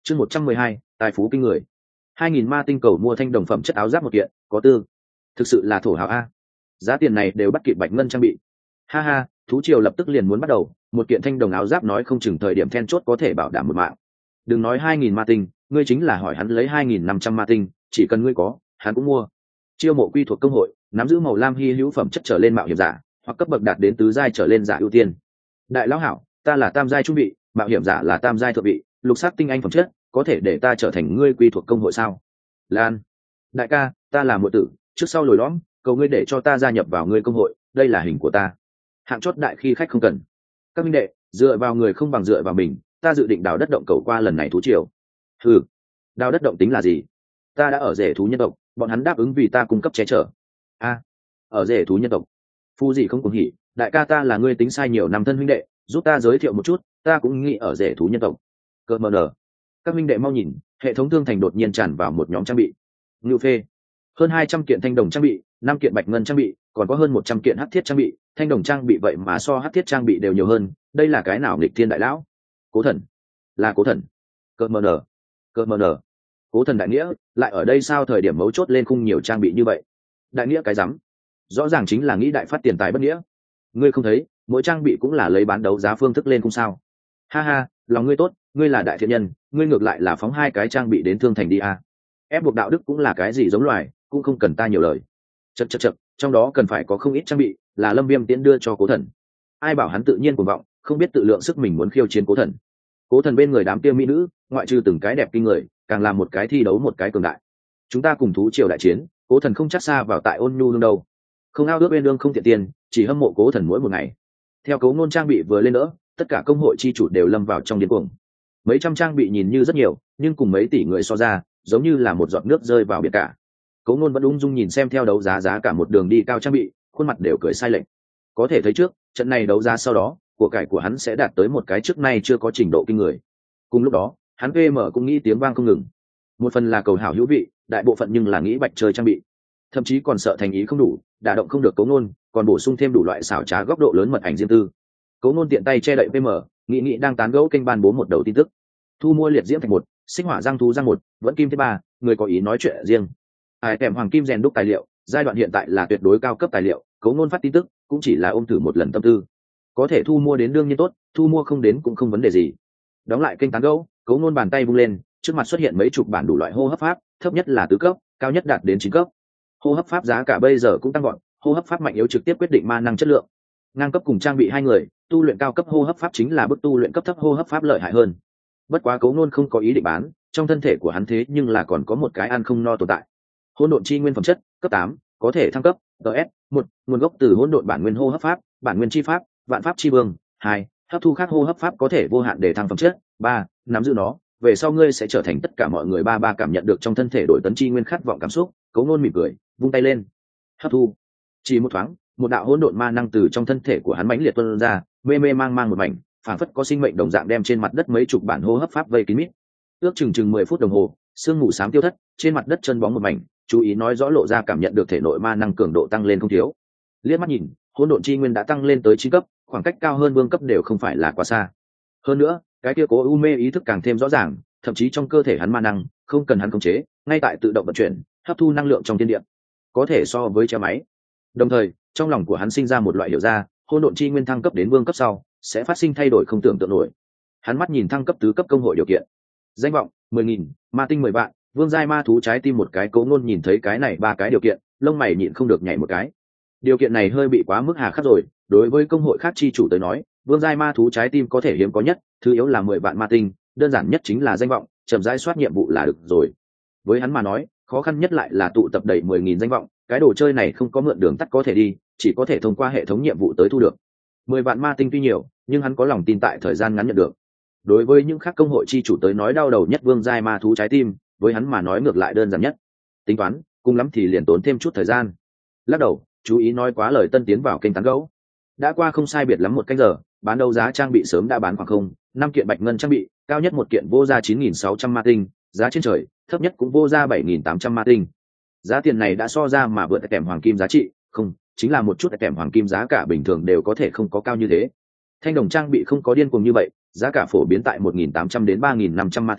Chương 112, tài phú kinh người. 2000 ma tinh cầu mua thanh đồng phẩm chất áo giáp một kiện, có tư. Thực sự là thổ hào a. Giá tiền này đều bắt kịp bạch ngân trang bị. Ha ha, thú triều lập tức liền muốn bắt đầu, một kiện thanh đồng áo giáp nói không chừng thời điểm then chốt có thể bảo đảm một mạng. Đừng nói 2000 ma tinh, ngươi chính là hỏi hắn lấy 2500 ma tinh, chỉ cần ngươi có, hắn cũng mua. Chiêu mộ quy thuộc công hội, nắm giữ màu lam hy hữu phẩm chất trở lên mạo hiểm giả, hoặc cấp bậc đạt đến tứ giai trở lên giả ưu tiên. Đại lão hảo, ta là tam giai trung vị, mạo hiểm giả là tam giai thượng vị, lục sắc tinh anh phẩm chất, có thể để ta trở thành ngươi quy thuộc công hội sao? Lan, đại ca, ta là muội tử, trước sau lồi lõm, cầu ngươi để cho ta gia nhập vào ngươi công hội, đây là hình của ta. Hạng chót đại khi khách không cần. Các minh đệ, dựa vào người không bằng dựa vào mình, ta dự định đào đất động cầu qua lần này thú triều. Ừ, đào đất động tính là gì? Ta đã ở rể thú nhân tộc, bọn hắn đáp ứng vì ta cung cấp che chở. A, ở rể thú nhân tộc. Phu gì không cùng hỉ, đại ca ta là ngươi tính sai nhiều năm thân huynh đệ, giúp ta giới thiệu một chút, ta cũng nghĩ ở rể thú nhân tộc. Cơ mờ nở. Các minh đệ mau nhìn, hệ thống thương thành đột nhiên tràn vào một nhóm trang bị. Ngưu phê. Hơn 200 kiện thanh đồng trang bị, 5 kiện bạch ngân trang bị, còn có hơn 100 kiện hắc thiết trang bị, thanh đồng trang bị vậy mà so hắc thiết trang bị đều nhiều hơn, đây là cái nào nghịch thiên đại lão? Cố thần. Là cố thần. Cơ mờ nở. Cơ mờ nở. Cố thần đại nghĩa, lại ở đây sao thời điểm mấu chốt lên khung nhiều trang bị như vậy? Đại nghĩa cái rắm. Rõ ràng chính là nghĩ đại phát tiền tài bất nghĩa. Ngươi không thấy, mỗi trang bị cũng là lấy bán đấu giá phương thức lên khung sao? Ha ha, lòng ngươi tốt, ngươi là đại thiện nhân, ngươi ngược lại là phóng 2 cái trang bị đến thương thành đi a. Ép buộc đạo đức cũng là cái gì giống loài, cũng không cần ta nhiều lời. Chậc, trong đó cần phải có không ít trang bị, là Lâm Viêm tiễn đưa cho cố thần. Ai bảo hắn tự nhiên cuồng vọng, không biết tự lượng sức mình muốn khiêu chiến cố thần. Cố thần bên người đám kia mỹ nữ, ngoại trừ từng cái đẹp kinh người, càng làm một cái thi đấu một cái cường đại. Chúng ta cùng thú triều đại chiến, cố thần không chắc xa vào tại Ôn Nhu Lương đâu. Không ao ước bên lương không thiện tiền, chỉ hâm mộ cố thần mỗi một ngày. Theo cấu ngôn trang bị vừa lên nữa, tất cả công hội chi chủ đều lâm vào trong điên cuồng. Mấy trăm trang bị nhìn như rất nhiều, nhưng cùng mấy tỷ người so ra, giống như là một giọt nước rơi vào biển cả. Cấu ngôn vẫn ung dung nhìn xem theo đấu giá cả một đường đi cao trang bị, khuôn mặt đều cười sai lệch. Có thể thấy trước, trận này đấu giá sau đó, của cải của hắn sẽ đạt tới một cái trước nay chưa có trình độ kinh người. Cùng lúc đó, hắn PM cũng nghĩ tiếng vang không ngừng. Một phần là cầu hảo hữu vị, đại bộ phận nhưng là nghĩ bạch chơi trang bị. Thậm chí còn sợ thành ý không đủ, đả động không được Cấu ngôn, còn bổ sung thêm đủ loại xảo trá góc độ lớn mật ảnh riêng tư. Cấu ngôn tiện tay che đậy PM, nghĩ đang tán gẫu kênh ban bố một đầu tin tức. Thu mua liệt diễm thạch 1, sinh hỏa giang thú giang 1, vẫn kim thứ 3, người có ý nói chuyện riêng. Ai kèm hoàng kim rèn đúc tài liệu, giai đoạn hiện tại là tuyệt đối cao cấp tài liệu, Cấu ngôn phát tin tức cũng chỉ là ôm thử một lần tâm tư. Có thể thu mua đến đương nhiên tốt, thu mua không đến cũng không vấn đề gì. Đóng lại kênh tán gẫu, Cấu ngôn bàn tay vung lên, trước mặt xuất hiện mấy chục bản đủ loại hô hấp pháp, thấp nhất là tứ cấp, cao nhất đạt đến 9 cấp. Hô hấp pháp giá cả bây giờ cũng tăng gọn, hô hấp pháp mạnh yếu trực tiếp quyết định ma năng chất lượng. Ngang cấp cùng trang bị hai người, tu luyện cao cấp hô hấp pháp chính là bức tu luyện cấp thấp hô hấp pháp lợi hại hơn. Bất quá Cấu ngôn không có ý định bán, trong thân thể của hắn thế nhưng là còn có một cái ăn không no tồn tại. Hỗn độn chi nguyên phẩm chất, cấp 8, có thể thăng cấp. DS1, nguồn gốc từ hỗn độn bản nguyên hô hấp pháp, bản nguyên chi pháp, vạn pháp chi vương. 2, hấp thu khác hô hấp pháp có thể vô hạn để thăng phẩm chất. 3, nắm giữ nó, về sau ngươi sẽ trở thành tất cả mọi người ba cảm nhận được trong thân thể đổi tấn chi nguyên khát vọng cảm xúc. Cấu ngôn mỉm cười, vung tay lên. Hấp thu. Chỉ một thoáng, một đạo hỗn độn ma năng từ trong thân thể của hắn mãnh liệt tuôn ra, mê mang một mảnh, phảng phất có sinh mệnh đồng dạng đem trên mặt đất mấy chục bản hô hấp pháp vây kín mít. Ước chừng 10 phút đồng hồ, sương mù xám tiêu thất, trên mặt đất chân bóng một mảnh, chú ý nói rõ lộ ra cảm nhận được thể nội ma năng cường độ tăng lên không thiếu. Liếc mắt nhìn, hỗn độn chi nguyên đã tăng lên tới 9 cấp, khoảng cách cao hơn vương cấp đều không phải là quá xa. Hơn nữa, cái kia cố u mê ý thức càng thêm rõ ràng, thậm chí trong cơ thể hắn ma năng không cần hắn khống chế, ngay tại tự động vận chuyển, hấp thu năng lượng trong thiên địa, có thể so với treo máy. Đồng thời, trong lòng của hắn sinh ra một loại hiểu ra, hỗn độn chi nguyên thăng cấp đến vương cấp sau, sẽ phát sinh thay đổi không tưởng tượng nổi. Hắn mắt nhìn thăng cấp tứ cấp công hội điều kiện. Danh vọng 10.000, ma tinh 10 vạn, vương giai ma thú trái tim một cái. Cố ngôn nhìn thấy cái này ba cái điều kiện, lông mày nhịn không được nhảy một cái. Điều kiện này hơi bị quá mức hà khắc rồi, đối với công hội khác chi chủ tới nói, vương giai ma thú trái tim có thể hiếm có nhất, thứ yếu là 10 vạn ma tinh, đơn giản nhất chính là danh vọng, chậm rãi soát nhiệm vụ là được rồi. Với hắn mà nói, khó khăn nhất lại là tụ tập đầy 10.000 danh vọng, cái đồ chơi này không có mượn đường tắt có thể đi, chỉ có thể thông qua hệ thống nhiệm vụ tới thu được. 10 vạn ma tinh tuy nhiều, nhưng hắn có lòng tin tại thời gian ngắn nhận được. Đối với những khác công hội chi chủ tới nói đau đầu nhất vương giai ma thú trái tim, với hắn mà nói ngược lại đơn giản nhất. Tính toán, cùng lắm thì liền tốn thêm chút thời gian. Lắc đầu, chú ý nói quá lời tân tiến vào kênh tán gẫu. Đã qua không sai biệt lắm một canh giờ, bán đấu giá trang bị sớm đã bán khoảng không, 5 kiện bạch ngân trang bị, cao nhất một kiện vô ra 9.600 ma tinh, giá trên trời, thấp nhất cũng vô ra 7.800 ma tinh. Giá tiền này đã so ra mà vượt kèm hoàng kim giá trị, không, chính là một chút kèm hoàng kim giá cả bình thường đều có thể không có cao như thế. Thanh đồng trang bị không có điên cuồng như vậy, giá cả phổ biến tại 1.800 đến 3.500 ma tinh,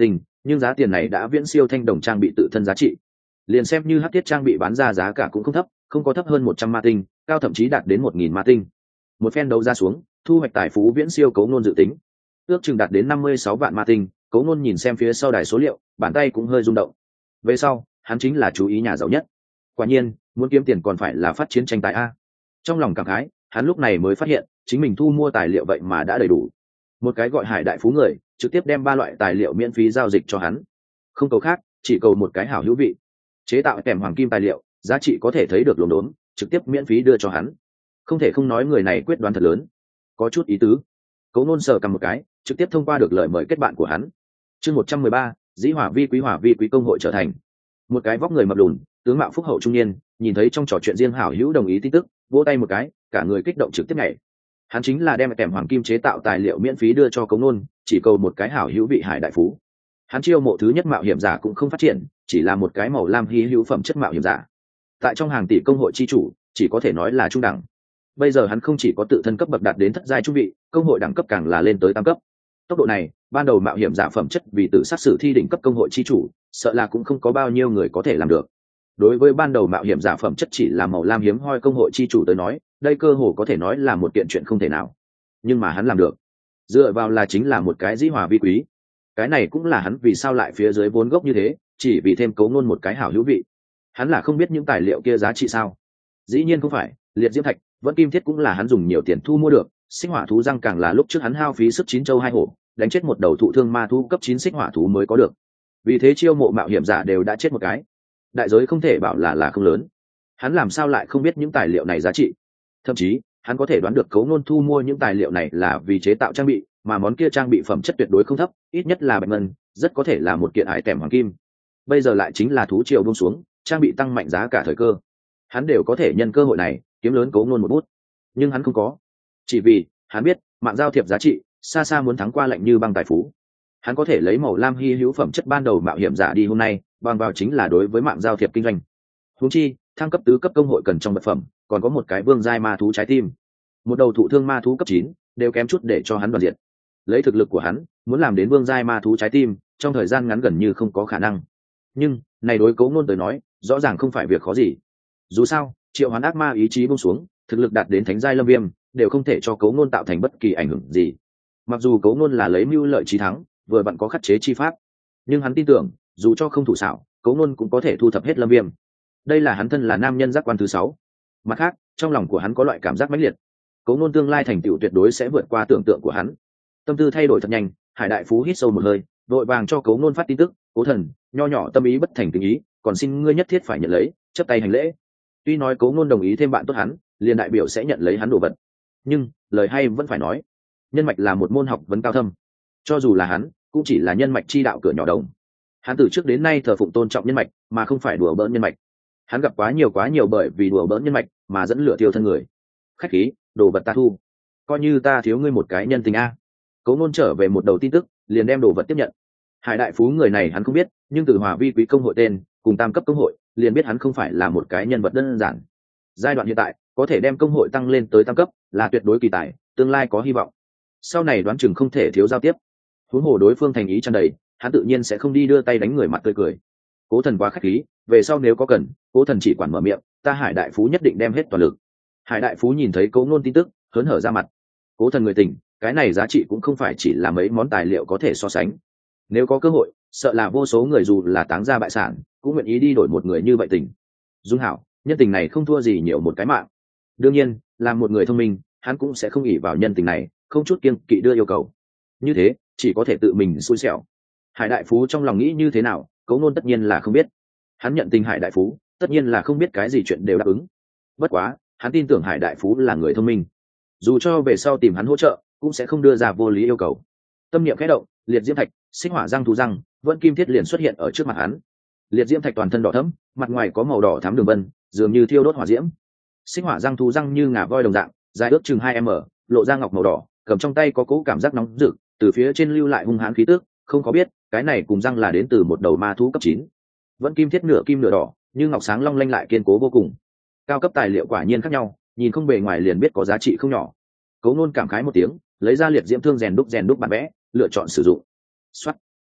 nhưng giá tiền này đã viễn siêu thanh đồng trang bị tự thân giá trị. Liền xem như hắc thiết trang bị bán ra giá cả cũng không thấp, không có thấp hơn 100 ma tinh, cao thậm chí đạt đến 1000 ma tinh. Một phen đấu ra xuống, thu hoạch tài phú viễn siêu Cố Nôn dự tính, ước chừng đạt đến 56 vạn ma tinh. Cố Nôn nhìn xem phía sau đài số liệu, bàn tay cũng hơi rung động. Về sau, hắn chính là chú ý nhà giàu nhất. Quả nhiên, muốn kiếm tiền còn phải là phát chiến tranh tài a. Trong lòng cảm khái, hắn lúc này mới phát hiện, chính mình thu mua tài liệu vậy mà đã đầy đủ. Một cái gọi Hải Đại Phú người, trực tiếp đem 3 loại tài liệu miễn phí giao dịch cho hắn. Không cầu khác, chỉ cầu một cái hảo hữu vị. Chế tạo kèm hoàng kim tài liệu, giá trị có thể thấy được lồn đốn, trực tiếp miễn phí đưa cho hắn. Không thể không nói người này quyết đoán thật lớn, có chút ý tứ. Cố Nôn sờ cầm một cái, trực tiếp thông qua được lời mời kết bạn của hắn. Chương 113, Dĩ Hỏa Vi Quý công hội trở thành. Một cái vóc người mập lùn, tướng mạo phúc hậu trung niên, nhìn thấy trong trò chuyện riêng hảo hữu đồng ý tin tức, vỗ tay một cái, cả người kích động trực tiếp nhảy. Hắn chính là đem kèm hoàng kim chế tạo tài liệu miễn phí đưa cho Cố Nôn, chỉ cầu một cái hảo hữu vị Hải Đại Phú. Hắn chiêu mộ thứ nhất mạo hiểm giả cũng không phát triển, chỉ là một cái màu lam hi hữu phẩm chất mạo hiểm giả. Tại trong hàng tỷ công hội chi chủ, chỉ có thể nói là trung đẳng. Bây giờ hắn không chỉ có tự thân cấp bậc đạt đến thất giai trung vị, công hội đẳng cấp càng là lên tới tam cấp. Tốc độ này, ban đầu mạo hiểm giả phẩm chất vì tự sát xử thi đỉnh cấp công hội chi chủ, sợ là cũng không có bao nhiêu người có thể làm được. Đối với ban đầu mạo hiểm giả phẩm chất chỉ là màu lam hiếm hoi công hội chi chủ tới nói, đây cơ hồ có thể nói là một kiện chuyện không thể nào. Nhưng mà hắn làm được, dựa vào là chính là một cái dĩ hòa vi quý. Cái này cũng là hắn vì sao lại phía dưới vốn gốc như thế, chỉ vì thêm Cố Nôn một cái hảo hữu vị. Hắn là không biết những tài liệu kia giá trị sao? Dĩ nhiên không phải, liệt diễm thạch, vẫn kim thiết cũng là hắn dùng nhiều tiền thu mua được, xích hỏa thú răng càng là lúc trước hắn hao phí sức 9 châu 2 hổ, đánh chết một đầu thụ thương ma thú cấp 9 xích hỏa thú mới có được. Vì thế chiêu mộ mạo hiểm giả đều đã chết một cái. Đại giới không thể bảo là không lớn. Hắn làm sao lại không biết những tài liệu này giá trị? Thậm chí, hắn có thể đoán được Cố Nôn thu mua những tài liệu này là vì chế tạo trang bị, mà món kia trang bị phẩm chất tuyệt đối không thấp, ít nhất là bạch ngân, rất có thể là một kiện hải tèm hoàng kim. Bây giờ lại chính là thú triều buông xuống, trang bị tăng mạnh giá cả thời cơ. Hắn đều có thể nhân cơ hội này kiếm lớn Cố Nôn một bút. Nhưng hắn không có, chỉ vì hắn biết mạng giao thiệp giá trị xa xa muốn thắng qua lạnh như băng tài phú. Hắn có thể lấy màu lam hi hữu phẩm chất ban đầu mạo hiểm giả đi hôm nay, bằng vào chính là đối với mạng giao thiệp kinh doanh. Huống chi, thăng cấp tứ cấp công hội cần trong vật phẩm, còn có một cái vương giai ma thú trái tim, một đầu thụ thương ma thú cấp 9, đều kém chút để cho hắn đoàn diện. Lấy thực lực của hắn, muốn làm đến vương giai ma thú trái tim, trong thời gian ngắn gần như không có khả năng. Nhưng, này đối Cố Nôn tới nói, rõ ràng không phải việc khó gì. Dù sao, triệu hoán ác ma ý chí buông xuống, thực lực đạt đến thánh giai lâm viêm, đều không thể cho Cố Nôn tạo thành bất kỳ ảnh hưởng gì. Mặc dù Cố Nôn là lấy mưu lợi chí thắng, vừa vặn có khắc chế chi pháp, nhưng hắn tin tưởng, dù cho không thủ xảo, Cố Nôn cũng có thể thu thập hết lâm viêm. Đây là hắn thân là nam nhân giác quan thứ 6. Mặt khác, trong lòng của hắn có loại cảm giác mãnh liệt. Cố Nôn tương lai thành tựu tuyệt đối sẽ vượt qua tưởng tượng của hắn. Tâm tư thay đổi thật nhanh, Hải Đại Phú hít sâu một hơi, vội vàng cho Cố Nôn phát tin tức, "Cố thần, nho nhỏ tâm ý bất thành tình ý, còn xin ngươi nhất thiết phải nhận lấy, chấp tay hành lễ." Tuy nói Cố Nôn đồng ý thêm bạn tốt hắn, liền đại biểu sẽ nhận lấy hắn đồ vật. Nhưng, lời hay vẫn phải nói, nhân mạch là một môn học vấn cao thâm. Cho dù là hắn, cũng chỉ là nhân mạch chi đạo cửa nhỏ đồng. Hắn từ trước đến nay thờ phụng tôn trọng nhân mạch, mà không phải đùa bỡn nhân mạch. Hắn gặp quá nhiều bởi vì đùa bỡn nhân mạch mà dẫn lửa tiêu thân người. Khách khí, đồ vật ta thu, coi như ta thiếu ngươi một cái nhân tình a. Cố Nôn trở về một đầu tin tức, liền đem đồ vật tiếp nhận. Hải Đại Phú người này hắn không biết, nhưng từ Hòa Vi Quý công hội tên cùng tam cấp công hội, liền biết hắn không phải là một cái nhân vật đơn giản. Giai đoạn hiện tại, có thể đem công hội tăng lên tới tam cấp, là tuyệt đối kỳ tài, tương lai có hy vọng. Sau này đoán chừng không thể thiếu giao tiếp. Huống hồ đối phương thành ý tràn đầy, hắn tự nhiên sẽ không đi đưa tay đánh người mặt tươi cười. Cố thần quá khách khí, về sau nếu có cần, Cố thần chỉ quản mở miệng, ta Hải Đại Phú nhất định đem hết toàn lực. Hải Đại Phú nhìn thấy Cố Nôn tin tức, hớn hở ra mặt. Cố thần người tình, cái này giá trị cũng không phải chỉ là mấy món tài liệu có thể so sánh. Nếu có cơ hội, sợ là vô số người dù là táng ra bại sản, cũng nguyện ý đi đổi một người như vậy tình. Dung hảo, nhân tình này không thua gì nhiều một cái mạng. Đương nhiên, làm một người thông minh, hắn cũng sẽ không ỷ vào nhân tình này, không chút kiêng kỵ đưa yêu cầu. Như thế, chỉ có thể tự mình xui xẻo. Hải Đại Phú trong lòng nghĩ như thế nào, Cố Nôn tất nhiên là không biết. Hắn nhận tình Hải Đại Phú, tất nhiên là không biết cái gì chuyện đều đáp ứng. Bất quá, hắn tin tưởng Hải Đại Phú là người thông minh, dù cho về sau tìm hắn hỗ trợ, cũng sẽ không đưa ra vô lý yêu cầu. Tâm niệm khẽ động, liệt diễm thạch, xích hỏa răng thú răng, vẫn kim thiết liền xuất hiện ở trước mặt hắn. Liệt diễm thạch toàn thân đỏ thẫm, mặt ngoài có màu đỏ thắm đường vân, dường như thiêu đốt hỏa diễm. Xích hỏa răng thú răng như ngà voi đồng dạng, dài ước chừng 2m, lộ ra ngọc màu đỏ, cầm trong tay có cỗ cảm giác nóng rực, từ phía trên lưu lại hung hãn khí tức, không có biết, cái này cùng răng là đến từ một đầu ma thú cấp 9. Vẫn kim thiết nửa kim nửa đỏ, như ngọc sáng long lanh lại kiên cố vô cùng. Cao cấp tài liệu quả nhiên khác nhau, nhìn không bề ngoài liền biết có giá trị không nhỏ. Cố Nôn cảm khái một tiếng, lấy ra liệt diễm thương rèn đúc bản vẽ, lựa chọn sử dụng. Soát.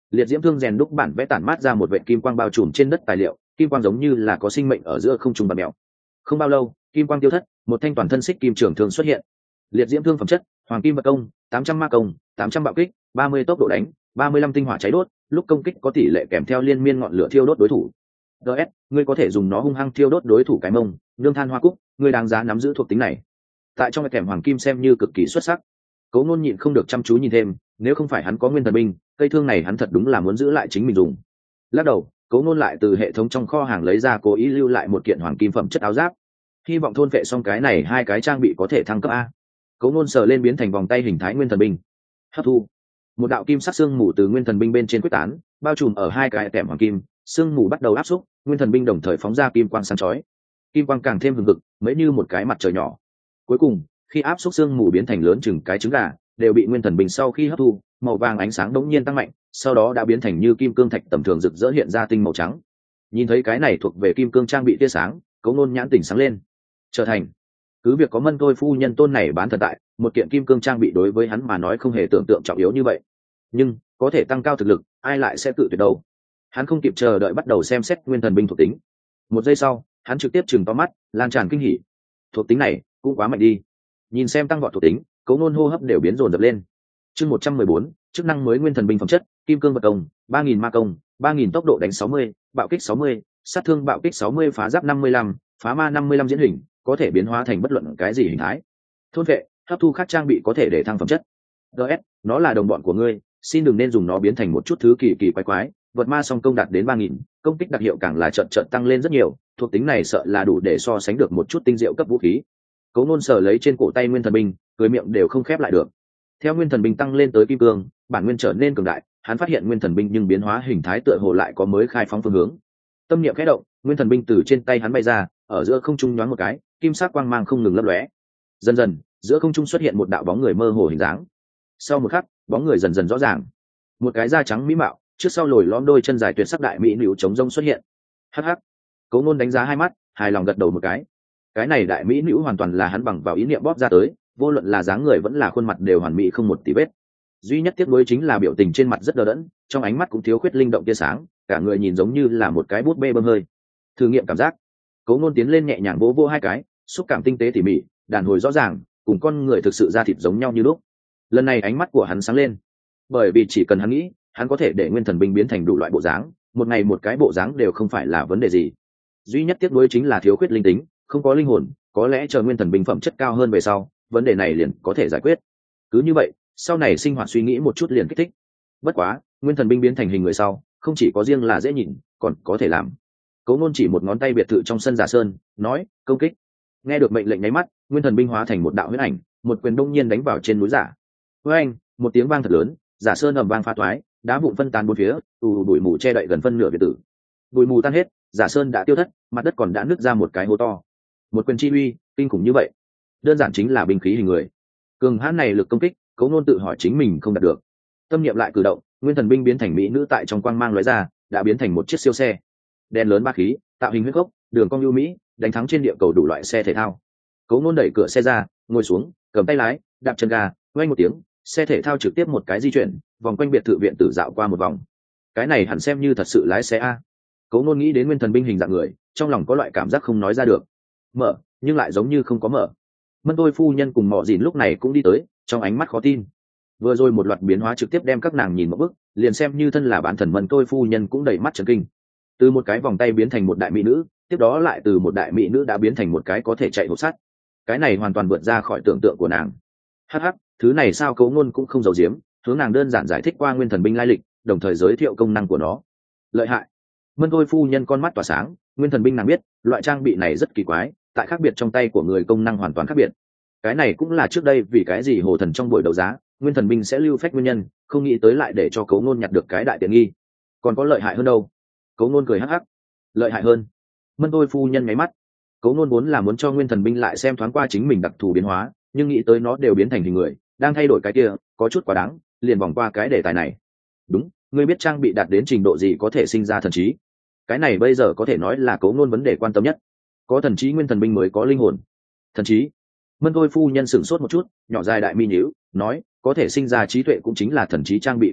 Liệt diễm thương rèn đúc bản vẽ tản mát ra một vệt kim quang bao trùm trên đất tài liệu, kim quang giống như là có sinh mệnh ở giữa không trung bạt mèo. Không bao lâu, kim quang tiêu thất, một thanh toàn thân xích kim trường thương xuất hiện. Liệt diễm thương phẩm chất: hoàng kim vật công, 800 ma công, 800 bạo kích, 30 tốc độ đánh, 35 tinh hỏa cháy đốt, lúc công kích có tỷ lệ kèm theo liên miên ngọn lửa thiêu đốt đối thủ. DS, ngươi có thể dùng nó hung hăng thiêu đốt đối thủ cái mông, nương than hoa cúc, ngươi đáng giá nắm giữ thuộc tính này. Tại trong cái kèm hoàng kim xem như cực kỳ xuất sắc. Cố Nôn nhịn không được chăm chú nhìn thêm, nếu không phải hắn có nguyên thần binh, cây thương này hắn thật đúng là muốn giữ lại chính mình dùng. Lắc đầu, Cố Nôn lại từ hệ thống trong kho hàng lấy ra cố ý lưu lại một kiện hoàng kim phẩm chất áo giáp. Hy vọng thôn vệ xong cái này hai cái trang bị có thể thăng cấp a. Cố Nôn sờ lên biến thành vòng tay hình thái nguyên thần binh. Hấp thu. Một đạo kim sắc xương mù từ nguyên thần binh bên trên quyết tán, bao trùm ở hai cái kèm hoàng kim, xương mù bắt đầu áp xúc, nguyên thần binh đồng thời phóng ra kim quang sáng chói. Kim quang càng thêm hừng hực, mấy như một cái mặt trời nhỏ. Cuối cùng, khi áp xúc xương mù biến thành lớn chừng cái trứng gà, đều bị nguyên thần binh sau khi hấp thu, màu vàng ánh sáng đống nhiên tăng mạnh, sau đó đã biến thành như kim cương thạch tầm thường rực rỡ hiện ra tinh màu trắng. Nhìn thấy cái này thuộc về kim cương trang bị tia sáng, Cố Nôn nhãn tỉnh sáng lên. Trở thành, cứ việc có Mân Tôi phu nhân tôn này bán thần tại, một kiện kim cương trang bị đối với hắn mà nói không hề tưởng tượng trọng yếu như vậy. Nhưng có thể tăng cao thực lực, ai lại sẽ cự tuyệt đâu? Hắn không kịp chờ đợi bắt đầu xem xét nguyên thần binh thuộc tính. Một giây sau, hắn trực tiếp trừng to mắt, lan tràn kinh hỉ. Thuộc tính này cũng quá mạnh đi. Nhìn xem tăng vọt thuộc tính, Cố Nôn hô hấp đều biến dồn dập lên. Chương 114, chức năng mới nguyên thần binh phẩm chất: kim cương vật công, 3000 ma công, 3000 tốc độ đánh 60, bạo kích 60, sát thương bạo kích 60, phá giáp 55, phá ma 55 diễn hình, có thể biến hóa thành bất luận cái gì hình thái. Thôn vệ, hấp thu khác trang bị có thể để thăng phẩm chất. DS, nó là đồng bọn của ngươi, xin đừng nên dùng nó biến thành một chút thứ kỳ kỳ quái quái. Vật ma song công đạt đến 3000, công kích đặc hiệu càng là chợt chợt tăng lên rất nhiều, thuộc tính này sợ là đủ để so sánh được một chút tinh diệu cấp vũ khí. Cố Nôn sờ lấy trên cổ tay nguyên thần binh, cười miệng đều không khép lại được. Theo nguyên thần binh tăng lên tới kim cương, bản nguyên trở nên cường đại, hắn phát hiện nguyên thần binh nhưng biến hóa hình thái tựa hồ lại có mới khai phóng phương hướng. Tâm niệm khẽ động, nguyên thần binh từ trên tay hắn bay ra, ở giữa không trung nhoáng một cái, kim sắc quang mang không ngừng lấp lóe. Dần dần, giữa không trung xuất hiện một đạo bóng người mơ hồ hình dáng. Sau một khắc, bóng người dần dần rõ ràng. Một cái da trắng mỹ mạo, trước sau lồi lõm đôi chân dài tuyệt sắc đại mỹ nữ trống rông xuất hiện. Hắc hắc. Cố Nôn đánh giá hai mắt, hài lòng gật đầu một cái. Cái này đại mỹ nữ hoàn toàn là hắn bằng vào ý niệm bóp ra tới, vô luận là dáng người vẫn là khuôn mặt đều hoàn mỹ không một tì vết. Duy nhất tiếc nuối chính là biểu tình trên mặt rất đờ đẫn, trong ánh mắt cũng thiếu khuyết linh động tia sáng, cả người nhìn giống như là một cái bút bê bơm hơi. Thử nghiệm cảm giác. Cố Nôn tiến lên nhẹ nhàng vỗ vỗ hai cái, xúc cảm tinh tế tỉ mỉ, đàn hồi rõ ràng, cùng con người thực sự da thịt giống nhau như lúc. Lần này ánh mắt của hắn sáng lên, bởi vì chỉ cần hắn nghĩ, hắn có thể để nguyên thần binh biến thành đủ loại bộ dáng, một ngày một cái bộ dáng đều không phải là vấn đề gì. Duy nhất tiếc nuối chính là thiếu khuyết linh tính, không có linh hồn, có lẽ chờ nguyên thần binh phẩm chất cao hơn về sau, vấn đề này liền có thể giải quyết. Cứ như vậy, sau này sinh hoạt suy nghĩ một chút liền kích thích. Bất quá, nguyên thần binh biến thành hình người sau, không chỉ có riêng là dễ nhìn, còn có thể làm. Cố Nôn chỉ một ngón tay biệt thự trong sân Giả Sơn, nói: "Công kích." Nghe được mệnh lệnh nháy mắt, nguyên thần binh hóa thành một đạo huyễn ảnh, một quyền đông nhiên đánh vào trên núi giả. Với anh, một tiếng vang thật lớn, Giả Sơn ầm vang phá toái, đá vụn phân tán bốn phía, bụi mù che đậy gần phân nửa biệt tử. Bụi mù tan hết, Giả Sơn đã tiêu thất, mặt đất còn đã nứt ra một cái hố to. Một quyền chi uy kinh khủng như vậy, đơn giản chính là binh khí hình người. Cường hãn này lực công kích, Cố Nôn tự hỏi chính mình không đạt được. Tâm niệm lại cử động, nguyên thần binh biến thành mỹ nữ tại trong quang mang lóe ra, đã biến thành một chiếc siêu xe. Đèn lớn ba khí, tạo hình huyết gốc, đường cong ưu mỹ, đánh thắng trên địa cầu đủ loại xe thể thao. Cố Nôn đẩy cửa xe ra, ngồi xuống, cầm tay lái, đạp chân ga, vang một tiếng, xe thể thao trực tiếp một cái di chuyển, vòng quanh biệt thự viện tử dạo qua một vòng. Cái này hẳn xem như thật sự lái xe a. Cố Nôn nghĩ đến nguyên thần binh hình dạng người, trong lòng có loại cảm giác không nói ra được. Mở, nhưng lại giống như không có mở. Mân Tôi phu nhân cùng Mọ Dìn lúc này cũng đi tới, trong ánh mắt khó tin. Vừa rồi một loạt biến hóa trực tiếp đem các nàng nhìn một bức, liền xem như thân là bán thần Mân Tôi phu nhân cũng đầy mắt chấn kinh. Từ một cái vòng tay biến thành một đại mỹ nữ, tiếp đó lại từ một đại mỹ nữ đã biến thành một cái có thể chạy hột sắt. Cái này hoàn toàn vượt ra khỏi tưởng tượng của nàng. Hắc hắc, thứ này sao Cố Nôn cũng không giấu giếm, hướng nàng đơn giản giải thích qua nguyên thần binh lai lịch, đồng thời giới thiệu công năng của nó. Lợi hại. Mân Tôi phu nhân con mắt tỏa sáng, nguyên thần binh nàng biết, loại trang bị này rất kỳ quái, tại khác biệt trong tay của người công năng hoàn toàn khác biệt. Cái này cũng là trước đây vì cái gì hồ thần trong buổi đấu giá, nguyên thần binh sẽ lưu phách nguyên nhân, không nghĩ tới lại để cho Cố Nôn nhặt được cái đại tiện nghi. Còn có lợi hại hơn đâu? Cố Nôn cười hắc hắc. Lợi hại hơn? Mân Tôi phu nhân nháy mắt. Cố Nôn vốn là muốn cho nguyên thần binh lại xem thoáng qua chính mình đặc thù biến hóa, nhưng nghĩ tới nó đều biến thành hình người, đang thay đổi cái kia, có chút quá đáng, liền vòng qua cái đề tài này. Đúng, ngươi biết trang bị đạt đến trình độ gì có thể sinh ra thần trí? Cái này bây giờ có thể nói là Cố Nôn vấn đề quan tâm nhất. Có thần trí nguyên thần binh mới có linh hồn. Thần trí? Mân Tôi phu nhân sửng sốt một chút, nhỏ dài đại mi nhíu, nói, có thể sinh ra trí tuệ cũng chính là thần trí trang bị cực ít,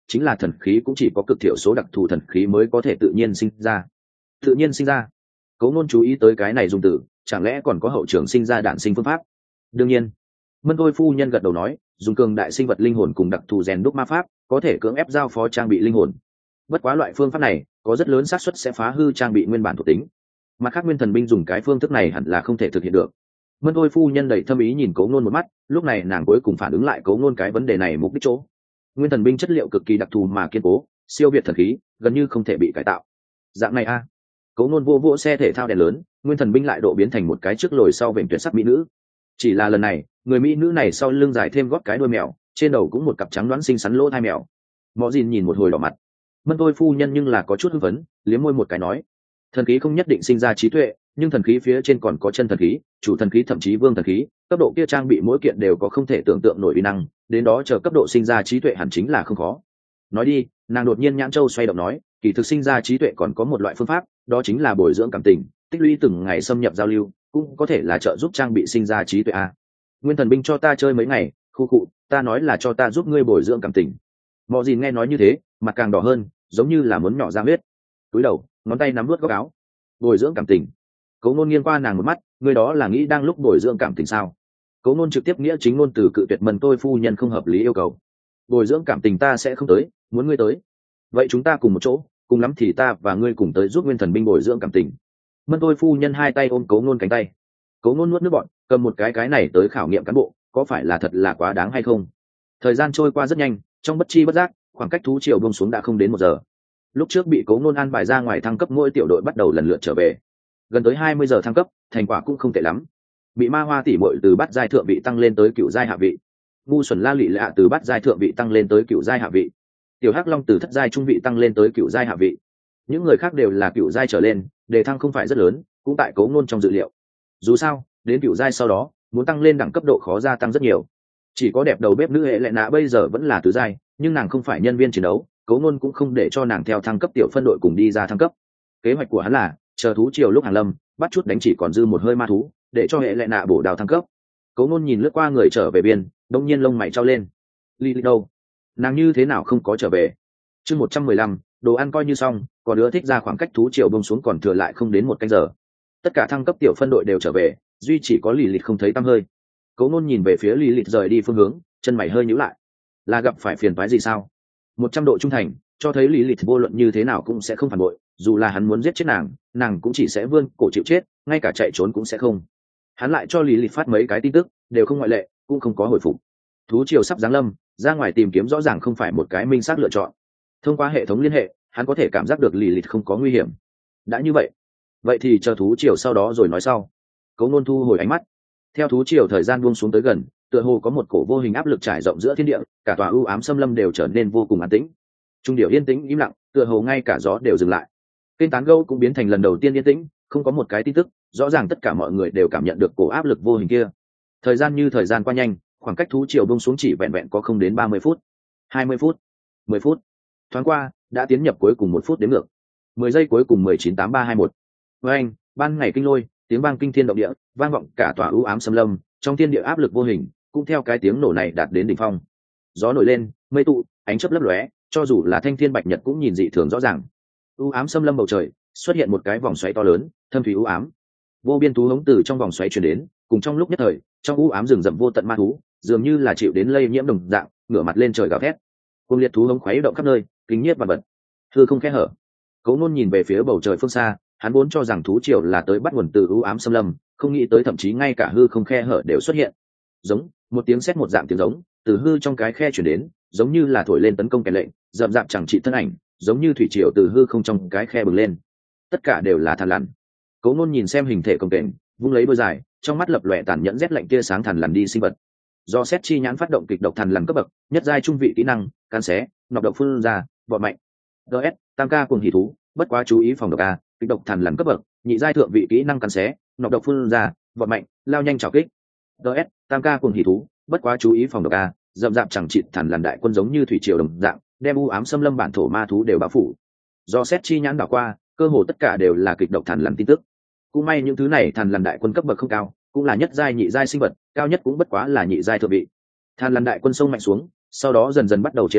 chính là thần khí cũng chỉ có cực thiểu số đặc thù thần khí mới có thể tự nhiên sinh ra. Tự nhiên sinh ra. Cố Nôn chú ý tới cái này dùng từ, chẳng lẽ còn có hậu trường sinh ra đản sinh phương pháp? Đương nhiên. Mân Tôi phu nhân gật đầu nói, dùng cường đại sinh vật linh hồn cùng đặc thù rèn đúc ma pháp, có thể cưỡng ép giao phó trang bị linh hồn. Bất quá loại phương pháp này có rất lớn xác suất sẽ phá hư trang bị nguyên bản thuộc tính. Mặt khác nguyên thần binh dùng cái phương thức này hẳn là không thể thực hiện được. Mân Tôi phu nhân đầy thâm ý nhìn Cố Nôn một mắt, lúc này nàng cuối cùng phản ứng lại Cố Nôn cái vấn đề này mục đích chỗ. Nguyên thần binh chất liệu cực kỳ đặc thù mà kiên cố, siêu việt thần khí, gần như không thể bị cải tạo. Dạng này a. Cố Nôn vô xe thể thao đèn lớn, nguyên thần binh lại độ biến thành một cái trước lồi sau vểnh tuyệt sắc mỹ nữ. Chỉ là lần này, người mỹ nữ này sau lưng dài thêm gót cái đuôi mèo, trên đầu cũng một cặp trắng đoán xinh xắn lỗ thai mèo. Mọ Dìn nhìn một hồi đỏ mặt. Mân Tôi phu nhân nhưng là có chút hưng phấn, liếm môi một cái nói: thần khí không nhất định sinh ra trí tuệ, nhưng thần khí phía trên còn có chân thần khí, chủ thần khí thậm chí vương thần khí, cấp độ kia trang bị mỗi kiện đều có không thể tưởng tượng nổi uy năng, đến đó chờ cấp độ sinh ra trí tuệ hẳn chính là không khó. Nói đi, nàng đột nhiên nhãn châu xoay động nói, kỳ thực sinh ra trí tuệ còn có một loại phương pháp, đó chính là bồi dưỡng cảm tình, tích lũy từng ngày xâm nhập giao lưu, cũng có thể là trợ giúp trang bị sinh ra trí tuệ a. Nguyên thần binh cho ta chơi mấy ngày, khu cụ, ta nói là cho ta giúp ngươi bồi dưỡng cảm tình. Mọ Dìn nghe nói như thế, mặt càng đỏ hơn, giống như là muốn nhỏ ra huyết. Túi đầu, ngón tay nắm nuốt góc áo. Bồi dưỡng cảm tình. Cố Nôn nghiêng qua nàng một mắt, ngươi đó là nghĩ đang lúc bồi dưỡng cảm tình sao? Cố Nôn trực tiếp nghĩa chính ngôn từ cự tuyệt Mân Tôi phu nhân không hợp lý yêu cầu. Bồi dưỡng cảm tình ta sẽ không tới, muốn ngươi tới. Vậy chúng ta cùng một chỗ, cùng lắm thì ta và ngươi cùng tới giúp nguyên thần binh bồi dưỡng cảm tình. Mân Tôi phu nhân hai tay ôm Cố Nôn cánh tay. Cố Nôn nuốt nước bọt, cầm một cái này tới khảo nghiệm cán bộ, có phải là thật là quá đáng hay không? Thời gian trôi qua rất nhanh, trong bất chi bất giác, khoảng cách thú triều buông xuống đã không đến 1 giờ. Lúc trước bị Cố Nôn an bài ra ngoài thăng cấp, mỗi tiểu đội bắt đầu lần lượt trở về. Gần tới 20 giờ thăng cấp, thành quả cũng không tệ lắm. Bị Ma Hoa tỷ muội từ bát giai thượng vị tăng lên tới cựu giai hạ vị. Ngu Xuẩn La Lị Lạ từ bát giai thượng vị tăng lên tới cựu giai hạ vị. Tiểu Hắc Long từ thất giai trung vị tăng lên tới cựu giai hạ vị. Những người khác đều là cựu giai trở lên, đề thăng không phải rất lớn, cũng tại Cố Nôn trong dự liệu. Dù sao, đến cựu giai sau đó, muốn tăng lên đẳng cấp độ khó gia tăng rất nhiều. Chỉ có đẹp đầu bếp nữ hệ lệ nạ bây giờ vẫn là tứ giai, nhưng nàng không phải nhân viên chiến đấu, Cố Nôn cũng không để cho nàng theo thăng cấp tiểu phân đội cùng đi ra thăng cấp. Kế hoạch của hắn là chờ thú triều lúc hàng lâm, bắt chút đánh chỉ còn dư một hơi ma thú, để cho hệ lệ nạ bổ đào thăng cấp. Cố Nôn nhìn lướt qua người trở về biên, đột nhiên lông mày trao lên. Lily đâu? Nàng như thế nào không có trở về? Chương 115, đồ ăn coi như xong, còn đứa thích ra khoảng cách thú triều bông xuống còn thừa lại không đến 1 canh giờ. Tất cả thăng cấp tiểu phân đội đều trở về, duy chỉ có Lilith không thấy tăm hơi. Cố Nôn nhìn về phía Lilith rời đi phương hướng, chân mày hơi nhíu lại. Là gặp phải phiền toái gì sao? 100 độ trung thành, cho thấy Lilith vô luận như thế nào cũng sẽ không phản bội, dù là hắn muốn giết chết nàng cũng chỉ sẽ vươn cổ chịu chết, ngay cả chạy trốn cũng sẽ không. Hắn lại cho Lilith phát mấy cái tin tức, đều không ngoại lệ, cũng không có hồi phục. Thú triều sắp giáng lâm, ra ngoài tìm kiếm rõ ràng không phải một cái minh xác lựa chọn. Thông qua hệ thống liên hệ, hắn có thể cảm giác được Lilith không có nguy hiểm. Đã như vậy thì chờ thú triều sau đó rồi nói sau. Cố Nôn thu hồi ánh mắt. Theo thú triều thời gian buông xuống tới gần, tựa hồ có một cổ vô hình áp lực trải rộng giữa thiên địa, cả tòa u ám xâm lâm đều trở nên vô cùng an tĩnh. Trung điệu yên tĩnh im lặng, tựa hồ ngay cả gió đều dừng lại. Kênh tán gẫu cũng biến thành lần đầu tiên yên tĩnh, không có một cái tin tức, rõ ràng tất cả mọi người đều cảm nhận được cổ áp lực vô hình kia. Thời gian như thời gian qua nhanh, khoảng cách thú triều buông xuống chỉ vẹn vẹn có không đến 30 phút, 20 phút, 10 phút. Thoáng qua, đã tiến nhập cuối cùng 1 phút đếm ngược. 10 giây cuối cùng 198321. Với anh, ban ngày kinh lôi, tiếng vang kinh thiên động địa, vang vọng cả tòa u ám xâm lâm, trong thiên địa áp lực vô hình, cũng theo cái tiếng nổ này đạt đến đỉnh phong. Gió nổi lên, mây tụ, ánh chớp lấp lóe, cho dù là thanh thiên bạch nhật cũng nhìn dị thường rõ ràng. U ám xâm lâm bầu trời, xuất hiện một cái vòng xoáy to lớn, thâm thúy u ám. Vô biên thú hống từ trong vòng xoáy truyền đến, cùng trong lúc nhất thời, trong u ám rừng rậm vô tận ma thú, dường như là chịu đến lây nhiễm đồng dạng, ngửa mặt lên trời gào thét. Cuồng liệt thú hống khuấy động khắp nơi, kính nhiếp và bật. Hư không khe hở. Cố Nôn nhìn về phía bầu trời phương xa, hắn vốn cho rằng thú triều là tới bắt nguồn từ u ám xâm lâm, không nghĩ tới thậm chí ngay cả hư không khe hở đều xuất hiện. Giống một tiếng sét một dạng tiếng giống, từ hư trong cái khe truyền đến, giống như là thổi lên tấn công kèn lệnh, rậm rạp chẳng trị thân ảnh, giống như thủy triều từ hư không trong cái khe bừng lên. Tất cả đều là thằn lằn. Cố Nôn nhìn xem hình thể cồng kềnh, vung lấy đôi dài, trong mắt lập lòe tàn nhẫn rét lạnh tia sáng thằn lằn đi sinh vật. Do xét chi nhãn phát động kịch độc thằn lằn cấp bậc, nhất giai trung vị kỹ năng, cắn xé, nọc độc phun ra, vọt mạnh. DS, tam ca cuồng hỉ thú, bất quá chú ý phòng độc a, kịch độc thằn lằn cấp bậc, nhị giai thượng vị kỹ năng cắn xé, nọc độc phun ra, vọt mạnh, lao nhanh chảo kích. DS, tam ca cuồng hỉ thú, bất quá chú ý phòng độc a, rậm rạp chẳng chịt thằn lằn đại quân giống như thủy triều đồng dạng, đem u ám xâm lâm bản thổ ma thú đều bao phủ. Do xét chi nhãn đảo qua, cơ hồ tất cả đều là kịch độc thằn lằn tin tức. Cũng may những thứ này thằn lằn đại quân cấp bậc không cao, cũng là nhất giai nhị giai sinh vật, cao nhất cũng bất quá là nhị giai thượng vị. Thằn lằn đại quân sông mạnh xuống, sau đó dần dần bắt đầu chia lưu,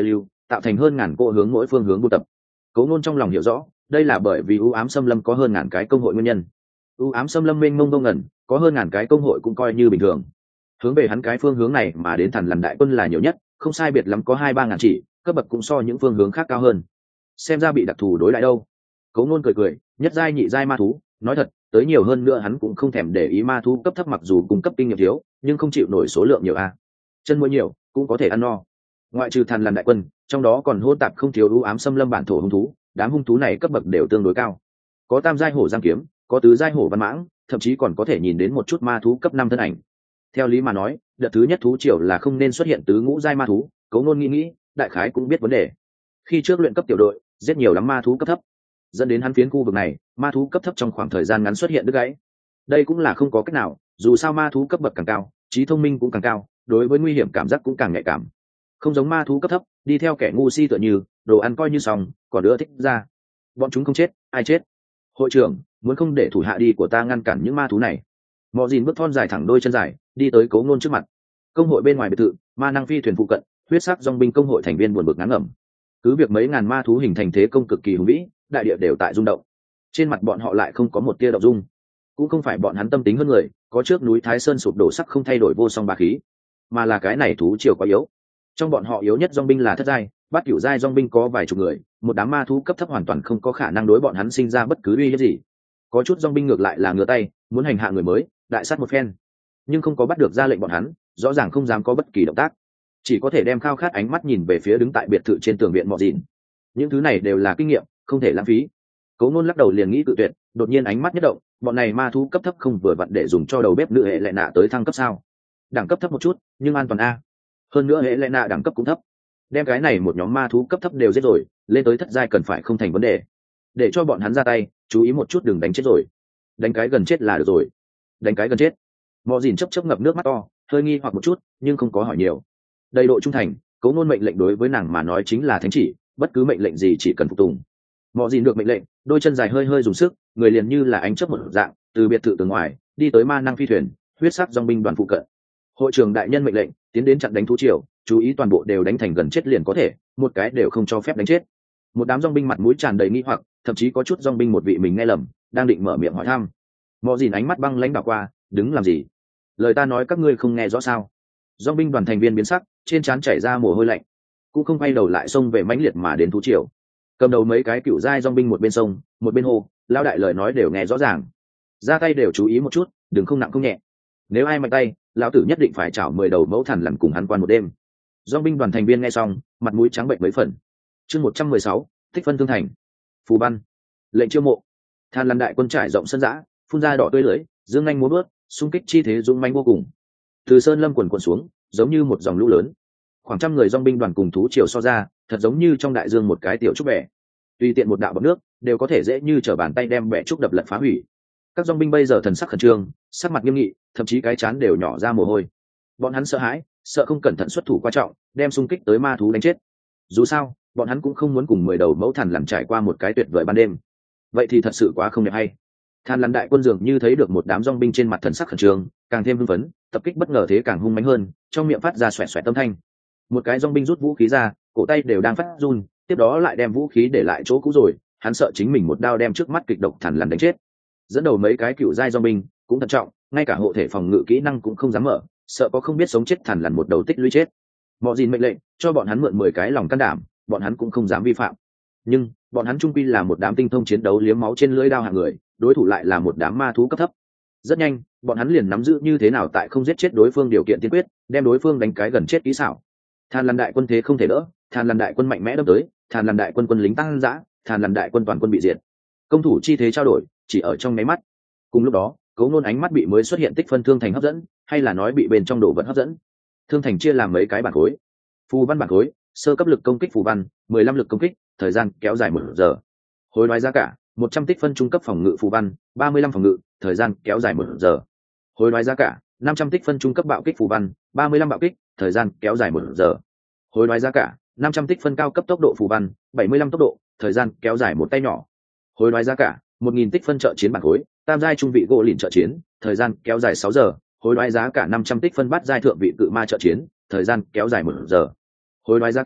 tạo thành hơn ngàn cỗ hướng mỗi phương hướng buôn tập. Cố Nôn trong lòng hiểu rõ, đây là bởi vì u ám xâm lâm có hơn ngàn cái công hội nguyên nhân. U ám xâm lâm mênh mông vô ngần, có hơn ngàn cái công hội cũng coi như bình thường. Hướng về hắn cái phương hướng này mà đến Thần Lần đại quân là nhiều nhất, không sai biệt lắm có 2-3 ngàn chỉ, cấp bậc cũng so những phương hướng khác cao hơn. Xem ra bị đặc thù đối lại đâu. Cố Nôn cười cười, nhất giai nhị giai ma thú, nói thật, tới nhiều hơn nữa hắn cũng không thèm để ý ma thú cấp thấp mặc dù cung cấp kinh nghiệm thiếu, nhưng không chịu nổi số lượng nhiều a. Chân muối nhiều, cũng có thể ăn no. Ngoại trừ Thần Lần đại quân, trong đó còn hỗn tạp không thiếu u ám xâm lâm bản thổ hung thú, đám hung thú này cấp bậc đều tương đối cao. Có tam giai hổ giang kiếm, có tứ giai hổ văn mãng, thậm chí còn có thể nhìn đến một chút ma thú cấp 5 thân ảnh. Theo lý mà nói, đợt thứ nhất thú triều là không nên xuất hiện tứ ngũ giai ma thú, Cố Nôn nghĩ, đại khái cũng biết vấn đề. Khi trước luyện cấp tiểu đội, giết nhiều lắm ma thú cấp thấp, dẫn đến hắn phiến khu vực này, ma thú cấp thấp trong khoảng thời gian ngắn xuất hiện đứt gãy. Đây cũng là không có cách nào, dù sao ma thú cấp bậc càng cao, trí thông minh cũng càng cao, đối với nguy hiểm cảm giác cũng càng nhạy cảm. Không giống ma thú cấp thấp, đi theo kẻ ngu si tựa như, đồ ăn coi như xong, còn nữa thích ra. Bọn chúng không chết, ai chết? Hội trưởng, muốn không để thủ hạ đi của ta ngăn cản những ma thú này. Mọ Dìn bước thon dài thẳng đôi chân dài, đi tới Cố Nôn trước mặt. Công hội bên ngoài biệt thự, ma năng phi thuyền phụ cận, huyết sắc dòng binh công hội thành viên buồn bực ngán ngẩm. Cứ việc mấy ngàn ma thú hình thành thế công cực kỳ hùng vĩ, đại địa đều tại rung động. Trên mặt bọn họ lại không có một tia động dung. Cũng không phải bọn hắn tâm tính hơn người, có trước núi Thái Sơn sụp đổ sắc không thay đổi vô song bá khí, mà là cái này thú triều quá yếu. Trong bọn họ yếu nhất dòng binh là thất giai, bát cửu giai dòng binh có vài chục người, một đám ma thú cấp thấp hoàn toàn không có khả năng đối bọn hắn sinh ra bất cứ uy hiếp gì. Có chút dòng binh ngược lại là ngửa tay, muốn hành hạ người mới, đại sát một phen, nhưng không có bắt được ra lệnh bọn hắn, rõ ràng không dám có bất kỳ động tác, chỉ có thể đem khao khát ánh mắt nhìn về phía đứng tại biệt thự trên tường viện Mọ Dìn. Những thứ này đều là kinh nghiệm, không thể lãng phí. Cố Nôn lắc đầu liền nghĩ tự tuyệt, đột nhiên ánh mắt nhất động, bọn này ma thú cấp thấp không vừa vặn để dùng cho đầu bếp nữ hệ lệ nạ tới thăng cấp sao? Đẳng cấp thấp một chút, nhưng an toàn a. Hơn nữa hệ lệ nạ đẳng cấp cũng thấp. Đem cái này một nhóm ma thú cấp thấp đều giết rồi, lên tới thất giai cần phải không thành vấn đề. Để cho bọn hắn ra tay, chú ý một chút đừng đánh chết rồi. Đánh cái gần chết là được rồi. Đánh cái gần chết. Mọ Dìn chớp ngập nước mắt to, hơi nghi hoặc một chút, nhưng không có hỏi nhiều. Đầy độ trung thành, Cố Nôn mệnh lệnh đối với nàng mà nói chính là thánh chỉ, bất cứ mệnh lệnh gì chỉ cần phục tùng. Mọ Dìn được mệnh lệnh, đôi chân dài hơi hơi dùng sức, người liền như là ánh chớp một dạng, từ biệt thự từ ngoài đi tới ma năng phi thuyền, huyết sắc dòng binh đoàn phụ cận. Hội trưởng đại nhân mệnh lệnh, tiến đến chặn đánh thú triều, chú ý toàn bộ đều đánh thành gần chết liền có thể, một cái đều không cho phép đánh chết. Một đám dòng binh mặt mũi tràn đầy nghi hoặc, thậm chí có chút dòng binh một vị mình nghe lầm, đang định mở miệng hỏi thăm. Mọ Dìn ánh mắt băng lãnh đảo qua, đứng làm gì? Lời ta nói các ngươi không nghe rõ sao? Dòng binh đoàn thành viên biến sắc, trên trán chảy ra mồ hôi lạnh, cũng không quay đầu lại xông về mãnh liệt mà đến thú triều. Cầm đầu mấy cái cựu giai dòng binh một bên sông, một bên hô, lao đại lời nói đều nghe rõ ràng, ra tay đều chú ý một chút, đừng không nặng không nhẹ. Nếu ai mạnh tay, lão tử nhất định phải chảo 10 đầu mẫu thần lần cùng hắn quan một đêm. Dòng binh đoàn thành viên nghe xong, mặt mũi trắng bệnh mấy phần. Chương 116, tích phân thương thành. Phù văn, lệnh chiêu mộ. Than Lần đại quân trải rộng sân dã, phun ra đỏ tươi lưỡi, dương nhanh múa bước, xung kích chi thế dũng mãnh vô cùng. Từ sơn lâm quần quần xuống, giống như một dòng lũ lớn. Khoảng trăm người dòng binh đoàn cùng thú triều so ra, thật giống như trong đại dương một cái tiểu trúc bẻ. Tùy tiện một đạo bọt nước, đều có thể dễ như trở bàn tay đem bẻ trúc đập lật phá hủy. Các dòng binh bây giờ thần sắc khẩn trương, sắc mặt nghiêm nghị, thậm chí cái trán đều nhỏ ra mồ hôi. Bọn hắn sợ hãi, sợ không cẩn thận xuất thủ quan trọng, đem xung kích tới ma thú đánh chết. Dù sao, bọn hắn cũng không muốn cùng 10 đầu mẫu thần làm trải qua một cái tuyệt vời ban đêm. Vậy thì thật sự quá không đẹp hay. Than Lần đại quân dường như thấy được một đám dòng binh trên mặt thần sắc khẩn trương, càng thêm hưng phấn, tập kích bất ngờ thế càng hung mãnh hơn, trong miệng phát ra xoẹt xoẹt âm thanh. Một cái dòng binh rút vũ khí ra, cổ tay đều đang phát run, tiếp đó lại đem vũ khí để lại chỗ cũ rồi, hắn sợ chính mình một đao đem trước mắt kịch độc Than Lần đánh chết. Dẫn đầu mấy cái cựu giai dòng binh cũng thận trọng, ngay cả hộ thể phòng ngự kỹ năng cũng không dám mở, sợ có không biết sống chết Than Lần một đầu tích lũy chết. Mọ Dìn mệnh lệnh cho bọn hắn mượn 10 cái lòng can đảm, bọn hắn cũng không dám vi phạm. Nhưng bọn hắn trung quy là một đám tinh thông chiến đấu liếm máu trên lưỡi đao hạng người, đối thủ lại là một đám ma thú cấp thấp. Rất nhanh, bọn hắn liền nắm giữ như thế nào tại không giết chết đối phương điều kiện tiên quyết, đem đối phương đánh cái gần chết kỹ xảo. Than Lần đại quân thế không thể đỡ, Than Lần đại quân mạnh mẽ đâm tới, Than Lần đại quân quân lính tăng dã, Than Lần đại quân toàn quân bị diệt. Công thủ chi thế trao đổi, chỉ ở trong mấy mắt. Cùng lúc đó, Cố Nôn ánh mắt bị mới xuất hiện tích phân thương thành hấp dẫn, hay là nói bị bên trong đồ vật hấp dẫn. Thương thành chia làm mấy cái bản khối. Phù văn bản khối, sơ cấp lực công kích phù văn, 15 lực công kích, thời gian kéo dài 1 giờ. Hối đoái giá cả, 100 tích phân trung cấp phòng ngự phù văn, 35 phòng ngự, thời gian kéo dài 1 giờ. Hối đoái giá cả, 500 tích phân trung cấp bạo kích phù văn, 35 bạo kích, thời gian kéo dài 1 giờ. Hối đoái giá cả, 500 tích phân cao cấp tốc độ phù văn, 75 tốc độ, thời gian kéo dài một tay nhỏ. Hối đoái giá cả, 1000 tích phân trợ chiến bản khối, tam giai trung vị gỗ lìn trợ chiến, thời gian kéo dài 6 giờ. Hối đoái giá cả 500 tích phân bát giai thượng vị cự ma trợ chiến, thời gian kéo dài 1 giờ. Hối đoái giá cả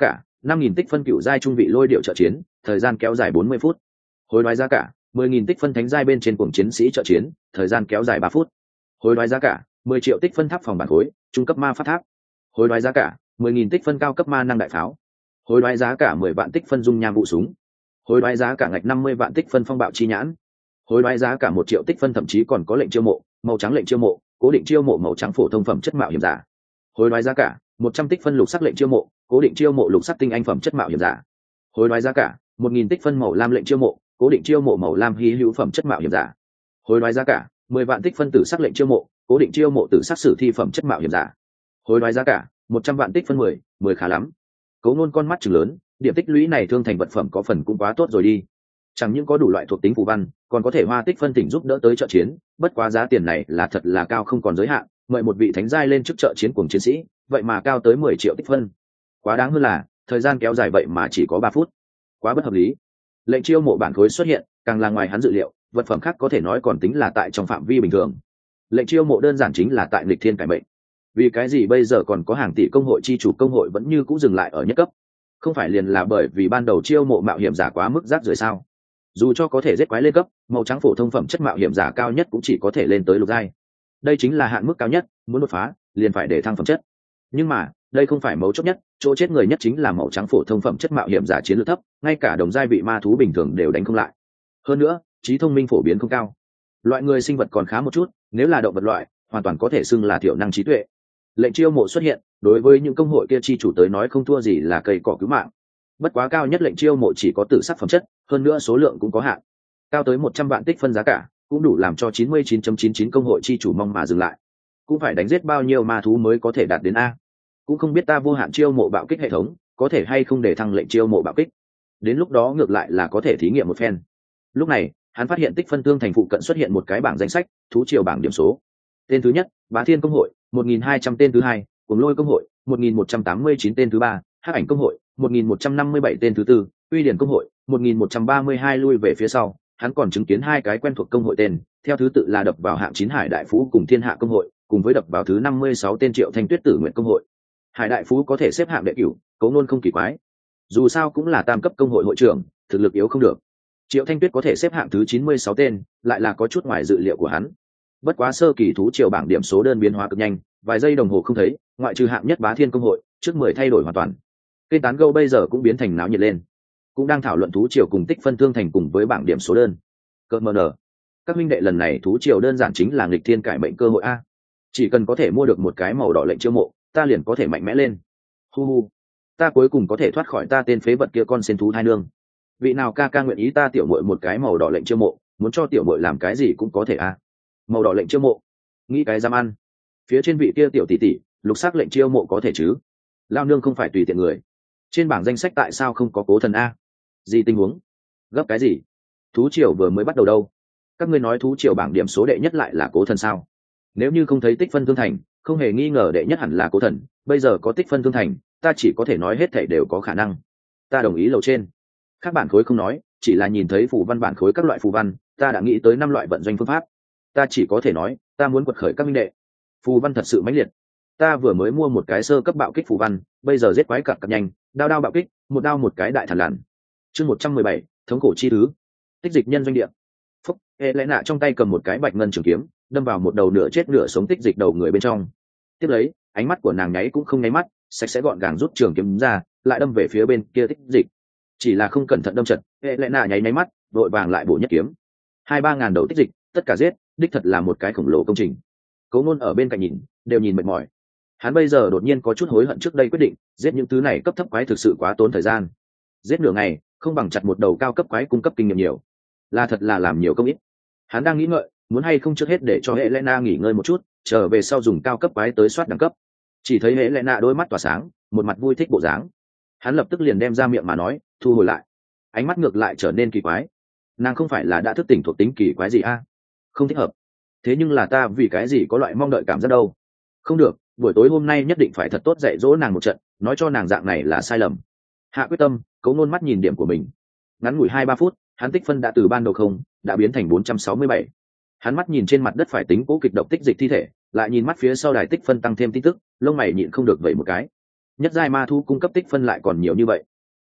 5.000 tích phân cựu giai trung vị lôi điệu trợ chiến, thời gian kéo dài 40 phút. Hối đoái giá cả 10.000 tích phân thánh giai bên trên cuồng chiến sĩ trợ chiến, thời gian kéo dài 3 phút. Hối đoái giá cả 10 triệu tích phân tháp phòng bản khối, trung cấp ma pháp tháp. Hối đoái giá cả 10.000 tích phân cao cấp ma năng đại pháo. Hối đoái giá cả 10 vạn tích phân dung nham vụ súng. Hối đoái giá cả ngạch 50 vạn tích phân phong bạo chi nhãn. Hối đoái giá cả 1 triệu tích phân, thậm chí còn có lệnh chiêu mộ màu trắng, lệnh chiêu mộ cố định chiêu mộ màu trắng phổ thông phẩm chất mạo hiểm giả. Hối đoái giá cả 100 tích phân lục sắc lệnh chiêu mộ cố định chiêu mộ lục sắc tinh anh phẩm chất mạo hiểm giả. Hối đoái giá cả 1.000 tích phân màu lam lệnh chiêu mộ cố định chiêu mộ màu lam hy hữu phẩm chất mạo hiểm giả. Hối đoái giá cả 10 vạn tích phân tử sắc lệnh chiêu mộ cố định chiêu mộ tử sắc sử thi phẩm chất mạo hiểm giả. Hối đoái giá cả 100 vạn tích phân 10 khá lắm. Cấu Nôn con mắt trừng lớn, điểm tích lũy này thương thành vật phẩm có phần cũng quá tốt rồi đi. Chẳng những có đủ loại thuộc tính phù văn, còn có thể hoa tích phân tỉnh giúp đỡ tới trợ chiến, bất quá giá tiền này là thật là cao không còn giới hạn, mời một vị thánh giai lên chức trợ chiến cùng chiến sĩ, vậy mà cao tới 10 triệu tích phân. Quá đáng hơn là, thời gian kéo dài vậy mà chỉ có 3 phút. Quá bất hợp lý. Lệnh chiêu mộ bản khối xuất hiện, càng là ngoài hắn dự liệu, vật phẩm khác có thể nói còn tính là tại trong phạm vi bình thường. Lệnh chiêu mộ đơn giản chính là tại nghịch thiên cải mệnh. Vì cái gì bây giờ còn có hàng tỷ công hội chi chủ công hội vẫn như cũ dừng lại ở nhất cấp? Không phải liền là bởi vì ban đầu chiêu mộ mạo hiểm giả quá mức rác rưởi sao? Dù cho có thể giết quái lên cấp, màu trắng phổ thông phẩm chất mạo hiểm giả cao nhất cũng chỉ có thể lên tới lục giai. Đây chính là hạn mức cao nhất, muốn đột phá liền phải để thăng phẩm chất. Nhưng mà đây không phải mấu chốt nhất, chỗ chết người nhất chính là màu trắng phổ thông phẩm chất mạo hiểm giả chiến lược thấp, ngay cả đồng giai vị ma thú bình thường đều đánh không lại. Hơn nữa trí thông minh phổ biến không cao, loại người sinh vật còn khá một chút, nếu là động vật loại hoàn toàn có thể xưng là thiểu năng trí tuệ. Lệnh chiêu mộ xuất hiện, đối với những công hội kia chi chủ tới nói không thua gì là cây cỏ cứu mạng. Bất quá cao nhất lệnh chiêu mộ chỉ có tử sắc phẩm chất, hơn nữa số lượng cũng có hạn, cao tới 100 vạn tích phân giá cả, cũng đủ làm cho 99.99 công hội chi chủ mong mà dừng lại. Cũng phải đánh giết bao nhiêu ma thú mới có thể đạt đến a? Cũng không biết ta vô hạn chiêu mộ bạo kích hệ thống có thể hay không để thăng lệnh chiêu mộ bạo kích, đến lúc đó ngược lại là có thể thí nghiệm một phen. Lúc này hắn phát hiện tích phân thương thành phụ cận xuất hiện một cái bảng danh sách, thú triều bảng điểm số. Tên thứ nhất Bá Thiên công hội 1.200, tên thứ hai Cuồng Lôi công hội 1.189, tên thứ ba Hắc Ảnh công hội 1.157, tên thứ tư Uy Điển công hội 1.132. Lui về phía sau, hắn còn chứng kiến hai cái quen thuộc công hội tên, theo thứ tự là đập vào hạng 9 Hải Đại Phú cùng Thiên Hạ công hội, cùng với đập vào thứ 56 tên Triệu Thanh Tuyết Tử Nguyện công hội. Hải Đại Phú có thể xếp hạng đệ cửu, Cấu Nôn không kỳ quái, dù sao cũng là tam cấp công hội hội trưởng, thực lực yếu không được. Triệu Thanh Tuyết có thể xếp hạng thứ 96 tên, lại là có chút ngoài dự liệu của hắn. Bất quá sơ kỳ thú triều bảng điểm số đơn biến hóa cực nhanh, vài giây đồng hồ không thấy, ngoại trừ hạng nhất Bá Thiên công hội, trước 10 thay đổi hoàn toàn. Kênh tán gẫu bây giờ cũng biến thành náo nhiệt lên, cũng đang thảo luận thú triều cùng tích phân thương thành cùng với bảng điểm số đơn. Cơn mờ nở, các minh đệ, lần này thú triều đơn giản chính là nghịch thiên cải mệnh cơ hội a. Chỉ cần có thể mua được một cái màu đỏ lệnh chiêu mộ, ta liền có thể mạnh mẽ lên. Hu hu, ta cuối cùng có thể thoát khỏi ta tên phế vật kia con sen thú thai nương. Vị nào ca ca nguyện ý ta tiểu muội một cái màu đỏ lệnh chiêu mộ, muốn cho tiểu muội làm cái gì cũng có thể a. Màu đỏ lệnh chiêu mộ, nghĩ cái dám ăn. Phía trên vị kia tiểu tỷ tỷ, lục sắc lệnh chiêu mộ có thể chứ? Lao nương không phải tùy tiện người. Trên bảng danh sách tại sao không có Cố Thần a? Gì tình huống? Gấp cái gì? Thú triều vừa mới bắt đầu đâu. Các ngươi nói thú triều bảng điểm số đệ nhất lại là Cố Thần sao? Nếu như không thấy tích phân thương thành, không hề nghi ngờ đệ nhất hẳn là Cố Thần. Bây giờ có tích phân thương thành, ta chỉ có thể nói hết thảy đều có khả năng. Ta đồng ý lầu trên. Các bản khối không nói, chỉ là nhìn thấy phù văn bản khối các loại phù văn, ta đã nghĩ tới 5 loại vận doanh phương pháp. Ta chỉ có thể nói, ta muốn quật khởi các minh đệ. Phù văn thật sự mãnh liệt. Ta vừa mới mua một cái sơ cấp bạo kích phù văn, bây giờ giết quái cặc cặc nhanh, đao đao bạo kích, một đao một cái đại thần lằn. Chương 117, thống cổ chi thứ. Tích dịch nhân doanh địa. Phúc, Helena trong tay cầm một cái bạch ngân trường kiếm, đâm vào một đầu nửa chết nửa sống tích dịch đầu người bên trong. Tiếp lấy, ánh mắt của nàng nháy cũng không nháy mắt, sạch sẽ gọn gàng rút trường kiếm ra, lại đâm về phía bên kia tích dịch. Chỉ là không cẩn thận đâm chật, Helena nháy mắt, vội vàng lại bổ nhất kiếm. 2-3 ngàn đầu tích dịch, tất cả giết, đích thật là một cái khổng lồ công trình. Cố Nôn ở bên cạnh nhìn, đều nhìn mệt mỏi. Hắn bây giờ đột nhiên có chút hối hận trước đây quyết định giết những thứ này cấp thấp quái, thực sự quá tốn thời gian. Giết nửa ngày, không bằng chặt một đầu cao cấp quái cung cấp kinh nghiệm nhiều. Là thật là làm nhiều công ít. Hắn đang nghĩ ngợi, muốn hay không trước hết để cho Helena nghỉ ngơi một chút, trở về sau dùng cao cấp quái tới soát đẳng cấp. Chỉ thấy Helena đôi mắt tỏa sáng, một mặt vui thích bộ dáng. Hắn lập tức liền đem ra miệng mà nói, thu hồi lại. Ánh mắt ngược lại trở nên kỳ quái. Nàng không phải là đã thức tỉnh thuộc tính kỳ quái gì a? Không thích hợp. Thế nhưng là ta vì cái gì có loại mong đợi cảm giác đâu? Không được, buổi tối hôm nay nhất định phải thật tốt dạy dỗ nàng một trận, nói cho nàng dạng này là sai lầm. Hạ quyết tâm, Cố Nôn mắt nhìn điểm của mình. Ngắn ngủi 2-3 phút, hắn tích phân đã từ ban đầu không, đã biến thành 467. Hắn mắt nhìn trên mặt đất phải tính cố kịch độc tích dịch thi thể, lại nhìn mắt phía sau đài tích phân tăng thêm tin tức, lông mày nhịn không được vậy một cái. Nhất giai ma thu cung cấp tích phân lại còn nhiều như vậy,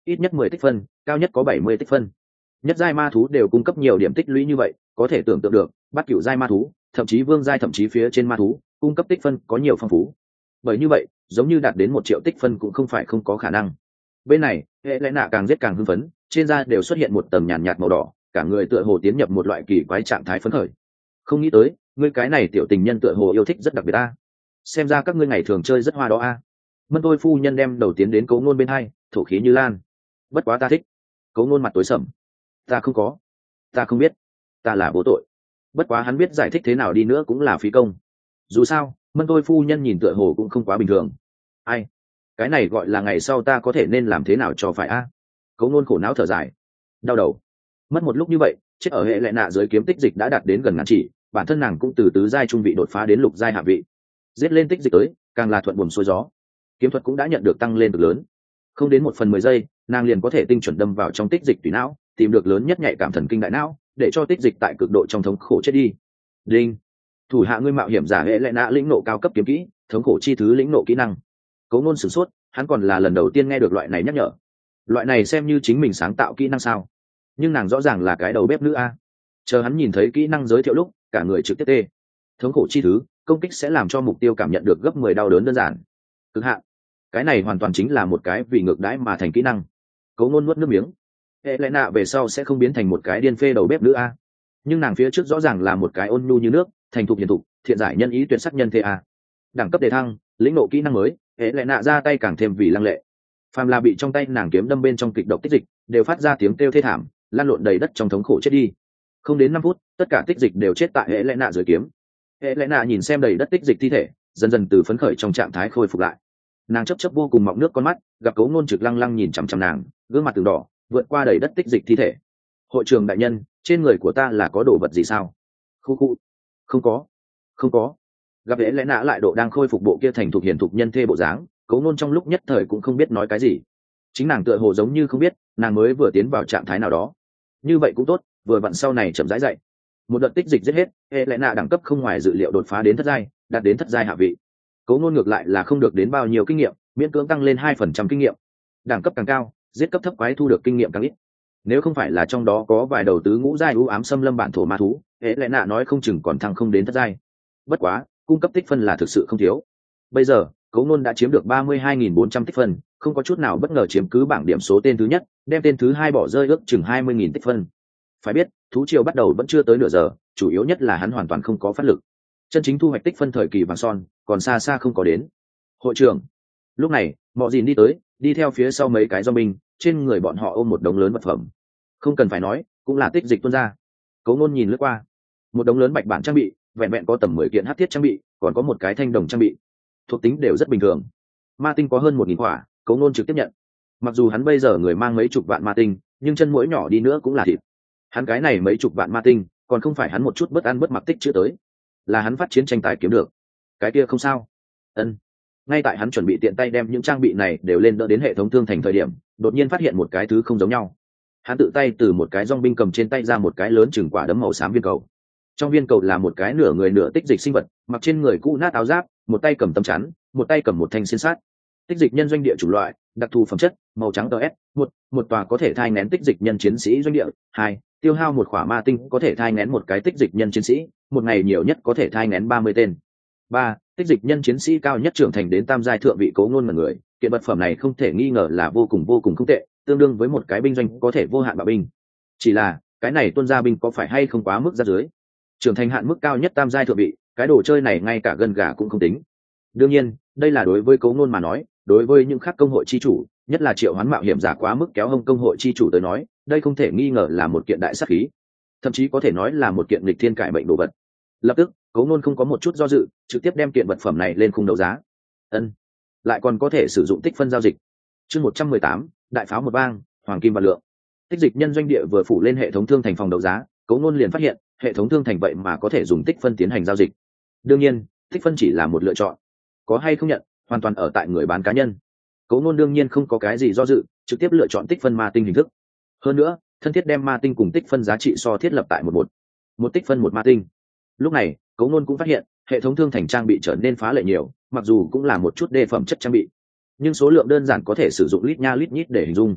ít nhất 10 tích phân, cao nhất có 70 tích phân. Nhất giai ma thú đều cung cấp nhiều điểm tích lũy như vậy, có thể tưởng tượng được bắt cửu giai ma thú, thậm chí vương giai, thậm chí phía trên ma thú cung cấp tích phân có nhiều phong phú. Bởi như vậy giống như đạt đến 1 triệu tích phân cũng không phải không có khả năng. Bên này hệ lẽ nạ càng giết càng hưng phấn, trên da đều xuất hiện một tầng nhàn nhạt màu đỏ, cả người tựa hồ tiến nhập một loại kỳ quái trạng thái phấn khởi. Không nghĩ tới ngươi cái này tiểu tình nhân tựa hồ yêu thích rất đặc biệt a, xem ra các ngươi ngày thường chơi rất hoa đó a. Mân Tôi phu nhân đem đầu tiến đến Cấu Nôn bên hai, thổ khí như lan. Bất quá ta thích. Cấu Nôn mặt tối sầm. Ta không có, ta không biết, ta là vô tội. Bất quá hắn biết giải thích thế nào đi nữa cũng là phí công. Dù sao Mân Tôi phu nhân nhìn tựa hồ cũng không quá bình thường. Ai, cái này gọi là ngày sau ta có thể nên làm thế nào cho phải a. Cấu Nôn khổ não thở dài, đau đầu. Mất một lúc như vậy, chết ở hệ lệ nạ dưới kiếm tích dịch đã đạt đến gần ngàn chỉ, bản thân nàng cũng từ tứ giai trung vị đột phá đến lục giai hạ vị. Giết lên tích dịch tới càng là thuận buồm xuôi gió, kiếm thuật cũng đã nhận được tăng lên cực lớn. Không đến 1/10 giây, nàng liền có thể tinh chuẩn đâm vào trong tích dịch tùy não, tìm được lớn nhất nhạy cảm thần kinh đại não, để cho tích dịch tại cực độ trong thống khổ chết đi. Đinh, thủ hạ ngươi mạo hiểm giả hệ lệ nạ lĩnh nộ cao cấp kiếm kỹ, thống khổ chi thứ lĩnh nộ kỹ năng. Cấu Nôn sửng sốt, hắn còn là lần đầu tiên nghe được loại này nhắc nhở. Loại này xem như chính mình sáng tạo kỹ năng sao? Nhưng nàng rõ ràng là cái đầu bếp nữ a. Chờ hắn nhìn thấy kỹ năng giới thiệu lúc, cả người trực tiếp tê. Thống khổ chi thứ, công kích sẽ làm cho mục tiêu cảm nhận được gấp 10 đau đớn đơn giản. Cực hạn. Cái này hoàn toàn chính là một cái vì ngược đãi mà thành kỹ năng. Cấu Nôn nuốt nước miếng. Hệ lẽ nạ về sau sẽ không biến thành một cái điên phê đầu bếp nữ a. Nhưng nàng phía trước rõ ràng là một cái ôn nhu như nước, thành thục hiền thục, thiện giải nhân ý tuyệt sắc nhân thế a. Đẳng cấp đề thăng, lĩnh ngộ kỹ năng mới, hệ lẽ nạ ra tay càng thêm vì lăng lệ. Phàm là bị trong tay nàng kiếm đâm bên trong kịch độc tích dịch, đều phát ra tiếng kêu thê thảm, lan lộn đầy đất trong thống khổ chết đi. Không đến 5 phút, tất cả tích dịch đều chết tại hệ lẽ nạ dưới kiếm. Hệ lẽ nạ nhìn xem đầy đất tích dịch thi thể, dần dần từ phấn khởi trong trạng thái khôi phục lại. Nàng chấp vô cùng mọng nước con mắt, gặp Cấu Nôn trực lăng lăng nhìn chằm chằm nàng, gương mặt từng đỏ, vượt qua đầy đất tích dịch thi thể. Hội trưởng đại nhân, trên người của ta là có đồ vật gì sao? Khu. Không có, không có. Gặp hệ lẽ nạ lại độ đang khôi phục bộ kia thành thục hiền thục nhân thê bộ dáng, Cấu Nôn trong lúc nhất thời cũng không biết nói cái gì. Chính nàng tựa hồ giống như không biết, nàng mới vừa tiến vào trạng thái nào đó. Như vậy cũng tốt, vừa vặn sau này chậm rãi dậy. Một đợt tích dịch giết hết, hệ lẽ nạ đẳng cấp không ngoài dự liệu đột phá đến thất giai, đạt đến thất giai hạ vị. Cấu Nôn ngược lại là không được đến bao nhiêu kinh nghiệm, miễn cưỡng tăng lên 2% kinh nghiệm. Đẳng cấp càng cao, giết cấp thấp quái thu được kinh nghiệm càng ít. Nếu không phải là trong đó có vài đầu tứ ngũ giai u ám xâm lâm bản thổ ma thú, hệ lẽ nạ nói không chừng còn thăng không đến thất giai. Bất quá, cung cấp tích phân là thực sự không thiếu. Bây giờ, Cấu Nôn đã chiếm được 32.400 tích phân, không có chút nào bất ngờ chiếm cứ bảng điểm số tên thứ nhất, đem tên thứ hai bỏ rơi ước chừng 20.000 tích phân. Phải biết, thú triều bắt đầu vẫn chưa tới nửa giờ, chủ yếu nhất là hắn hoàn toàn không có phát lực. Chân chính thu hoạch tích phân thời kỳ vàng son, còn xa xa không có đến. Hội trưởng. Lúc này, Mọ Dìn đi tới, đi theo phía sau mấy cái do binh, trên người bọn họ ôm một đống lớn vật phẩm. Không cần phải nói, cũng là tích dịch tuôn ra. Cấu Nôn nhìn lướt qua, một đống lớn bạch bản trang bị, vẹn vẹn có tầm 10 kiện hắc thiết trang bị, còn có một cái thanh đồng trang bị. Thuộc tính đều rất bình thường. Ma tinh có hơn 1.000 quả, Cấu Nôn trực tiếp nhận. Mặc dù hắn bây giờ người mang mấy chục vạn ma tinh, nhưng chân mũi nhỏ đi nữa cũng là thịt. Hắn cái này mấy chục vạn ma tinh, còn không phải hắn một chút bất ăn bất mặc tích chữa tới, là hắn phát chiến tranh tài kiếm được. Cái kia không sao. Ân. Ngay tại hắn chuẩn bị tiện tay đem những trang bị này đều lên đỡ đến hệ thống thương thành thời điểm, đột nhiên phát hiện một cái thứ không giống nhau. Hắn tự tay từ một cái dong binh cầm trên tay ra một cái lớn chừng quả đấm màu xám viên cầu. Trong viên cầu là một cái nửa người nửa tích dịch sinh vật, mặc trên người cũ nát áo giáp, một tay cầm tấm chắn, một tay cầm một thanh xiên sát. Tích dịch nhân doanh địa chủng loại, đặc thù phẩm chất, màu trắng TS, một tòa có thể thai nén tích dịch nhân chiến sĩ doanh địa, 2, tiêu hao một khỏa ma tinh có thể thai nén một cái tích dịch nhân chiến sĩ, một ngày nhiều nhất có thể thai nén 30 tên. 3, tích dịch nhân chiến sĩ cao nhất trưởng thành đến tam giai thượng vị Cấu Nôn mà người, kiện vật phẩm này không thể nghi ngờ là vô cùng không tệ, tương đương với một cái binh doanh có thể vô hạn bạo binh. Chỉ là, cái này tuân gia binh có phải hay không quá mức ra dưới? Trưởng thành hạn mức cao nhất tam giai thượng vị, cái đồ chơi này ngay cả gân gà cũng không tính. Đương nhiên, đây là đối với Cấu Nôn mà nói, đối với những khác công hội chi chủ, nhất là Triệu Hoán mạo hiểm giả quá mức kéo hông công hội chi chủ tới nói, đây không thể nghi ngờ là một kiện đại sát khí, thậm chí có thể nói là một kiện nghịch thiên cải mệnh đồ vật. Lập tức, Cấu Nôn không có một chút do dự, trực tiếp đem kiện vật phẩm này lên khung đấu giá. Ân, lại còn có thể sử dụng tích phân giao dịch. Chương 118, đại pháo một vang, hoàng kim và lượng. Tích dịch nhân doanh địa vừa phủ lên hệ thống thương thành phòng đấu giá, Cấu Nôn liền phát hiện, hệ thống thương thành vậy mà có thể dùng tích phân tiến hành giao dịch. Đương nhiên, tích phân chỉ là một lựa chọn, có hay không nhận, hoàn toàn ở tại người bán cá nhân. Cấu Nôn đương nhiên không có cái gì do dự, trực tiếp lựa chọn tích phân ma tinh hình thức. Hơn nữa, thân thiết đem ma tinh cùng tích phân giá trị so thiết lập tại một tích phân một ma tinh. Lúc này, Cấu Nôn cũng phát hiện, hệ thống thương thành trang bị trở nên phá lệ nhiều, mặc dù cũng là một chút đề phẩm chất trang bị, nhưng số lượng đơn giản có thể sử dụng lít nha lít nhít để hình dung.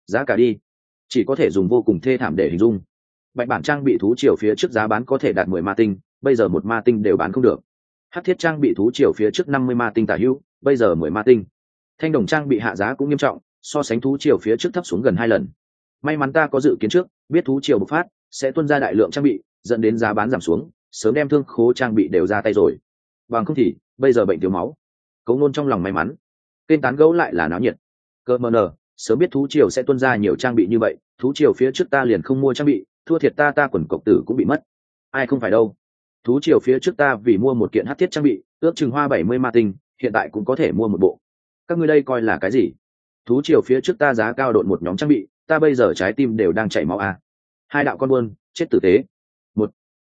giá cả đi chỉ có thể dùng vô cùng thê thảm để hình dung. Bạch bản trang bị thú triều phía trước giá bán có thể đạt 10 ma tinh, bây giờ một ma tinh đều bán không được. Hắc thiết trang bị thú triều phía trước 50 ma tinh tả hữu, bây giờ 10 ma tinh. Thanh đồng trang bị hạ giá cũng nghiêm trọng, so sánh thú triều phía trước thấp xuống gần 2 lần. May mắn ta có dự kiến trước, biết thú triều bộc phát sẽ tuôn ra đại lượng trang bị, dẫn đến giá bán giảm xuống, sớm đem thương khố trang bị đều ra tay rồi. Bằng không thì bây giờ bệnh thiếu máu. Cấu Nôn trong lòng may mắn. Kênh tán gẫu lại là náo nhiệt. Cơ mờ nờ, sớm biết thú triều sẽ tuôn ra nhiều trang bị như vậy, thú triều phía trước ta liền không mua trang bị, thua thiệt ta quần cộc tử cũng bị mất. Ai không phải đâu. Thú triều phía trước ta vì mua một kiện hắc thiết trang bị, ước chừng hoa 70 ma tinh, hiện tại cũng có thể mua một bộ. Các ngươi đây coi là cái gì? Thú triều phía trước ta giá cao độn một nhóm trang bị, ta bây giờ trái tim đều đang chảy máu à. Hai đạo con buôn, chết tử tế. Một.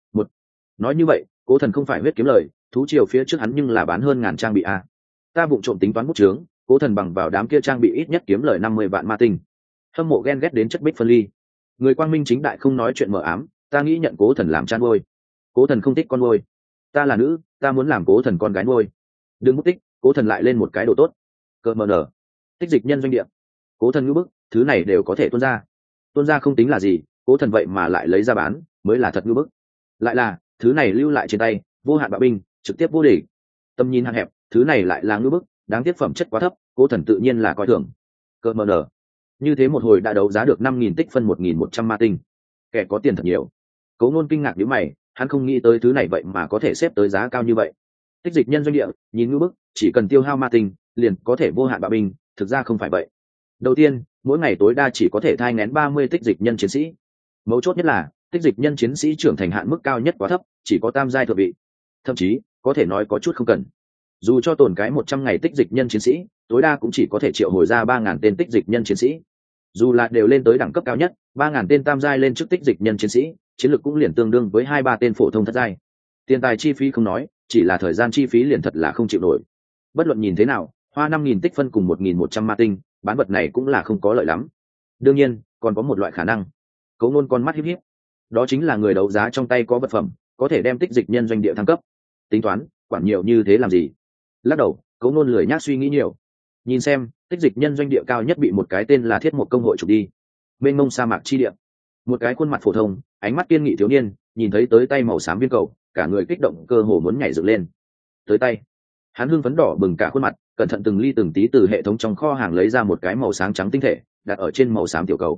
Nói như vậy, Cố Thần không phải huyết kiếm lời, thú triều phía trước hắn nhưng là bán hơn ngàn trang bị à. Ta vụng trộm tính toán bút chướng, Cố Thần bằng vào đám kia trang bị ít nhất kiếm lời 50 vạn ma tinh. Hâm mộ ghen ghét đến chất bích phân ly. Người quang minh chính đại không nói chuyện mờ ám, ta nghĩ nhận Cố Thần làm chan nuôi. Cố Thần không thích con nuôi. Ta là nữ, ta muốn làm Cố Thần con gái nuôi. Đừng mất tích, Cố Thần lại lên một cái đồ tốt. Cơ mờ nở. Tích dịch nhân doanh địa. Cố Thần ngữ bức, thứ này đều có thể tuôn ra. Tuôn ra không tính là gì, Cố Thần vậy mà lại lấy ra bán, mới là thật ngữ bức. Lại là, thứ này lưu lại trên tay, vô hạn bạo binh, trực tiếp vô địch. Tầm nhìn hạn hẹp, thứ này lại là ngữ bức, đáng tiếc phẩm chất quá thấp, Cố Thần tự nhiên là coi thường. Cơ mờ nở. Như thế một hồi đã đấu giá được 5.000 tích phân 1.100 ma tinh. Kẻ có tiền thật nhiều. Cố Nôn kinh ngạc nhíu mày, hắn không nghĩ tới thứ này vậy mà có thể xếp tới giá cao như vậy. Tích dịch nhân doanh địa, nhìn ngữ bức, chỉ cần tiêu hao ma tinh, liền có thể vô hạn bạo binh, thực ra không phải vậy. Đầu tiên, mỗi ngày tối đa chỉ có thể thai nghén 30 tích dịch nhân chiến sĩ. Mấu chốt nhất là, tích dịch nhân chiến sĩ trưởng thành hạn mức cao nhất quá thấp, chỉ có tam giai thượng vị. Thậm chí, có thể nói có chút không cần. Dù cho tồn cái 100 ngày tích dịch nhân chiến sĩ, tối đa cũng chỉ có thể triệu hồi ra 3.000 tên tích dịch nhân chiến sĩ. Dù là đều lên tới đẳng cấp cao nhất, 3.000 tên tam giai lên trước tích dịch nhân chiến sĩ, chiến lược cũng liền tương đương với 2-3 tên phổ thông thất giai. Tiền tài chi phí không nói, chỉ là thời gian chi phí liền thật là không chịu nổi. Bất luận nhìn thế nào, hoa 5.000 tích phân cùng 1.100 ma tinh, bán vật này cũng là không có lợi lắm. Đương nhiên, còn có một loại khả năng. Cố Nôn con mắt híp híp. Đó chính là người đấu giá trong tay có vật phẩm, có thể đem tích dịch nhân doanh địa thăng cấp. Tính toán, quản nhiều như thế làm gì? Lắc đầu, Cố Nôn lười nhác suy nghĩ nhiều. Nhìn xem, tích dịch nhân doanh địa cao nhất bị một cái tên là Thiết Mộc công hội chụp đi. Mênh mông sa mạc chi địa. Một cái khuôn mặt phổ thông, ánh mắt kiên nghị thiếu niên, nhìn thấy tới tay màu xám viên cầu, cả người kích động cơ hồ muốn nhảy dựng lên. Tới tay. Hắn hưng phấn đỏ bừng cả khuôn mặt, cẩn thận từng ly từng tí từ hệ thống trong kho hàng lấy ra một cái màu sáng trắng tinh thể, đặt ở trên màu xám tiểu cầu.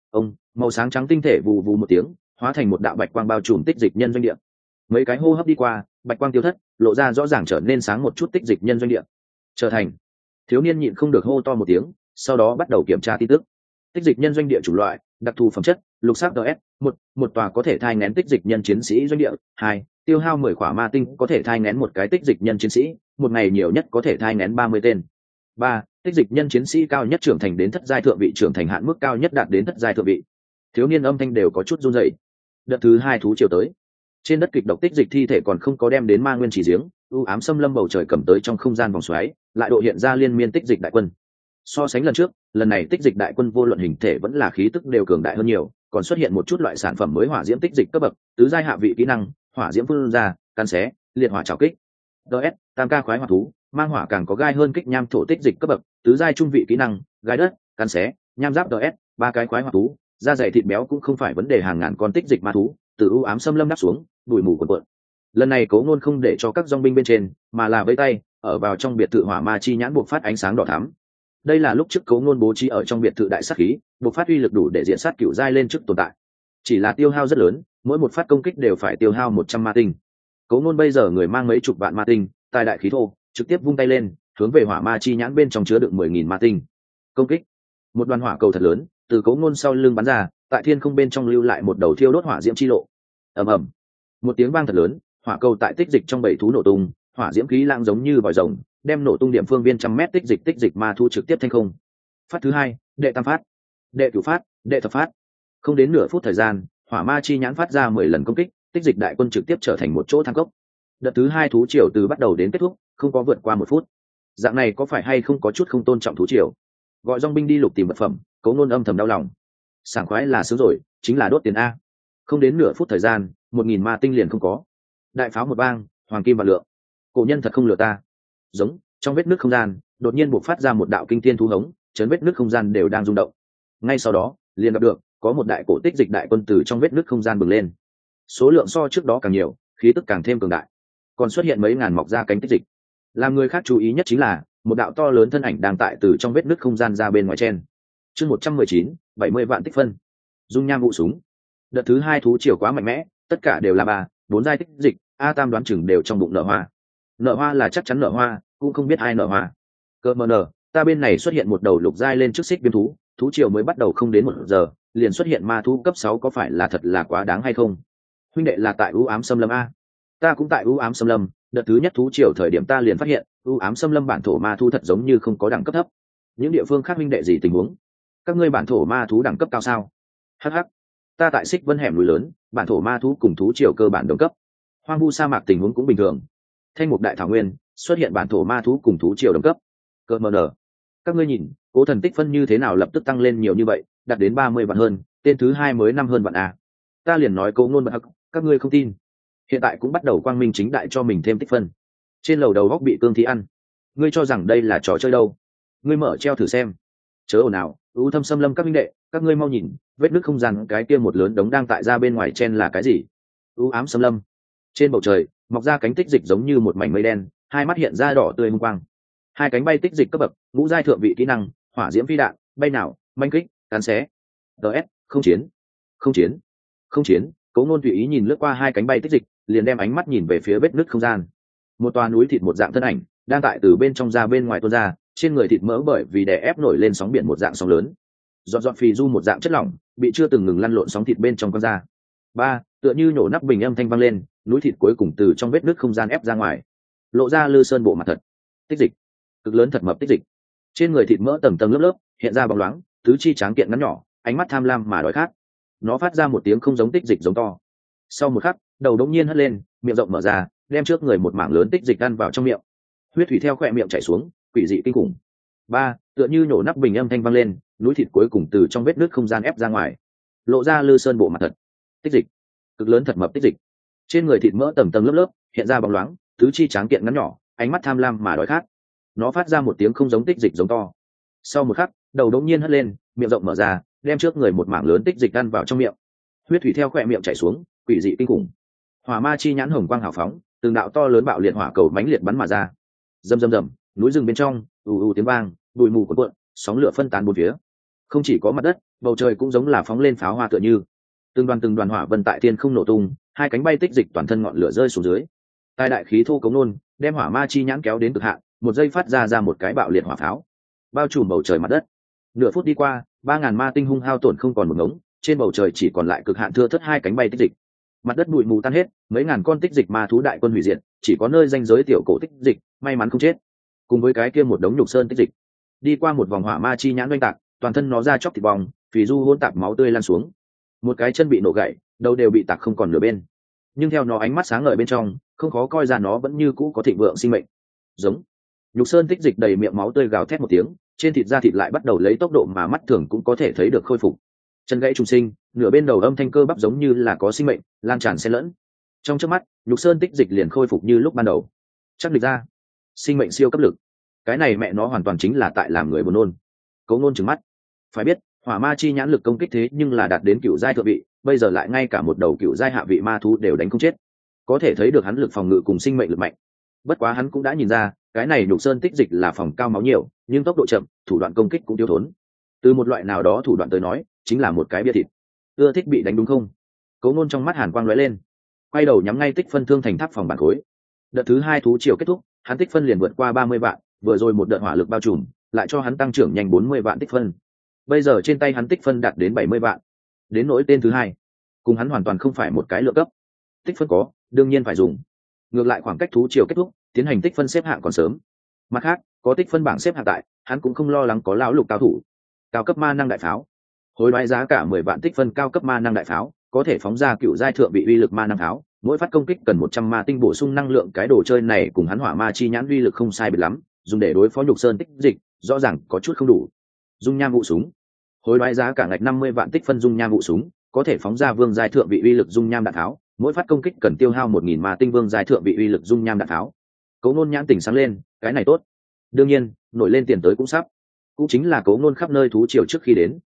Màu sáng trắng tinh thể vù vù một tiếng, hóa thành một đạo bạch quang bao trùm tích dịch nhân doanh địa. Mấy cái hô hấp đi qua, bạch quang tiêu thất, lộ ra rõ ràng trở nên sáng một chút tích dịch nhân doanh địa. Trở thành. Thiếu niên nhịn không được hô to một tiếng, sau đó bắt đầu kiểm tra tin tức. Tích dịch nhân doanh địa chủ loại, đặc thù phẩm chất, lục sắc DS, một tòa có thể thai nghén tích dịch nhân chiến sĩ doanh địa. 2, tiêu hao 10 khỏa ma tinh có thể thai nghén một cái tích dịch nhân chiến sĩ, một ngày nhiều nhất có thể thai nghén 30 tên. 3, tích dịch nhân chiến sĩ cao nhất trưởng thành đến thất giai thượng vị, trưởng thành hạn mức cao nhất đạt đến thất giai thượng vị. Thiếu niên âm thanh đều có chút run rẩy. Đợt thứ 2 thú triều tới. Trên đất kịch độc tích dịch thi thể còn không có đem đến ma nguyên chỉ giếng, u ám xâm lâm bầu trời cầm tới trong không gian vòng xoáy, lại độ hiện ra liên miên tích dịch đại quân. So sánh lần trước, lần này tích dịch đại quân vô luận hình thể vẫn là khí tức đều cường đại hơn nhiều, còn xuất hiện một chút loại sản phẩm mới hỏa diễm tích dịch cấp bậc, tứ giai hạ vị kỹ năng, hỏa diễm phun ra, cắn xé, liệt hỏa trảo kích. Tam ca khoái hỏa thú, mang hỏa càng có gai hơn kích nham thổ tích dịch cấp bậc, tứ giai trung vị kỹ năng, gai đất, cắn xé, nham giáp. Ba cái khoái hỏa thú, da dày thịt béo cũng không phải vấn đề, hàng ngàn con tích dịch ma thú, từ u ám xâm lâm đáp xuống, bụi mù cuồn cuộn. Lần này Cố Nôn không để cho các dòng binh bên trên, mà là với tay ở vào trong biệt thự hỏa ma chi nhãn buộc phát ánh sáng đỏ thắm. Đây là lúc trước Cố Nôn bố trí ở trong biệt thự đại sát khí, buộc phát uy lực đủ để diện sát cửu giai lên trước tồn tại. Chỉ là tiêu hao rất lớn, mỗi một phát công kích đều phải tiêu hao 100 ma tinh. Cố Nôn bây giờ người mang mấy chục vạn ma tinh, tài đại khí thô, trực tiếp vung tay lên, hướng về hỏa ma chi nhãn bên trong chứa đựng 10.000 ma tinh. Công kích. Một đoàn hỏa cầu thật lớn, từ Cố Nôn sau lưng bắn ra, tại thiên không bên trong lưu lại một đầu thiêu đốt hỏa diễm chi lộ. Ầm ầm. Một tiếng vang thật lớn, hỏa cầu tại tích dịch trong bầy thú nổ tung, hỏa diễm khí lãng giống như vòi rồng, đem nổ tung điểm phương viên trăm mét tích dịch ma thu trực tiếp thanh không. Phát thứ 2, đệ tam phát, đệ cửu phát, đệ thập phát. Không đến nửa phút thời gian, hỏa ma chi nhãn phát ra 10 lần công kích, tích dịch đại quân trực tiếp trở thành một chỗ thang cốc. Đợt thứ 2 thú triều từ bắt đầu đến kết thúc, không có vượt qua 1 phút. Dạng này có phải hay không có chút không tôn trọng thú triều? Gọi dòng binh đi lục tìm vật phẩm, Cố Nôn âm thầm đau lòng. Sảng khoái là sướng rồi, chính là đốt tiền a. Không đến nửa phút thời gian, 1.000 ma tinh liền không có. Đại pháo một bang, hoàng kim vạn lượng. Cổ nhân thật không lừa ta. Giống, trong vết nứt không gian, đột nhiên bộc phát ra một đạo kinh thiên thú hống, chấn vết nứt không gian đều đang rung động. ngay sau đó liền gặp được có một đại cổ tích dịch đại quân từ trong vết nứt không gian bừng lên, số lượng so trước đó càng nhiều, khí tức càng thêm cường đại, còn xuất hiện mấy ngàn mọc ra cánh tích dịch. Làm người khác chú ý nhất chính là một đạo to lớn thân ảnh đang tại từ trong vết nứt không gian ra bên ngoài chen. Chương 119, 70 vạn tích phân. Dung nham vụ súng. Đợt thứ 2 thú triều quá mạnh mẽ, tất cả đều là 3, 4 giai tích dịch, A Tam đoán chừng đều trong bụng nở hoa. Nở hoa là chắc chắn nở hoa, cũng không biết ai nở hoa. Cơ mờ nở, ta bên này xuất hiện một đầu lục giai lên trước xích viêm thú, thú triều mới bắt đầu không đến 1 giờ, liền xuất hiện ma thú cấp 6, có phải là thật là quá đáng hay không? Huynh đệ là tại u ám xâm lâm a. Ta cũng tại u ám xâm lâm, đợt thứ nhất thú triều thời điểm ta liền phát hiện u ám xâm lâm bản thổ ma thú thật giống như không có đẳng cấp thấp. Những địa phương khác huynh đệ gì tình huống? Các ngươi bản thổ ma thú đẳng cấp cao sao? Hh, ta tại xích vân hẻm núi lớn, bản thổ ma thú cùng thú triều cơ bản đồng cấp. Hoang vu sa mạc tình huống cũng bình thường. Thanh mục đại thảo nguyên xuất hiện bản thổ ma thú cùng thú triều đồng cấp. Cơ mờ nở, các ngươi nhìn cố thần tích phân như thế nào lập tức tăng lên nhiều như vậy, đạt đến 30 vạn hơn, tên thứ 2 mới 5 hơn vạn a. Ta liền nói câu ngôn bật hắc, các ngươi không tin. Hiện tại cũng bắt đầu quang minh chính đại cho mình thêm tích phân. Trên lầu đầu góc bị cương thi ăn. Ngươi cho rằng đây là trò chơi đâu? Ngươi mở treo thử xem. Chớ ồn ào, u thâm xâm lâm các minh đệ, các ngươi mau nhìn, vết nứt không gian cái kia một lớn đống đang tại ra bên ngoài chen là cái gì? U ám xâm lâm. Trên bầu trời mọc ra cánh tích dịch giống như một mảnh mây đen, hai mắt hiện ra đỏ tươi hung quang. Hai cánh bay tích dịch cấp bậc, ngũ giai thượng vị kỹ năng, hỏa diễm phi đạn, bay nào, manh kích, cán xé. DS, không chiến, không chiến, không chiến. Cố Ngôn tùy ý nhìn lướt qua hai cánh bay tích dịch, liền đem ánh mắt nhìn về phía vết nứt không gian. Một toà núi thịt một dạng thân ảnh đang tại từ bên trong ra bên ngoài tuôn ra, trên người thịt mỡ bởi vì đè ép nổi lên sóng biển một dạng sóng lớn, giọt giọt phì du một dạng chất lỏng bị chưa từng ngừng lăn lộn sóng thịt bên trong con ra. Ba, tựa như nổ nắp bình âm thanh vang lên, núi thịt cuối cùng từ trong vết nứt không gian ép ra ngoài, lộ ra lư sơn bộ mặt thật. Tích dịch cực lớn thật mập tích dịch, trên người thịt mỡ tầng tầng lớp lớp hiện ra bóng loáng, tứ chi tráng kiện ngắn nhỏ, ánh mắt tham lam mà đói khát. Nó phát ra một tiếng không giống tích dịch giống to. Sau một khắc, đầu đống nhiên hất lên, miệng rộng mở ra, đem trước người một mảng lớn tích dịch ăn vào trong miệng. Huyết thủy theo khỏe miệng chảy xuống, quỷ dị kinh khủng. Ba, tựa như nổ nắp bình âm thanh vang lên, núi thịt cuối cùng từ trong vết nứt không gian ép ra ngoài, lộ ra lư sơn bộ mặt thật. Tích dịch cực lớn thật mập tích dịch, trên người thịt mỡ tầng tầng lớp lớp hiện ra bóng loáng, tứ chi tráng kiện ngắn nhỏ, ánh mắt tham lam mà đói khát. Nó phát ra một tiếng không giống tích dịch giống to. Sau một khắc, đầu đống nhiên hất lên, miệng rộng mở ra, đem trước người một mảng lớn tích dịch ăn vào trong miệng. Huyết thủy theo khỏe miệng chảy xuống, quỷ dị kinh khủng. Hỏa ma chi nhãn hồng quang hào phóng, từng đạo to lớn bạo liệt hỏa cầu mãnh liệt bắn mà ra. Rầm rầm rầm, núi rừng bên trong ù ù tiếng vang, bụi mù cuộn cuộn, sóng lửa phân tán bốn phía. Không chỉ có mặt đất, bầu trời cũng giống là phóng lên pháo hoa tựa như. Từng đoàn hỏa vân tại thiên không nổ tung, hai cánh bay tích dịch toàn thân ngọn lửa rơi xuống dưới. Tai đại khí thô cống nôn, đem hỏa ma chi nhãn kéo đến cực hạn, một giây phát ra một cái bạo liệt hỏa pháo, bao trùm bầu trời mặt đất. Nửa phút đi qua, 3000 ma tinh hung hao tổn không còn một ngống, trên bầu trời chỉ còn lại cực hạn thưa thớt hai cánh bay tích dịch. Mặt đất bụi mù tan hết, mấy ngàn con tích dịch ma thú đại quân hủy diệt, chỉ có nơi danh giới tiểu cổ tích dịch may mắn không chết. Cùng với cái kia một đống nhục sơn tích dịch, đi qua một vòng hỏa ma chi nhãn oanh tạc, toàn thân nó ra chóc thịt bong, phì du hỗn tạp máu tươi lan xuống. Một cái chân bị nổ gãy, đầu đều bị tạc không còn nửa bên. Nhưng theo nó ánh mắt sáng ngời bên trong, không khó coi ra nó vẫn như cũ có thịnh vượng sinh mệnh. Giống nhục sơn tích dịch đầy miệng máu tươi gào thét một tiếng, trên thịt da thịt lại bắt đầu lấy tốc độ mà mắt thường cũng có thể thấy được khôi phục. Chân gãy trùng sinh, nửa bên đầu âm thanh cơ bắp giống như là có sinh mệnh lan tràn xen lẫn. Trong chớp mắt, nhục sơn tích dịch liền khôi phục như lúc ban đầu. Chắc địch ra, sinh mệnh siêu cấp lực, cái này mẹ nó hoàn toàn chính là tại làm người buồn nôn. Cố Nôn trừng mắt, phải biết hỏa ma chi nhãn lực công kích thế nhưng là đạt đến cựu giai thượng vị, bây giờ lại ngay cả một đầu cựu giai hạ vị ma thú đều đánh không chết, có thể thấy được hắn lực phòng ngự cùng sinh mệnh lực mạnh. Bất quá hắn cũng đã nhìn ra, cái này nhục sơn tích dịch là phòng cao máu nhiều, nhưng tốc độ chậm, thủ đoạn công kích cũng thiếu thốn. Từ một loại nào đó thủ đoạn tới nói, chính là một cái bia thịt. Ưa thích bị đánh đúng không? Cố Nôn trong mắt hàn quang lóe lên, quay đầu nhắm ngay tích phân thương thành tháp phòng bản khối. Đợt thứ 2 thú triều kết thúc, hắn tích phân liền vượt qua 30 vạn, vừa rồi một đợt hỏa lực bao trùm, lại cho hắn tăng trưởng nhanh 40 vạn tích phân. Bây giờ trên tay hắn tích phân đạt đến 70 vạn. Đến nỗi tên thứ 2, cùng hắn hoàn toàn không phải một cái lượng cấp. Tích phân có, đương nhiên phải dùng. Ngược lại khoảng cách thú triều kết thúc, tiến hành tích phân xếp hạng còn sớm. Mặt khác, có tích phân bảng xếp hạng tại, hắn cũng không lo lắng có lão lục cao thủ. Cao cấp ma năng đại pháo, hối đoái giá cả 10 vạn tích phân cao cấp ma năng đại pháo, có thể phóng ra cựu giai thượng bị uy lực ma năng pháo, mỗi phát công kích cần 100 ma tinh bổ sung năng lượng. Cái đồ chơi này cùng hắn hỏa ma chi nhãn uy lực không sai biệt lắm, dùng để đối phó nhục sơn tích dịch, rõ ràng có chút không đủ. Dung nham vụ súng, hối đoái giá cả ngạch 50 vạn tích phân dung nham vụ súng, có thể phóng ra vương giai thượng vị uy lực dung nham đạn tháo, mỗi phát công kích cần tiêu hao 1000 ma tinh vương giai thượng vị uy lực dung nham đạn tháo. Cố Nôn nhãn tỉnh sáng lên, cái này tốt. Đương nhiên, nổi lên tiền tới cũng sắp. Cũng chính là Cố Nôn khắp nơi thú triều trước khi đến,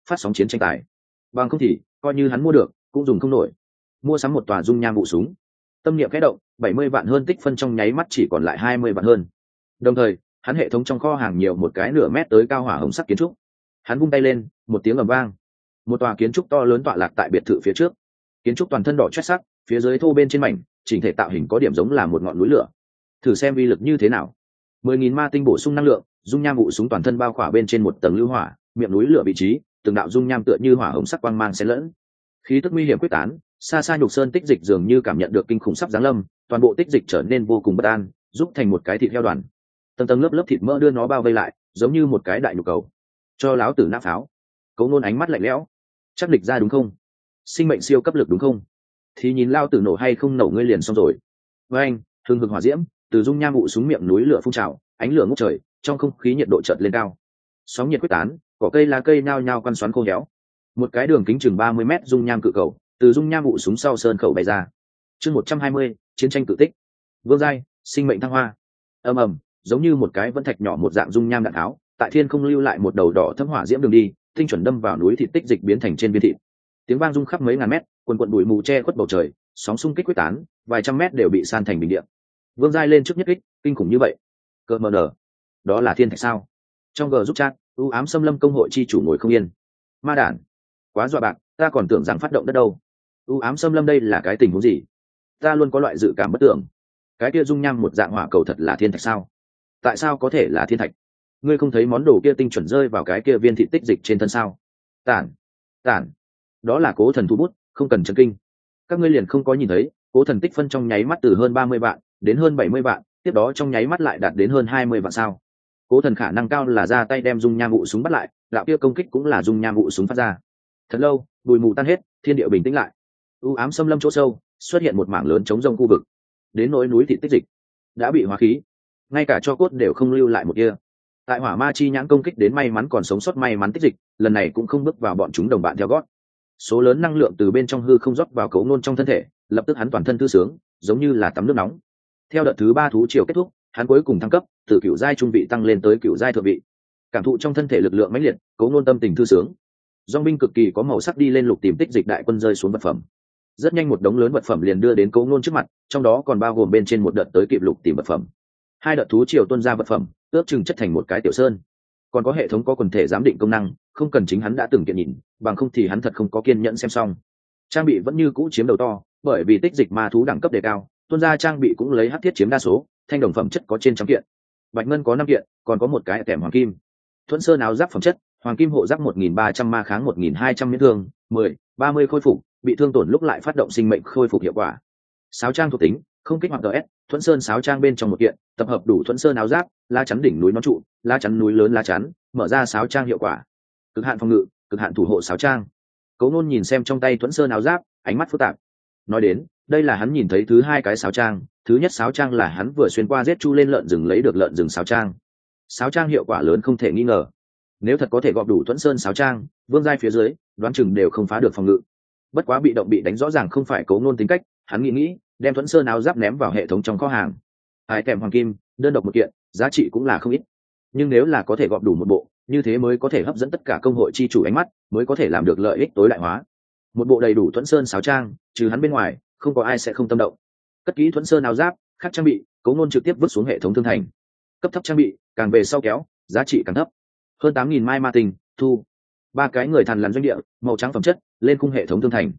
phát sóng chiến tranh tài. Bằng không thì coi như hắn mua được cũng dùng không nổi. Mua sắm một tòa dung nham vụ súng, tâm niệm khẽ động, 70 vạn hơn tích phân trong nháy mắt chỉ còn lại 20 vạn hơn. Đồng thời hắn hệ thống trong kho hàng nhiều một cái nửa mét tới cao hỏa hồng sắc kiến trúc. Hắn vung tay lên, một tiếng ầm vang, một tòa kiến trúc to lớn tọa lạc tại biệt thự phía trước. Kiến trúc toàn thân đỏ chót sắc, phía dưới thô bên trên mảnh chỉnh thể tạo hình có điểm giống là một ngọn núi lửa. Thử xem uy lực như thế nào. 10.000 ma tinh bổ sung năng lượng, dung nham vụ súng toàn thân bao khỏa bên trên một tầng lưu hỏa, miệng núi lửa vị trí từng đạo dung nham tựa như hỏa hồng sắc quang mang xen lẫn, khí tức nguy hiểm quyết tán. Xa xa nhục sơn tích dịch dường như cảm nhận được kinh khủng sắp giáng lâm, toàn bộ tích dịch trở nên vô cùng bất an, giúp thành một cái thịt heo đoàn, tầng tầng lớp lớp thịt mỡ đưa nó bao vây lại, giống như một cái đại nhục cầu. Cho láo tử nã pháo. Cấu Nôn ánh mắt lạnh lẽo. Chắc địch ra đúng không? Sinh mệnh siêu cấp lực đúng không? Thì nhìn lao tử nổ hay không nổ ngươi liền xong rồi. Với anh, hừng hực hỏa diễm từ dung nham vụ súng miệng núi lửa phun trào, ánh lửa ngút trời, trong không khí nhiệt độ chợt lên cao. Sóng nhiệt quyết tán, cỏ cây lá cây nhao nhao quăn xoắn khô héo. Một cái đường kính chừng 30 mét dung nham cự cầu từ dung nham vụ súng sau sơn khẩu bay ra. Chương 120, chiến tranh cự tích. Vương giai, sinh mệnh thăng hoa. Ầm ầm, giống như một cái vân thạch nhỏ một dạng dung nham đạn tháo, tại thiên không lưu lại một đầu đỏ thấm hỏa diễm đường đi, tinh chuẩn đâm vào núi thịt tích dịch biến thành trên viên thịt. Tiếng vang rung khắp mấy ngàn mét, quần quần bụi mù che khuất bầu trời, sóng xung kích quyết tán, vài trăm mét đều bị san thành bình địa. Vương giai lên trước nhất kích, kinh khủng như vậy. Cơ mờ nở, đó là thiên thạch sao? Trong gờ giúp chat, u ám xâm lâm công hội chi chủ ngồi không yên. Ma đản, quá dọa bạc, ta còn tưởng rằng phát động đất đâu. U ám xâm lâm đây là cái tình huống gì? Ta luôn có loại dự cảm bất tưởng. Cái kia dung nham một dạng hỏa cầu thật là thiên thạch sao? Tại sao có thể là thiên thạch? Ngươi không thấy món đồ kia tinh chuẩn rơi vào cái kia viên thị tích dịch trên thân sao? Tản, tản, đó là Cố Thần thu bút, không cần chấn kinh. Các ngươi liền không có nhìn thấy, Cố Thần tích phân trong nháy mắt từ hơn 30 vạn đến hơn 70 vạn, tiếp đó trong nháy mắt lại đạt đến hơn 20 vạn sao? Cố Thần khả năng cao là ra tay đem dung nham vụ súng bắt lại, đạo kia công kích cũng là dung nham vụ súng phát ra. Thật lâu, bụi mù tan hết, thiên địa bình tĩnh lại. U ám xâm lâm chỗ sâu, xuất hiện một mảng lớn trống rông khu vực. Đến nỗi núi thị tích dịch đã bị hóa khí, ngay cả cho cốt đều không lưu lại một kia. Tại hỏa ma chi nhãn công kích đến may mắn còn sống sót may mắn tích dịch, lần này cũng không bước vào bọn chúng đồng bạn theo gót. Số lớn năng lượng từ bên trong hư không rót vào Cấu Nôn trong thân thể, lập tức hắn toàn thân thư sướng, giống như là tắm nước nóng. Theo đợt thứ 3 thú triều kết thúc, hắn cuối cùng thăng cấp, từ cựu giai trung vị tăng lên tới cựu giai thượng vị. Cảm thụ trong thân thể lực lượng mãnh liệt, Cấu Nôn tâm tình thư sướng. Dòng binh cực kỳ có màu sắc đi lên lục tìm tích dịch đại quân rơi xuống vật phẩm. Rất nhanh một đống lớn vật phẩm liền đưa đến Cấu Nôn trước mặt, trong đó còn bao gồm bên trên một đợt tới kịp lục tìm vật phẩm. 2 đợt thú triều tuôn ra vật phẩm, ước chừng chất thành một cái tiểu sơn. Còn có hệ thống có quần thể giám định công năng, không cần chính hắn đã từng kiện nhìn, bằng không thì hắn thật không có kiên nhẫn xem xong. Trang bị vẫn như cũ chiếm đầu to, bởi vì tích dịch ma thú đẳng cấp đề cao, tuôn ra trang bị cũng lấy hắc thiết chiếm đa số, thanh đồng phẩm chất có trên trăm kiện, bạch ngân có 5 kiện, còn có một cái kèm hoàng kim. Thuẫn sơn áo giáp phẩm chất, hoàng kim hộ giáp 1.300 ma kháng 1.200 miễn thương, 30 khôi phục, bị thương tổn lúc lại phát động sinh mệnh khôi phục hiệu quả. Sáo trang thuộc tính, không kích hoạt DS, Thuẫn sơn sáo trang bên trong một kiện, tập hợp đủ Thuẫn sơn áo giáp, lá chắn đỉnh núi nón trụ, lá chắn núi lớn lá chắn, mở ra sáo trang hiệu quả. Cực hạn phòng ngự, cực hạn thủ hộ sáo trang. Cấu Nôn nhìn xem trong tay Thuẫn sơn áo giáp, ánh mắt phức tạp. Nói đến, đây là hắn nhìn thấy thứ 2 cái sáo trang, thứ nhất sáo trang là hắn vừa xuyên qua giết chu lên lợn rừng lấy được lợn rừng sáo trang. Sáo trang hiệu quả lớn không thể nghi ngờ. Nếu thật có thể gọp đủ Thuẫn sơn sáo trang, vương giai phía dưới, đoán chừng đều không phá được phòng ngự. Bất quá bị động bị đánh rõ ràng không phải Cấu Nôn tính cách, hắn nghĩ, đem Thuẫn sơn áo giáp ném vào hệ thống trong kho hàng. Ai kèm hoàng kim, đơn độc một kiện, giá trị cũng là không ít. Nhưng nếu là có thể gọp đủ một bộ, như thế mới có thể hấp dẫn tất cả công hội chi chủ ánh mắt, mới có thể làm được lợi ích tối đại hóa. Một bộ đầy đủ Thuẫn sơn sáo trang, trừ hắn bên ngoài, không có ai sẽ không tâm động. Cất kỹ Thuẫn sơn áo giáp, khác trang bị, Cấu Nôn trực tiếp vứt xuống hệ thống thương thành. Cấp thấp trang bị, càng về sau kéo, giá trị càng thấp. Hơn 8.000 mai ma tinh, thu. 3 cái người thằn lằn doanh địa, màu trắng phẩm chất, lên khung hệ thống thương thành.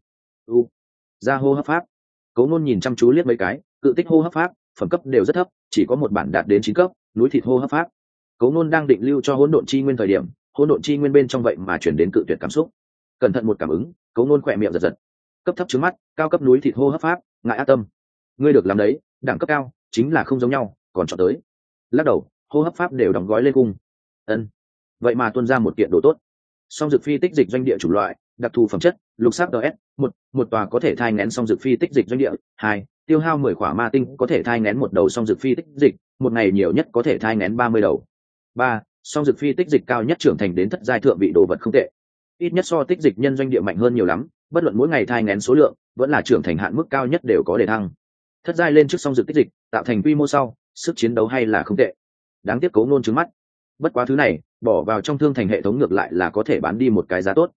Ra hô hấp pháp. Cấu Nôn nhìn chăm chú liếc mấy cái, cự tích hô hấp pháp, phẩm cấp đều rất thấp, chỉ có một bản đạt đến 9 cấp, núi thịt hô hấp pháp. Cấu Nôn đang định lưu cho hỗn độn chi nguyên thời điểm, hỗn độn chi nguyên bên trong vậy mà chuyển đến cự tuyệt cảm xúc. Cẩn thận một cảm ứng, Cấu Nôn khỏe miệng giật giật. Cấp thấp trứng mắt, cao cấp núi thịt hô hấp pháp, ngại ác tâm. Ngươi được làm đấy, đẳng cấp cao, chính là không giống nhau, còn chọn tới. Lắc đầu, hô hấp pháp đều đóng gói lên cung. Ân, vậy mà tuôn ra một kiện đồ tốt. Song dược phi tích dịch doanh địa chủng loại, đặc thù phẩm chất, lục sắc DS, một tòa có thể thai nghén song dược phi tích dịch doanh địa. 2, tiêu hao 10 khỏa ma tinh có thể thai nghén một đầu song dược phi tích dịch, một ngày nhiều nhất có thể thai nghén 30 đầu. 3, song dược phi tích dịch cao nhất trưởng thành đến thất giai thượng vị đồ vật không tệ, ít nhất so tích dịch nhân doanh địa mạnh hơn nhiều lắm, bất luận mỗi ngày thai nghén số lượng, vẫn là trưởng thành hạn mức cao nhất đều có để thăng. Thất giai lên trước song dược tích dịch, tạo thành quy mô sau, sức chiến đấu hay là không tệ. Đáng tiếc Cấu Nôn trứng mắt. Bất quá thứ này, bỏ vào trong thương thành hệ thống ngược lại là có thể bán đi một cái giá tốt,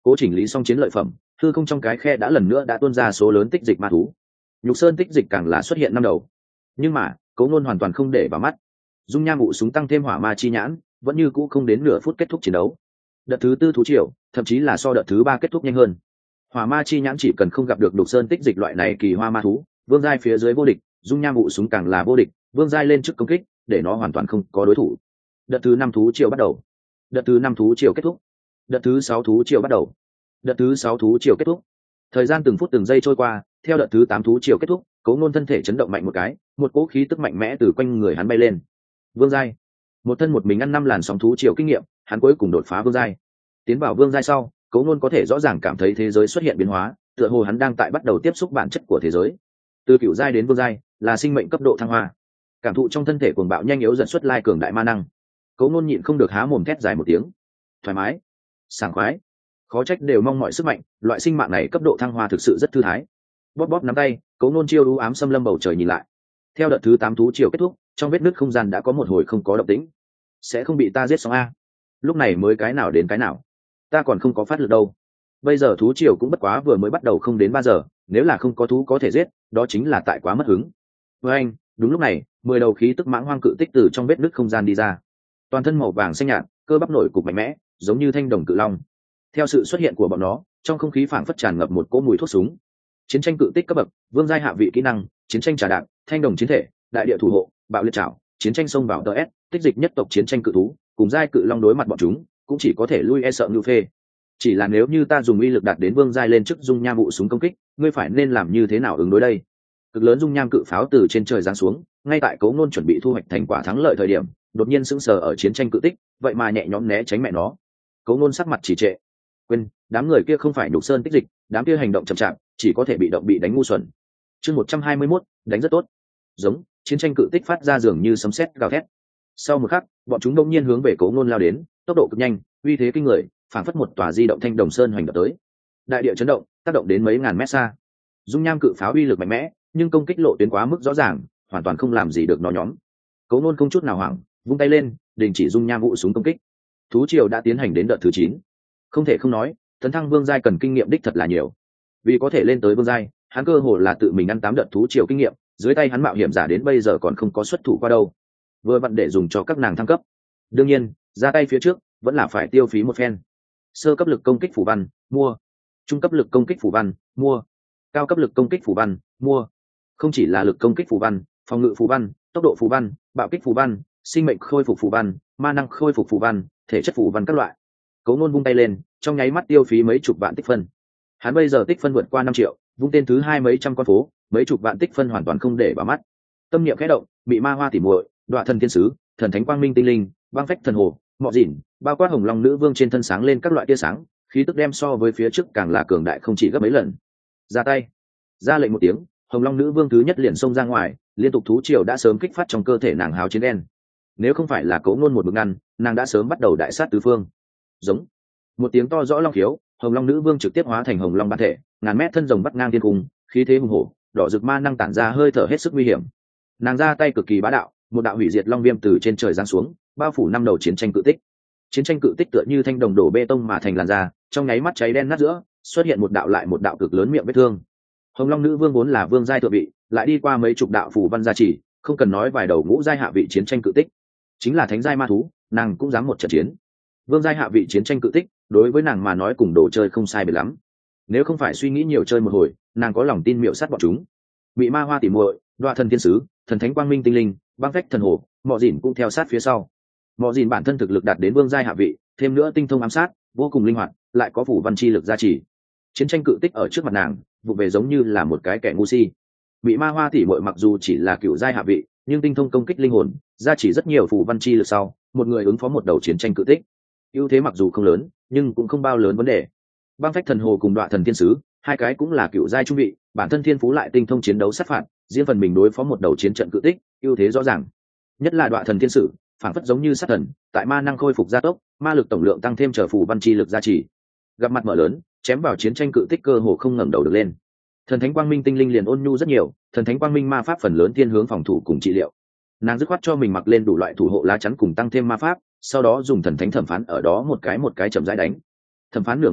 Cố chỉnh lý xong chiến lợi phẩm, hư không trong cái khe đã lần nữa đã tuôn ra số lớn tích dịch ma thú. Nhục sơn tích dịch càng là xuất hiện năm đầu, nhưng mà Cố Nôn hoàn toàn không để vào mắt. Dung nham vụ súng tăng thêm hỏa ma chi nhãn, vẫn như cũ không đến nửa phút kết thúc chiến đấu. Đợt thứ tư thú triều, thậm chí là so đợt thứ ba kết thúc nhanh hơn. Hỏa ma chi nhãn chỉ cần không gặp được đục sơn tích dịch loại này kỳ hoa ma thú, vương giai phía dưới vô địch, dung nham vụ súng càng là vô địch, vương giai lên trước công kích, để nó hoàn toàn không có đối thủ. Đợt thứ năm thú triều bắt đầu. Đợt thứ năm thú triều kết thúc. Đợt thứ sáu thú triều bắt đầu. Đợt thứ sáu thú triều kết thúc. Thời gian từng phút từng giây trôi qua, theo đợt thứ tám thú triều kết thúc, Cố Nôn thân thể chấn động mạnh một cái, một cỗ khí tức mạnh mẽ từ quanh người hắn bay lên. Vương giai, một thân một mình ăn năm làn sóng thú triều kinh nghiệm, hắn cuối cùng đột phá vương giai. Tiến vào vương giai sau, Cố Nôn có thể rõ ràng cảm thấy thế giới xuất hiện biến hóa, tựa hồ hắn đang tại bắt đầu tiếp xúc bản chất của thế giới. Từ cựu giai đến vương giai, là sinh mệnh cấp độ thăng hoa. Cảm thụ trong thân thể cuồng bạo nhanh yếu dần xuất lai cường đại ma năng. Cố Nôn nhịn không được há mồm thét dài một tiếng. Thoải mái, sảng khoái. Khó trách đều mong mọi sức mạnh, loại sinh mạng này cấp độ thăng hoa thực sự rất thư thái. Bóp bóp nắm tay, Cố Nôn chiêu u ám xâm lâm bầu trời nhìn lại. Theo đợt thứ tám thú triều kết thúc, trong vết nứt không gian đã có một hồi không có động tĩnh. Sẽ không bị ta giết xong a? Lúc này mới cái nào đến cái nào, ta còn không có phát lực đâu. Bây giờ thú triều cũng bất quá vừa mới bắt đầu không đến 3 giờ, nếu là không có thú có thể giết, đó chính là tại quá mất hứng. Với anh, đúng lúc này, 10 đầu khí tức mãng hoang cự tích từ trong vết nứt không gian đi ra. Toàn thân màu vàng xanh nhạt, cơ bắp nổi cục mạnh mẽ, giống như thanh đồng cự long. Theo sự xuất hiện của bọn nó, trong không khí phảng phất tràn ngập một cỗ mùi thuốc súng. Chiến tranh cự tích cấp bậc, vương giai hạ vị kỹ năng, chiến tranh trà đạp, thanh đồng chiến thể, đại địa thủ hộ, bạo liệt trảo, chiến tranh sông vào DS, tích dịch nhất tộc chiến tranh cự thú, cùng giai cự long đối mặt bọn chúng, cũng chỉ có thể lui e sợ như phê. Chỉ là nếu như ta dùng uy lực đạt đến vương giai lên trước dung nham vụ súng công kích, ngươi phải nên làm như thế nào ứng đối đây? Cực lớn dung nham cự pháo từ trên trời giáng xuống, ngay tại Cố Nôn chuẩn bị thu hoạch thành quả thắng lợi thời điểm, đột nhiên sững sờ ở chiến tranh cự tích, vậy mà nhẹ nhõm né tránh mẹ nó. Cố Nôn sắc mặt chỉ trệ. Quên, đám người kia không phải nhục sơn tích dịch, đám kia hành động chậm chạp, chỉ có thể bị động bị đánh ngu xuẩn. Chương 121, đánh rất tốt. Giống, chiến tranh cự tích phát ra dường như sấm sét gào thét. Sau một khắc, bọn chúng đông nhiên hướng về Cố Nôn lao đến, tốc độ cực nhanh, uy thế kinh người, phảng phất một tòa di động thanh đồng sơn hoành đập tới. Đại địa chấn động, tác động đến mấy ngàn mét xa. Dung nham cự pháo uy lực mạnh mẽ, nhưng công kích lộ tuyến quá mức rõ ràng, hoàn toàn không làm gì được nó nhóm. Cố Nôn không chút nào hoảng, vung tay lên, đình chỉ dung nham vụ súng công kích. Thú triều đã tiến hành đến đợt thứ 9. Không thể không nói, tấn thăng vương giai cần kinh nghiệm đích thật là nhiều. Vì có thể lên tới vương giai, hắn cơ hồ là tự mình ăn 8 đợt thú triều kinh nghiệm, dưới tay hắn mạo hiểm giả đến bây giờ còn không có xuất thủ qua đâu. Vừa vặn để dùng cho các nàng thăng cấp. Đương nhiên, ra tay phía trước vẫn là phải tiêu phí một phen. Sơ cấp lực công kích phù văn, mua. Trung cấp lực công kích phù văn, mua. Cao cấp lực công kích phù văn, mua. Không chỉ là lực công kích phù văn, phòng ngự phù văn, tốc độ phù văn, bạo kích phù văn, sinh mệnh khôi phục phù văn, ma năng khôi phục phù văn, thể chất phù văn các loại. Cố Nôn vung tay lên, trong nháy mắt tiêu phí mấy chục vạn tích phân. Hắn bây giờ tích phân vượt qua 5 triệu, vung tên thứ hai mấy trăm con phố, mấy chục vạn tích phân hoàn toàn không để vào mắt. Tâm niệm khẽ động, bị ma hoa tỉ muội, đoạ thần thiên sứ, thần thánh quang minh tinh linh, băng phách thần hồ, mọ dỉn, bao quát hồng long nữ vương trên thân sáng lên các loại tia sáng, khí tức đem so với phía trước càng là cường đại không chỉ gấp mấy lần. Ra tay, ra lệnh một tiếng, hồng long nữ vương thứ nhất liền xông ra ngoài, liên tục thú triều đã sớm kích phát trong cơ thể nàng hào chiến đen. Nếu không phải là Cố Nôn một mực ngăn, nàng đã sớm bắt đầu đại sát tứ phương. Giống một tiếng to rõ long khiếu, hồng long nữ vương trực tiếp hóa thành hồng long bản thể, ngàn mét thân rồng bắt ngang thiên cung, khí thế hùng hổ, đỏ rực ma năng tản ra hơi thở hết sức nguy hiểm. Nàng ra tay cực kỳ bá đạo, một đạo hủy diệt long viêm từ trên trời giáng xuống, bao phủ 5 đầu chiến tranh cự tích. Chiến tranh cự tích tựa như thanh đồng đổ bê tông mà thành làn da, trong nháy mắt cháy đen nát giữa, xuất hiện một đạo lại một đạo cực lớn miệng vết thương. Hồng long nữ vương vốn là vương giai thượng vị, lại đi qua mấy chục đạo phù văn gia trì, không cần nói vài đầu ngũ giai hạ vị chiến tranh cự tích, chính là thánh giai ma thú, nàng cũng dám một trận chiến. Vương giai hạ vị chiến tranh cự tích, đối với nàng mà nói cùng đồ chơi không sai biệt lắm. Nếu không phải suy nghĩ nhiều chơi một hồi, nàng có lòng tin miệu sát bọn chúng. Bị ma hoa tỉ muội, đoạ thần thiên sứ, thần thánh quang minh tinh linh, băng phách thần hồ, mọ dỉn cũng theo sát phía sau. Mọ dỉn bản thân thực lực đạt đến vương giai hạ vị, thêm nữa tinh thông ám sát, vô cùng linh hoạt, lại có phủ văn chi lực gia trì. Chiến tranh cự tích ở trước mặt nàng, vụ về giống như là một cái kẻ ngu si. Bị ma hoa tỉ muội mặc dù chỉ là cựu giai hạ vị, nhưng tinh thông công kích linh hồn, gia trì rất nhiều phủ văn chi lực sau, một người ứng phó một đầu chiến tranh cự tích. Ưu thế mặc dù không lớn, nhưng cũng không bao lớn vấn đề. Băng phách thần hồ cùng đoạ thần thiên sứ, hai cái cũng là cựu giai trung vị, bản thân thiên phú lại tinh thông chiến đấu sát phạt, riêng phần mình đối phó một đầu chiến trận cự tích, ưu thế rõ ràng. Nhất là đoạ thần thiên sử, phản phất giống như sát thần, tại ma năng khôi phục gia tốc, ma lực tổng lượng tăng thêm trở phù văn chi lực gia trì. Gặp mặt mở lớn, chém vào chiến tranh cự tích cơ hồ không ngẩng đầu được lên. Thần thánh quang minh tinh linh liền ôn nhu rất nhiều, thần thánh quang minh ma pháp phần lớn thiên hướng phòng thủ cùng trị liệu. Nàng dứt khoát cho mình mặc lên đủ loại thủ hộ lá chắn cùng tăng thêm ma pháp, sau đó dùng thần thánh thẩm phán ở đó một cái chậm rãi đánh. Thẩm phán nửa ngày,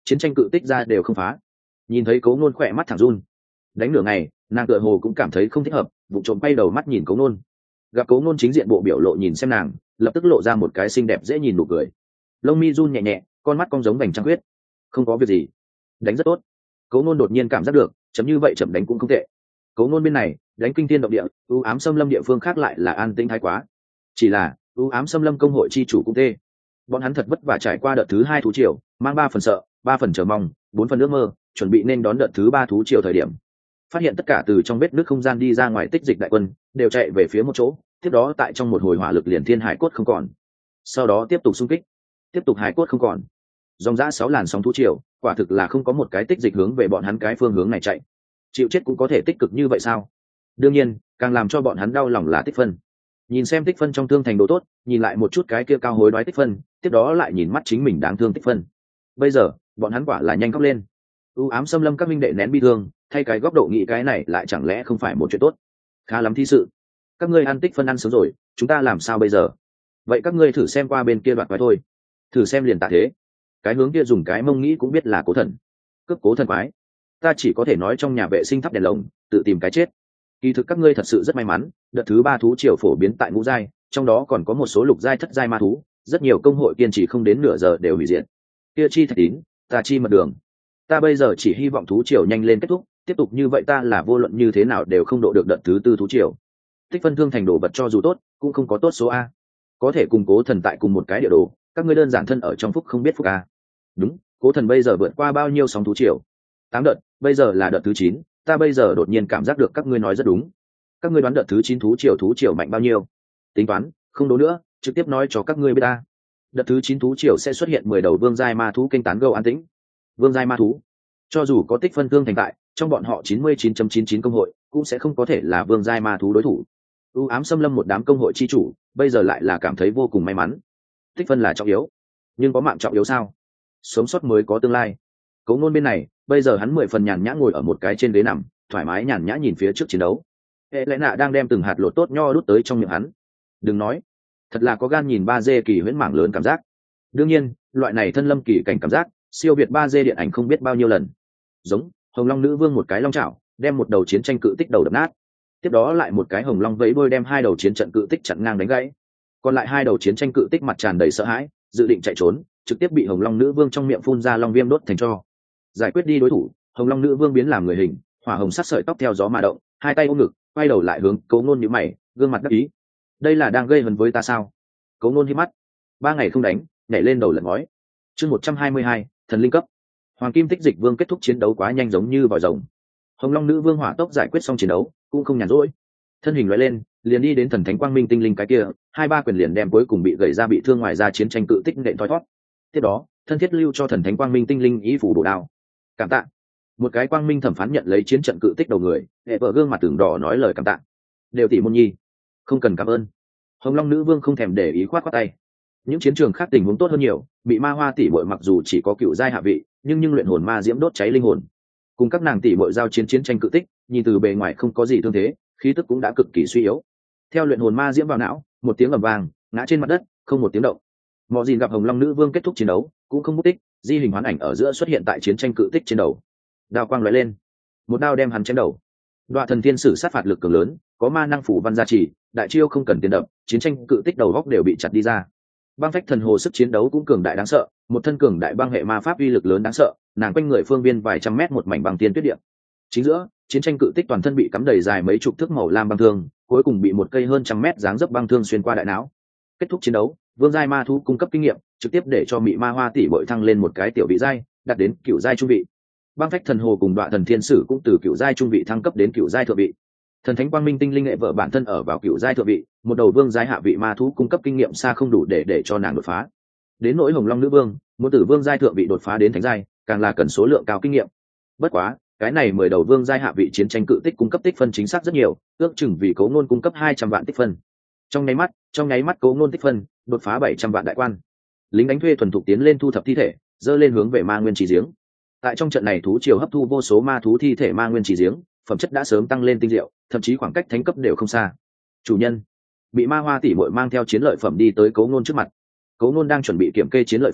chiến tranh cự tích ra đều không phá. Nhìn thấy Cố Nôn khỏe mắt thẳng run, đánh nửa ngày nàng tựa hồ cũng cảm thấy không thích hợp, vụ trộm quay đầu mắt nhìn Cố Nôn. Gặp Cố Nôn chính diện bộ biểu lộ nhìn xem nàng, lập tức lộ ra một cái xinh đẹp dễ nhìn nụ cười, lông mi run nhẹ nhẹ, con mắt cong giống vành trăng khuyết. Không có việc gì, đánh rất tốt. Cố Nôn đột nhiên cảm giác được chấm như vậy chậm đánh cũng không tệ. Cố Nôn bên này đánh kinh thiên động địa, u ám xâm lâm địa phương khác lại là an tĩnh thái quá. Chỉ là u ám xâm lâm công hội chi chủ cũng tê, bọn hắn thật vất vả trải qua đợt thứ 2 thú triều, mang 3 phần sợ, 3 phần chờ mong, 4 phần ước mơ, chuẩn bị nên đón đợt thứ 3 thú triều thời điểm, phát hiện tất cả từ trong vết nước không gian đi ra ngoài tích dịch đại quân đều chạy về phía một chỗ, tiếp đó tại trong một hồi hỏa lực liền thiên hải cốt không còn, sau đó tiếp tục xung kích, tiếp tục hải cốt không còn, dòng dã 6 làn sóng thú triều, quả thực là không có một cái tích dịch hướng về bọn hắn cái phương hướng này chạy. Chịu chết cũng có thể tích cực như vậy sao? Đương nhiên, càng làm cho bọn hắn đau lòng là tích phân. Nhìn xem tích phân trong thương thành đồ tốt, nhìn lại một chút cái kia cao hối đoái tích phân, tiếp đó lại nhìn mắt chính mình đáng thương tích phân. Bây giờ bọn hắn quả là nhanh khóc lên. U ám xâm lâm các minh đệ nén bi thương, thay cái góc độ nghĩ cái này lại chẳng lẽ không phải một chuyện tốt? Khá lắm thi sự, các ngươi ăn tích phân ăn sớm rồi, chúng ta làm sao bây giờ? Vậy các ngươi thử xem qua bên kia đoạn quái thôi, thử xem liền tạ thế. Cái hướng kia dùng cái mông nghĩ cũng biết là cố thần, cướp cố thần quái. Ta chỉ có thể nói trong nhà vệ sinh thắp đèn lồng, tự tìm cái chết. Kỳ thực các ngươi thật sự rất may mắn, đợt thứ 3 thú triều phổ biến tại ngũ giai, trong đó còn có một số lục giai thất giai ma thú, rất nhiều công hội kiên trì không đến nửa giờ đều hủy diệt. Kia chi thạch tín, ta chi mật đường. Ta bây giờ chỉ hy vọng thú triều nhanh lên kết thúc, tiếp tục như vậy ta là vô luận như thế nào đều không độ được đợt thứ 4 thú triều. Tích phân thương thành đồ vật cho dù tốt, cũng không có tốt số a. Có thể cùng cố thần tại cùng một cái địa đồ, các ngươi đơn giản thân ở trong phúc không biết phúc a. Đúng, cố thần bây giờ vượt qua bao nhiêu sóng thú triều? 8 đợt, bây giờ là đợt thứ 9, ta bây giờ đột nhiên cảm giác được các ngươi nói rất đúng. Các ngươi đoán đợt thứ 9 thú triều mạnh bao nhiêu? Tính toán, không đố nữa, trực tiếp nói cho các ngươi biết ta. Đợt thứ 9 thú triều sẽ xuất hiện 10 đầu vương giai ma thú kênh tán gẫu an tĩnh. Vương giai ma thú, cho dù có tích phân thương thành tại, trong bọn họ 99.99 công hội cũng sẽ không có thể là vương giai ma thú đối thủ. U ám xâm lâm một đám công hội chi chủ, bây giờ lại là cảm thấy vô cùng may mắn. Tích phân là trọng yếu, nhưng có mạng trọng yếu sao? Sống sót mới có tương lai. Cố Nôn bên này, bây giờ hắn 10 phần nhàn nhã ngồi ở một cái trên ghế nằm, thoải mái nhàn nhã nhìn phía trước chiến đấu. Hệ lẽ nạ đang đem từng hạt lột tốt nho đút tới trong miệng hắn. Đừng nói, thật là có gan nhìn 3D kỳ huyễn mảng lớn cảm giác. Đương nhiên, loại này thân lâm kỳ cảnh cảm giác, siêu việt 3D điện ảnh không biết bao nhiêu lần. Giống Hồng Long nữ vương một cái long chảo, đem một đầu chiến tranh cự tích đầu đập nát. Tiếp đó lại một cái hồng long vẫy đuôi đem 2 đầu chiến trận cự tích chặn ngang đánh gãy. Còn lại 2 đầu chiến tranh cự tích mặt tràn đầy sợ hãi, dự định chạy trốn, trực tiếp bị Hồng Long nữ vương trong miệng phun ra long viêm đốt thành tro. Giải quyết đi đối thủ, Hồng Long nữ vương biến làm người hình, hỏa hồng sắc sợi tóc theo gió mà động, 2 tay ôm ngực, quay đầu lại hướng Cố Nôn nhíu mày, gương mặt đắc ý. Đây là đang gây hấn với ta sao? Cố Nôn hí mắt. 3 ngày không đánh, nhảy lên đầu lật ngói. Chương 122, thần linh cấp. Hoàng kim tích dịch vương kết thúc chiến đấu quá nhanh giống như vòi rồng. Hồng Long nữ vương hỏa tốc giải quyết xong chiến đấu, cũng không nhàn rỗi. Thân hình lóe lên, liền đi đến thần thánh quang minh tinh linh cái kia, 2-3 quyền liền đem cuối cùng bị gãy ra bị thương ngoài ra chiến tranh cự tích nện thoi thoát. Tiếp đó, thân thiết lưu cho thần thánh quang minh tinh linh ý phủ bổ đao. Cảm tạ. Một cái quang minh thẩm phán nhận lấy chiến trận cự tích đầu người, hệ vợ gương mặt tưởng đỏ nói lời cảm tạ. Đều tỷ môn nhi, không cần cảm ơn. Hồng Long nữ vương không thèm để ý khoát tay. Những chiến trường khác tình huống tốt hơn nhiều, bị ma hoa tỷ muội mặc dù chỉ có cựu giai hạ vị, nhưng luyện hồn ma diễm đốt cháy linh hồn. Cùng các nàng tỷ muội giao chiến chiến tranh cự tích, nhìn từ bề ngoài không có gì thương thế, khí tức cũng đã cực kỳ suy yếu. Theo luyện hồn ma diễm vào não, một tiếng ầm vang, ngã trên mặt đất, không một tiếng động. Mọi gì gặp Hồng Long nữ vương kết thúc chiến đấu, cũng không mất tích, di hình hoán ảnh ở giữa xuất hiện tại chiến tranh cự tích trên đầu. Đao quang lóe lên, một đao đem hắn chém đầu. Đoạ thần thiên sử sát phạt lực cường lớn, có ma năng phủ văn gia trì, đại chiêu không cần tiền đập, chiến tranh cự tích đầu góc đều bị chặt đi ra. Băng phách thần hồ sức chiến đấu cũng cường đại đáng sợ, một thân cường đại băng hệ ma pháp uy lực lớn đáng sợ, nàng quanh người phương viên vài trăm mét một mảnh băng tiên tuyết địa. Chính giữa, chiến tranh cự tích toàn thân bị cắm đầy dài mấy chục thước màu lam băng thương, cuối cùng bị một cây hơn trăm mét dáng dấp băng thương xuyên qua đại não. Kết thúc chiến đấu, vương giai ma thú cung cấp kinh nghiệm, trực tiếp để cho mị ma hoa tỷ bội thăng lên một cái tiểu vị giai, đạt đến cựu giai trung vị. Băng phách thần hồ cùng Đoạ thần thiên sử cũng từ cựu giai trung vị thăng cấp đến cựu giai thượng vị. Thần thánh quang minh tinh linh nghệ vợ bản thân ở vào cựu giai thượng vị, một đầu vương giai hạ vị ma thú cung cấp kinh nghiệm xa không đủ để cho nàng đột phá. Đến nỗi Hồng Long nữ vương, muốn từ vương giai thượng vị đột phá đến thánh giai, càng là cần số lượng cao kinh nghiệm. Bất quá, cái này 10 đầu vương giai hạ vị chiến tranh cự tích cung cấp tích phân chính xác rất nhiều, ước chừng vì Cố Nôn cung cấp 200 vạn tích phân. Trong nháy mắt Cố Nôn tích phân đột phá 700 vạn đại quan. Lính đánh thuê thuần thục tiến lên thu thập thi thể, dơ lên hướng về ma nguyên trì giếng. Tại trong trận này thú triều hấp thu vô số ma thú thi thể ma nguyên trì giếng, phẩm chất đã sớm tăng lên tinh diệu, thậm chí khoảng cách thánh cấp đều không xa. Chủ nhân, bị ma hoa tỷ muội mang theo chiến lợi phẩm đi tới Cố Nôn trước mặt. Cố Nôn đang chuẩn bị kiểm kê chiến lợi phẩm,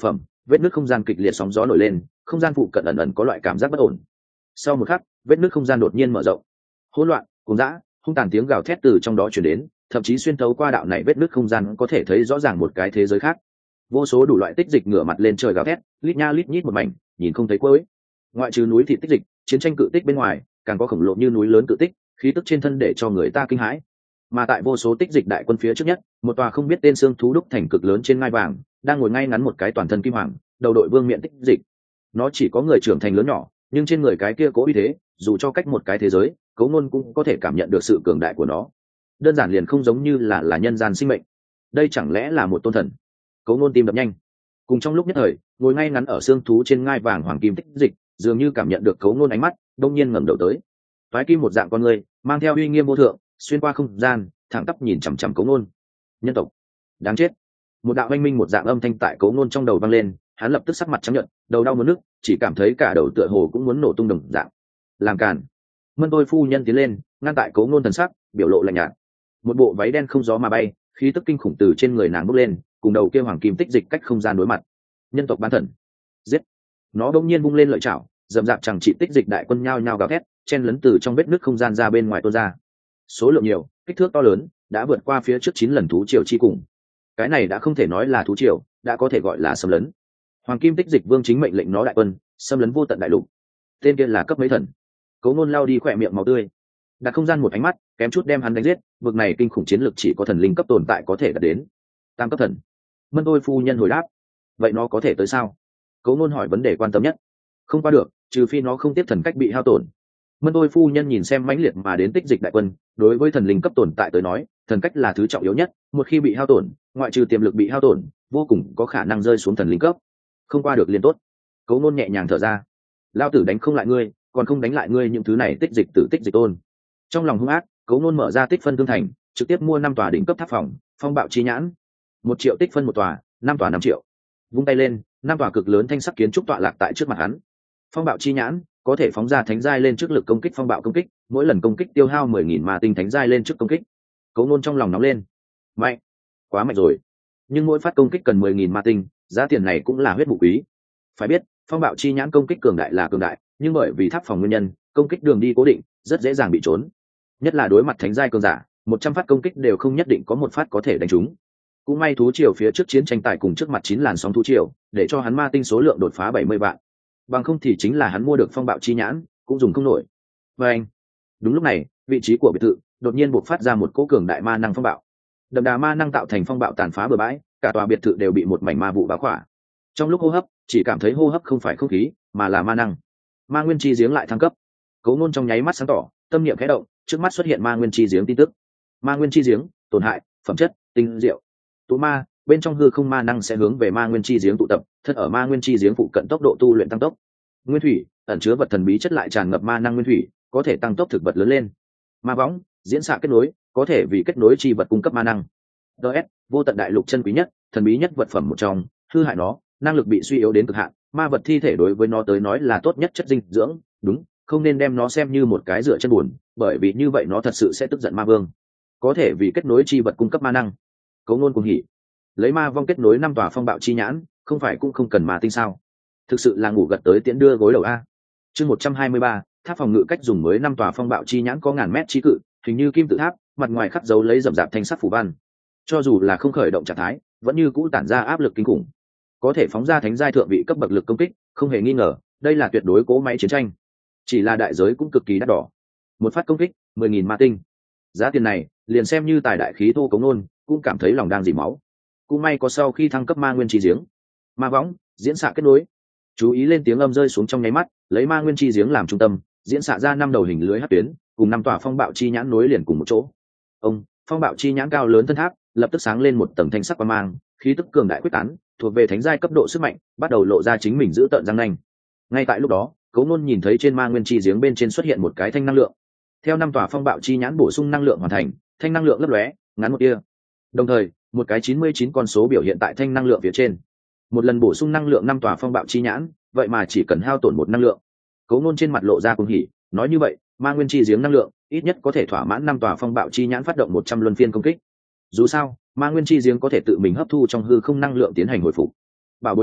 vết nứt không gian kịch liệt sóng gió nổi lên, không gian phụ cận ẩn ẩn có loại cảm giác bất ổn. Sau một khắc, vết nứt không gian đột nhiên mở rộng, hỗn loạn, cuồng dã, hung tàn tiếng gào thét từ trong đó truyền đến, thậm chí xuyên thấu qua đạo này vết nứt không gian có thể thấy rõ ràng một cái thế giới khác. Vô số đủ loại tích dịch ngửa mặt lên trời gào thét, lít nha lít nhít một mảnh, nhìn không thấy cuối. Ngoại trừ núi thị tích dịch, chiến tranh cự tích bên ngoài, càng có khổng lồ như núi lớn cự tích, khí tức trên thân để cho người ta kinh hãi. Mà tại vô số tích dịch đại quân phía trước nhất, một tòa không biết tên xương thú đúc thành cực lớn trên ngai vàng, đang ngồi ngay ngắn một cái toàn thân kim hoàng, đầu đội vương miện tích dịch. Nó chỉ có người trưởng thành lớn nhỏ, nhưng trên người cái kia cố uy thế, dù cho cách một cái thế giới, Cố Nôn cũng có thể cảm nhận được sự cường đại của nó. Đơn giản liền không giống như là nhân gian sinh mệnh. Đây chẳng lẽ là một tôn thần? Cố Nôn tim đập nhanh. Cùng trong lúc nhất thời, ngồi ngay ngắn ở xương thú trên ngai vàng hoàng kim tích dịch, dường như cảm nhận được Cố Nôn ánh mắt, đông nhiên ngẩng đầu tới. Phái kim một dạng con người, mang theo uy nghiêm vô thượng, xuyên qua không gian, thẳng tắp nhìn chằm chằm Cố Nôn. Nhân tộc, đáng chết! Một đạo oanh minh một dạng âm thanh tại Cố Nôn trong đầu vang lên, hắn lập tức sắc mặt trắng nhợt, đầu đau muốn nức, chỉ cảm thấy cả đầu tựa hồ cũng muốn nổ tung đồng dạng. Làm cản! Mân Tôi phu nhân tiến lên, ngăn tại Cố Nôn thần sắc, biểu lộ lạnh nhạt. Một bộ váy đen không gió mà bay, khí tức kinh khủng từ trên người nàng bốc lên, cùng đầu kia hoàng kim tích dịch cách không gian đối mặt. Nhân tộc bán thần, giết! Nó đột nhiên vung lên lợi chảo, dầm dạp chẳng trị tích dịch đại quân nhao nhao gào thét, chen lấn từ trong vết nứt không gian ra bên ngoài tuôn ra. Số lượng nhiều, kích thước to lớn, đã vượt qua phía trước 9 lần thú triều chi cùng. Cái này đã không thể nói là thú triều, đã có thể gọi là xâm lấn. Hoàng kim tích dịch vương chính mệnh lệnh nó đại quân xâm lấn vô tận đại lục. Tên kia là cấp mấy thần? Cố Nôn lao đi khỏe miệng máu tươi, đặt không gian một ánh mắt, kém chút đem hắn đánh giết. Vực này kinh khủng chiến lực chỉ có thần linh cấp tồn tại có thể đạt đến. Tam cấp thần. Mân Tôi phu nhân hồi đáp. Vậy nó có thể tới sao? Cố Nôn hỏi vấn đề quan tâm nhất. Không qua được, trừ phi nó không tiếp thần cách bị hao tổn. Mân Tôi phu nhân nhìn xem mãnh liệt mà đến tích dịch đại quân, đối với thần linh cấp tồn tại tới nói, thần cách là thứ trọng yếu nhất, một khi bị hao tổn, ngoại trừ tiềm lực bị hao tổn, vô cùng có khả năng rơi xuống thần linh cấp. Không qua được liền tốt. Cố Nôn nhẹ nhàng thở ra. Lao tử đánh không lại ngươi, còn không đánh lại ngươi những thứ này tích dịch tử tích dịch tôn. Trong lòng hung ác, Cố Nôn mở ra tích phân tương thành, trực tiếp mua 5 tòa đỉnh cấp tháp phòng, phong bạo chi nhãn. 1 triệu tích phân một tòa, 5 tòa 5 triệu. Vung tay lên, 5 tòa cực lớn thanh sắc kiến trúc tọa lạc tại trước mặt hắn. Phong bạo chi nhãn có thể phóng ra thánh giai lên trước lực công kích phong bạo công kích, mỗi lần công kích tiêu hao 10.000 ma tinh thánh giai lên trước công kích. Cố Nôn trong lòng nóng lên. Mạnh, quá mạnh rồi. Nhưng mỗi phát công kích cần 10.000 ma tinh, giá tiền này cũng là huyết mục quý. Phải biết, phong bạo chi nhãn công kích cường đại là cường đại, nhưng bởi vì tháp phòng nguyên nhân, công kích đường đi cố định, rất dễ dàng bị trốn. Nhất là đối mặt thánh giai cường giả, 100 phát công kích đều không nhất định có một phát có thể đánh trúng. Cũng may thú triều phía trước chiến tranh tài cùng trước mặt 9 làn sóng thú triều, để cho hắn ma tinh số lượng đột phá 70 vạn. Bằng không thì chính là hắn mua được phong bạo chi nhãn, cũng dùng không nổi. Và anh, đúng lúc này, vị trí của biệt thự đột nhiên bộc phát ra một cỗ cường đại ma năng phong bạo. Đậm đà ma năng tạo thành phong bạo tàn phá bừa bãi, cả tòa biệt thự đều bị một mảnh ma vụ bao khỏa. Trong lúc hô hấp, chỉ cảm thấy hô hấp không phải không khí, mà là ma năng. Ma nguyên chi giếng lại thăng cấp. Cố Nôn trong nháy mắt sáng tỏ, tâm niệm khẽ động, trước mắt xuất hiện ma nguyên chi giếng tin tức. Ma nguyên chi giếng, tổn hại, phẩm chất, tinh diệu. Tụ ma, bên trong hư không ma năng sẽ hướng về ma nguyên chi giếng tụ tập, thân ở ma nguyên chi giếng phụ cận tốc độ tu luyện tăng tốc. Nguyên thủy, ẩn chứa vật thần bí chất lại tràn ngập ma năng nguyên thủy, có thể tăng tốc thực vật lớn lên. Ma võng, diễn xạ kết nối, có thể vì kết nối chi vật cung cấp ma năng. DS, vô tận đại lục chân quý nhất, thần bí nhất vật phẩm một trong, hư hại nó, năng lực bị suy yếu đến cực hạn, ma vật thi thể đối với nó tới nói là tốt nhất chất dinh dưỡng, đúng, không nên đem nó xem như một cái dựa chân buồn, bởi vì như vậy nó thật sự sẽ tức giận ma vương. Có thể vì kết nối chi vật cung cấp ma năng. Cố Nôn cuồng hỉ. Lấy ma vong kết nối 5 tòa phong bạo chi nhãn, không phải cũng không cần ma tinh sao? Thực sự là ngủ gật tới tiễn đưa gối đầu a. Chương 123, tháp phòng ngự cách dùng mới 5 tòa phong bạo chi nhãn có ngàn mét trí cự, hình như kim tự tháp, mặt ngoài khắc dấu lấy rậm rạp thanh sắc phù văn. Cho dù là không khởi động trạng thái, vẫn như cũ tản ra áp lực kinh khủng. Có thể phóng ra thánh giai thượng vị cấp bậc lực công kích, không hề nghi ngờ, đây là tuyệt đối cỗ máy chiến tranh. Chỉ là đại giới cũng cực kỳ đắt đỏ. Một phát công kích, 10.000 ma tinh. Giá tiền này, liền xem như tài đại khí thô Cố Nôn, cũng cảm thấy lòng đang dỉ máu. Cũng may có sau khi thăng cấp ma nguyên chi giếng. Ma võng, diễn xạ kết nối. Chú ý lên tiếng âm rơi xuống trong nháy mắt, lấy ma nguyên chi giếng làm trung tâm, diễn xạ ra 5 đầu hình lưới hắc tuyến, cùng 5 tòa phong bạo chi nhãn nối liền cùng một chỗ. Phong bạo chi nhãn cao lớn thân tháp, lập tức sáng lên một tầng thanh sắc quang mang, khí tức cường đại quyết tán, thuộc về thánh giai cấp độ sức mạnh, bắt đầu lộ ra chính mình giữ tợn răng nanh. Ngay tại lúc đó, Cố Nôn nhìn thấy trên ma nguyên chi giếng bên trên xuất hiện một cái thanh năng lượng. Theo 5 tòa phong bạo chi nhãn bổ sung năng lượng hoàn thành, thanh năng lượng lấp lóe, ngắn một tia. Đồng thời, một cái 99 con số biểu hiện tại thanh năng lượng phía trên. Một lần bổ sung năng lượng 5 tòa phong bạo chi nhãn, vậy mà chỉ cần hao tổn 1 năng lượng. Cố Nôn trên mặt lộ ra cuồng hỉ, nói như vậy, ma nguyên chi giếng năng lượng, ít nhất có thể thỏa mãn 5 tòa phong bạo chi nhãn phát động 100 luân phiên công kích. Dù sao, ma nguyên chi giếng có thể tự mình hấp thu trong hư không năng lượng tiến hành hồi phục. Bảo bối tốt,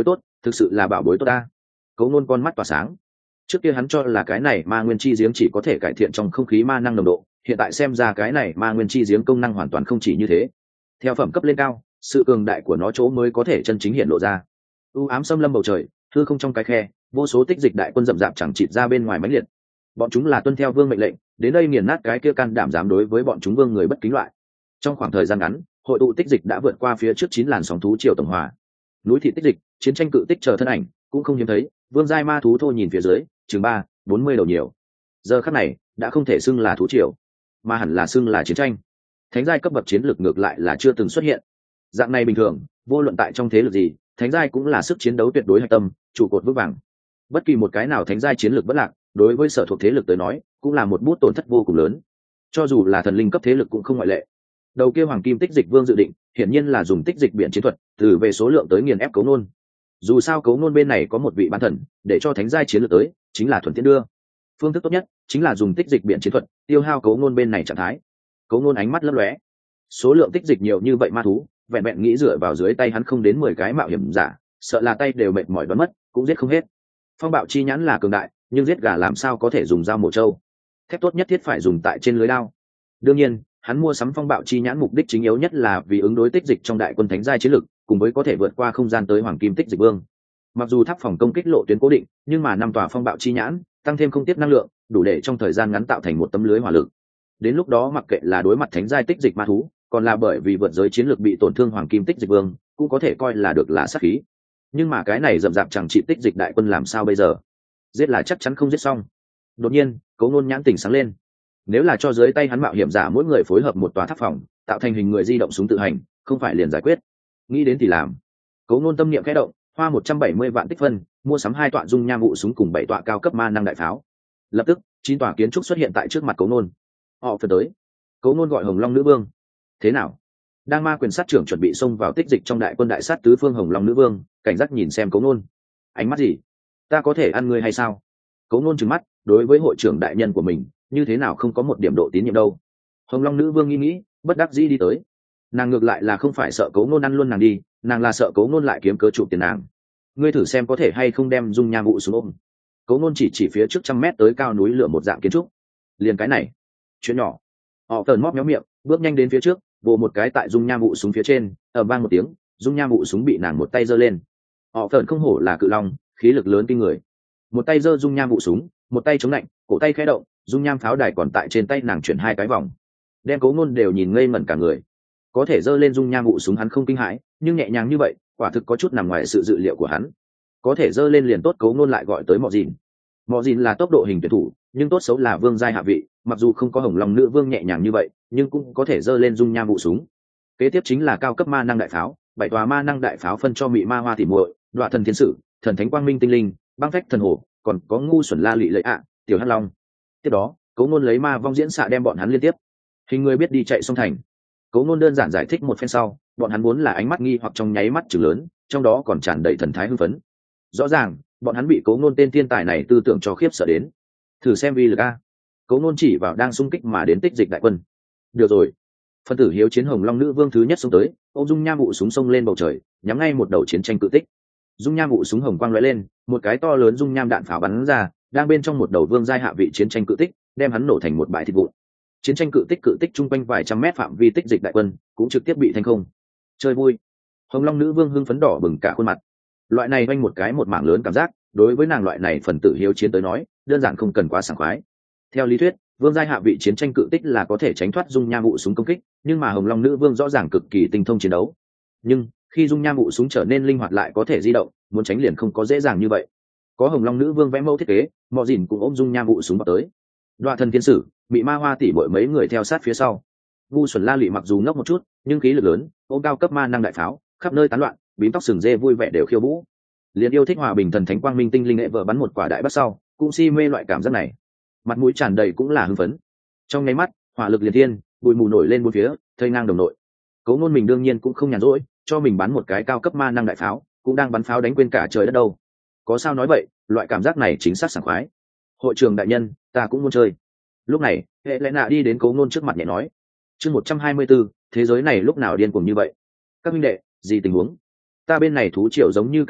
thực sự là bảo bối tốt ta. Cấu Nôn con mắt tỏa sáng. Trước kia hắn cho là cái này ma nguyên chi giếng chỉ có thể cải thiện trong không khí ma năng nồng độ, hiện tại xem ra cái này ma nguyên chi giếng công năng hoàn toàn không chỉ như thế. Theo phẩm cấp lên cao, sự cường đại của nó chỗ mới có thể chân chính hiện lộ ra. U ám xâm lâm bầu trời, hư không trong cái khe, vô số tích dịch đại quân rậm rạp chẳng chịt ra bên ngoài mãnh liệt. Bọn chúng là tuân theo vương mệnh lệnh, đến đây nghiền nát cái kia can đảm dám đối với bọn chúng vương người bất kính loại. Trong khoảng thời gian ngắn, hội tụ tích dịch đã vượt qua phía trước 9 làn sóng thú triều tổng hòa. Núi thị tích dịch, chiến tranh cự tích chờ thân ảnh, cũng không hiếm thấy, vương giai ma thú thô nhìn phía dưới, chừng 40 đầu nhiều. Giờ khắc này, đã không thể xưng là thú triều, mà hẳn là xưng là chiến tranh. Thánh giai cấp bậc chiến lược ngược lại là chưa từng xuất hiện. Dạng này bình thường, vô luận tại trong thế lực gì, thánh giai cũng là sức chiến đấu tuyệt đối hạch tâm, trụ cột vững vàng. Bất kỳ một cái nào thánh giai chiến lược bất lạc, đối với sở thuộc thế lực tới nói, cũng là một bút tổn thất vô cùng lớn. Cho dù là thần linh cấp thế lực cũng không ngoại lệ. Đầu kia hoàng kim tích dịch vương dự định, hiển nhiên là dùng tích dịch biển chiến thuật, từ về số lượng tới nghiền ép Cấu Nôn. Dù sao Cấu Nôn bên này có một vị bán thần, để cho thánh giai chiến lược tới, chính là thuận tiện đưa. Phương thức tốt nhất chính là dùng tích dịch biển chiến thuật, tiêu hao Cấu Nôn bên này trạng thái. Cấu Nôn ánh mắt lấp lóe. Số lượng tích dịch nhiều như vậy ma thú, vẹn vẹn nghĩ dựa vào dưới tay hắn không đến 10 cái mạo hiểm giả, sợ là tay đều mệt mỏi đoán mất, cũng giết không hết. Phong bạo chi nhãn là cường đại, nhưng giết gà làm sao có thể dùng dao mổ trâu. Thép tốt nhất thiết phải dùng tại trên lưới đao. Đương nhiên, hắn mua sắm phong bạo chi nhãn mục đích chính yếu nhất là vì ứng đối tích dịch trong đại quân thánh giai chiến lực, cùng với có thể vượt qua không gian tới hoàng kim tích dịch vương. Mặc dù tháp phòng công kích lộ tuyến cố định, nhưng mà 5 tòa phong bạo chi nhãn tăng thêm không tiếp năng lượng, đủ để trong thời gian ngắn tạo thành một tấm lưới hỏa lực. Đến lúc đó mặc kệ là đối mặt thánh giai tích dịch ma thú, còn là bởi vì vượt giới chiến lược bị tổn thương hoàng kim tích dịch vương, cũng có thể coi là được là sát khí. Nhưng mà cái này rậm rạp chẳng trị tích dịch đại quân làm sao bây giờ? Giết là chắc chắn không giết xong. Đột nhiên, Cấu Nôn nhãn tỉnh sáng lên. Nếu là cho dưới tay hắn mạo hiểm giả mỗi người phối hợp một tòa tháp phòng, tạo thành hình người di động súng tự hành, không phải liền giải quyết. Nghĩ đến thì làm. Cấu Nôn tâm niệm khẽ động, hoa 170 vạn tích phân, mua sắm 2 tọa dung nham vụ súng cùng 7 tọa cao cấp ma năng đại pháo. Lập tức, 9 tòa kiến trúc xuất hiện tại trước mặt Cấu Nôn. Họ phải tới. Cấu Nôn gọi Hồng Long nữ vương. Thế nào? Đang ma quyền sát trưởng chuẩn bị xông vào tích dịch trong đại quân đại sát tứ phương Hồng Long nữ vương, cảnh giác nhìn xem Cấu Nôn. Ánh mắt gì? Ta có thể ăn ngươi hay sao? Cấu Nôn trừng mắt, đối với hội trưởng đại nhân của mình, như thế nào không có một điểm độ tín nhiệm đâu. Hồng Long nữ vương nghĩ, bất đắc dĩ đi tới. Nàng ngược lại là không phải sợ Cấu Nôn ăn luôn nàng đi, nàng là sợ Cấu Nôn lại kiếm cớ chụp tiền nàng. Ngươi thử xem có thể hay không đem dung nham vụ xuống ôm. Cấu Nôn chỉ phía trước 100 mét tới cao núi lửa một dạng kiến trúc. Liền cái này, chuyện nhỏ. Họ tờn móp méo miệng, bước nhanh đến phía trước, vồ một cái tại dung nham vụ súng phía trên, ầm vang một tiếng, dung nham vụ súng bị nàng một tay giơ lên. Họ tờn không hổ là cự long, khí lực lớn kinh người. Một tay giơ dung nham vụ súng, một tay chống lạnh, cổ tay khẽ động, dung nham pháo đài còn tại trên tay nàng chuyển 2 cái vòng, đem Cấu Nôn đều nhìn ngây ngẩn cả người. Có thể giơ lên dung nham vụ súng hắn không kinh hãi, nhưng nhẹ nhàng như vậy, quả thực có chút nằm ngoài sự dự liệu của hắn. Có thể giơ lên liền tốt. Cấu Nôn lại gọi tới Mọ Dìn. Mọ Dìn là tốc độ hình tuyển thủ, nhưng tốt xấu là vương giai hạ vị, mặc dù không có Hồng Long nữ vương nhẹ nhàng như vậy, nhưng cũng có thể giơ lên dung nham vụ súng. Kế tiếp chính là cao cấp ma năng đại pháo, 7 tòa ma năng đại pháo phân cho mị ma hoa tỉ muội, đoạ thần thiên sử, thần thánh quang minh tinh linh, băng phách thần hổ, còn có ngu xuẩn la lị lợi ạ, tiểu hắc long. Tiếp đó, Cấu Nôn lấy ma vong diễn xạ đem bọn hắn liên tiếp. Hình người biết đi chạy song thành. Cấu Nôn đơn giản giải thích một phen sau, bọn hắn muốn là ánh mắt nghi hoặc trong nháy mắt chừng lớn, trong đó còn tràn đầy thần thái hưng phấn. Rõ ràng, bọn hắn bị Cấu Nôn tên thiên tài này tư tưởng cho khiếp sợ đến. Thử xem vi lực a. Cấu Nôn chỉ vào đang xung kích mà đến tích dịch đại quân. Được rồi. Phân tử hiếu chiến Hồng Long nữ vương thứ nhất xông tới, ôm dung nham vụ súng xông lên bầu trời, nhắm ngay một đầu chiến tranh cự tích. Dung nham vụ súng hồng quang lóe lên, một cái to lớn dung nham đạn pháo bắn ra, đang bên trong một đầu vương giai hạ vị chiến tranh cự tích, đem hắn nổ thành một bãi thịt vụn. Chiến tranh cự tích trung quanh vài trăm mét phạm vi tích dịch đại quân cũng trực tiếp bị thanh không. Chơi vui. Hồng Long nữ vương hưng phấn đỏ bừng cả khuôn mặt. Loại này vanh một mảng lớn cảm giác, đối với nàng loại này phần tử hiếu chiến tới nói, đơn giản không cần quá sảng khoái. Theo lý thuyết, vương giai hạ vị chiến tranh cự tích là có thể tránh thoát dung nham vụ súng công kích, nhưng mà Hồng Long nữ vương rõ ràng cực kỳ tinh thông chiến đấu. Nhưng khi dung nham vụ súng trở nên linh hoạt lại có thể di động, muốn tránh liền không có dễ dàng như vậy. Có Hồng Long nữ vương vẽ mẫu thiết kế, Mọ Dìn cũng ôm dung nham vụ súng vào tới. Đoạ thần thiên sử, bị ma hoa tỉ bội mấy người theo sát phía sau. Ngu xuẩn la lị mặc dù ngốc một chút, nhưng khí lực lớn, ôm cao cấp ma năng đại pháo, khắp nơi tán loạn, bím tóc sừng dê vui vẻ đều khiêu vũ. Liền yêu thích hòa bình thần thánh quang minh tinh linh nghệ vợ bắn một quả đại bác sau, cũng si mê loại cảm giác này. Mặt mũi tràn đầy cũng là hưng phấn. Trong nháy mắt, hỏa lực liệt thiên, bụi mù nổi lên bốn phía, thây ngang đồng nội. Cấu Nôn mình đương nhiên cũng không nhàn rỗi, cho mình bắn một cái cao cấp ma năng đại pháo, cũng đang bắn pháo đánh quên cả trời đất đâu. Có sao nói vậy, loại cảm giác này chính xác sảng khoái. Hội trưởng đại nhân, ta cũng muốn chơi. Lúc này, hệ lẽ nạ đi đến Cấu Nôn trước mặt nhẹ nói. Chương 124, thế giới này lúc nào điên cuồng như vậy? Các huynh đệ, gì tình huống? Ta bên này thú triều giống như kết thúc,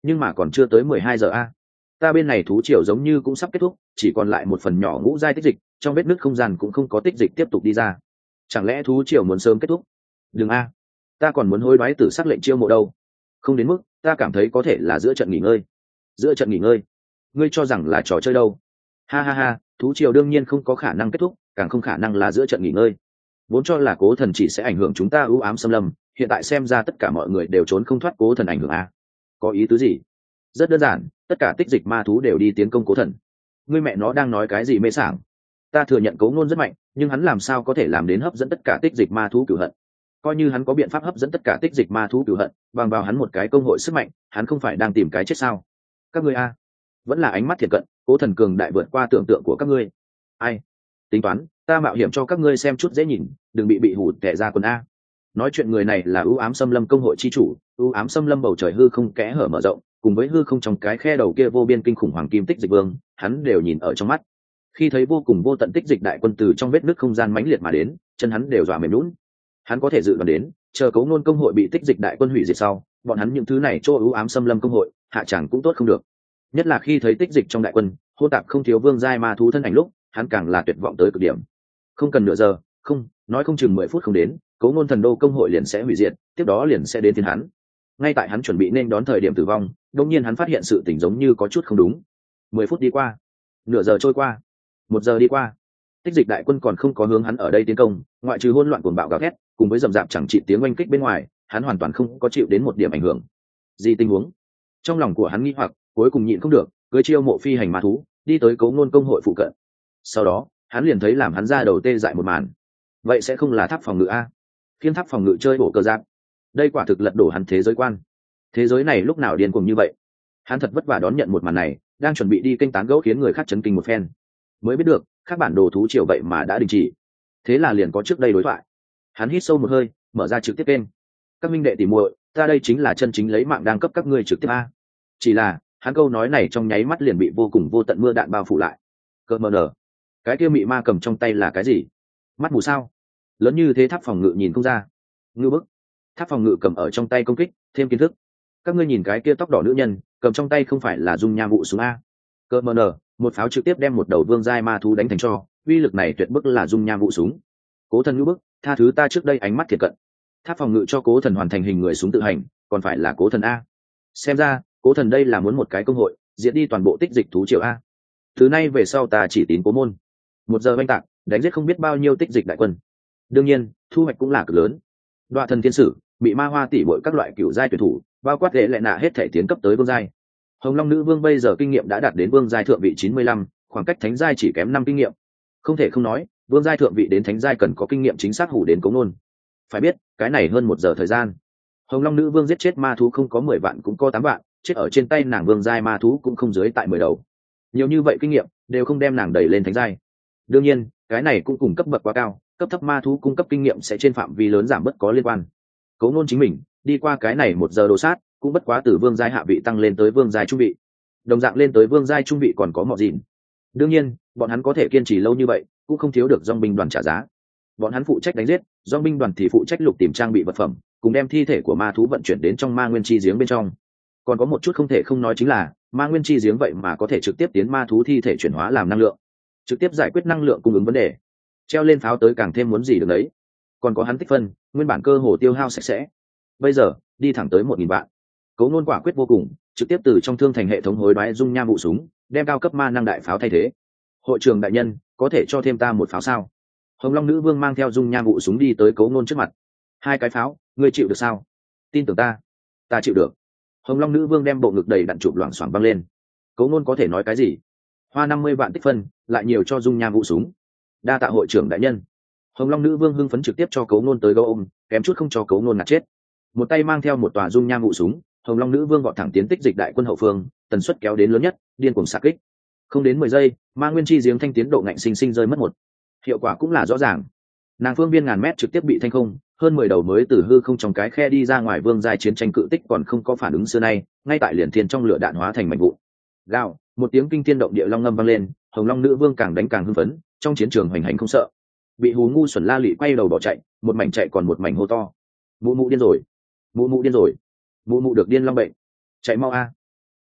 nhưng mà còn chưa tới 12 giờ a. Ta bên này thú triều giống như cũng sắp kết thúc, chỉ còn lại một phần nhỏ ngũ giai tích dịch, trong vết nứt không gian cũng không có tích dịch tiếp tục đi ra. Chẳng lẽ thú triều muốn sớm kết thúc? Đừng a, ta còn muốn hối đoái tử sắc lệnh chiêu mộ đâu. Không đến mức, ta cảm thấy có thể là giữa trận nghỉ ngơi. Giữa trận nghỉ ngơi? Ngươi cho rằng là trò chơi đâu? Ha ha ha, thú triều đương nhiên không có khả năng kết thúc, càng không khả năng là giữa trận nghỉ ngơi. Vốn cho là cố thần chỉ sẽ ảnh hưởng chúng ta ưu ám xâm lâm, hiện tại xem ra tất cả mọi người đều trốn không thoát cố thần ảnh hưởng a. Có ý tứ gì? Rất đơn giản, tất cả tích dịch ma thú đều đi tiến công cố thần. Ngươi mẹ nó đang nói cái gì mê sảng? Ta thừa nhận Cố Ngôn rất mạnh, nhưng hắn làm sao có thể làm đến hấp dẫn tất cả tích dịch ma thú cửu hận? Coi như hắn có biện pháp hấp dẫn tất cả tích dịch ma thú cửu hận, bằng vào hắn một cái công hội sức mạnh, hắn không phải đang tìm cái chết sao? Các ngươi a, vẫn là ánh mắt thiệt cận, cố thần cường đại vượt qua tưởng tượng của các ngươi. Ai? Tính toán, ta mạo hiểm cho các ngươi xem chút dễ nhìn, đừng bị hù tè ra quần a. Nói chuyện người này là ưu ám xâm lâm công hội chi chủ, ưu ám xâm lâm bầu trời hư không kẽ hở mở rộng, cùng với hư không trong cái khe đầu kia vô biên kinh khủng hoàng kim tích dịch vương, hắn đều nhìn ở trong mắt. Khi thấy vô cùng vô tận tích dịch đại quân từ trong vết nứt không gian mãnh liệt mà đến, chân hắn đều dọa mềm nhũn. Hắn có thể dự đoán đến, chờ Cố Ngôn công hội bị tích dịch đại quân hủy diệt sau, bọn hắn những thứ này cho ưu ám xâm lâm công hội, hạ chẳng cũng tốt không được. Nhất là khi thấy tích dịch trong đại quân, hỗn tạp không thiếu vương giai ma thú thân ảnh lúc, hắn càng là tuyệt vọng tới cực điểm. Không cần nửa giờ, không, nói không chừng 10 phút không đến, Cố Ngôn thần đô công hội liền sẽ hủy diệt, tiếp đó liền sẽ đến thiên hắn. Ngay tại hắn chuẩn bị nên đón thời điểm tử vong, đột nhiên hắn phát hiện sự tình giống như có chút không đúng. 10 phút đi qua, nửa giờ trôi qua, 1 giờ đi qua, tích dịch đại quân còn không có hướng hắn ở đây tiến công, ngoại trừ hỗn loạn cuồng bạo gào thét, cùng với rầm rạp chẳng trị tiếng oanh kích bên ngoài, hắn hoàn toàn không có chịu đến một điểm ảnh hưởng. Gì tình huống? Trong lòng của hắn nghi hoặc, cuối cùng nhịn không được, cưỡi chiêu mộ phi hành ma thú, đi tới Cố Ngôn công hội phụ cận. Sau đó, hắn liền thấy làm hắn ra đầu tê dại một màn. Vậy sẽ không là tháp phòng ngự a? Khiên tháp phòng ngự chơi bổ cơ giáp. Đây quả thực lật đổ hắn thế giới quan. Thế giới này lúc nào điên cuồng như vậy? Hắn thật vất vả đón nhận một màn này, đang chuẩn bị đi kênh tán gẫu khiến người khác chấn kinh một phen. Mới biết được, các bản đồ thú triều vậy mà đã đình chỉ. Thế là liền có trước đây đối thoại. Hắn hít sâu một hơi, mở ra trực tiếp kênh. Các minh đệ tỉ muội, ta đây chính là chân chính lấy mạng đang cấp các ngươi trực tiếp a. Chỉ là, hắn câu nói này trong nháy mắt liền bị vô cùng vô tận mưa đạn bao phủ lại. Cơn mờ nở. Cái kia mị ma cầm trong tay là cái gì? Mắt mù sao? Lớn như thế tháp phòng ngự nhìn không ra. Ngư bức. Tháp phòng ngự cầm ở trong tay công kích, thêm kiến thức. Các ngươi nhìn cái kia tóc đỏ nữ nhân, cầm trong tay không phải là dung nham vụ súng a? Cơn mờ nở, một pháo trực tiếp đem một đầu vương giai ma thú đánh thành tro, uy lực này tuyệt bức là dung nham vụ súng. Cố thần ngư bức, tha thứ ta trước đây ánh mắt thiệt cận. Tháp phòng ngự cho cố thần hoàn thành hình người súng tự hành, còn phải là cố thần a. Xem ra, cố thần đây là muốn một cái công hội, diệt đi toàn bộ tích dịch thú triều a. Thứ nay về sau ta chỉ tín Cố môn. 1 giờ oanh tạc, đánh giết không biết bao nhiêu tích dịch đại quân. Đương nhiên, thu hoạch cũng là cực lớn. Đoạ thần thiên sử, bị ma hoa tỷ bội các loại cửu giai tuyển thủ, bao quát lệ lệ nạ hết thể tiến cấp tới vương giai. Hồng Long nữ vương bây giờ kinh nghiệm đã đạt đến vương giai thượng vị 95, khoảng cách thánh giai chỉ kém 5 kinh nghiệm. Không thể không nói, vương giai thượng vị đến thánh giai cần có kinh nghiệm chính xác hủ đến Cố Ngôn. Phải biết, cái này hơn 1 giờ thời gian. Hồng Long nữ vương giết chết ma thú không có 10 vạn cũng có 8 vạn, chết ở trên tay nàng vương giai ma thú cũng không dưới tại 10 đầu. Nhiều như vậy kinh nghiệm đều không đem nàng đẩy lên thánh giai. Đương nhiên, cái này cũng cùng cấp bậc quá cao, cấp thấp ma thú cung cấp kinh nghiệm sẽ trên phạm vi lớn giảm bớt có liên quan. Cố Ngôn chính mình đi qua cái này 1 giờ đồ sát, cũng bất quá từ vương giai hạ vị tăng lên tới vương giai trung vị. Đồng dạng lên tới vương giai trung vị còn có Mọ Dìn. Đương nhiên, bọn hắn có thể kiên trì lâu như vậy, cũng không thiếu được dòng binh đoàn trả giá. Bọn hắn phụ trách đánh giết, dòng binh đoàn thì phụ trách lục tìm trang bị vật phẩm, cùng đem thi thể của ma thú vận chuyển đến trong ma nguyên chi giếng bên trong. Còn có một chút không thể không nói chính là, ma nguyên chi giếng vậy mà có thể trực tiếp tiến ma thú thi thể chuyển hóa làm năng lượng, trực tiếp giải quyết năng lượng cung ứng vấn đề. Treo lên pháo tới càng thêm muốn gì được đấy. Còn có hắn tích phân, nguyên bản cơ hồ tiêu hao sạch sẽ. Bây giờ, đi thẳng tới 1000 vạn. Cố Ngôn quả quyết vô cùng, trực tiếp từ trong thương thành hệ thống hối đoái dung nham vụ súng, đem cao cấp ma năng đại pháo thay thế. Hội trưởng đại nhân, có thể cho thêm ta một pháo sao? Hồng Long nữ vương mang theo dung nham vụ súng đi tới Cố Ngôn trước mặt. 2 cái pháo, ngươi chịu được sao? Tin tưởng ta chịu được. Hồng Long nữ vương đem bộ ngực đầy đặn chụp loảng xoảng văng lên. Cố Ngôn có thể nói cái gì? Hoa 50 vạn tích phân, lại nhiều cho dung nham vụ súng. Đa tạ hội trưởng đại nhân. Hồng Long nữ vương hưng phấn trực tiếp cho Cố Ngôn tới gấu ôm, kém chút không cho Cố Ngôn ngạt chết. Một tay mang theo một tòa dung nham vụ súng, Hồng Long nữ vương vọt thẳng tiến tích dịch đại quân hậu phương, tần suất kéo đến lớn nhất, điên cuồng xạ kích. Không đến 10 giây, ma nguyên chi giếng thanh tiến độ ngạnh sinh rơi mất một. Hiệu quả cũng là rõ ràng. Nàng phương viên ngàn mét trực tiếp bị thanh không, hơn 10 đầu mới từ hư không trong cái khe đi ra ngoài vương giai chiến tranh cự tích còn không có phản ứng xưa nay, ngay tại liền thiên trong lửa đạn hóa thành mảnh vụn. Gào, một tiếng kinh thiên động địa long ngâm vang lên, Hồng Long nữ vương càng đánh càng hưng phấn, trong chiến trường hoành hành không sợ. Bị hú ngu xuẩn La Lị quay đầu bỏ chạy, một mảnh chạy còn một mảnh hô to. Mụ mụ điên rồi, mụ mụ điên rồi, mụ mụ được điên long bệnh, chạy mau a.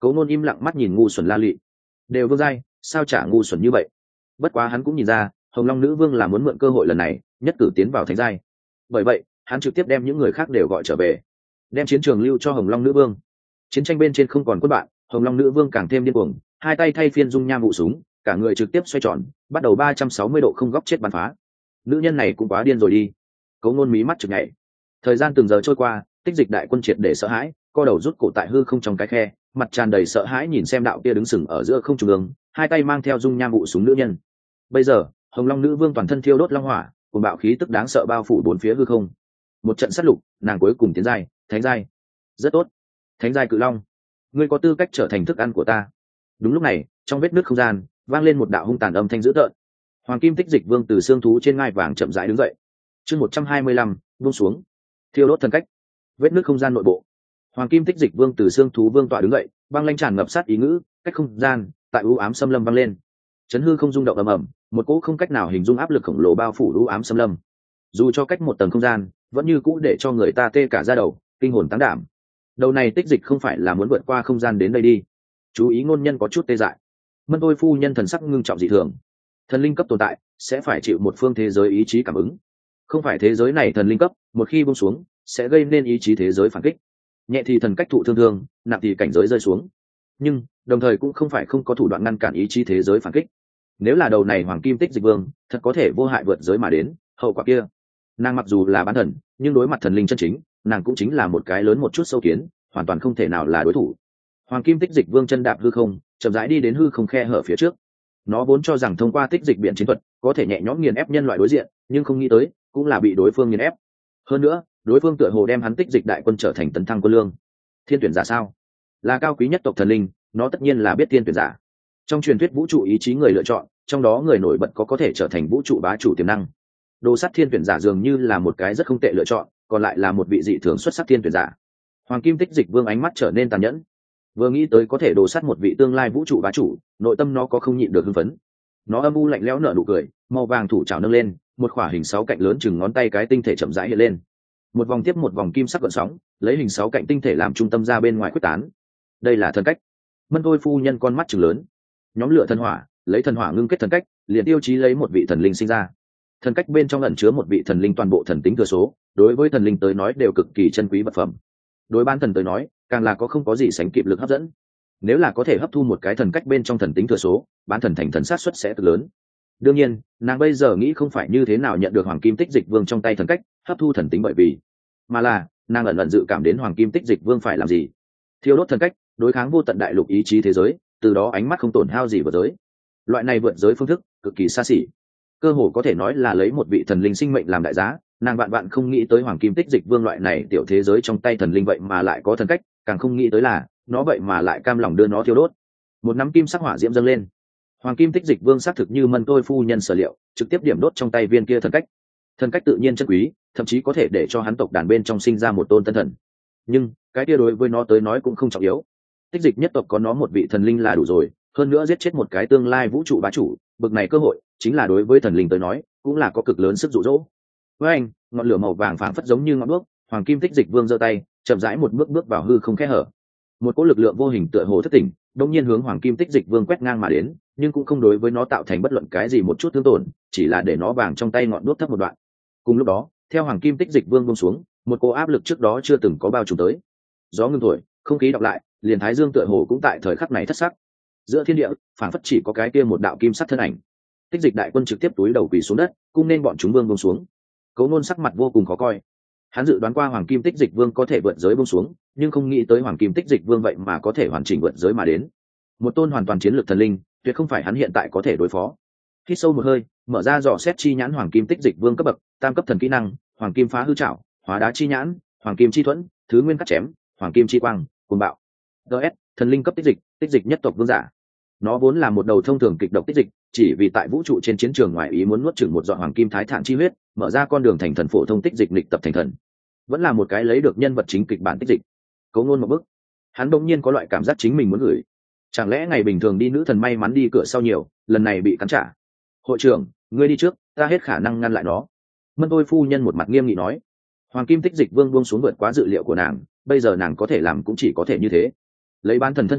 Cố Nôn im lặng mắt nhìn ngu xuẩn La Lị. Đều vương giai, sao chả ngu xuẩn như vậy? Bất quá hắn cũng nhìn ra, Hồng Long nữ vương là muốn mượn cơ hội lần này, nhất cử tiến vào thánh giai. Bởi vậy, hắn trực tiếp đem những người khác đều gọi trở về, đem chiến trường lưu cho Hồng Long nữ vương. Chiến tranh bên trên không còn quân bạn, Hồng Long nữ vương càng thêm điên cuồng, hai tay thay phiên dung nham vụ súng, cả người trực tiếp xoay tròn, bắt đầu 360 độ không góc chết bắn phá. Nữ nhân này cũng quá điên rồi đi. Cố Nôn mí mắt chực nhảy. Thời gian từng giờ trôi qua, Tích Dịch đại quân triệt để sợ hãi, co đầu rút cổ tại hư không trong cái khe, mặt tràn đầy sợ hãi nhìn xem đạo kia đứng sừng ở giữa không trung ương, hai tay mang theo dung nham vụ súng nữ nhân. Bây giờ, Hồng Long nữ vương toàn thân thiêu đốt long hỏa, cùng bạo khí tức đáng sợ bao phủ bốn phía hư không. Một trận sát lục, nàng cuối cùng tiến giai, thánh giai. Rất tốt. Thánh giai cự long, ngươi có tư cách trở thành thức ăn của ta. Đúng lúc này, trong vết nứt không gian, vang lên một đạo hung tàn âm thanh dữ tợn. Hoàng kim Tích Dịch vương từ xương thú trên ngai vàng chậm rãi đứng dậy. Chương 125, buông xuống. Thiêu đốt thần cách. Vết nứt không gian nội bộ. Hoàng kim Tích Dịch vương từ xương thú vương tọa đứng dậy, băng lanh tràn ngập sát ý ngữ, cách không gian, tại u ám xâm lâm vang lên. Chấn hư không rung động ầm ầm, một cỗ không cách nào hình dung áp lực khổng lồ bao phủ u ám xâm lâm. Dù cho cách một tầng không gian, vẫn như cũ để cho người ta tê cả da đầu, kinh hồn táng đảm. Đầu này Tích Dịch không phải là muốn vượt qua không gian đến đây đi. Chú ý ngôn nhân có chút tê dại. Mân Tôi phu nhân thần sắc ngưng trọng dị thường. Thần linh cấp tồn tại sẽ phải chịu một phương thế giới ý chí cảm ứng. Không phải thế giới này thần linh cấp, một khi buông xuống, sẽ gây nên ý chí thế giới phản kích. Nhẹ thì thần cách thụ thương thương, nặng thì cảnh giới rơi xuống. Nhưng đồng thời cũng không phải không có thủ đoạn ngăn cản ý chí thế giới phản kích. Nếu là đầu này Hoàng kim Tích Dịch vương thật có thể vô hại vượt giới mà đến, hậu quả kia, nàng mặc dù là bán thần, nhưng đối mặt thần linh chân chính, nàng cũng chính là một cái lớn một chút sâu kiến, hoàn toàn không thể nào là đối thủ. Hoàng kim Tích Dịch vương chân đạp hư không, chậm rãi đi đến hư không khe hở phía trước. Nó vốn cho rằng thông qua tích dịch biện chiến thuật có thể nhẹ nhõm nghiền ép nhân loại đối diện, nhưng không nghĩ tới cũng là bị đối phương nghiền ép. Hơn nữa, đối phương tựa hồ đem hắn Tích Dịch đại quân trở thành tấn thăng quân lương. Thiên tuyển giả sao? Là cao quý nhất tộc thần linh, nó tất nhiên là biết thiên tuyển giả. Trong truyền thuyết vũ trụ ý chí người lựa chọn, trong đó người nổi bật có thể trở thành vũ trụ bá chủ tiềm năng. Đồ sắt thiên tuyển giả dường như là một cái rất không tệ lựa chọn, còn lại là một vị dị thường xuất sắc thiên tuyển giả. Hoàng kim Tích Dịch vương ánh mắt trở nên tàn nhẫn. Vừa nghĩ tới có thể đồ sắt một vị tương lai vũ trụ bá chủ, nội tâm nó có không nhịn được hưng phấn. Nó âm u lạnh lẽo nở nụ cười, màu vàng thủ trảo nâng lên, một khỏa hình 6 cạnh lớn chừng ngón tay cái tinh thể chậm rãi hiện lên. Một vòng tiếp một vòng kim sắc gợn sóng, lấy hình 6 cạnh tinh thể làm trung tâm ra bên ngoài quyết tán. Đây là thần cách. Mân Tôi phu nhân con mắt trừng lớn. Nhóm lửa thần hỏa, lấy thần hỏa ngưng kết thần cách, liền tiêu chí lấy một vị thần linh sinh ra. Thần cách bên trong ẩn chứa một vị thần linh toàn bộ thần tính thừa số, đối với thần linh tới nói đều cực kỳ chân quý vật phẩm. Đối bán thần tới nói, càng là không có gì sánh kịp lực hấp dẫn. Nếu là có thể hấp thu một cái thần cách bên trong thần tính thừa số, bán thần thành thần sát suất sẽ cực lớn. Đương nhiên, nàng bây giờ nghĩ không phải như thế nào nhận được Hoàng kim Tích Dịch vương trong tay thần cách, hấp thu thần tính bởi vì, mà là nàng ẩn ẩn dự cảm đến Hoàng kim Tích Dịch vương phải làm gì. Thiêu đốt thần cách, đối kháng vô tận đại lục ý chí thế giới, từ đó ánh mắt không tổn hao gì vượt giới. Loại này vượt giới phương thức cực kỳ xa xỉ, cơ hồ có thể nói là lấy một vị thần linh sinh mệnh làm đại giá. Nàng vạn vạn không nghĩ tới Hoàng kim Tích Dịch vương loại này tiểu thế giới trong tay thần linh vậy mà lại có thần cách, càng không nghĩ tới là nó vậy mà lại cam lòng đưa nó thiêu đốt. Một nắm kim sắc hỏa diễm dâng lên. Hoàng kim Tích Dịch vương xác thực như Mân Tôi phu nhân sở liệu, trực tiếp điểm đốt trong tay viên kia thần cách. Thần cách tự nhiên chân quý, thậm chí có thể để cho hắn tộc đàn bên trong sinh ra một tôn tân thần. Nhưng cái kia đối với nó tới nói cũng không trọng yếu. Tích Dịch nhất tộc có nó một vị thần linh là đủ rồi, hơn nữa giết chết một cái tương lai vũ trụ bá chủ, bực này cơ hội chính là đối với thần linh tới nói cũng là có cực lớn sức dụ dỗ. Với anh, ngọn lửa màu vàng phảng phất giống như ngọn đuốc, Hoàng kim Tích Dịch vương giơ tay, chậm rãi một bước bước vào hư không khe hở. Một cỗ lực lượng vô hình tựa hồ thức tỉnh, đột nhiên hướng Hoàng kim Tích Dịch vương quét ngang mà đến, nhưng cũng không đối với nó tạo thành bất luận cái gì một chút thương tổn, chỉ là để nó vàng trong tay ngọn đuốc thấp một đoạn. Cùng lúc đó, theo Hoàng kim Tích Dịch vương buông xuống, một cỗ áp lực trước đó chưa từng có bao trùm tới. Gió ngưng thổi, không khí đọc lại, liền thái dương tựa hồ cũng tại thời khắc này thất sắc. Giữa thiên địa, phảng phất chỉ có cái kia một đạo kim sắc thân ảnh. Tích Dịch đại quân trực tiếp túi đầu quỳ xuống đất, cung nên bọn chúng vương buông xuống. Cố Nôn sắc mặt vô cùng khó coi. Hắn dự đoán qua Hoàng kim Tích Dịch vương có thể vượt giới buông xuống, nhưng không nghĩ tới Hoàng kim Tích Dịch vương vậy mà có thể hoàn chỉnh vượt giới mà đến. Một tôn hoàn toàn chiến lược thần linh, tuyệt không phải hắn hiện tại có thể đối phó. Hít sâu một hơi, mở ra dò xét chi nhãn Hoàng kim Tích Dịch vương cấp bậc, tam cấp thần kỹ năng, Hoàng kim phá hư trảo, hóa đá chi nhãn, Hoàng kim chi thuẫn, thứ nguyên cắt chém, Hoàng kim chi quang, cuồng bạo. DS, thần linh cấp Tích Dịch nhất tộc vương giả. Nó vốn là một đầu thông thường kịch độc Tích Dịch, chỉ vì tại vũ trụ trên chiến trường ngoài ý muốn nuốt chửng một giọt Hoàng kim thái thản chi huyết, mở ra con đường thành thần phổ thông Tích Dịch lịch tập thành thần. Vẫn là một cái lấy được nhân vật chính kịch bản Tích Dịch. Cố Nôn một bức, hắn đột nhiên có loại cảm giác chính mình muốn gửi. Chẳng lẽ ngày bình thường đi nữ thần may mắn đi cửa sau nhiều, lần này bị cắn trả. Hội trưởng, ngươi đi trước, ta hết khả năng ngăn lại nó. Mân Tôi phu nhân một mặt nghiêm nghị nói. Hoàng kim Tích Dịch vương buông xuống vượt quá dự liệu của nàng, bây giờ nàng có thể làm cũng chỉ có thể như thế. Lấy bán thần thân thể,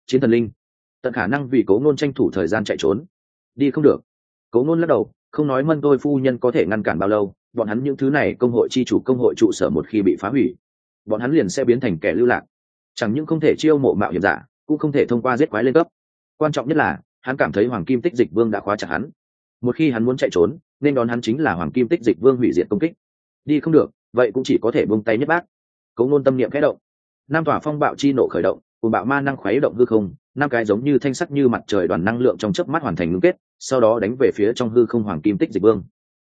chiến thần linh. Tận khả năng vì Cố Nôn tranh thủ thời gian chạy trốn. Đi không được. Cố Nôn lắc đầu, không nói Mân Tôi phu nhân có thể ngăn cản bao lâu, bọn hắn những thứ này công hội chi chủ công hội trụ sở một khi bị phá hủy, bọn hắn liền sẽ biến thành kẻ lưu lạc. Chẳng những không thể chiêu mộ mạo hiểm giả, cũng không thể thông qua giết quái lên cấp. Quan trọng nhất là, hắn cảm thấy Hoàng Kim Tích Dịch Vương đã khóa chặt hắn. Một khi hắn muốn chạy trốn, nên đón hắn chính là Hoàng Kim Tích Dịch Vương hủy diệt công kích. Đi không được, vậy cũng chỉ có thể buông tay nhất bác. Cố Nôn tâm niệm khẽ động, năm tòa phong bạo chi nộ khởi động, cùng bạo ma năng khuấy động hư không, năm cái giống như thanh sắt như mặt trời đoàn năng lượng trong chớp mắt hoàn thành ngưng kết, sau đó đánh về phía trong hư không Hoàng Kim Tích Dịch Vương.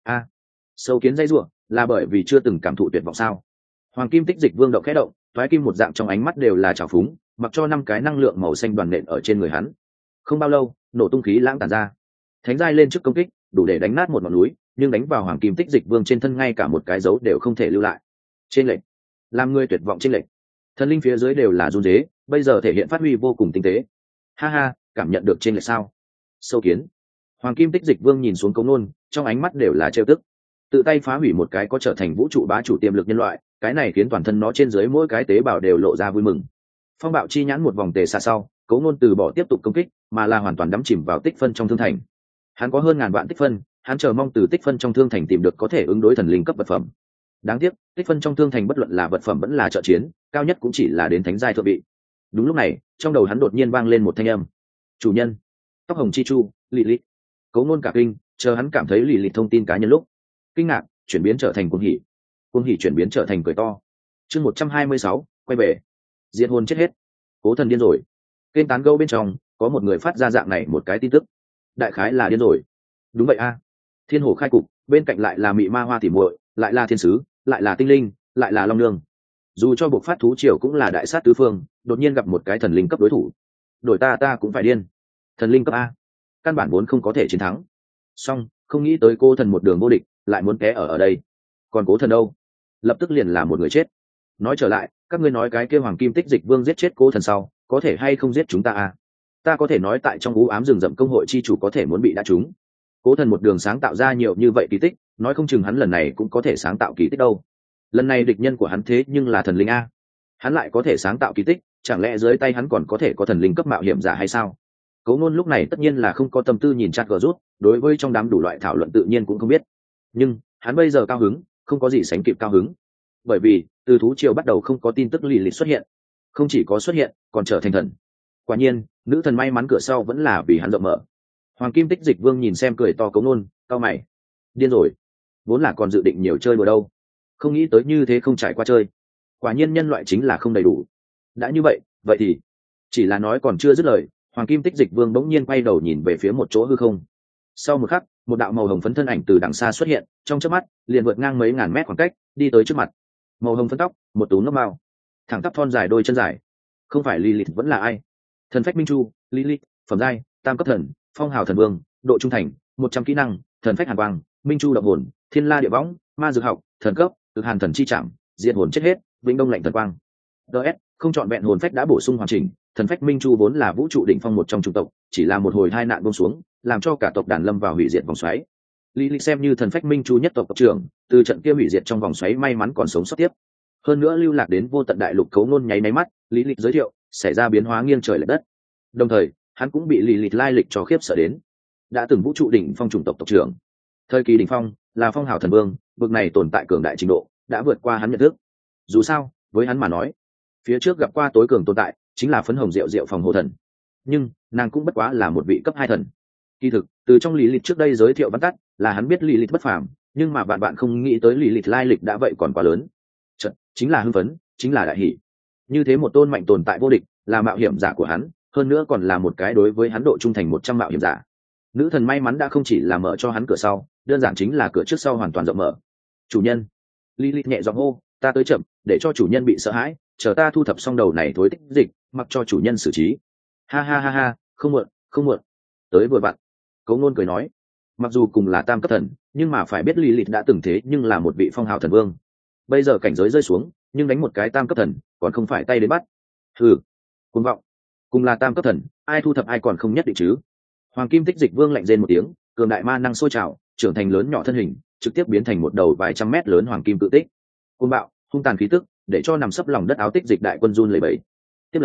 Sâu kiến dây rủa, là bởi vì chưa từng cảm thụ tuyệt vọng sao? Hoàng Kim Tích Dịch Vương động khẽ động, toái kim một dạng trong ánh mắt đều là trào phúng, mặc cho năm cái năng lượng màu xanh đoàn nện ở trên người hắn. Không bao lâu, nổ tung khí lãng tản ra, thánh giai lên trước công kích, đủ để đánh nát một ngọn núi, nhưng đánh vào Hoàng Kim Tích Dịch Vương trên thân ngay cả một cái dấu đều không thể lưu lại. Trên lệnh, làm người tuyệt vọng trên lệnh. Thần linh phía dưới đều là run rế, bây giờ thể hiện phát huy vô cùng tinh tế. Ha ha, cảm nhận được trên lệnh sao? Sâu kiến. Hoàng Kim Tích Dịch Vương nhìn xuống Cố Nôn, trong ánh mắt đều là trêu tức. Tự tay phá hủy một cái có trở thành vũ trụ bá chủ tiềm lực nhân loại, cái này khiến toàn thân nó trên dưới mỗi cái tế bào đều lộ ra vui mừng. Phong bạo chi nhãn một vòng tề xa sau, Cố Nôn từ bỏ tiếp tục công kích, mà là hoàn toàn đắm chìm vào tích phân trong thương thành. Hắn có hơn ngàn vạn tích phân, hắn chờ mong từ tích phân trong thương thành tìm được có thể ứng đối thần linh cấp vật phẩm. Đáng tiếc, tích phân trong thương thành bất luận là vật phẩm vẫn là trợ chiến, cao nhất cũng chỉ là đến thánh giai thượng vị. Đúng lúc này, trong đầu hắn đột nhiên vang lên một thanh âm. Chủ nhân, tóc hồng chi chu, Lilith. Cố Nôn cả kinh, chờ hắn cảm thấy Lilith thông tin cá nhân lúc, kinh ngạc chuyển biến trở thành cuồng hỉ, cuồng hỉ chuyển biến trở thành cười to. Chương 126, quay về. Diệt hồn chết hết. Cố Thần điên rồi. Kênh tán gẫu bên trong có một người phát ra dạng này một cái tin tức, đại khái là điên rồi. Đúng vậy a. Thiên Hổ khai cục, bên cạnh lại là Mị Ma Hoa tỉ muội, lại là thiên sứ, lại là tinh linh, lại là long nương. Dù cho buộc phát thú triều cũng là đại sát tứ phương, đột nhiên gặp một cái thần linh cấp đối thủ, đổi ta cũng phải điên. Thần linh cấp a, căn bản vốn không có thể chiến thắng. Song không nghĩ tới Cố Thần một đường vô địch, lại muốn té ở đây. Còn Cố Thần đâu? Lập tức liền là một người chết. Nói trở lại, các ngươi nói cái kêu Hoàng Kim Tích Dịch Vương giết chết Cố Thần sau, có thể hay không giết chúng ta à? Ta có thể nói tại trong u ám rừng rậm công hội chi chủ có thể muốn bị đã trúng. Cố Thần một đường sáng tạo ra nhiều như vậy kỳ tích, nói không chừng hắn lần này cũng có thể sáng tạo kỳ tích đâu. Lần này địch nhân của hắn thế nhưng là thần linh a, hắn lại có thể sáng tạo kỳ tích, chẳng lẽ dưới tay hắn còn có thể có thần linh cấp mạo hiểm giả hay sao? Cố Nôn lúc này tất nhiên là không có tâm tư nhìn chat gờ rút, đối với trong đám đủ loại thảo luận tự nhiên cũng không biết. Nhưng hắn bây giờ cao hứng, không có gì sánh kịp cao hứng, bởi vì từ thú triều bắt đầu không có tin tức Lilith xuất hiện, không chỉ có xuất hiện, còn trở thành thần. Quả nhiên, nữ thần may mắn cửa sau vẫn là vì hắn rộng mở. Hoàng Kim Tích Dịch Vương nhìn xem cười to Cố Nôn, cau mày, điên rồi, vốn là còn dự định nhiều chơi đùa đâu, không nghĩ tới như thế không trải qua chơi. Quả nhiên nhân loại chính là không đầy đủ. Đã như vậy, vậy thì chỉ là nói còn chưa dứt lời, Hoàng Kim Tích Dịch Vương bỗng nhiên quay đầu nhìn về phía một chỗ hư không. Sau một khắc, một đạo màu hồng phấn thân ảnh từ đằng xa xuất hiện, trong chớp mắt liền vượt ngang mấy ngàn mét khoảng cách, đi tới trước mặt. Màu hồng phấn tóc, một tú nóc mao, thẳng tắp thon dài đôi chân dài. Không phải Lilith vẫn là ai? Thần phách minh chu, Lilith, phẩm giai tam cấp thần, phong hào thần vương, độ trung thành 100 kỹ năng, thần phách hàn quang, minh chu động hồn, thiên la địa võng, ma dược học, thần cấp, cực hàn thần chi trảm, diệt hồn chết hết, vĩnh đông lạnh thần quang. DS, không chọn vẹn hồn phách đã bổ sung hoàn chỉnh, thần phách minh chu vốn là vũ trụ đỉnh phong một trong chủng tộc, chỉ là một hồi tai nạn buông xuống, làm cho cả tộc đàn lâm vào hủy diệt vòng xoáy. Lilith xem như thần phách minh chu nhất tộc trưởng, từ trận kia hủy diệt trong vòng xoáy may mắn còn sống sót tiếp. Hơn nữa lưu lạc đến vô tận đại lục. Cấu Nôn nháy máy mắt, Lilith giới thiệu, xảy ra biến hóa nghiêng trời lệch đất. Đồng thời, hắn cũng bị Lilith lai lịch cho khiếp sợ đến. Đã từng vũ trụ đỉnh phong chủng tộc tộc trưởng, thời kỳ đỉnh phong là phong hào thần vương, vực này tồn tại cường đại trình độ đã vượt qua hắn nhận thức. Dù sao, với hắn mà nói, phía trước gặp qua tối cường tồn tại chính là phấn hồng diệu diệu phòng hộ thần, nhưng nàng cũng bất quá là một vị cấp 2 thần. Kỳ thực, từ trong Lilith trước đây giới thiệu văn tắt là hắn biết Lilith bất phàm, nhưng mà bạn không nghĩ tới Lilith lai lịch đã vậy còn quá lớn. Chật, chính là hưng phấn, chính là đại hỷ. Như thế một tôn mạnh tồn tại vô địch, là mạo hiểm giả của hắn, hơn nữa còn là một cái đối với hắn độ trung thành 100 mạo hiểm giả. Nữ thần may mắn đã không chỉ là mở cho hắn cửa sau, đơn giản chính là cửa trước sau hoàn toàn rộng mở. Chủ nhân, Lilith nhẹ giọng hô, ta tới chậm, để cho chủ nhân bị sợ hãi, chờ ta thu thập xong đầu này thối tích dịch, mặc cho chủ nhân xử trí. Ha ha ha ha, không muộn, không muộn. Tới vừa vặn. Cấu Nôn cười nói, mặc dù cùng là tam cấp thần, nhưng mà phải biết Lilith đã từng thế nhưng là một vị phong hào thần vương. Bây giờ cảnh giới rơi xuống, nhưng đánh một cái tam cấp thần, còn không phải tay đến bắt. Hừ, cuồng vọng. Cùng là tam cấp thần, ai thu thập ai còn không nhất định chứ. Hoàng Kim Tích Dịch Vương lạnh rên một tiếng, cường đại ma năng sôi trào, trưởng thành lớn nhỏ thân hình, trực tiếp biến thành một đầu vài trăm mét lớn hoàng kim tự tích. Cuồng bạo, hung tàn khí tức, để cho nằm sấp lòng đất áo tích dịch đại quân run lẩy bẩy. Tiếp lấy,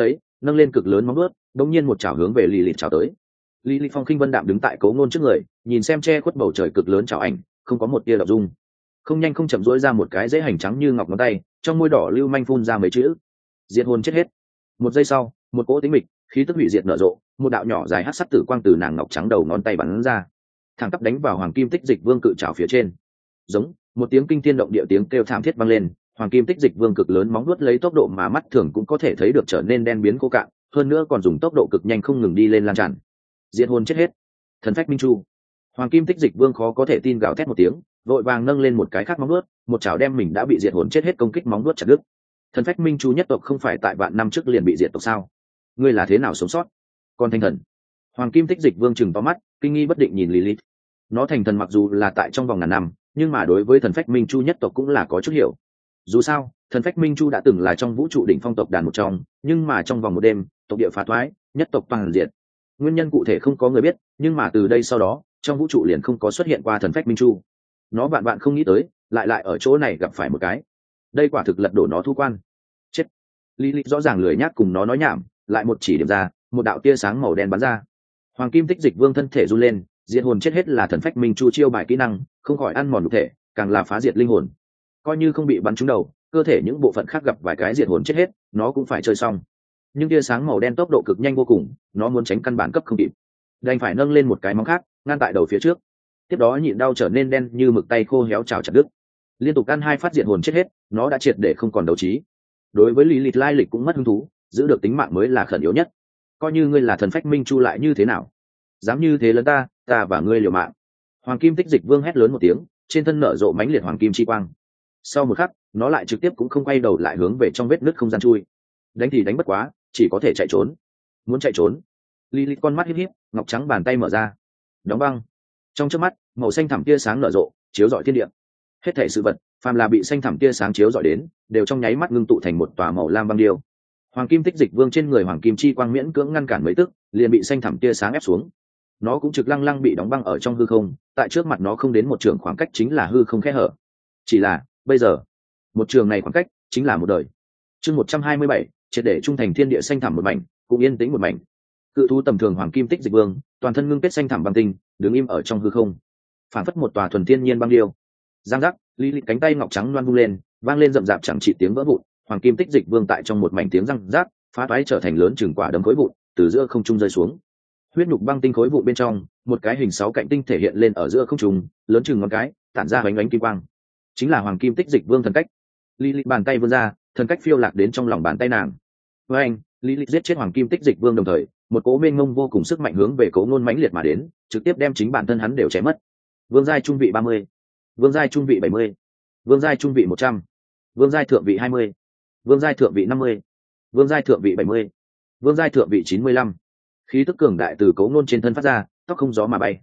nâng lên cực lớn móng vuốt, đống nhiên một chảo hướng về Lilith chảo tới. Lilith phong khinh vân đạm đứng tại Cố Ngôn trước người, nhìn xem che khuất bầu trời cực lớn chảo ảnh, không có một tia động dung. Không nhanh không chậm rỗi ra một cái dễ hành trắng như ngọc ngón tay, trong môi đỏ lưu manh phun ra mấy chữ: diệt hồn chết hết. Một giây sau, một cỗ tĩnh mịch, khí tức hủy diệt nở rộ, một đạo nhỏ dài hắc sắc tử quang từ nàng ngọc trắng đầu ngón tay bắn ra, thẳng tắp đánh vào Hoàng Kim Tích Dịch Vương cự trảo phía trên. Giống một tiếng kinh thiên động địa tiếng kêu thảm thiết vang lên, Hoàng Kim Tích Dịch Vương cực lớn móng vuốt lấy tốc độ mà mắt thường cũng có thể thấy được trở nên đen biến khô cạn, hơn nữa còn dùng tốc độ cực nhanh không ngừng đi lên lan tràn. Diệt hồn chết hết. Thần phách minh chu. Hoàng Kim Tích Dịch Vương khó có thể tin gào thét một tiếng, vội vàng nâng lên một cái khác móng vuốt, một chảo đem mình đã bị diệt hồn chết hết công kích móng vuốt chặt đứt. Thần phách minh chu nhất tộc không phải tại vạn năm trước liền bị diệt tộc sao? Ngươi là thế nào sống sót? Còn thành thần? Hoàng Kim Tích Dịch Vương trừng to mắt, kinh nghi bất định nhìn Lilith. Nó thành thần mặc dù là tại trong vòng ngàn năm, nhưng mà đối với thần phách minh chu nhất tộc cũng là có chút hiểu. Dù sao, thần phách minh chu đã từng là trong vũ trụ đỉnh phong tộc đàn một trong, nhưng mà trong vòng một đêm, tộc địa phá thoái, nhất tộc toàn diệt. Nguyên nhân cụ thể không có người biết, nhưng mà từ đây sau đó, trong vũ trụ liền không có xuất hiện qua thần phách minh chu. Nó vạn vạn không nghĩ tới, lại ở chỗ này gặp phải một cái. Đây quả thực lật đổ nó thu quan. Chết. Lilith rõ ràng lười nhác cùng nó nói nhảm, lại một chỉ điểm ra, một đạo tia sáng màu đen bắn ra. Hoàng Kim Tích Dịch Vương thân thể run lên, diệt hồn chết hết là thần phách minh chu chiêu bài kỹ năng, không khỏi ăn mòn nhục thể, càng là phá diệt linh hồn. Coi như không bị bắn trúng đầu, cơ thể những bộ phận khác gặp vài cái diệt hồn chết hết, nó cũng phải chơi xong. Nhưng tia sáng màu đen tốc độ cực nhanh vô cùng, nó muốn tránh căn bản cấp không kịp, đành phải nâng lên một cái móng khác, ngăn tại đầu phía trước. Tiếp đó nhịn đau trở nên đen như mực tay khô héo chảo chặt đứt. Liên tục ăn hai phát diệt hồn chết hết, nó đã triệt để không còn đấu trí. Đối với Lilith lai lịch cũng mất hứng thú, giữ được tính mạng mới là khẩn yếu nhất. Coi như ngươi là thần phách minh chu lại như thế nào, dám như thế lớn ta và ngươi liều mạng. Hoàng Kim Tích Dịch Vương hét lớn một tiếng, trên thân nở rộ mãnh liệt hoàng kim chi quang. Sau một khắc, nó lại trực tiếp cũng không quay đầu lại hướng về trong vết nứt không gian chui. Đánh thì đánh bất quá, chỉ có thể chạy trốn. Muốn chạy trốn. Lilith con mắt híp híp, ngọc trắng bàn tay mở ra, đóng băng. Trong chớp mắt, màu xanh thẳm tia sáng nở rộ, chiếu rọi thiên địa. Hết thảy sự vật, phàm là bị xanh thẳm tia sáng chiếu rọi đến, đều trong nháy mắt ngưng tụ thành một tòa màu lam băng điêu. Hoàng Kim Tích Dịch Vương trên người hoàng kim chi quang miễn cưỡng ngăn cản mấy tức, liền bị xanh thẳm tia sáng ép xuống. Nó cũng trực lăng lăng bị đóng băng ở trong hư không, tại trước mặt nó không đến một trường khoảng cách chính là hư không khe hở. Chỉ là, bây giờ, một trường này khoảng cách chính là một đời. Chương 127, triệt để trung thành thiên địa xanh thẳm một mảnh, cũng yên tĩnh một mảnh. Cự thú tầm thường Hoàng Kim Tích Dịch Vương, toàn thân ngưng kết xanh thẳm băng tinh, đứng im ở trong hư không, phản phất một tòa thuần thiên nhiên băng điêu. Giang giác, Lilith cánh tay ngọc trắng loan vung lên, vang lên rậm rạp chẳng trị tiếng vỡ vụn. Hoàng Kim Tích Dịch Vương tại trong một mảnh tiếng răng rác, phá toái trở thành lớn chừng quả đấm khối vụn, từ giữa không trung rơi xuống. Huyết nhục băng tinh khối vụn bên trong, một cái hình 6 cạnh tinh thể hiện lên ở giữa không trung, lớn chừng ngón cái, tản ra ánh ánh kim quang. Chính là Hoàng Kim Tích Dịch Vương thần cách. Lilith bàn tay vươn ra, thần cách phiêu lạc đến trong lòng bàn tay nàng. Với anh, Lilith giết chết Hoàng Kim Tích Dịch Vương đồng thời, một cỗ mênh mông vô cùng sức mạnh hướng về Cố Ngôn mãnh liệt mà đến, trực tiếp đem chính bản thân hắn đều chém mất. Vương giai trung vị 30, vương giai trung vị 70, vương giai trung vị 100, vương giai thượng vị 20, vương giai thượng vị 50, vương giai thượng vị 70, vương giai thượng vị 95. Khí tức cường đại từ Cố Ngôn trên thân phát ra, tóc không gió mà bay.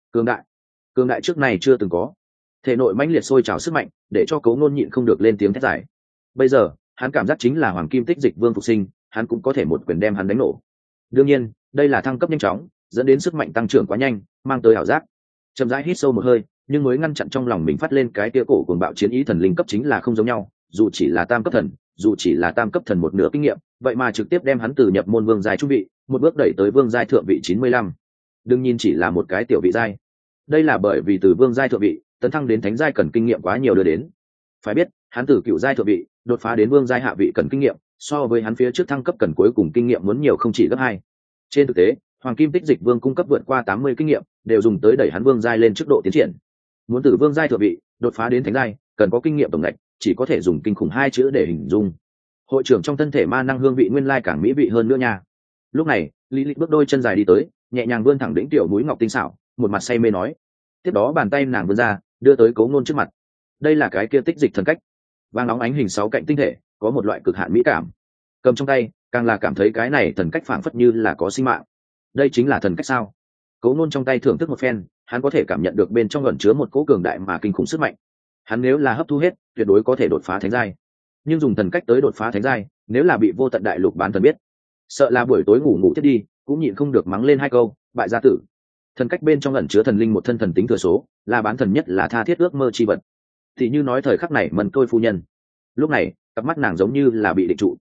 Cường đại trước này chưa từng có. Thể nội mãnh liệt sôi trào sức mạnh, để cho Cố Ngôn nhịn không được lên tiếng thét giải. Bây giờ, hắn cảm giác chính là Hoàng Kim Tích Dịch Vương phục sinh, hắn cũng có thể một quyền đem hắn đánh nổ. Đương nhiên, đây là thăng cấp nhanh chóng, dẫn đến sức mạnh tăng trưởng quá nhanh, mang tới ảo giác. Chậm rãi hít sâu một hơi, nhưng mới ngăn chặn trong lòng mình phát lên cái tia cổ cuồng bạo chiến ý thần linh cấp chính là không giống nhau, dù chỉ là tam cấp thần một nửa kinh nghiệm, vậy mà trực tiếp đem hắn từ nhập môn vương giai trung vị, một bước đẩy tới vương giai thượng vị 95. Đương nhiên chỉ là một cái tiểu vị giai. Đây là bởi vì từ vương giai thượng vị, tấn thăng đến thánh giai cần kinh nghiệm quá nhiều đưa đến. Phải biết, hắn từ cựu giai thượng vị, đột phá đến vương giai hạ vị cần kinh nghiệm, so với hắn phía trước thăng cấp cần cuối cùng kinh nghiệm muốn nhiều không chỉ gấp 2. Trên thực tế, Hoàng Kim Tích Dịch Vương cung cấp vượt qua 80 kinh nghiệm, đều dùng tới đẩy hắn vương giai lên trước độ tiến triển. Muốn từ vương giai thượng vị đột phá đến thánh giai, cần có kinh nghiệm tổng ngạch, chỉ có thể dùng kinh khủng 2 chữ để hình dung. Hội trưởng trong thân thể ma năng hương vị nguyên lai càng mỹ vị hơn nữa nha. Lúc này, Lilith bước đôi chân dài đi tới, nhẹ nhàng vươn thẳng đỉnh tiểu mũi ngọc tinh xảo, một mặt say mê nói. Tiếp đó bàn tay nàng vươn ra, đưa tới Cố Ngôn trước mặt. Đây là cái kia tích dịch thần cách, vàng nóng ánh hình 6 cạnh tinh thể, có một loại cực hạn mỹ cảm. Cầm trong tay, càng là cảm thấy cái này thần cách phảng phất như là có sinh mạng. Đây chính là thần cách sao? Cố Ngôn trong tay thưởng thức một phen, hắn có thể cảm nhận được bên trong ẩn chứa một cỗ cường đại mà kinh khủng sức mạnh. Hắn nếu là hấp thu hết, tuyệt đối có thể đột phá thánh giai. Nhưng dùng thần cách tới đột phá thánh giai, nếu là bị vô tận đại lục bán thần biết, sợ là buổi tối ngủ tiếp đi, cũng nhịn không được mắng lên 2 câu, bại gia tử. Thần cách bên trong ẩn chứa thần linh một thân thần tính thừa số, là bán thần nhất là tha thiết ước mơ chi vật. Thì như nói thời khắc này Mân Tôi phu nhân, lúc này cặp mắt nàng giống như là bị định trụ.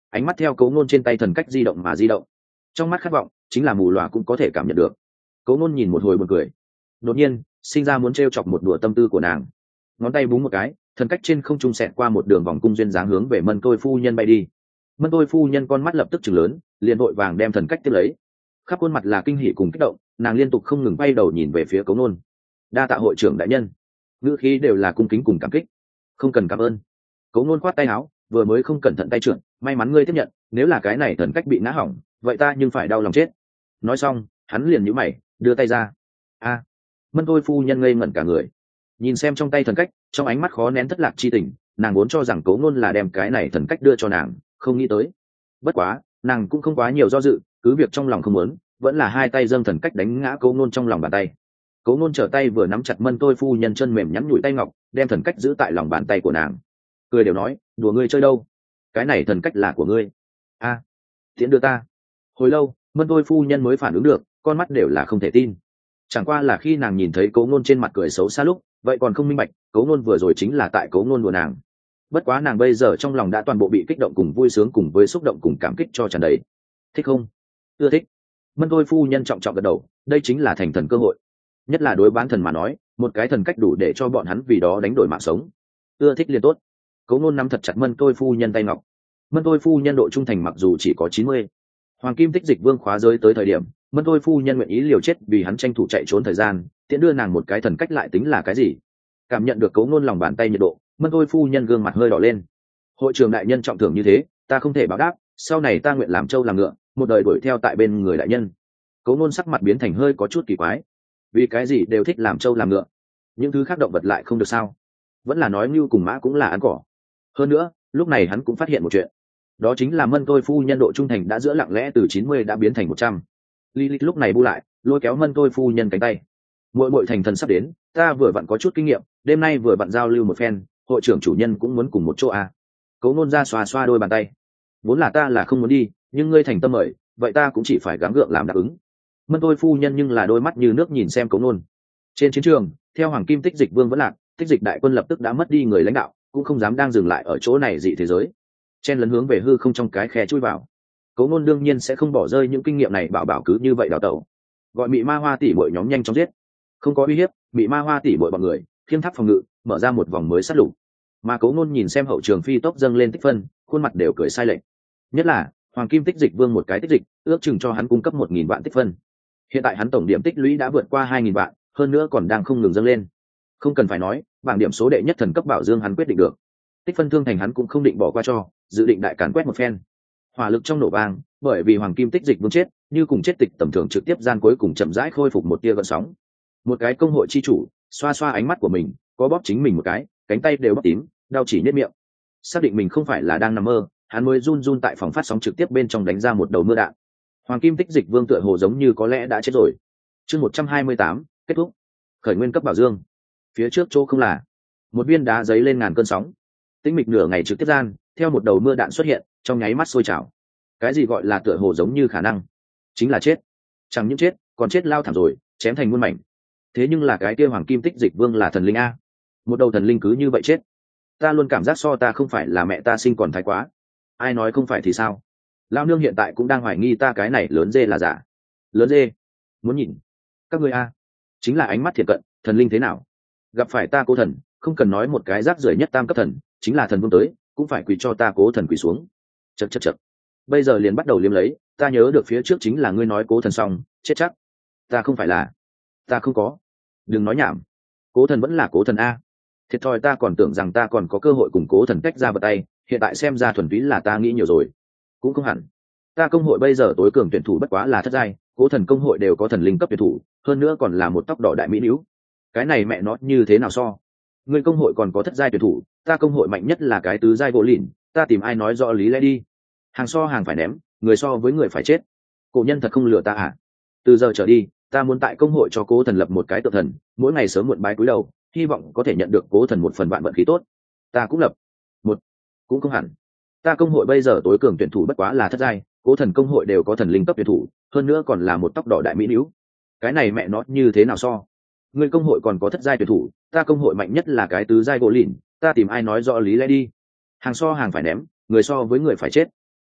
ánh mắt theo cấu ngôn trên tay thần cách di động mà di động, trong mắt khát vọng chính là mù lòa cũng có thể cảm nhận được. Cấu ngôn nhìn một hồi buồn cười, đột nhiên sinh ra muốn t chọc một đùa tâm tư của nàng, ngón tay búng một cái, thần cách trên không trung xẹt qua một đường vòng cung duyên dáng hướng về Mân Tôi phu nhân bay đi. Mân Tôi phu nhân con mắt lập tức chừng lớn, liền vội vàng đem thần cách tiếp lấy, khắp khuôn mặt là kinh hỉ cùng kích động, nàng liên tục không ngừng bay đầu nhìn về phía cấu nôn. Đa tạ hội trưởng đại nhân, ngữ khí đều là cung kính cùng cảm kích. Không cần cảm ơn. Cấu nôn khoát tay áo, vừa mới không cẩn thận tay trượt, may mắn ngươi tiếp nhận, nếu là cái này thần cách bị ngã hỏng, vậy ta nhưng phải đau lòng chết. Nói xong hắn liền nhíu mày, đưa tay ra. A. Mân Tôi phu nhân ngây ngẩn cả người, nhìn xem trong tay thần cách, trong ánh mắt khó nén thất lạc chi tình. Nàng vốn cho rằng cấu nôn là đem cái này thần cách đưa cho nàng, không nghĩ tới. Bất quá nàng cũng không quá nhiều do dự, cứ việc trong lòng không muốn, vẫn là hai tay dâng thần cách đánh ngã cấu nôn trong lòng bàn tay. Cấu nôn trở tay vừa nắm chặt Mân Tôi phu nhân chân mềm nhắn nhủi tay ngọc, đem thần cách giữ tại lòng bàn tay của nàng, cười đều nói, đùa ngươi chơi đâu, cái này thần cách là của ngươi. A. Tiễn đưa ta. Hồi lâu Mân Tôi phu nhân mới phản ứng được, con mắt đều là không thể tin. Chẳng qua là khi nàng nhìn thấy cấu nôn trên mặt cười xấu xa lúc, vậy còn không minh bạch cấu nôn vừa rồi chính là tại cấu nôn đùa nàng. Bất quá nàng bây giờ trong lòng đã toàn bộ bị kích động cùng vui sướng cùng với xúc động cùng cảm kích cho tràn đầy. Thích không? Ưa thích. Mân Tôi phu nhân trọng trọng gật đầu, đây chính là thành thần cơ hội, nhất là đối bán thần mà nói, một cái thần cách đủ để cho bọn hắn vì đó đánh đổi mạng sống. Ưa thích liền tốt. Cấu nôn nắm thật chặt Mân Tôi phu nhân tay ngọc. Mân Tôi phu nhân độ trung thành mặc dù chỉ có 90. Hoàng kim tích dịch vương khóa giới tới thời điểm, Mân Tôi phu nhân nguyện ý liều chết vì hắn tranh thủ chạy trốn thời gian, tiện đưa nàng một cái thần cách lại tính là cái gì? Cảm nhận được cấu nôn lòng bàn tay nhiệt độ, Mân Tôi phu nhân gương mặt hơi đỏ lên. Hội trưởng đại nhân trọng thưởng như thế, ta không thể báo đáp, sau này ta nguyện làm trâu làm ngựa, một đời đuổi theo tại bên người đại nhân. Cấu nôn sắc mặt biến thành hơi có chút kỳ quái. Vì cái gì đều thích làm trâu làm ngựa, những thứ khác động vật lại không được sao? Vẫn là nói ngưu cùng mã cũng là ăn cỏ. Hơn nữa lúc này hắn cũng phát hiện một chuyện, đó chính là Mân Tôi phu nhân độ trung thành đã giữa lặng lẽ từ 90 đã biến thành 100. Lilith lúc này bu lại, lôi kéo Mân Tôi phu nhân cánh tay. Muội muội thành thần sắp đến, ta vừa vặn có chút kinh nghiệm, đêm nay vừa vặn giao lưu một phen, hội trưởng chủ nhân cũng muốn cùng một chỗ à? Cấu nôn ra xoa xoa đôi bàn tay. Vốn là ta là không muốn đi, nhưng ngươi thành tâm mời, vậy ta cũng chỉ phải gắng gượng làm đáp ứng. Mân Tôi phu nhân nhưng là đôi mắt như nước nhìn xem cấu nôn. Trên chiến trường, theo hoàng kim tích dịch vương vẫn lạc, tích dịch đại quân lập tức đã mất đi người lãnh đạo, cũng không dám đang dừng lại ở chỗ này dị thế giới, chen lấn hướng về hư không trong cái khe chui vào. Cấu nôn đương nhiên sẽ không bỏ rơi những kinh nghiệm này, bảo bảo cứ như vậy đào tẩu, gọi mị ma hoa tỷ muội nhóm nhanh chóng giết. Không có uy hiếp, mị ma hoa tỷ muội bọn người khiêng tháp phòng ngự, mở ra một vòng mới sát lục. Mà Cấu nôn nhìn xem hậu trường phi tốc dâng lên tích phân, khuôn mặt đều cười sai lệch. Nhất là hoàng kim tích dịch vương một cái tích dịch, ước chừng cho hắn cung cấp 1000 vạn tích phân. Hiện tại hắn tổng điểm tích lũy đã vượt qua 2000 vạn, hơn nữa còn đang không ngừng dâng lên. Không cần phải nói, bảng điểm số đệ nhất thần cấp bảo dương hắn quyết định được. Tích phân thương thành hắn cũng không định bỏ qua cho, dự định đại càn quét một phen. Hỏa lực trong nổ vang, bởi vì hoàng kim tích dịch vương chết, như cùng chết tịch tầm thường trực tiếp gian cuối cùng chậm rãi khôi phục một tia gợn sóng. Một cái công hội chi chủ xoa xoa ánh mắt của mình, có bóp chính mình một cái, cánh tay đều bóp tím, đau chỉ nhếch miệng. Xác định mình không phải là đang nằm mơ, hắn mới run run tại phòng phát sóng trực tiếp bên trong đánh ra một đầu mưa đạn. Hoàng kim tích dịch vương tựa hồ giống như có lẽ đã chết rồi. Chương 128, kết thúc. Khởi nguyên cấp bảo dương. Phía trước chỗ không là một viên đá giấy lên ngàn cơn sóng. Tĩnh mịch nửa ngày trực tiếp gian, theo một đầu mưa đạn xuất hiện, trong nháy mắt sôi trào. Cái gì gọi là tựa hồ giống như khả năng? Chính là chết. Chẳng những chết, còn chết lao thảm rồi, chém thành muôn mảnh. Thế nhưng là cái kia hoàng kim tích dịch vương là thần linh a. Một đầu thần linh cứ như vậy chết. Ta luôn cảm giác so ta không phải là mẹ ta sinh còn thái quá. Ai nói không phải thì sao? Lao nương hiện tại cũng đang hoài nghi ta cái này lớn dê là giả. Lớn dê? Muốn nhìn? Các ngươi a, chính là ánh mắt thiệt cận, thần linh thế nào? Gặp phải ta Cố Thần, không cần nói một cái rác rưởi nhất tam cấp thần, chính là thần vương tới, cũng phải quỳ cho ta Cố Thần quỳ xuống. Chậc chậc chậc. Bây giờ liền bắt đầu liếm lấy, ta nhớ được phía trước chính là ngươi nói Cố Thần xong, chết chắc. Ta không phải là, ta không có. Đừng nói nhảm. Cố Thần vẫn là Cố Thần a. Thiệt thòi, ta còn tưởng rằng ta còn có cơ hội cùng Cố Thần tách ra vật tay, hiện tại xem ra thuần túy là ta nghĩ nhiều rồi. Cũng không hẳn. Ta công hội bây giờ tối cường tuyển thủ bất quá là thất giai, Cố Thần công hội đều có thần linh cấp tuyển thủ, hơn nữa còn là một tóc đỏ đại mỹ nữ. Cái này mẹ nó như thế nào so? Ngươi công hội còn có thất giai tuyển thủ, ta công hội mạnh nhất là cái tứ giai gỗ lìn, ta tìm ai nói rõ lý lẽ đi. Hàng so hàng phải ném, người so với người phải chết. Cổ nhân thật không lừa ta à? Từ giờ trở đi, ta muốn tại công hội cho Cố Thần lập một cái tượng thần, mỗi ngày sớm muộn bái cúi đầu, hy vọng có thể nhận được Cố Thần một phần vạn vận khí tốt. Ta cũng lập một, cũng không hẳn. Ta công hội bây giờ tối cường tuyển thủ bất quá là thất giai, Cố Thần công hội đều có thần linh cấp tuyển thủ, hơn nữa còn là một tóc đỏ đại mỹ nữ. Cái này mẹ nó như thế nào so? Ngươi công hội còn có thất giai tuyển thủ, ta công hội mạnh nhất là cái tứ giai gỗ lìn, ta tìm ai nói rõ lý lẽ đi. Hàng so hàng phải ném, người so với người phải chết.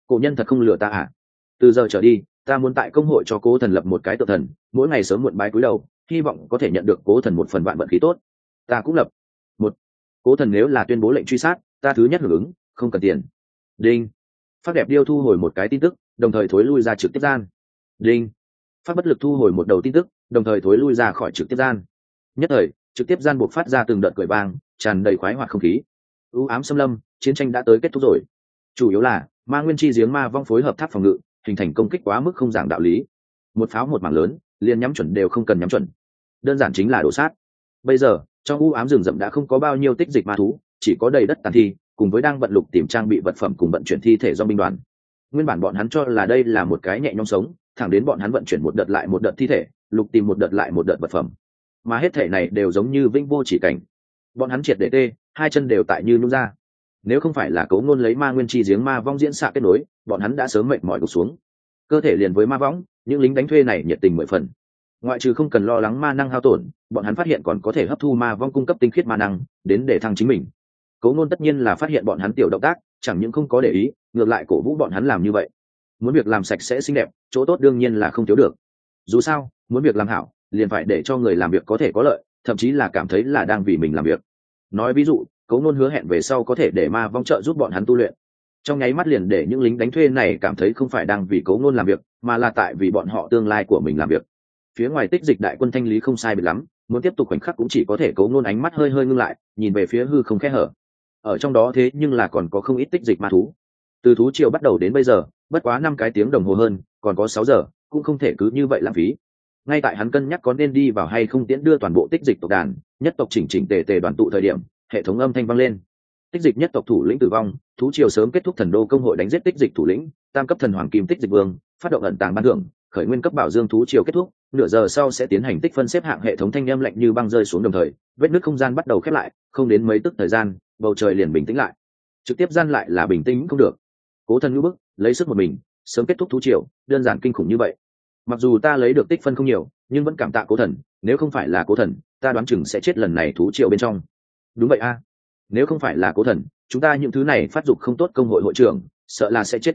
cổ nhân thật không lừa ta à? Từ giờ trở đi ta muốn tại công hội cho cố thần lập một cái tượng thần, mỗi ngày sớm muộn bái cúi đầu, hy vọng có thể nhận được cố thần một phần vạn vận khí tốt. Ta cũng lập một. Cố thần nếu là tuyên bố lệnh truy sát, ta thứ nhất hưởng ứng, không cần tiền. Đinh. Phát đẹp điêu thu hồi một cái tin tức, đồng thời thối lui ra trực tiếp gian. Đinh. Phát bất lực thu hồi một đầu tin tức, đồng thời thối lui ra khỏi trực tiếp gian. Nhất thời trực tiếp gian buộc phát ra từng đợt cười vang, tràn đầy khoái hoạt không khí. U ám xâm lâm, chiến tranh đã tới kết thúc rồi. Chủ yếu là ma nguyên chi giếng ma vong phối hợp tháp phòng ngự, hình thành công kích quá mức không giảng đạo lý. Một pháo một mảng lớn, liền nhắm chuẩn đều không cần nhắm chuẩn, đơn giản chính là đổ sát. Bây giờ trong u ám rừng rậm đã không có bao nhiêu tích dịch ma thú, chỉ có đầy đất tàn thi, cùng với đang vận lục tìm trang bị vật phẩm cùng vận chuyển thi thể do binh đoàn. Nguyên bản bọn hắn cho là đây là một cái nhẹ nhõm sống, thẳng đến bọn hắn vận chuyển một đợt lại một đợt thi thể, lục tìm một đợt lại một đợt vật phẩm, mà hết thể này đều giống như vĩnh vô chỉ cảnh. Bọn hắn triệt để tê, hai chân đều tại như nhung ra. Nếu không phải là Cấu Ngôn lấy ma nguyên chi giếng ma vong diễn xạ kết nối, bọn hắn đã sớm mệt mỏi gục xuống. Cơ thể liền với ma võng, những lính đánh thuê này nhiệt tình mười phần. Ngoại trừ không cần lo lắng ma năng hao tổn, bọn hắn phát hiện còn có thể hấp thu ma vong cung cấp tinh khiết ma năng, đến để thăng chính mình. Cấu Ngôn tất nhiên là phát hiện bọn hắn tiểu động tác, chẳng những không có để ý, ngược lại cổ vũ bọn hắn làm như vậy. Muốn việc làm sạch sẽ xinh đẹp, chỗ tốt đương nhiên là không thiếu được. Dù sao, muốn việc làm hảo, liền phải để cho người làm việc có thể có lợi, thậm chí là cảm thấy là đang vì mình làm việc. Nói ví dụ, Cấu Ngôn hứa hẹn về sau có thể để ma vong trợ giúp bọn hắn tu luyện, trong nháy mắt liền để những lính đánh thuê này cảm thấy không phải đang vì Cấu Ngôn làm việc, mà là tại vì bọn họ tương lai của mình làm việc. Phía ngoài tích dịch đại quân thanh lý không sai biệt lắm, muốn tiếp tục khoảnh khắc cũng chỉ có thể Cấu Ngôn ánh mắt hơi hơi ngưng lại, nhìn về phía hư không khe hở. Ở trong đó thế nhưng là còn có không ít tích dịch ma thú. Từ thú triều bắt đầu đến bây giờ, bất quá 5 cái tiếng đồng hồ hơn, còn có 6 giờ, cũng không thể cứ như vậy lãng phí. Ngay tại hắn cân nhắc có nên đi vào hay không tiễn đưa toàn bộ tích dịch tộc đàn, nhất tộc chỉnh chỉnh tề tề đoàn tụ thời điểm, hệ thống âm thanh vang lên. Tích dịch nhất tộc thủ lĩnh tử vong, thú triều sớm kết thúc, thần đô công hội đánh giết tích dịch thủ lĩnh, tam cấp thần hoàng kim tích dịch vương, phát động ẩn tàng ban thưởng, khởi nguyên cấp bảo dương thú triều kết thúc, nửa giờ sau sẽ tiến hành tích phân xếp hạng. Hệ thống thanh âm lạnh như băng rơi xuống, đồng thời vết nứt không gian bắt đầu khép lại, không đến mấy tức thời gian, bầu trời liền bình tĩnh lại. Trực tiếp gian lại là bình tĩnh không được. Cố Thần ngữ bức, lấy sức một mình, sớm kết thúc thú triều, đơn giản kinh khủng như vậy. Mặc dù ta lấy được tích phân không nhiều, nhưng vẫn cảm tạ Cố Thần, nếu không phải là Cố Thần, ta đoán chừng sẽ chết lần này thú triều bên trong. Đúng vậy a, nếu không phải là Cố Thần, chúng ta những thứ này phát dục không tốt công hội hội trưởng, sợ là sẽ chết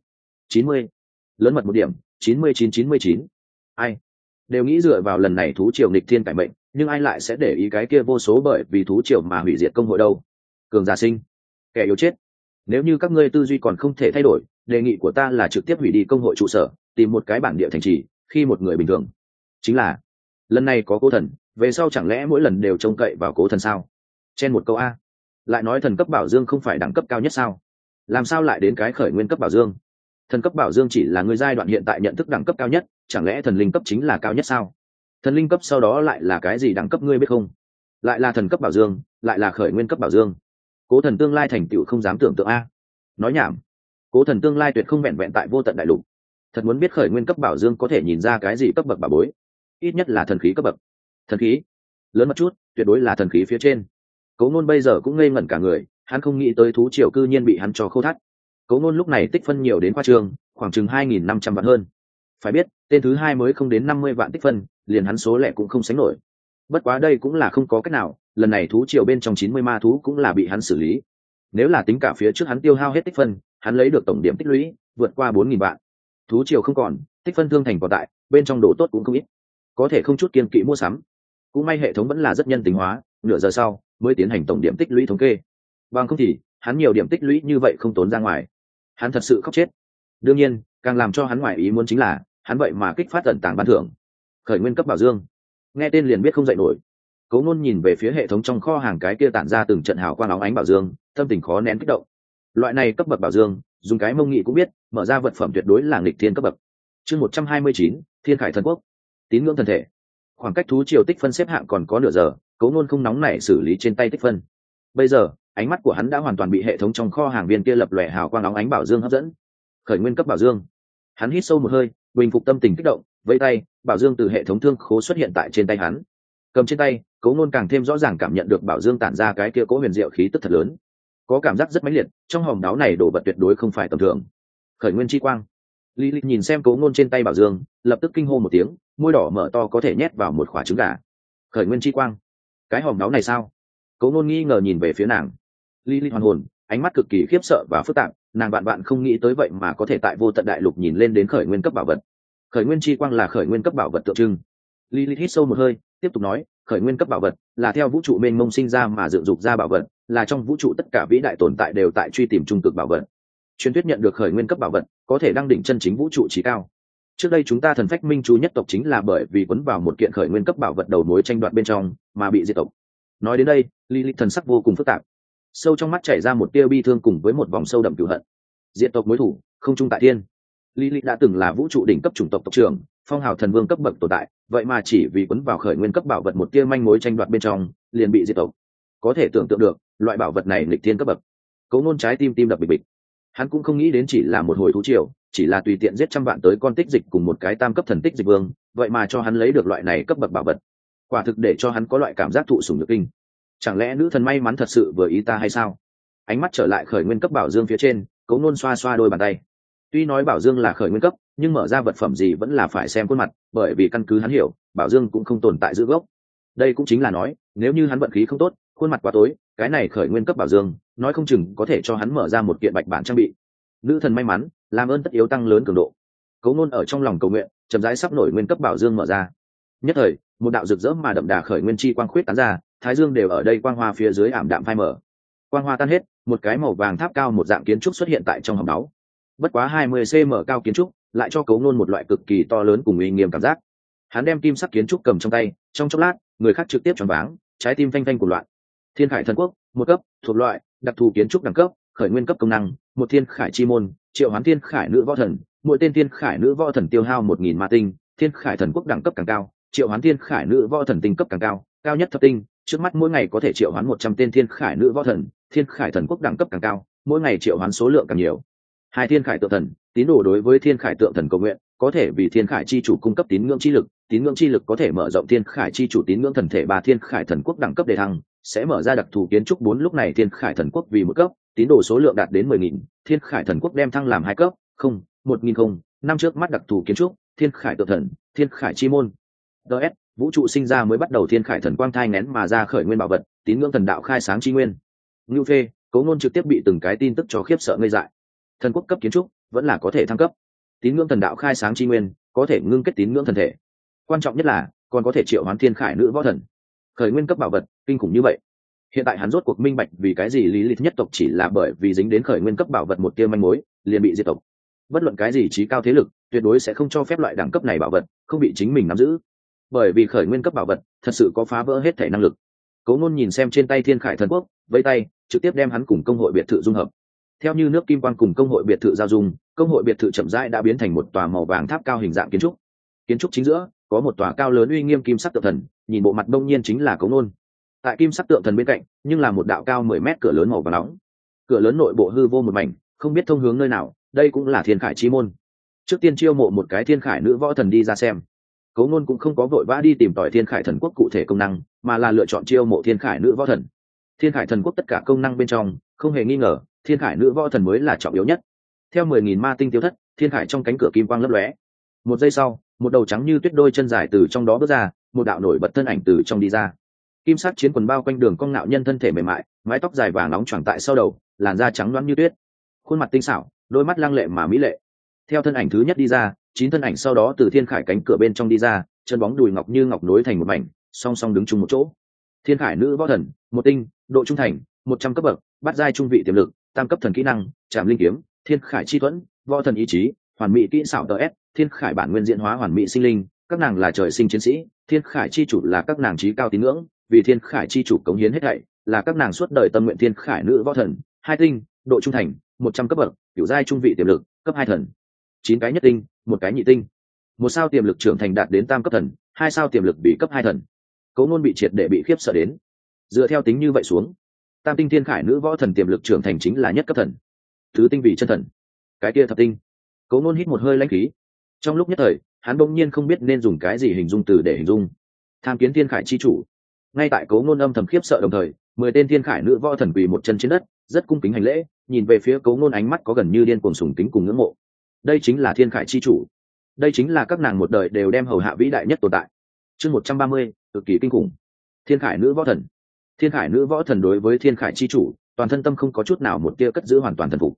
90, lớn mật một điểm, 99. Ai đều nghĩ dựa vào lần này thú triều nghịch thiên cải mệnh, nhưng ai lại sẽ để ý cái kia vô số bởi vì thú triều mà hủy diệt công hội đâu? Cường giả sinh, kẻ yếu chết. Nếu như các ngươi tư duy còn không thể thay đổi, đề nghị của ta là trực tiếp hủy đi công hội trụ sở, tìm một cái bản địa thành trì, khi một người bình thường. Chính là lần này có Cố Thần, về sau chẳng lẽ mỗi lần đều trông cậy vào Cố Thần sao? Trên một câu a, lại nói thần cấp bảo dương không phải đẳng cấp cao nhất sao? Làm sao lại đến cái khởi nguyên cấp bảo dương? Thần cấp bảo dương chỉ là người giai đoạn hiện tại nhận thức đẳng cấp cao nhất, chẳng lẽ thần linh cấp chính là cao nhất sao? Thần linh cấp sau đó lại là cái gì đẳng cấp ngươi biết không? Lại là thần cấp bảo dương, lại là khởi nguyên cấp bảo dương. Cố Thần tương lai thành tựu không dám tưởng tượng a. Nói nhảm. Cố Thần tương lai tuyệt không vẹn vẹn tại vô tận đại lục. Thật muốn biết khởi nguyên cấp bảo dương có thể nhìn ra cái gì cấp bậc bảo bối, ít nhất là thần khí cấp bậc. Thần khí lớn một chút, tuyệt đối là thần khí phía trên. Cố Ngôn bây giờ cũng ngây ngẩn cả người, hắn không nghĩ tới thú triều cư nhiên bị hắn cho khâu thắt. Cố Ngôn lúc này tích phân nhiều đến khoa trương, khoảng chừng 2.500 vạn hơn. Phải biết, tên thứ hai mới không đến 50 vạn tích phân, liền hắn số lẻ cũng không sánh nổi. Bất quá đây cũng là không có cách nào, lần này thú triều bên trong 90 ma thú cũng là bị hắn xử lý. Nếu là tính cả phía trước hắn tiêu hao hết tích phân, hắn lấy được tổng điểm tích lũy vượt qua 4.000 vạn. Thú triều không còn, tích phân thương thành còn tại, bên trong đồ tốt cũng không ít, có thể không chút kiêng kỵ mua sắm. Cũng may hệ thống vẫn là rất nhân tính hóa, nửa giờ sau mới tiến hành tổng điểm tích lũy thống kê. Bằng không thì hắn nhiều điểm tích lũy như vậy không tốn ra ngoài, hắn thật sự khóc chết. Đương nhiên, càng làm cho hắn ngoài ý muốn chính là hắn vậy mà kích phát tận tàng ban thưởng, khởi nguyên cấp bảo dương. Nghe tên liền biết không dậy nổi. Cố Ngôn nhìn về phía hệ thống trong kho hàng cái kia tản ra từng trận hào quang óng ánh bảo dương, tâm tình khó nén kích động. Loại này cấp bậc bảo dương, dùng cái mông nghị cũng biết, mở ra vật phẩm tuyệt đối là nghịch thiên cấp bậc. Chương 129, Thiên Khải Thần Quốc, tín ngưỡng thần thể. Khoảng cách thú triều tích phân xếp hạng còn có nửa giờ, Cố Ngôn không nóng nảy xử lý trên tay tích phân. Bây giờ, ánh mắt của hắn đã hoàn toàn bị hệ thống trong kho hàng viên kia lập lòe hào quang óng ánh bảo dương hấp dẫn. Khởi nguyên cấp bảo dương. Hắn hít sâu một hơi, bình phục tâm tình kích động, vẫy tay, bảo dương từ hệ thống thương khố xuất hiện tại trên tay hắn. Cầm trên tay, Cố Ngôn càng thêm rõ ràng cảm nhận được bảo dương tản ra cái kia cố huyền diệu khí tức thật lớn. Có cảm giác rất mãnh liệt, trong hòm đáo này đồ vật tuyệt đối không phải tầm thường. Khởi nguyên chi quang. Lý Lịch nhìn xem Cố Ngôn trên tay bảo dương, lập tức kinh hô một tiếng, môi đỏ mở to có thể nhét vào một quả trứng gà. Khởi nguyên chi quang, cái hòm đáo này sao? Cố Ngôn nghi ngờ nhìn về phía nàng. Lý Lịch hoàn hồn, ánh mắt cực kỳ khiếp sợ và phức tạp, nàng bạn bạn không nghĩ tới vậy mà có thể tại vô tận đại lục nhìn lên đến khởi nguyên cấp bảo vật. Khởi nguyên chi quang là khởi nguyên cấp bảo vật tượng trưng. Lilith hít sâu một hơi, tiếp tục nói, khởi nguyên cấp bảo vật là theo vũ trụ mênh mông sinh ra mà dựng dục ra bảo vật, là trong vũ trụ tất cả vĩ đại tồn tại đều tại truy tìm trung cực bảo vật. Truyền thuyết nhận được khởi nguyên cấp bảo vật, có thể đăng đỉnh chân chính vũ trụ chí cao. Trước đây chúng ta thần phách minh chú nhất tộc chính là bởi vì quấn vào một kiện khởi nguyên cấp bảo vật đầu mối tranh đoạt bên trong mà bị diệt tộc. Nói đến đây, Lilith thần sắc vô cùng phức tạp, sâu trong mắt chảy ra một tia bi thương cùng với một vòng sâu đậm cửu hận. Diệt tộc mối thủ, không trung tại thiên. Lilith đã từng là vũ trụ đỉnh cấp chủng tộc tộc trưởng, phong hào thần vương cấp bậc tồn tại, vậy mà chỉ vì quấn vào khởi nguyên cấp bảo vật một tia manh mối tranh đoạt bên trong, liền bị diệt tộc. Có thể tưởng tượng được, loại bảo vật này nghịch thiên cấp bậc. Cố Nôn trái tim tim đập bịch bịch. Hắn cũng không nghĩ đến chỉ là một hồi thú triều, chỉ là tùy tiện giết trăm vạn tới con tích dịch cùng một cái tam cấp thần tích dịch vương, vậy mà cho hắn lấy được loại này cấp bậc bảo vật. Quả thực để cho hắn có loại cảm giác thụ sủng nhược kinh. Chẳng lẽ nữ thần may mắn thật sự vừa ý ta hay sao? Ánh mắt trở lại khởi nguyên cấp bảo dương phía trên, Cố Nôn xoa xoa đôi bàn tay. Tuy nói bảo dương là khởi nguyên cấp, nhưng mở ra vật phẩm gì vẫn là phải xem khuôn mặt, bởi vì căn cứ hắn hiểu, bảo dương cũng không tồn tại giữ gốc. Đây cũng chính là nói, nếu như hắn vận khí không tốt, khuôn mặt quá tối, cái này khởi nguyên cấp bảo dương, nói không chừng có thể cho hắn mở ra một kiện bạch bản trang bị. Nữ thần may mắn, làm ơn tất yếu tăng lớn cường độ. Cố Nôn ở trong lòng cầu nguyện, chậm rãi sắp nổi nguyên cấp bảo dương mở ra. Nhất thời, một đạo rực rỡ mà đậm đà khởi nguyên chi quang khuyết tán ra, thái dương đều ở đây quang hoa phía dưới ảm đạm phai mờ. Quang hoa tan hết, một cái màu vàng tháp cao một dạng kiến trúc xuất hiện tại trong hầm máu. Bất quá 20 cm cao kiến trúc, lại cho Cố Nôn một loại cực kỳ to lớn cùng uy nghiêm cảm giác. Hắn đem kim sắc kiến trúc cầm trong tay, trong chốc lát, người khác trực tiếp choáng váng, trái tim phanh phanh của loạn. Thiên Khải Thần Quốc, một cấp, thuộc loại, đặc thù kiến trúc đẳng cấp, khởi nguyên cấp công năng, một Thiên Khải chi môn, triệu hoán Thiên Khải nữ võ thần, mỗi tên Thiên Khải nữ võ thần tiêu hao 1000 ma tinh, Thiên Khải Thần Quốc đẳng cấp càng cao, triệu hoán Thiên Khải nữ võ thần tinh cấp càng cao, cao nhất thập tinh, trước mắt mỗi ngày có thể triệu hoán 100 tên Thiên Khải nữ võ thần, Thiên Khải Thần Quốc đẳng cấp càng cao, mỗi ngày triệu hoán số lượng càng nhiều. Hai Thiên Khải tượng thần, tín đồ đối với Thiên Khải tượng thần cầu nguyện, có thể vì Thiên Khải chi chủ cung cấp tín ngưỡng chi lực, tín ngưỡng chi lực có thể mở rộng Thiên Khải chi chủ tín ngưỡng thần thể. Ba Thiên Khải Thần Quốc đẳng cấp đề thăng, sẽ mở ra đặc thù kiến trúc 4. Lúc này Thiên Khải Thần Quốc vì một cấp, tín đồ số lượng đạt đến 10.000, Thiên Khải Thần Quốc đem thăng làm 2 cấp, 1000 năm trước mắt đặc thù kiến trúc, Thiên Khải tượng thần, Thiên Khải chi môn. DS, vũ trụ sinh ra mới bắt đầu Thiên Khải thần quang thai nén mà ra khởi nguyên bảo vật, tín ngưỡng thần đạo khai sáng chi nguyên. Ngưu phê, Cố Nôn trực tiếp bị từng cái tin tức cho khiếp sợ ngây dại. Thần quốc cấp kiến trúc vẫn là có thể thăng cấp, tín ngưỡng thần đạo khai sáng chi nguyên có thể ngưng kết tín ngưỡng thần thể, quan trọng nhất là còn có thể triệu hoán Thiên Khải nữ võ thần. Khởi nguyên cấp bảo vật kinh khủng như vậy. Hiện tại hắn rốt cuộc minh bạch vì cái gì lý lịch nhất tộc chỉ là bởi vì dính đến khởi nguyên cấp bảo vật một tia manh mối liền bị diệt tộc. Bất luận cái gì trí cao thế lực tuyệt đối sẽ không cho phép loại đẳng cấp này bảo vật không bị chính mình nắm giữ, bởi vì khởi nguyên cấp bảo vật thật sự có phá vỡ hết thể năng lực. Cố Nôn nhìn xem trên tay Thiên Khải Thần Quốc, vẫy tay trực tiếp đem hắn cùng công hội biệt thự dung hợp. Theo như nước kim quang cùng công hội biệt thự giao dung, công hội biệt thự chậm rãi đã biến thành một tòa màu vàng tháp cao hình dạng kiến trúc. Kiến trúc chính giữa có một tòa cao lớn uy nghiêm kim sắc tượng thần, nhìn bộ mặt đông nhiên chính là Cố Nôn. Tại kim sắc tượng thần bên cạnh, nhưng là một đạo cao 10 mét cửa lớn màu vàng nóng. Cửa lớn nội bộ hư vô một mảnh, không biết thông hướng nơi nào, đây cũng là Thiên Khải chi môn. Trước tiên chiêu mộ một cái Thiên Khải nữ võ thần đi ra xem. Cố Nôn cũng không có vội vã đi tìm tòi Thiên Khải Thần Quốc cụ thể công năng, mà là lựa chọn chiêu mộ Thiên Khải nữ võ thần. Thiên Khải Thần Quốc tất cả công năng bên trong, không hề nghi ngờ, Thiên Khải nữ võ thần mới là trọng yếu nhất. Theo 10.000 ma tinh tiêu thất, Thiên Khải trong cánh cửa kim quang lấp lóe. Một giây sau, một đầu trắng như tuyết đôi chân dài từ trong đó bước ra, một đạo nổi bật thân ảnh từ trong đi ra. Kim sắc chiến quần bao quanh đường cong nạo nhân thân thể mềm mại, mái tóc dài vàng nóng choàng tại sau đầu, làn da trắng loáng như tuyết, khuôn mặt tinh xảo, đôi mắt lăng lệ mà mỹ lệ. Theo thân ảnh thứ nhất đi ra, 9 thân ảnh sau đó từ Thiên Khải cánh cửa bên trong đi ra, chân bóng đùi ngọc như ngọc nối thành một mảnh, song song đứng chung một chỗ. Thiên Khải nữ võ thần, một tinh, độ trung thành 100 cấp bậc, bát giai trung vị tiềm lực, tam cấp thần kỹ năng, Trảm Linh kiếm, Thiên Khải chi thuẫn, võ thần ý chí, hoàn mỹ kỹ xảo DS, Thiên Khải bản nguyên diễn hóa hoàn mỹ sinh linh, các nàng là trời sinh chiến sĩ, Thiên Khải chi chủ là các nàng chí cao tín ngưỡng, vì Thiên Khải chi chủ cống hiến hết thảy, là các nàng suốt đời tâm nguyện. Thiên Khải nữ võ thần, 2 tinh, độ trung thành 100 cấp bậc, cửu giai trung vị tiềm lực, cấp 2 thần. 9 cái nhất tinh, một cái nhị tinh. 1 sao tiềm lực trưởng thành đạt đến tam cấp thần, 2 sao tiềm lực bị cấp 2 thần. Cố Nôn bị triệt để bị khiếp sợ đến. Dựa theo tính như vậy xuống, tam tinh Thiên Khải nữ võ thần tiềm lực trưởng thành chính là nhất cấp thần, thứ tinh vì chân thần, cái kia thập tinh. Cố Nôn hít một hơi lãnh khí. Trong lúc nhất thời, hắn bỗng nhiên không biết nên dùng cái gì hình dung từ để hình dung. Tham kiến Thiên Khải chi chủ. Ngay tại Cố Nôn âm thầm khiếp sợ đồng thời, 10 tên Thiên Khải nữ võ thần quỳ một chân trên đất, rất cung kính hành lễ, nhìn về phía Cố Nôn ánh mắt có gần như điên cuồng sùng kính cùng ngưỡng mộ. Đây chính là Thiên Khải chi chủ, đây chính là các nàng một đời đều đem hầu hạ vĩ đại nhất tồn tại. Chương 130, cực kỳ kinh khủng. Thiên Khải nữ võ thần. Thiên Khải nữ võ thần đối với Thiên Khải chi chủ, toàn thân tâm không có chút nào một tia cất giữ hoàn toàn thần phục.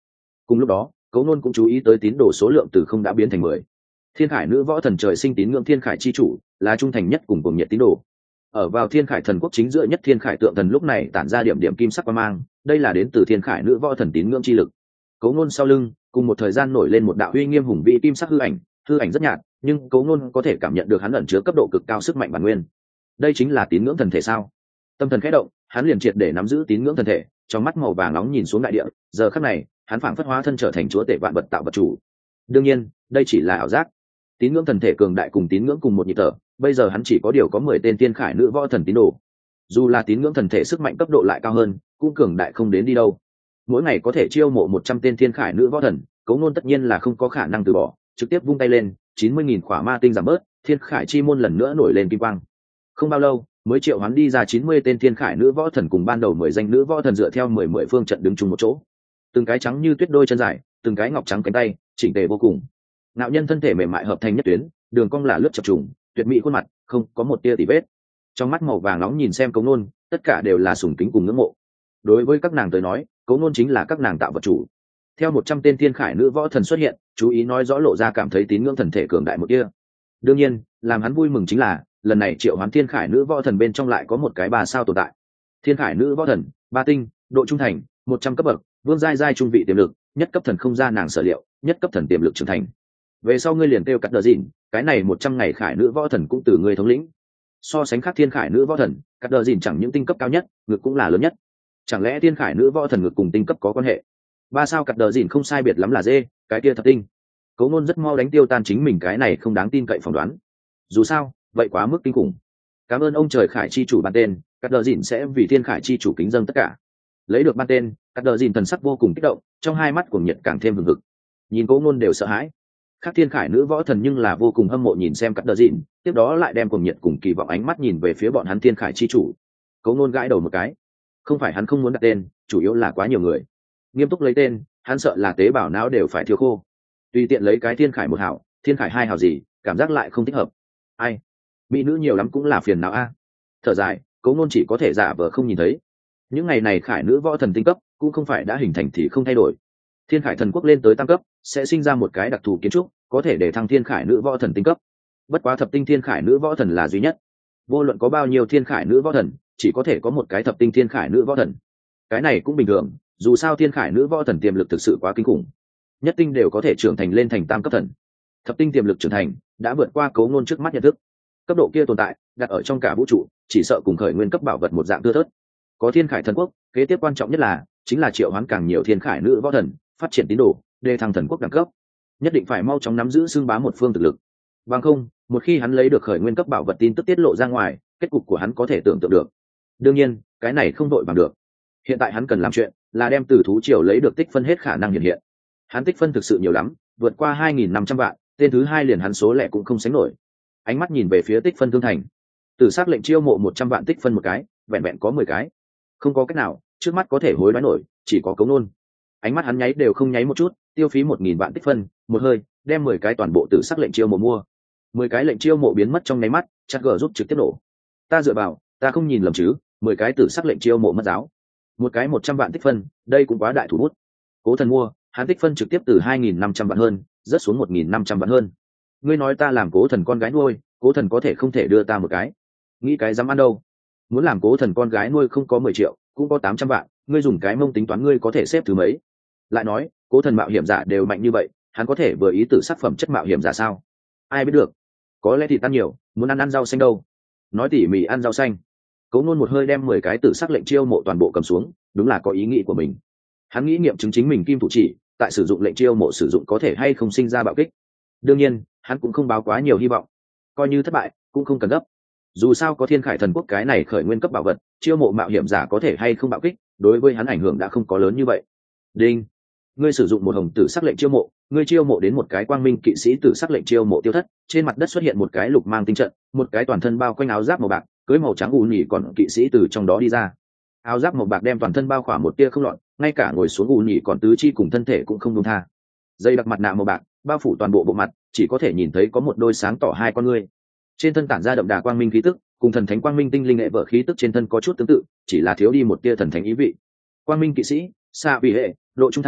Cùng lúc đó Cấu Nôn cũng chú ý tới tín đồ số lượng từ không đã biến thành 10. Thiên Khải nữ võ thần trời sinh tín ngưỡng Thiên Khải chi chủ, là trung thành nhất cùng cuồng nhiệt tín đồ. Ở vào Thiên Khải thần quốc chính giữa nhất Thiên Khải tượng thần lúc này tản ra điểm điểm kim sắc quang mang, đây là đến từ Thiên Khải nữ võ thần tín ngưỡng chi lực. Cấu Nôn sau lưng cùng một thời gian nổi lên một đạo uy nghiêm hùng vĩ kim sắc hư ảnh rất nhạt, nhưng Cấu Nôn có thể cảm nhận được hắn ẩn chứa cấp độ cực cao sức mạnh bản nguyên. Đây chính là tín ngưỡng thần thể sao? Tâm thần khẽ động, hắn liền triệt để nắm giữ tín ngưỡng thần thể, trong mắt màu vàng nóng nhìn xuống đại địa, giờ khắc này hắn phảng phất hóa thân trở thành chúa tể vạn vật tạo vật chủ. Đương nhiên đây chỉ là ảo giác. Tín ngưỡng thần thể cường đại cùng tín ngưỡng cùng một nhịp thở, bây giờ hắn chỉ có điều có 10 tên Thiên Khải nữ võ thần tín đồ. Dù là tín ngưỡng thần thể sức mạnh cấp độ lại cao hơn, cũng cường đại không đến đi đâu. Mỗi ngày có thể chiêu mộ 100 tên Thiên Khải nữ võ thần, Cấu Nôn tất nhiên là không có khả năng từ bỏ, trực tiếp vung tay lên, 90.000 khỏa ma tinh giảm bớt, Thiên Khải chi môn lần nữa nổi lên kim quang. Không bao lâu, mới triệu hoán đi ra 90 tên Thiên Khải nữ võ thần cùng ban đầu 10 danh nữ võ thần dựa theo 10 phương trận đứng chung một chỗ. Từng cái trắng như tuyết đôi chân dài, từng cái ngọc trắng cánh tay, chỉnh tề vô cùng. Nạo nhân thân thể mềm mại hợp thành nhất tuyến, đường cong là lướt chập trùng, tuyệt mỹ khuôn mặt, không có một tia tì vết. Trong mắt màu vàng nóng nhìn xem Cấu Nôn, tất cả đều là sùng kính cùng ngưỡng mộ. Đối với các nàng tới nói, Cấu Nôn chính là các nàng tạo vật chủ. Theo 100 tên Thiên Khải nữ võ thần xuất hiện, chú ý nói rõ lộ ra cảm thấy tín ngưỡng thần thể cường đại một tia. Đương nhiên, làm hắn vui mừng chính là, lần này triệu hoán Thiên Khải nữ võ thần bên trong lại có một cái 3 sao tồn tại. Thiên Khải nữ võ thần, 3 tinh, độ trung thành, 100 cấp bậc, vương giai trung vị tiềm lực, nhất cấp thần không ra nàng sở liệu, nhất cấp thần tiềm lực trưởng thành. Về sau ngươi liền kêu cắt đờ dìn, cái này 100 ngày Khải nữ võ thần cũng từ ngươi thống lĩnh. So sánh khác Thiên Khải nữ võ thần, cắt đờ dìn chẳng những tinh cấp cao nhất, ngực cũng là lớn nhất. Chẳng lẽ Thiên Khải nữ võ thần ngực cùng tinh cấp có quan hệ? 3 sao cắt đờ dìn không sai biệt lắm là dê, cái kia thập tinh. Cấu Nôn rất mau đánh tiêu tan chính mình cái này không đáng tin cậy phỏng đoán. Dù sao, vậy quá mức kinh khủng. Cảm ơn ông trời Khải chi chủ ban tên, cắt đờ dìn sẽ vì Thiên Khải chi chủ kính dâng tất cả. Lấy được ban tên, cắt đờ dìn thần sắc vô cùng kích động, trong hai mắt cuồng nhiệt càng thêm hừng hực. Nhìn Cấu Nôn đều sợ hãi. Khác Thiên Khải nữ võ thần nhưng là vô cùng hâm mộ nhìn xem cắt đờ dìn, tiếp đó lại đem cuồng nhiệt cùng kỳ vọng ánh mắt nhìn về phía bọn hắn Thiên Khải chi chủ. Cấu Nôn gãi đầu một cái. Không phải hắn không muốn đặt tên, chủ yếu là quá nhiều người. Nghiêm túc lấy tên, hắn sợ là tế bào não đều phải thiếu khô. Tùy tiện lấy cái Thiên Khải 1 hảo, Thiên Khải 2 hảo gì, cảm giác lại không thích hợp. Ai, mỹ nữ nhiều lắm cũng là phiền não a. Thở dài, Cấu Nôn chỉ có thể giả vờ không nhìn thấy. Những ngày này Khải nữ võ thần tinh cấp cũng không phải đã hình thành thì không thay đổi. Thiên Khải thần quốc lên tới tam cấp sẽ sinh ra một cái đặc thù kiến trúc, có thể để thăng Thiên Khải nữ võ thần tinh cấp. Bất quá thập tinh Thiên Khải nữ võ thần là duy nhất. Vô luận có bao nhiêu Thiên Khải nữ võ thần, chỉ có thể có một cái thập tinh Thiên Khải nữ võ thần. Cái này cũng bình thường, dù sao Thiên Khải nữ võ thần tiềm lực thực sự quá kinh khủng. Nhất tinh đều có thể trưởng thành lên thành tam cấp thần. Thập tinh tiềm lực trưởng thành đã vượt qua Cấu Nôn trước mắt nhận thức. Cấp độ kia tồn tại, đặt ở trong cả vũ trụ, chỉ sợ cùng khởi nguyên cấp bảo vật một dạng thưa thớt. Có Thiên Khải thần quốc, kế tiếp quan trọng nhất là chính là triệu hoán càng nhiều Thiên Khải nữ võ thần, phát triển tín đồ, đề thăng thần quốc đẳng cấp. Nhất định phải mau chóng nắm giữ xương bá một phương thực lực. Bằng không, một khi hắn lấy được khởi nguyên cấp bảo vật tin tức tiết lộ ra ngoài, kết cục của hắn có thể tưởng tượng được. Đương nhiên, cái này không đội bằng được. Hiện tại hắn cần làm chuyện là đem từ thú triều lấy được tích phân hết khả năng hiện hiện. Hắn tích phân thực sự nhiều lắm, vượt qua 2.500 vạn, tên thứ 2 liền hắn số lẻ cũng không sánh nổi. Ánh mắt nhìn về phía tích phân thương thành, Tử Sắc lệnh chiêu mộ 100 vạn tích phân một cái, vẹn vẹn có 10 cái. Không có cách nào, trước mắt có thể hối đoái nổi, chỉ có Cấu Nôn. Ánh mắt hắn nháy đều không nháy một chút, tiêu phí 1.000 vạn tích phân, một hơi đem 10 cái toàn bộ Tử Sắc lệnh chiêu mộ mua. 10 cái lệnh chiêu mộ biến mất trong nháy mắt, chat gờ giúp trực tiếp nổ. Ta dựa vào, ta không nhìn lầm chứ, 10 cái Tử Sắc lệnh chiêu mộ mất giáo. Một cái 100 vạn tích phân, đây cũng quá đại thủ bút. Cố Thần mua, hắn tích phân trực tiếp từ 2.500 vạn hơn, rớt xuống 1.500 vạn hơn. Ngươi nói ta làm Cố Thần con gái nuôi, Cố Thần có thể không thể đưa ta một cái? Nghĩ cái dám ăn đâu? Muốn làm Cố Thần con gái nuôi không có 10 triệu, cũng có 800 vạn, ngươi dùng cái mông tính toán ngươi có thể xếp thứ mấy? Lại nói, Cố Thần mạo hiểm giả đều mạnh như vậy, hắn có thể vừa ý tử sắc phẩm chất mạo hiểm giả sao? Ai biết được? Có lẽ thịt ăn nhiều, muốn ăn rau xanh đâu? Nói tỉ mỉ ăn rau xanh. Cấu Nôn một hơi đem 10 cái tử sắc lệnh chiêu mộ toàn bộ cầm xuống, đúng là có ý nghĩ của mình. Hắn nghĩ nghiệm chứng chính mình kim thủ chỉ, tại sử dụng lệnh chiêu mộ sử dụng có thể hay không sinh ra bạo kích. Đương nhiên, hắn cũng không báo quá nhiều hy vọng. Coi như thất bại, cũng không cần gấp. Dù sao có Thiên Khải thần quốc cái này khởi nguyên cấp bảo vật, chiêu mộ mạo hiểm giả có thể hay không bạo kích, đối với hắn ảnh hưởng đã không có lớn như vậy. Đinh, ngươi sử dụng một hồng tử sắc lệnh chiêu mộ, ngươi chiêu mộ đến một cái quang minh kỵ sĩ tử sắc lệnh chiêu mộ tiêu thất, trên mặt đất xuất hiện một cái lục mang tinh trận, một cái toàn thân bao quanh áo giáp màu bạc, cưới màu trắng ù nhỉ còn kỵ sĩ từ trong đó đi ra. Áo giáp màu bạc đem toàn thân bao khỏa một tia không lọt, ngay cả ngồi xuống ù nhỉ còn tứ chi cùng thân thể cũng không buông tha. Dây đặc mặt nạ màu bạc bao phủ toàn bộ bộ mặt, chỉ có thể nhìn thấy có một đôi sáng tỏ hai con ngươi. Trên thân tản ra đậm đà quang minh khí tức, cùng thần thánh quang minh tinh linh nghệ vợ khí tức trên thân có chút tương tự, chỉ là thiếu đi một tia thần thánh ý vị. Quang minh kỵsĩ, xa vị hệ, độ trung thành,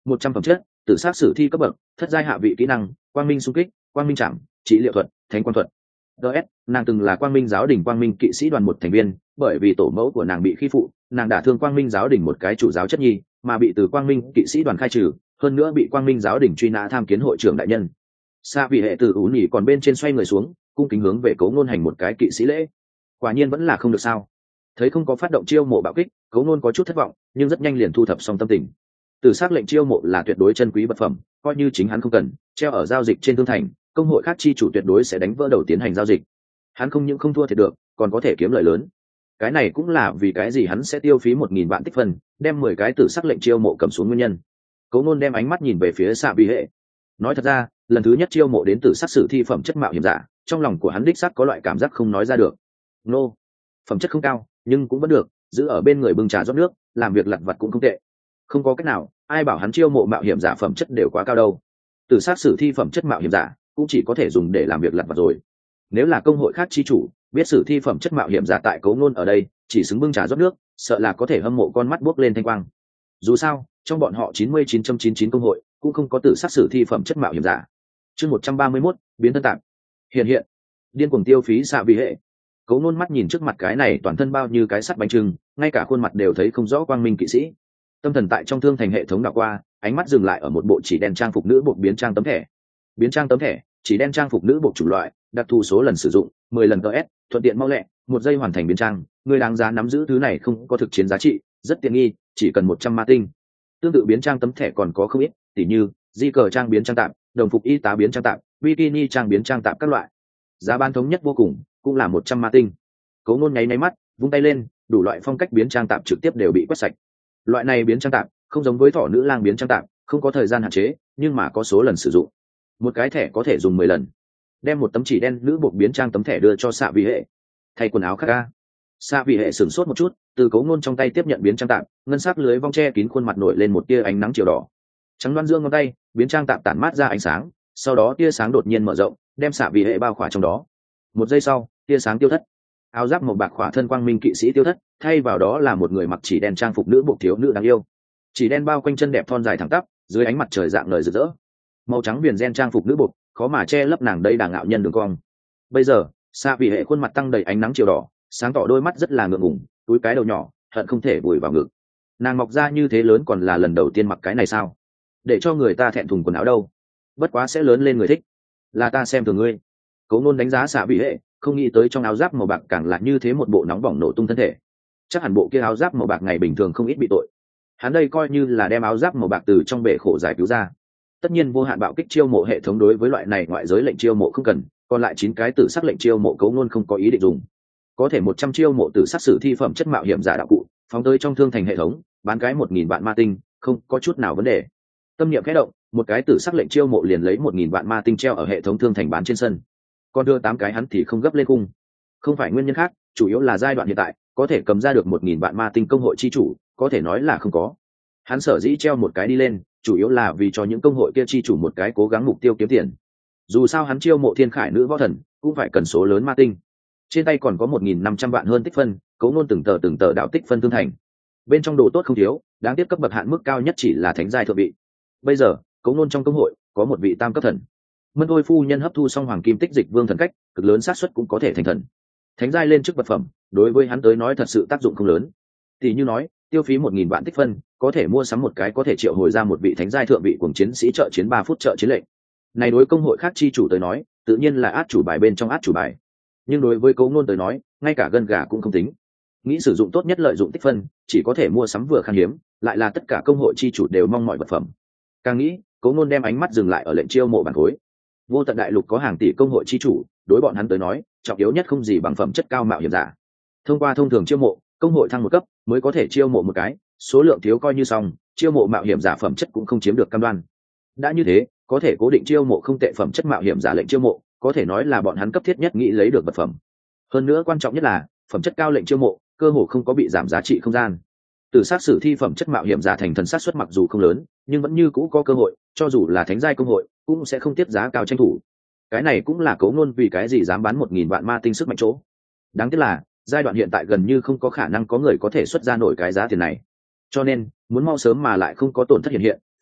100 phẩm chất, tử sát sử thi cấp bậc, thất giai hạ vị kỹ năng, quang minh xung kích, quang minh trảm, trị liệu thuật, thánh quang thuật. DS, nàng từng là quang minh giáo đình quang minh kỵ sĩ đoàn một thành viên, bởi vì tổ mẫu của nàng bị khi phụ, nàng đả thương quang minh giáo đình một cái chủ giáo chất nhi, mà bị từ quang minh kỵ sĩ đoàn khai trừ, hơn nữa bị quang minh giáo đình truy nã tham kiến hội trưởng đại nhân. Xa vị hệ tử ú nhỉ còn bên trên xoay người xuống, cung kính hướng về Cấu Nôn hành một cái kỵ sĩ lễ. Quả nhiên vẫn là không được sao. Thấy không có phát động chiêu mộ bạo kích, Cấu Nôn có chút thất vọng, nhưng rất nhanh liền thu thập xong tâm tình. Từ xác lệnh chiêu mộ là tuyệt đối chân quý vật phẩm, coi như chính hắn không cần, treo ở giao dịch trên thương thành, công hội khác chi chủ tuyệt đối sẽ đánh vỡ đầu tiến hành giao dịch. Hắn không những không thua thiệt được, còn có thể kiếm lợi lớn. Cái này cũng là vì cái gì hắn sẽ tiêu phí 1000 vạn tích phân, đem 10 cái tử sắc lệnh chiêu mộ cầm xuống nguyên nhân. Cấu Nôn đem ánh mắt nhìn về phía Xạ Vị Hệ. Nói thật ra, lần thứ nhất chiêu mộ đến tử sắc sử thi phẩm chất mạo hiểm giả, trong lòng của hắn đích xác có loại cảm giác không nói ra được. Nô, phẩm chất không cao, nhưng cũng vẫn được, giữ ở bên người bưng trà rót nước, làm việc lặt vặt cũng không tệ. Không có cách nào, ai bảo hắn chiêu mộ mạo hiểm giả phẩm chất đều quá cao đâu. Tử sắc sử thi phẩm chất mạo hiểm giả cũng chỉ có thể dùng để làm việc lặt vặt rồi. Nếu là công hội khác chi chủ, biết sử thi phẩm chất mạo hiểm giả tại Cấu Nôn ở đây, chỉ xứng bưng trà rót nước, sợ là có thể hâm mộ con mắt buốc lên thanh quang. Dù sao, trong bọn họ 99.99 công hội cũng không có tử sắc sử thi phẩm chất mạo hiểm giả. Chương 131, biến thân tạm. Hiện điên cuồng tiêu phí Xạ Vị Hệ. Cấu Nôn mắt nhìn trước mặt cái này toàn thân bao như cái sắt bánh trưng, ngay cả khuôn mặt đều thấy không rõ quang minh kỵ sĩ. Tâm thần tại trong thương thành hệ thống đảo qua, ánh mắt dừng lại ở một bộ chỉ đen trang phục nữ buộc biến trang tấm thẻ. Biến trang tấm thẻ, chỉ đen trang phục nữ buộc chủng loại, đặc thù số lần sử dụng 10 lần TS, thuận tiện mau lẹ, 1 giây hoàn thành biến trang, người đáng giá nắm giữ thứ này không có thực chiến giá trị, rất tiện nghi, chỉ cần 100 ma tinh. Tương tự biến trang tấm thẻ còn có không ít, tỉ như di cờ trang biến trang tạm, đồng phục y tá biến trang tạm, bikini trang biến trang tạm các loại. Giá bán thống nhất vô cùng, cũng là 100 ma tinh. Cấu Nôn nháy mắt, vung tay lên, đủ loại phong cách biến trang tạm trực tiếp đều bị quét sạch. Loại này biến trang tạm không giống với thỏ nữ lang biến trang tạm, không có thời gian hạn chế, nhưng mà có số lần sử dụng. Một cái thẻ có thể dùng 10 lần. Đem một tấm chỉ đen nữ buộc biến trang tấm thẻ đưa cho Xạ Vị Hệ. Thay quần áo khác ca. Xạ Vị Hệ sửng sốt một chút, từ Cấu Nôn trong tay tiếp nhận biến trang tạm, ngân sắc lưới vong che kín khuôn mặt nổi lên một tia ánh nắng chiều đỏ. Trắng đoan dương ngón tay, biến trang tạm tản mát ra ánh sáng, sau đó tia sáng đột nhiên mở rộng, đem Xạ Vị Hệ bao khỏa trong đó. Một giây sau, tia sáng tiêu thất. Áo giáp màu bạc khỏa thân quang minh kỵ sĩ tiêu thất, thay vào đó là một người mặc chỉ đen trang phục nữ buộc thiếu nữ đáng yêu. Chỉ đen bao quanh chân đẹp thon dài thẳng tắp, dưới ánh mặt trời dạng lời rực rỡ. Màu trắng viền gen trang phục nữ buộc, khó mà che lấp nàng đây đà ngạo nhân đường cong. Bây giờ, Xạ Vị Hệ khuôn mặt tăng đầy ánh nắng chiều đỏ, sáng tỏ đôi mắt rất là ngượng ngùng, túi cái đầu nhỏ, hận không thể vùi vào ngực. Nàng mọc ra như thế lớn còn là lần đầu tiên mặc cái này sao? Để cho người ta thẹn thùng quần áo đâu? Bất quá sẽ lớn lên người thích. Là ta xem thường ngươi. Cấu Nôn đánh giá Xạ Vị Hệ, không nghĩ tới trong áo giáp màu bạc càng là như thế một bộ nóng bỏng nổ tung thân thể. Chắc hẳn bộ kia áo giáp màu bạc ngày bình thường không ít bị tội. Hắn đây coi như là đem áo giáp màu bạc từ trong bể khổ giải cứu ra. Tất nhiên vô hạn bạo kích chiêu mộ hệ thống đối với loại này ngoại giới lệnh chiêu mộ không cần, còn lại 9 cái tử sắc lệnh chiêu mộ Cấu Nôn không có ý định dùng. Có thể 100 chiêu mộ tử sắc sử thi phẩm chất mạo hiểm giả đạo cụ, phóng tới trong thương thành hệ thống, bán cái 1000 vạn ma tinh, không có chút nào vấn đề. Tâm niệm khẽ động, một cái tử sắc lệnh chiêu mộ liền lấy 1000 vạn ma tinh treo ở hệ thống thương thành bán trên sân. Còn đưa 8 cái hắn thì không gấp lên cung. Không phải nguyên nhân khác, chủ yếu là giai đoạn hiện tại, có thể cầm ra được 1000 vạn ma tinh công hội chi chủ, có thể nói là không có. Hắn sở dĩ treo một cái đi lên, chủ yếu là vì cho những công hội kia chi chủ một cái cố gắng mục tiêu kiếm tiền. Dù sao hắn chiêu mộ thiên khải nữ võ thần, cũng phải cần số lớn ma tinh. Trên tay còn có 1500 vạn hơn tích phân, Cấu Nôn từng tờ đạo tích phân thương thành. Bên trong đồ tốt không thiếu, đáng tiếc cấp bậc hạn mức cao nhất chỉ là thánh giai thượng vị. Bây giờ, Cấu Nôn trong công hội có một vị tam cấp thần. Mân Ôi phu nhân hấp thu xong hoàng kim tích dịch vương thần cách, cực lớn xác suất cũng có thể thành thần. Thánh giai lên chức vật phẩm, đối với hắn tới nói thật sự tác dụng không lớn. Tỷ như nói, tiêu phí 1000 vạn tích phân, có thể mua sắm một cái có thể triệu hồi ra một vị thánh giai thượng vị cuồng chiến sĩ trợ chiến 3 phút trợ chiến lệnh. Này đối công hội khác chi chủ tới nói, tự nhiên là át chủ bài bên trong át chủ bài. Nhưng đối với Cấu Nôn tới nói, ngay cả gân gà cũng không tính. Nghĩ sử dụng tốt nhất lợi dụng tích phân, chỉ có thể mua sắm vừa khan hiếm, lại là tất cả công hội chi chủ đều mong mọi vật phẩm. Càng nghĩ, Cấu Nôn đem ánh mắt dừng lại ở lệnh chiêu mộ bản khối. Vô tận đại lục có hàng tỷ công hội chi chủ, đối bọn hắn tới nói, trọng yếu nhất không gì bằng phẩm chất cao mạo hiểm giả. Thông qua thông thường chiêu mộ, công hội thăng một cấp mới có thể chiêu mộ một cái, số lượng thiếu coi như xong, chiêu mộ mạo hiểm giả phẩm chất cũng không chiếm được cam đoan. Đã như thế, có thể cố định chiêu mộ không tệ phẩm chất mạo hiểm giả lệnh chiêu mộ, có thể nói là bọn hắn cấp thiết nhất nghĩ lấy được vật phẩm. Hơn nữa quan trọng nhất là, phẩm chất cao lệnh chiêu mộ, cơ hồ không có bị giảm giá trị không gian. Từ sát sử thi phẩm chất mạo hiểm giả thành thần sát suất mặc dù không lớn, nhưng vẫn như cũ có cơ hội, cho dù là thánh giai công hội, cũng sẽ không tiếp giá cao tranh thủ. Cái này cũng là Cấu Nôn vì cái gì dám bán 1000 vạn ma tinh sức mạnh chỗ. Đáng tiếc là, giai đoạn hiện tại gần như không có khả năng có người có thể xuất ra nổi cái giá tiền này. Cho nên, muốn mau sớm mà lại không có tổn thất hiện hiện,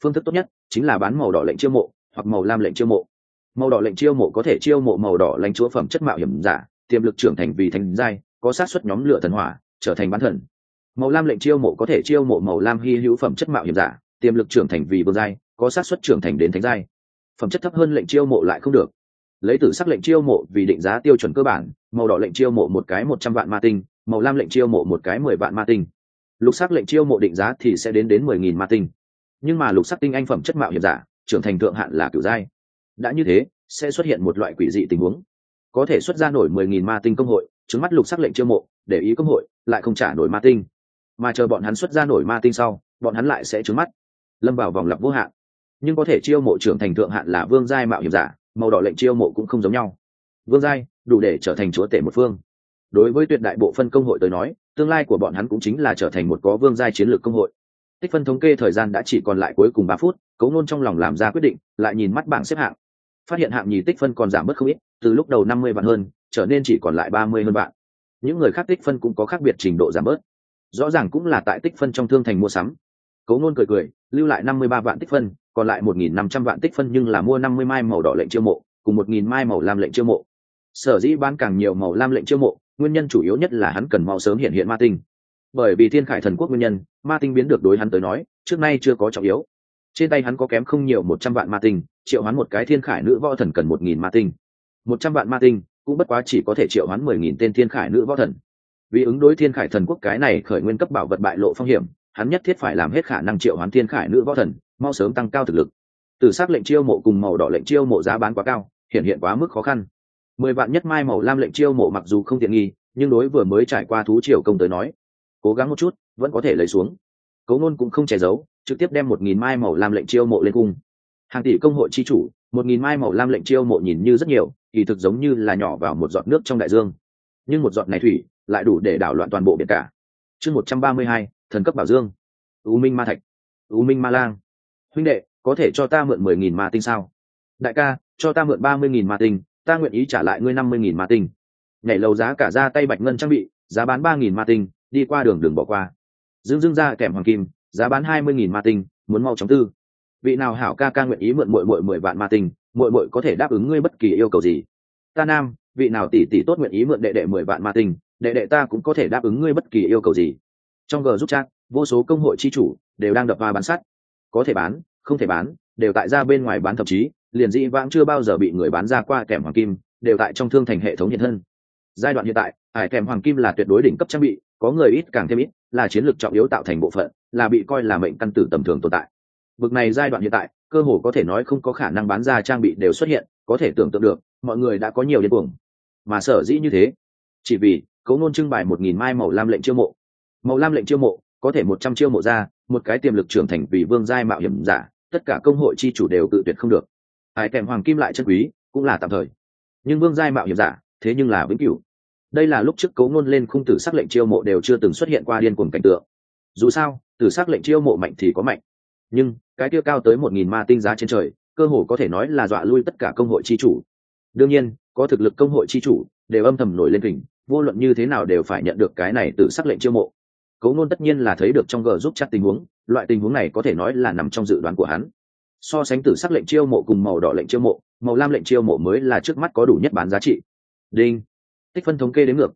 phương thức tốt nhất chính là bán màu đỏ lệnh chiêu mộ hoặc màu lam lệnh chiêu mộ. Màu đỏ lệnh chiêu mộ có thể chiêu mộ màu đỏ lãnh chúa phẩm chất mạo hiểm giả, tiềm lực trưởng thành vì thánh giai, có xác suất nhóm lửa thần hỏa trở thành bán thần. Màu lam lệnh chiêu mộ có thể chiêu mộ màu lam hy hữu phẩm chất mạo hiểm giả, tiềm lực trưởng thành vì vương giai, có xác suất trưởng thành đến thánh giai. Phẩm chất thấp hơn lệnh chiêu mộ lại không được. Lấy tử sắc lệnh chiêu mộ vì định giá tiêu chuẩn cơ bản, màu đỏ lệnh chiêu mộ một cái 100 vạn ma tinh, màu lam lệnh chiêu mộ một cái 10 vạn ma tinh. Lục sắc lệnh chiêu mộ định giá thì sẽ đến 10.000 ma tinh. Nhưng mà lục sắc tinh anh phẩm chất mạo hiểm giả, trưởng thành thượng hạn là cửu giai. Đã như thế, sẽ xuất hiện một loại quỷ dị tình huống. Có thể xuất ra nổi 10.000 ma tinh công hội, trứng mắt lục sắc lệnh chiêu mộ, để ý công hội, lại không trả nổi ma tinh. Mà chờ bọn hắn xuất ra nổi ma tinh sau, bọn hắn lại sẽ trứng mắt, lâm vào vòng lặp vô hạn. Nhưng có thể chiêu mộ trưởng thành thượng hạn là vương giai mạo hiểm giả, màu đỏ lệnh chiêu mộ cũng không giống nhau. Vương giai đủ để trở thành chúa tể một phương. Đối với tuyệt đại bộ phân công hội tới nói, tương lai của bọn hắn cũng chính là trở thành một có vương giai chiến lược công hội. Tích phân thống kê thời gian đã chỉ còn lại cuối cùng 3 phút, Cố Nôn trong lòng làm ra quyết định, lại nhìn mắt bảng xếp hạng, phát hiện hạng nhì tích phân còn giảm bớt không ít, từ lúc đầu 50 vạn hơn, trở nên chỉ còn lại 30 hơn vạn. Những người khác tích phân cũng có khác biệt trình độ giảm bớt, rõ ràng cũng là tại tích phân trong thương thành mua sắm. Cố Nôn cười cười, lưu lại 53 vạn tích phân, còn lại 1.500 vạn tích phân nhưng là mua 50 mai màu đỏ lệnh chiêu mộ, cùng 1.000 mai màu lam lệnh chiêu mộ. Sở dĩ bán càng nhiều màu lam lệnh chiêu mộ, nguyên nhân chủ yếu nhất là hắn cần mau sớm hiện ma tinh. Bởi vì Thiên Khải Thần Quốc nguyên nhân, ma tinh biến được đối hắn tới nói, trước nay chưa có trọng yếu. Trên tay hắn có kém không nhiều 100 vạn ma tinh, triệu hoán một cái Thiên Khải nữ võ thần cần 1.000 ma tinh. 100 vạn ma tinh cũng bất quá chỉ có thể triệu hoán 10.000 tên Thiên Khải nữ võ thần. Vì ứng đối Thiên Khải Thần Quốc cái này khởi nguyên cấp bảo vật bại lộ phong hiểm, hắn nhất thiết phải làm hết khả năng triệu hoán Thiên Khải nữ võ thần, mau sớm tăng cao thực lực. Tử sắc lệnh chiêu mộ cùng màu đỏ lệnh chiêu mộ giá bán quá cao, hiện quá mức khó khăn. 10 vạn nhất mai màu lam lệnh chiêu mộ mặc dù không tiện nghi, nhưng đối vừa mới trải qua thú triều công tới nói, cố gắng một chút vẫn có thể lấy xuống. Cố Nôn cũng không che giấu, trực tiếp đem 1.000 mai màu lam lệnh chiêu mộ lên cung. Hàng tỷ công hội chi chủ, 1.000 mai màu lam lệnh chiêu mộ nhìn như rất nhiều, kỳ thực giống như là nhỏ vào một giọt nước trong đại dương. Nhưng một giọt này thủy lại đủ để đảo loạn toàn bộ biển cả. Chương 132, thần cấp bảo dương. U Minh Ma Thạch, U Minh Ma Lang. Huynh đệ, có thể cho ta mượn 10.000 ma tinh sao? Đại ca, cho ta mượn 30.000 ma tinh, ta nguyện ý trả lại ngươi 50.000 ma tinh. Nhảy lầu giá cả ra tay bạch ngân trang bị, giá bán 3.000 ma tinh, đi qua đường đừng bỏ qua. Dương ra kèm hoàng kim, giá bán 20.000 ma tinh, muốn mau chóng tư. Vị nào hảo ca ca nguyện ý mượn muội 10 vạn ma tinh, muội có thể đáp ứng ngươi bất kỳ yêu cầu gì. Ta nam, vị nào tỷ tỷ tốt nguyện ý mượn đệ đệ 10 vạn ma tinh, đệ đệ ta cũng có thể đáp ứng ngươi bất kỳ yêu cầu gì. Trong g giúp chat, vô số công hội chi chủ đều đang đập va bán sắt, có thể bán, không thể bán, đều tại ra bên ngoài bán, thậm chí liền dĩ vãng chưa bao giờ bị người bán ra qua kèm hoàng kim, đều tại trong thương thành hệ thống hiện thân. Giai đoạn hiện tại, hải kèm hoàng kim là tuyệt đối đỉnh cấp trang bị, có người ít càng thêm ít, là chiến lược trọng yếu tạo thành bộ phận, là bị coi là mệnh căn tử tầm thường tồn tại. Bực này giai đoạn hiện tại, cơ hồ có thể nói không có khả năng bán ra trang bị đều xuất hiện, có thể tưởng tượng được, mọi người đã có nhiều điên cuồng. Mà sở dĩ như thế, chỉ vì Cố Nôn trưng bày 1.000 mai màu lam lệnh chiêu mộ. Màu lam lệnh chiêu mộ có thể 100 chiêu mộ ra, một cái tiềm lực trưởng thành vì vương giai mạo hiểm giả, tất cả công hội chi chủ đều tự tuyệt không được. Hải kèm hoàng kim lại chân quý, cũng là tạm thời. Nhưng vương giai mạo hiểm giả, thế nhưng là vĩnh cửu. Đây là lúc trước Cố Nôn lên khung tử sắc lệnh chiêu mộ đều chưa từng xuất hiện qua điên cuồng cảnh tượng. Dù sao, tử sắc lệnh chiêu mộ mạnh thì có mạnh, nhưng cái kia cao tới 1.000 ma tinh giá trên trời, cơ hồ có thể nói là dọa lui tất cả công hội chi chủ. Đương nhiên, có thực lực công hội chi chủ đều âm thầm nổi lên kình, vô luận như thế nào đều phải nhận được cái này tử sắc lệnh chiêu mộ. Cố Nôn tất nhiên là thấy được trong g giúp chat tình huống, loại tình huống này có thể nói là nằm trong dự đoán của hắn. So sánh tử sắc lệnh chiêu mộ cùng màu đỏ lệnh chiêu mộ, màu lam lệnh chiêu mộ mới là trước mắt có đủ nhất bán giá trị. Đinh. Tích phân thống kê đến ngược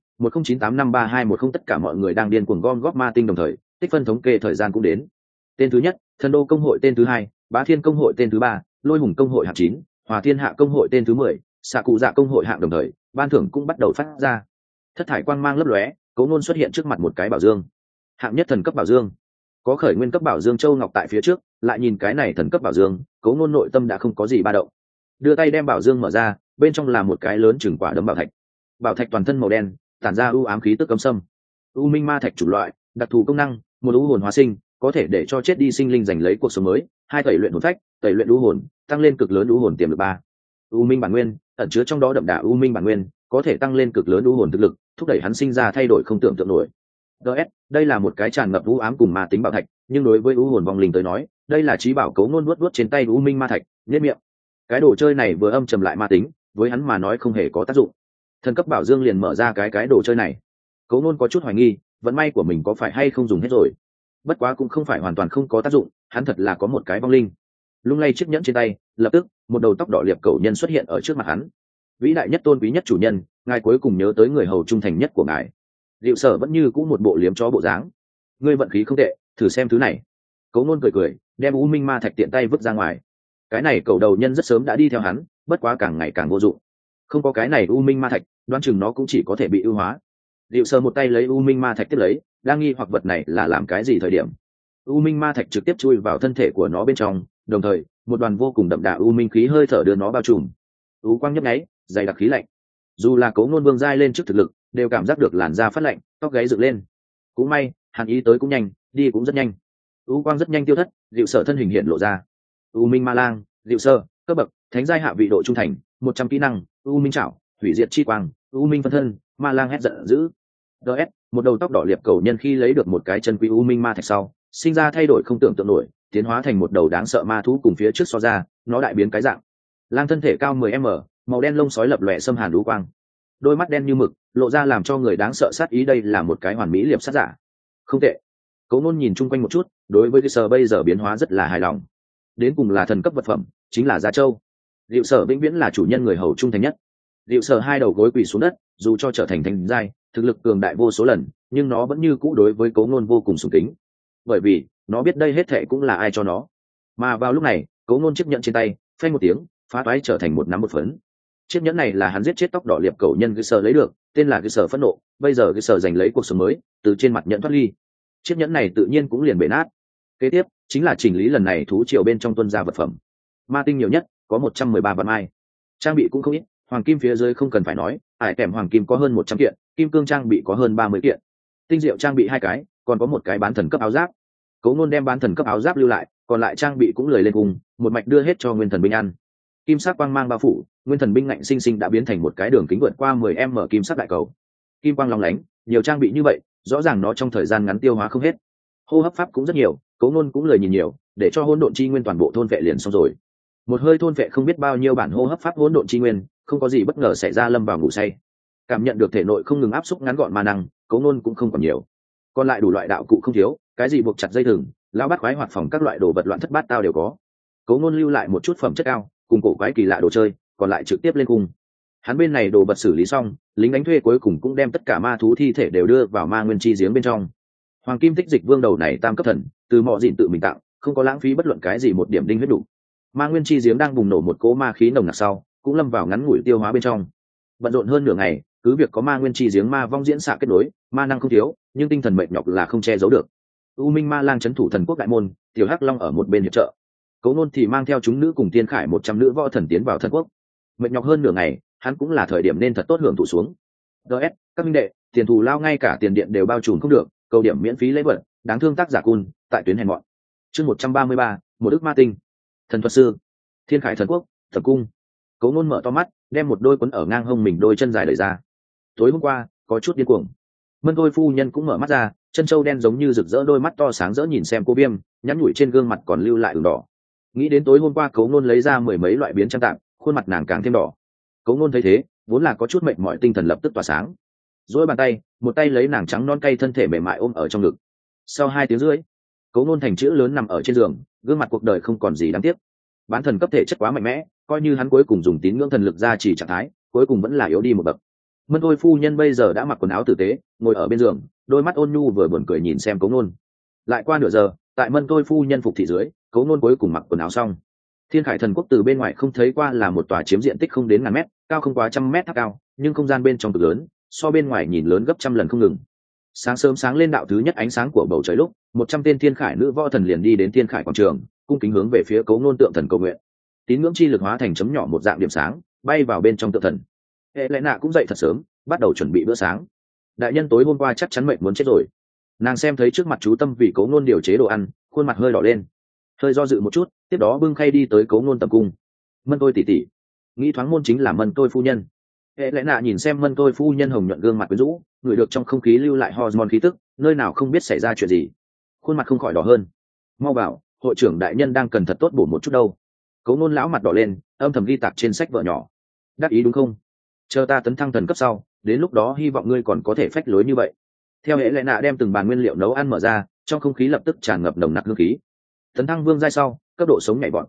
10985321, tất cả mọi người đang điên cuồng gom góp ma tinh đồng thời, tích phân thống kê thời gian cũng đến. Tên thứ nhất, Thần Đô công hội tên thứ hai, Bá Thiên công hội tên thứ ba, Lôi Hùng công hội hạng 9, Hòa Thiên Hạ công hội tên thứ 10, Xạ Cụ Dạ công hội hạng đồng thời, ban thưởng cũng bắt đầu phát ra. Thất thải quang mang lấp lóe, Cố Nôn xuất hiện trước mặt một cái bảo dương. Hạng nhất thần cấp bảo dương. Có khởi nguyên cấp bảo dương châu ngọc tại phía trước, lại nhìn cái này thần cấp bảo dương, Cố Nôn nội tâm đã không có gì ba động. Đưa tay đem bảo dương mở ra, bên trong là một cái lớn chừng quả đấm bảo thạch. Bảo thạch toàn thân màu đen, tản ra u ám khí tức cấm sâm. U Minh Ma Thạch chủ loại, đặc thù công năng, một u hồn hóa sinh, có thể để cho chết đi sinh linh giành lấy cuộc sống mới. 2 tẩy luyện hồn phách, tẩy luyện u hồn, tăng lên cực lớn u hồn tiềm lực 3. U Minh bản nguyên, ẩn chứa trong đó đậm đà u minh bản nguyên, có thể tăng lên cực lớn u hồn thực lực, thúc đẩy hắn sinh ra thay đổi không tưởng tượng nổi. DS, đây là một cái tràn ngập u ám cùng ma tính bảo thạch, nhưng đối với u hồn vong linh tới nói, đây là chí bảo. Cố Nôn nuốt trên tay U Minh Ma Thạch, nhếch miệng. Cái đồ chơi này vừa âm trầm lại ma tính, với hắn mà nói không hề có tác dụng. Thần cấp bảo dương liền mở ra cái đồ chơi này. Cố Nôn có chút hoài nghi, vận may của mình có phải hay không dùng hết rồi. Bất quá cũng không phải hoàn toàn không có tác dụng, hắn thật là có một cái vong linh. lung lay chiếc nhẫn trên tay, lập tức một đầu tóc đỏ liệp cầu nhân xuất hiện ở trước mặt hắn. Vĩ đại nhất tôn quý nhất chủ nhân, ngài cuối cùng nhớ tới người hầu trung thành nhất của ngài. Diệu Sở vẫn như cũ một bộ liếm chó bộ dáng. Ngươi vận khí không tệ, thử xem thứ này. Cố Nôn cười cười, đem U Minh Ma Thạch tiện tay vứt ra ngoài. Cái này cầu đầu nhân rất sớm đã đi theo hắn, bất quá càng ngày càng vô dụng. Không có cái này U Minh Ma Thạch, đoán chừng nó cũng chỉ có thể bị ưu hóa. Diệu Sở một tay lấy U Minh Ma Thạch tiếp lấy, đang nghi hoặc vật này là làm cái gì thời điểm. U Minh Ma Thạch trực tiếp chui vào thân thể của nó bên trong, đồng thời một đoàn vô cùng đậm đà u minh khí hơi thở đưa nó bao trùm. U quang nhấp nháy, dày đặc khí lạnh. Dù là Cố Nôn Vương giai lên trước thực lực, đều cảm giác được làn da phát lạnh, tóc gáy dựng lên. Cũng may, hàn ý tới cũng nhanh, đi cũng rất nhanh. U quang rất nhanh tiêu thất, Diệu Sở thân hình hiện lộ ra. U Minh Ma Lang, Diệu Sơ, cấp bậc, thánh giai hạ vị độ trung thành, 100 kỹ năng, U Minh Trảo, hủy diệt chi quang, U Minh phân thân, Ma Lang hét giận dữ. DS, một đầu tóc đỏ liệp cầu nhân khi lấy được một cái chân quý U Minh Ma Thạch sau, sinh ra thay đổi không tưởng tượng nổi, tiến hóa thành một đầu đáng sợ ma thú cùng phía trước so ra, nó đại biến cái dạng. Lang thân thể cao 10m, màu đen lông sói lập lòe xâm hàn đú quang, đôi mắt đen như mực, lộ ra làm cho người đáng sợ sát ý. Đây là một cái hoàn mỹ liệp sát giả. Không tệ. Cố Nôn nhìn chung quanh một chút, đối với cái sở bây giờ biến hóa rất là hài lòng. Đến cùng là thần cấp vật phẩm, chính là Gia Châu. Diệu Sở vĩnh viễn là chủ nhân người hầu trung thành nhất. Diệu Sở hai đầu gối quỳ xuống đất, dù cho trở thành thánh giai, thực lực cường đại vô số lần, nhưng nó vẫn như cũ đối với Cố Nôn vô cùng sùng kính. Bởi vì nó biết đây hết thệ cũng là ai cho nó. Mà vào lúc này, Cố Nôn chiếc nhẫn trên tay phanh một tiếng, phá toái trở thành một nắm một phấn. Chiếc nhẫn này là hắn giết chết tóc đỏ liệp cầu nhân Gư Sở lấy được, tên là Gư Sở phẫn nộ. Bây giờ Gư Sở giành lấy cuộc sống mới, từ trên mặt nhẫn thoát ly. Chiếc nhẫn này tự nhiên cũng liền bể nát. Kế tiếp chính là chỉnh lý lần này thú triều bên trong tuân gia vật phẩm. Ma tinh nhiều nhất, có 113 vạn mai. Trang bị cũng không ít, hoàng kim phía dưới không cần phải nói, ải kèm hoàng kim có hơn 100 kiện, kim cương trang bị có hơn 30 kiện. Tinh diệu trang bị 2 cái, còn có một cái bán thần cấp áo giáp. Cố Nôn đem bán thần cấp áo giáp lưu lại, còn lại trang bị cũng lười lên cùng, một mạch đưa hết cho nguyên thần binh ăn. Kim sắc quang mang bao phủ, nguyên thần binh ngạnh sinh sinh đã biến thành một cái đường kính vượt qua 10m kim sắc đại cầu. Kim quang lóng lánh, nhiều trang bị như vậy, rõ ràng nó trong thời gian ngắn tiêu hóa không hết. Hô hấp pháp cũng rất nhiều, Cố Nôn cũng lười nhìn nhiều, để cho hỗn độn chi nguyên toàn bộ thôn vệ liền xong rồi. Một hơi thôn vệ không biết bao nhiêu bản hô hấp pháp hỗn độn chi nguyên, không có gì bất ngờ xảy ra lâm vào ngủ say. Cảm nhận được thể nội không ngừng áp xúc ngắn gọn ma năng, Cố Nôn cũng không còn nhiều. Còn lại đủ loại đạo cụ không thiếu, cái gì buộc chặt dây thừng, lao bắt khoái hoạt phòng các loại đồ vật loạn thất bát tao đều có. Cố Nôn lưu lại một chút phẩm chất cao, cùng cổ quái kỳ lạ đồ chơi, còn lại trực tiếp lên cung. Hắn bên này đồ vật xử lý xong, lính đánh thuê cuối cùng cũng đem tất cả ma thú thi thể đều đưa vào ma nguyên chi giếng bên trong. Hoàng kim tích dịch vương đầu này tam cấp thần, từ Mọ Dịn tự mình tặng, không có lãng phí bất luận cái gì một điểm đinh huyết đủ. Ma nguyên chi giếng đang bùng nổ một cỗ ma khí nồng nặc sau, cũng lâm vào ngắn ngủi tiêu hóa bên trong. Bận rộn hơn nửa ngày, cứ việc có ma nguyên chi giếng ma vong diễn xạ kết nối, ma năng không thiếu, nhưng tinh thần mệt nhọc là không che giấu được. U Minh Ma Lang trấn thủ thần quốc đại môn, Tiểu Hắc Long ở một bên hiệp trợ. Cố Nôn thì mang theo chúng nữ cùng Tiên Khải 100 nữ võ thần tiến vào thần quốc. Mệt nhọc hơn nửa ngày, hắn cũng là thời điểm nên thật tốt hưởng thụ xuống. DS, các minh đệ, tiền thù lao ngay cả tiền điện đều bao trùm không được, cầu điểm miễn phí lấy vật, đáng thương tác giả cun, tại tuyến hèn mọn. Chương 133, một ức ma tinh. Thần thuật sư, Thiên Khải thần quốc, Thập cung. Cố Nôn mở to mắt, đem một đôi quấn ở ngang hông mình đôi chân dài đẩy ra. Tối hôm qua, có chút điên cuồng. Mân Thôi phu nhân cũng mở mắt ra, chân trâu đen giống như rực rỡ đôi mắt to sáng rỡ nhìn xem cô Viêm, nhắn nhủi trên gương mặt còn lưu lại ửng đỏ. Nghĩ đến tối hôm qua Cố Nôn lấy ra mười mấy loại biến trang tạm, khuôn mặt nàng càng thêm đỏ. Cố Nôn thấy thế, vốn là có chút mệt mỏi tinh thần lập tức tỏa sáng. Duỗi bàn tay, một tay lấy nàng trắng non cay thân thể mềm mại ôm ở trong ngực. Sau 2 tiếng rưỡi, Cố Nôn thành chữ lớn nằm ở trên giường, gương mặt cuộc đời không còn gì đáng tiếc. Bán thần cấp thể chất quá mạnh mẽ, coi như hắn cuối cùng dùng tín ngưỡng thần lực ra chỉ trạng thái, cuối cùng vẫn là yếu đi một bậc. Mân Thôi phu nhân bây giờ đã mặc quần áo tử tế, ngồi ở bên giường, đôi mắt ôn nhu vừa buồn cười nhìn xem Cố Nôn. Lại qua nửa giờ, tại Mân Thôi phu nhân phục thị dưới, Cố Nôn cuối cùng mặc quần áo xong. Thiên Khải thần quốc từ bên ngoài không thấy qua là một tòa chiếm diện tích không đến ngàn mét, cao không quá trăm mét tháp cao, nhưng không gian bên trong cực lớn, so bên ngoài nhìn lớn gấp trăm lần không ngừng. Sáng sớm sáng lên đạo thứ nhất ánh sáng của bầu trời lúc, 100 tên Thiên Khải nữ võ thần liền đi đến Thiên Khải quảng trường, cung kính hướng về phía Cố Nôn tượng thần cầu nguyện. Tín ngưỡng chi lực hóa thành chấm nhỏ một dạng điểm sáng, bay vào bên trong tượng thần. Hệ Lệ Nạ cũng dậy thật sớm, bắt đầu chuẩn bị bữa sáng. Đại nhân tối hôm qua chắc chắn mệnh muốn chết rồi. Nàng xem thấy trước mặt chú Tâm vì Cố Nôn điều chế đồ ăn, khuôn mặt hơi đỏ lên, hơi do dự một chút, tiếp đó bưng khay đi tới Cố Nôn tầm cung. Mân Tôi tỷ tỷ, nghĩ thoáng môn chính là Mân Tôi phu nhân. Hệ Lệ Nạ nhìn xem Mân Tôi phu nhân hồng nhuận gương mặt quyến rũ, ngửi được trong không khí lưu lại hormone khí tức, nơi nào không biết xảy ra chuyện gì, khuôn mặt không khỏi đỏ hơn. Mau vào, hội trưởng đại nhân đang cần thật tốt bổ một chút đâu. Cố Nôn lão mặt đỏ lên, âm thầm ghi tạc trên sách vở nhỏ. Đắc ý đúng không? Chờ ta tấn thăng thần cấp sau, đến lúc đó hy vọng ngươi còn có thể phách lối như vậy. Theo Hệ Lệ Nạ đem từng bàn nguyên liệu nấu ăn mở ra, trong không khí lập tức tràn ngập nồng nặc hương khí. Tấn thăng vương giai sau, cấp độ sống nhảy vọt.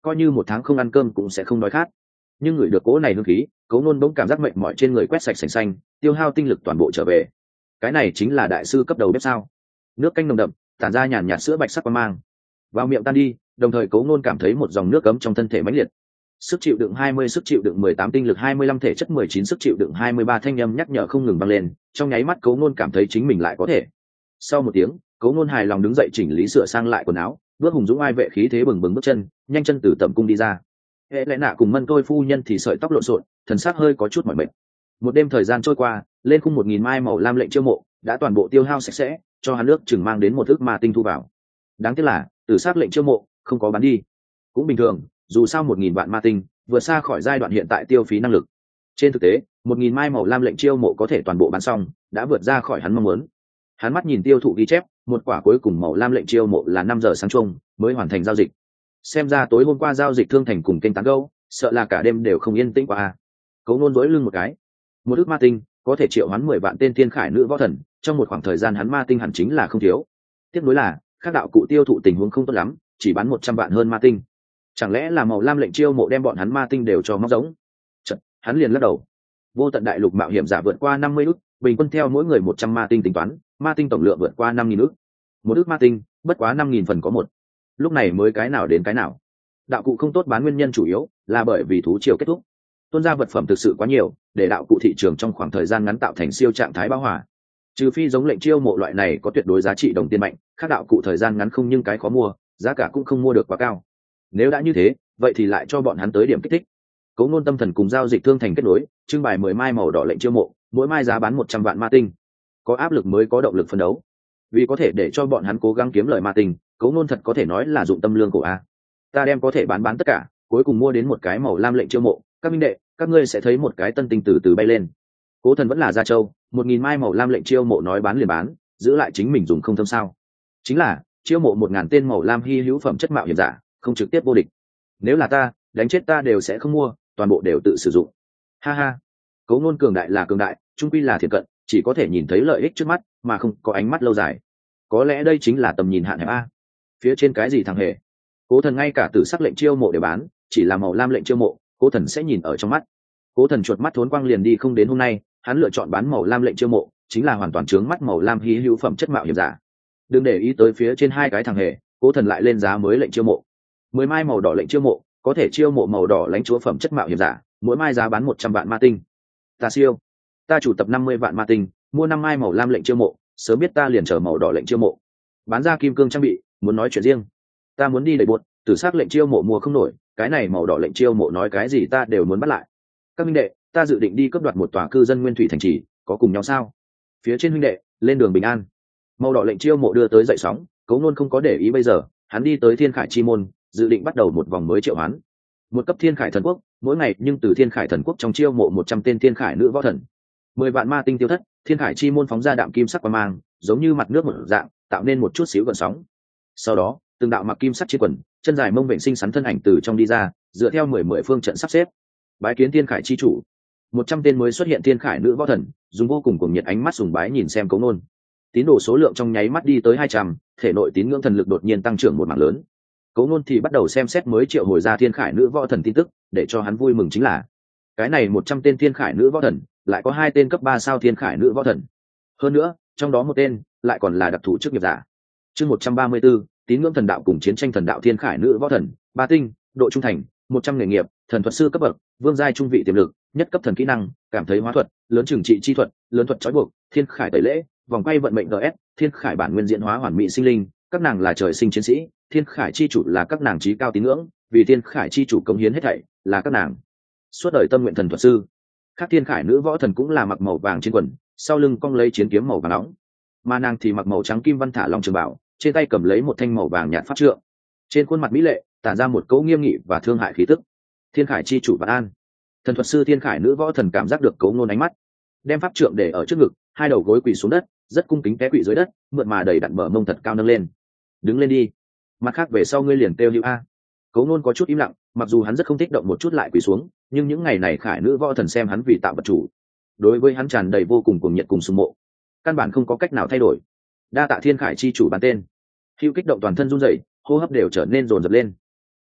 coi như một tháng không ăn cơm cũng sẽ không đói khát. Nhưng người được cỗ này hương khí, Cố Nôn bỗng cảm giác mệt mỏi trên người quét sạch sành xanh, tiêu hao tinh lực toàn bộ trở về. Cái này chính là đại sư cấp đầu bếp sao? Nước canh nồng đậm, tản ra nhàn nhạt sữa bạch sắc quang mang, vào miệng tan đi, đồng thời Cố Nôn cảm thấy một dòng nước ấm trong thân thể mãnh liệt. Sức chịu đựng 20, sức chịu đựng 18, tinh lực 25, thể chất 19, sức chịu đựng 23, thanh âm nhắc nhở không ngừng vang lên, trong nháy mắt Cố Nôn cảm thấy chính mình lại có thể. Sau một tiếng, Cố Nôn hài lòng đứng dậy chỉnh lý sửa sang lại quần áo, bước hùng dũng ai vệ khí thế bừng bừng bước chân, nhanh chân từ tẩm cung đi ra. Hệ lẽ nạ cùng Mân Tôi phu nhân thì sợi tóc lộn xộn, thần sắc hơi có chút mỏi mệt. Một đêm thời gian trôi qua, lên khung 1000 mai màu lam lệnh chiêu mộ đã toàn bộ tiêu hao sạch sẽ, cho hắn nước chừng mang đến một ức ma tinh thu vào. Đáng tiếc là tử sát lệnh chiêu mộ không có bán đi, cũng bình thường, dù sao 1000 vạn ma tinh vượt xa khỏi giai đoạn hiện tại tiêu phí năng lực. Trên thực tế 1000 mai màu lam lệnh chiêu mộ có thể toàn bộ bán xong đã vượt ra khỏi hắn mong muốn. Hắn mắt nhìn tiêu thụ ghi chép, một quả cuối cùng màu lam lệnh chiêu mộ là 5 giờ sáng chung mới hoàn thành giao dịch. Xem ra tối hôm qua giao dịch thương thành cùng kênh tán gẫu, sợ là cả đêm đều không yên tĩnh qua. Cố Nôn duỗi lưng một cái, một ức ma tinh có thể triệu hoán 10 vạn tên thiên khải nữ võ thần, trong một khoảng thời gian hắn ma tinh hẳn chính là không thiếu. Tiếp nối là các đạo cụ tiêu thụ tình huống không tốt lắm, chỉ bán 100 vạn hơn ma tinh. Chẳng lẽ là màu lam lệnh chiêu mộ đem bọn hắn ma tinh đều cho móc giống? Chợt, hắn liền lắc đầu. Vô tận đại lục mạo hiểm giả vượt qua 50 ức, bình quân theo mỗi người 100 ma tinh tính toán, ma tinh tổng lượng vượt qua 5000 ức. Một ức ma tinh, bất quá 5000 phần có một. Lúc này mới cái nào đến cái nào. Đạo cụ không tốt bán nguyên nhân chủ yếu là bởi vì thú triều kết thúc. Tuôn ra vật phẩm thực sự quá nhiều, để đạo cụ thị trường trong khoảng thời gian ngắn tạo thành siêu trạng thái bão hòa. Trừ phi giống lệnh chiêu mộ loại này có tuyệt đối giá trị đồng tiền mạnh, khác đạo cụ thời gian ngắn không nhưng cái khó mua, giá cả cũng không mua được quá cao. Nếu đã như thế, vậy thì lại cho bọn hắn tới điểm kích thích. Cố Nôn tâm thần cùng giao dịch thương thành kết nối, trưng bày 10 mai màu đỏ lệnh chiêu mộ, mỗi mai giá bán 100 vạn ma tinh. Có áp lực mới có động lực phấn đấu. Vì có thể để cho bọn hắn cố gắng kiếm lời ma tinh, Cố Nôn thật có thể nói là dụng tâm lương cổ a. Ta đem có thể bán tất cả, cuối cùng mua đến một cái màu lam lệnh chiêu mộ, các minh đệ, các ngươi sẽ thấy một cái tân tinh từ từ bay lên. Cố Thần vẫn là Gia Châu, 1000 mai màu lam lệnh chiêu mộ nói bán liền bán, giữ lại chính mình dùng không thâm sao? Chính là chiêu mộ 1000 tên màu lam hi hữu phẩm chất mạo hiểm giả, không trực tiếp vô địch. Nếu là ta, đánh chết ta đều sẽ không mua, toàn bộ đều tự sử dụng. Ha ha. Cố Nôn cường đại là cường đại, trung quy là thiệt cận, chỉ có thể nhìn thấy lợi ích trước mắt, mà không có ánh mắt lâu dài. Có lẽ đây chính là tầm nhìn hạn hẹp a. Phía trên cái gì thằng hề? Cố Thần ngay cả tử sắc lệnh chiêu mộ để bán, chỉ là màu lam lệnh chiêu mộ, Cố Thần sẽ nhìn ở trong mắt. Cố Thần chuột mắt thốn quang liền đi không đến hôm nay, hắn lựa chọn bán màu lam lệnh chiêu mộ, chính là hoàn toàn trướng mắt màu lam hi hữu phẩm chất mạo hiểm giả. Đừng để ý tới phía trên hai cái thằng hề, Cố Thần lại lên giá mới lệnh chiêu mộ. 10 mai màu đỏ lệnh chiêu mộ, có thể chiêu mộ màu đỏ lãnh chúa phẩm chất mạo hiểm giả, mỗi mai giá bán 100 vạn ma tinh. Ta siêu, ta chủ tập 50 vạn ma tinh, mua 5 mai màu lam lệnh chiêu mộ, sớm biết ta liền chờ màu đỏ lệnh chiêu mộ. Bán ra kim cương trang bị, muốn nói chuyện riêng. Ta muốn đi đẩy buột, tử sắc lệnh chiêu mộ mua không nổi, cái này màu đỏ lệnh chiêu mộ nói cái gì ta đều muốn bắt lại. Các minh đệ, ta dự định đi cướp đoạt một tòa cư dân nguyên thủy thành trì, có cùng nhau sao? Phía trên huynh đệ, lên đường bình an. Màu đỏ lệnh chiêu mộ đưa tới dậy sóng, Cố Nôn không có để ý bây giờ, hắn đi tới Thiên Khải chi môn, dự định bắt đầu một vòng mới triệu hoán. Một cấp Thiên Khải thần quốc, mỗi ngày nhưng từ Thiên Khải thần quốc trong chiêu mộ 100 tên Thiên Khải nữ võ thần. 10 vạn ma tinh tiêu thất, Thiên Khải chi môn phóng ra đạm kim sắc quang mang, giống như mặt nước một dạng, tạo nên một chút xíu gợn sóng. Sau đó, từng đạo mặc kim sắc chiến quần, chân dài mông vịnh sinh sắn thân ảnh từ trong đi ra, dựa theo 10 phương trận sắp xếp. Bái kiến Thiên Khải chi chủ. 100 tên mới xuất hiện Thiên Khải nữ võ thần, dùng vô cùng cuồng nhiệt ánh mắt sùng bái nhìn xem Cố Nôn. Tín đồ số lượng trong nháy mắt đi tới 200, thể nội tín ngưỡng thần lực đột nhiên tăng trưởng một mảng lớn. Cố Nôn thì bắt đầu xem xét mới triệu hồi ra Thiên Khải nữ võ thần tin tức, để cho hắn vui mừng chính là cái này 100 tên Thiên Khải nữ võ thần, lại có 2 tên cấp 3 sao Thiên Khải nữ võ thần. Hơn nữa, trong đó một tên lại còn là đặc thù chức nghiệp giả. Chương 134, tín ngưỡng thần đạo cùng chiến tranh thần đạo Thiên Khải nữ võ thần, 3 tinh, độ trung thành, 100 nghề nghiệp, thần thuật sư cấp bậc, vương giai trung vị tiềm lực, nhất cấp thần kỹ năng, cảm thấy hóa thuật, lớn trừng trị chi thuật, lớn thuật trói buộc, Thiên Khải tẩy lễ, vòng quay vận mệnh GS, Thiên Khải bản nguyên diễn hóa hoàn mỹ sinh linh, các nàng là trời sinh chiến sĩ, Thiên Khải chi chủ là các nàng chí cao tín ngưỡng, vì Thiên Khải chi chủ công hiến hết thảy, là các nàng suốt đời tâm nguyện thần thuật sư. Các Thiên Khải nữ võ thần cũng là mặc màu vàng trên quần, sau lưng cong lấy chiến kiếm màu vàng nóng, mà nàng thì mặc màu trắng kim văn thả long trường bảo, trên tay cầm lấy một thanh màu vàng nhạt pháp trượng, trên khuôn mặt mỹ lệ tản ra một cấu nghiêm nghị và thương hại khí tức. Thiên Khải chi chủ vạn an. Thần thuật sư Thiên Khải nữ võ thần cảm giác được Cố Nôn ánh mắt, đem pháp trượng để ở trước ngực, hai đầu gối quỳ xuống đất, rất cung kính té quỳ dưới đất, mượt mà đầy đặn bờ mông thật cao nâng lên. Đứng lên đi, mặt khác về sau ngươi liền kêu hữu a. Cố Nôn có chút im lặng, mặc dù hắn rất không thích động một chút lại quỳ xuống, nhưng những ngày này Khải nữ võ thần xem hắn vì tạo vật chủ, đối với hắn tràn đầy vô cùng cuồng nhiệt cùng sùng mộ, căn bản không có cách nào thay đổi. Đa tạ Thiên Khải chi chủ bán tên. Hữu kích động toàn thân run rẩy, hô hấp đều trở nên dồn dập lên.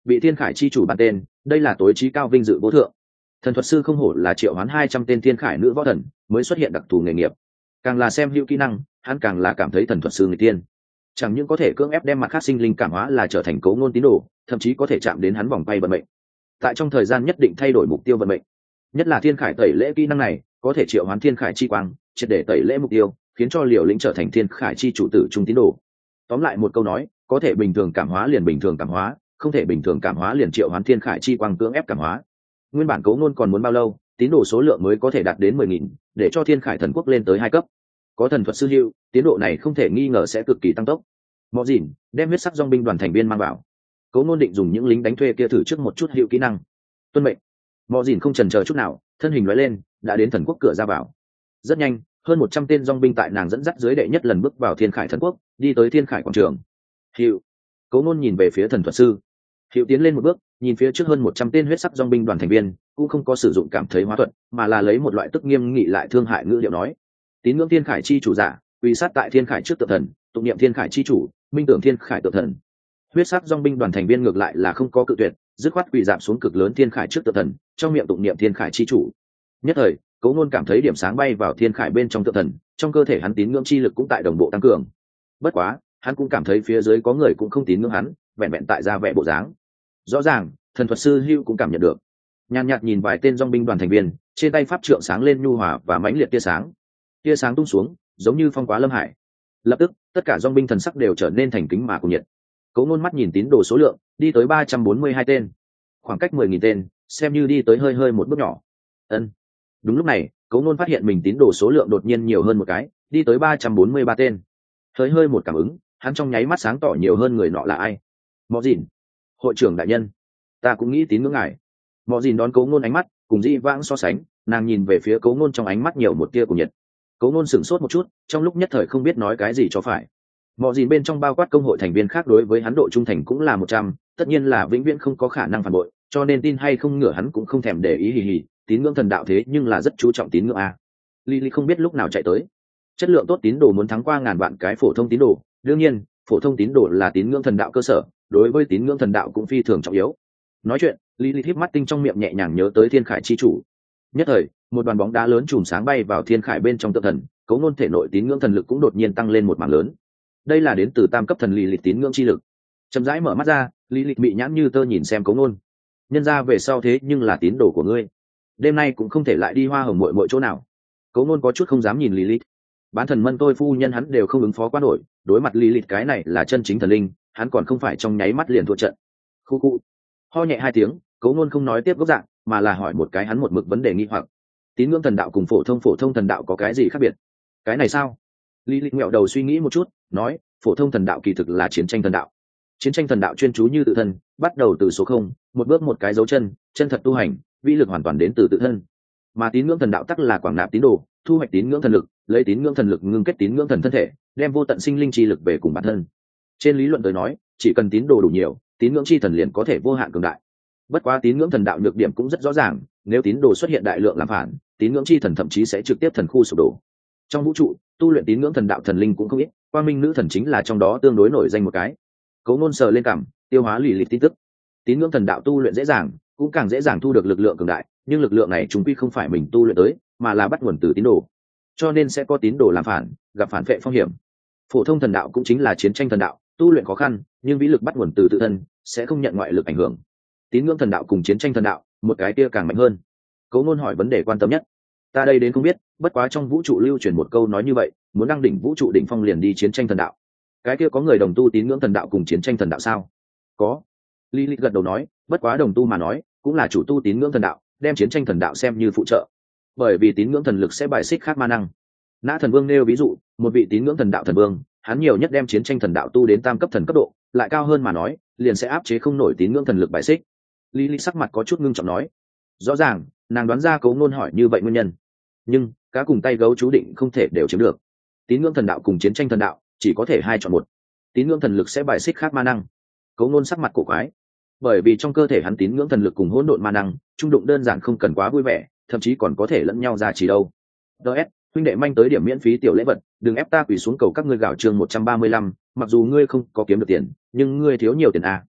bị thiên khải chi chủ ban tên, đây là tối chí cao vinh dự vô thượng. Thần thuật sư không hổ là triệu hoán 200 tên thiên khải nữ võ thần mới xuất hiện đặc thù nghề nghiệp, càng là xem hữu kỹ năng hắn càng là cảm thấy thần thuật sư người tiên chẳng những có thể cưỡng ép đem mặt khác sinh linh cảm hóa là trở thành cấu ngôn tín đồ, thậm chí có thể chạm đến hắn vòng bay vận mệnh, tại trong thời gian nhất định thay đổi mục tiêu vận mệnh. Nhất là thiên khải tẩy lễ kỹ năng này có thể triệu hoán thiên khải chi quang, triệt để tẩy lễ mục tiêu, khiến cho liều lĩnh trở thành thiên khải chi chủ tử trung tín đồ. Tóm lại một câu nói, có thể bình thường cảm hóa liền bình thường cảm hóa, không thể bình thường cảm hóa liền triệu hoán thiên khải chi quang cưỡng ép cảm hóa. Nguyên bản cấu ngôn còn muốn bao lâu tín đồ số lượng mới có thể đạt đến 10.000, để cho thiên khải thần quốc lên tới 2 cấp. Có thần thuật sư hữu, tiến độ này không thể nghi ngờ sẽ cực kỳ tăng tốc. Mọ dìn đem huyết sắc dòng binh đoàn thành viên mang vào. Cấu ngôn định dùng những lính đánh thuê kia thử trước một chút hữu kỹ năng. Tuân mệnh. Mọ dìn không chần chờ chút nào, thân hình lóe lên đã đến thần quốc cửa ra vào. Rất nhanh, hơn 100 tên dòng binh tại nàng dẫn dắt dưới đệ nhất lần bước vào thiên khải thần quốc, đi tới thiên khải quảng trường. Hữu. Cấu ngôn nhìn về phía thần thuật sư. Hữu tiến lên một bước, nhìn phía trước hơn 100 tên huyết sắc dòng binh đoàn thành viên, cũng không có sử dụng cảm thấy hóa thuật, mà là lấy một loại tức nghiêm nghị lại thương hại ngữ điệu nói: tín ngưỡng thiên khải chi chủ giả, uy sát tại thiên khải trước tượng thần, tụng niệm thiên khải chi chủ, minh tưởng thiên khải tượng thần. Huyết sắc dòng binh đoàn thành viên ngược lại là không có cự tuyệt, dứt khoát quỳ giảm xuống cực lớn thiên khải trước tượng thần, trong miệng tụng niệm thiên khải chi chủ. Nhất thời, Cấu Ngôn cảm thấy điểm sáng bay vào thiên khải bên trong tượng thần, trong cơ thể hắn tín ngưỡng chi lực cũng tại đồng bộ tăng cường. Bất quá, hắn cũng cảm thấy phía dưới có người cũng không tín ngưỡng hắn, vẹn vẹn tại ra vẻ bộ dáng. Rõ ràng, thần thuật sư Hưu cũng cảm nhận được. Nhàn nhạt nhìn vài tên dòng binh đoàn thành viên, trên tay pháp trượng sáng lên nhu hòa và mãnh liệt tia sáng. Tia sáng tung xuống, giống như phong quá lâm hải. Lập tức, tất cả dòng binh thần sắc đều trở nên thành kính mà cùng nhiệt. Cấu Ngôn mắt nhìn tín đồ số lượng, đi tới 342 tên, khoảng cách 10.000 tên, xem như đi tới hơi một bước nhỏ. Ân. Đúng lúc này, Cấu Ngôn phát hiện mình tín đồ số lượng đột nhiên nhiều hơn một cái, đi tới 343 tên. Hơi một cảm ứng, hắn trong nháy mắt sáng tỏ nhiều hơn người nọ là ai. Mọ Dìn, hội trưởng đại nhân, ta cũng nghĩ tín ngưỡng ngài. Mọ Dìn đón Cấu Ngôn ánh mắt, cùng Dĩ Vãng so sánh, nàng nhìn về phía Cấu Ngôn trong ánh mắt nhiều một tia của nhiệt. Cấu Ngôn sửng sốt một chút, trong lúc nhất thời không biết nói cái gì cho phải. Mọ Dìn bên trong bao quát công hội thành viên khác đối với hắn độ trung thành cũng là 100, tất nhiên là vĩnh viễn không có khả năng phản bội, cho nên tin hay không ngửa hắn cũng không thèm để ý. Hì, tín ngưỡng thần đạo thế nhưng là rất chú trọng tín ngưỡng a. Lily không biết lúc nào chạy tới. Chất lượng tốt tín đồ muốn thắng qua ngàn vạn cái phổ thông tín đồ, đương nhiên, phổ thông tín đồ là tín ngưỡng thần đạo cơ sở, đối với tín ngưỡng thần đạo cũng phi thường trọng yếu. Nói chuyện, Lily híp mắt tinh trong miệng nhẹ nhàng nhớ tới thiên khải chi chủ. Nhất thời, một đoàn bóng đá lớn chùm sáng bay vào thiên khải bên trong tượng thần, Cấu Ngôn thể nội tín ngưỡng thần lực cũng đột nhiên tăng lên một mảng lớn. Đây là đến từ tam cấp thần Lilith tín ngưỡng chi lực. Chậm rãi mở mắt ra, Lilith mị nhãn như tơ nhìn xem Cấu Ngôn. Nhân ra về sau thế nhưng là tín đồ của ngươi, đêm nay cũng không thể lại đi hoa hồng muội chỗ nào. Cấu Ngôn có chút không dám nhìn Lilith. Bán thần mân tôi phu nhân hắn đều không ứng phó quá nổi, đối mặt Lilith cái này là chân chính thần linh, hắn còn không phải trong nháy mắt liền thua trận. Khu khu. Ho nhẹ 2 tiếng, Cấu Ngôn không nói tiếp gốc dạng, mà là hỏi một cái hắn một mực vấn đề nghi hoặc. Tín ngưỡng thần đạo cùng phổ thông thần đạo có cái gì khác biệt? Cái này sao? Lilith ngẹo đầu suy nghĩ một chút, nói, phổ thông thần đạo kỳ thực là chiến tranh thần đạo. Chiến tranh thần đạo chuyên chú như tự thân, bắt đầu từ số 0, một bước một cái dấu chân, chân thật tu hành, vĩ lực hoàn toàn đến từ tự thân. Mà tín ngưỡng thần đạo tắc là quảng nạp tín đồ, thu hoạch tín ngưỡng thần lực, lấy tín ngưỡng thần lực ngưng kết tín ngưỡng thần thân thể, đem vô tận sinh linh chi lực về cùng bản thân. Trên lý luận tới nói, chỉ cần tín đồ đủ nhiều, tín ngưỡng chi thần liền có thể vô hạn cường đại. Bất quá tín ngưỡng thần đạo nhược điểm cũng rất rõ ràng, nếu tín đồ xuất hiện đại lượng làm phản, tín ngưỡng chi thần thậm chí sẽ trực tiếp thần khu sụp đổ. Trong vũ trụ, tu luyện tín ngưỡng thần đạo thần linh cũng không ít, Quang Minh nữ thần chính là trong đó tương đối nổi danh một cái. Cấu Ngôn sờ lên cằm, tiêu hóa Lilith tin tức. Tín ngưỡng thần đạo tu luyện dễ dàng, cũng càng dễ dàng thu được lực lượng cường đại, nhưng lực lượng này chúng quy không phải mình tu luyện tới, mà là bắt nguồn từ tín đồ. Cho nên sẽ có tín đồ làm phản, gặp phản vệ phong hiểm. Phổ thông thần đạo cũng chính là chiến tranh thần đạo, tu luyện khó khăn, nhưng vĩ lực bắt nguồn từ tự thân, sẽ không nhận ngoại lực ảnh hưởng. Tín ngưỡng thần đạo cùng chiến tranh thần đạo, một cái kia càng mạnh hơn. Cấu Ngôn hỏi vấn đề quan tâm nhất. Ta đây đến không biết, bất quá trong vũ trụ lưu truyền một câu nói như vậy, muốn đăng đỉnh vũ trụ đỉnh phong liền đi chiến tranh thần đạo. Cái kia có người đồng tu tín ngưỡng thần đạo cùng chiến tranh thần đạo sao? Có. Lilith gật đầu nói, bất quá đồng tu mà nói, cũng là chủ tu tín ngưỡng thần đạo, đem chiến tranh thần đạo xem như phụ trợ. Bởi vì tín ngưỡng thần lực sẽ bài xích khác ma năng. Nã Thần Vương nêu ví dụ, một vị tín ngưỡng thần đạo thần vương, hắn nhiều nhất đem chiến tranh thần đạo tu đến tam cấp thần cấp độ, lại cao hơn mà nói, liền sẽ áp chế không nổi tín ngưỡng thần lực bài xích. Lilith sắc mặt có chút ngưng trọng nói, rõ ràng, nàng đoán ra Cấu Ngôn hỏi như vậy nguyên nhân. Nhưng, cá cùng tay gấu chú định không thể đều chiếm được. Tín ngưỡng thần đạo cùng chiến tranh thần đạo, chỉ có thể hai chọn một. Tín ngưỡng thần lực sẽ bài xích khác ma năng. Cấu Ngôn sắc mặt cổ quái, bởi vì trong cơ thể hắn tín ngưỡng thần lực cùng hỗn độn ma năng, trung đụng đơn giản không cần quá vui vẻ, thậm chí còn có thể lẫn nhau ra chỉ đâu. DS, huynh đệ manh tới điểm miễn phí tiểu lễ vật, đừng ép ta quỳ xuống cầu các ngươi gạo chương 135, mặc dù ngươi không có kiếm được tiền, nhưng ngươi thiếu nhiều tiền à.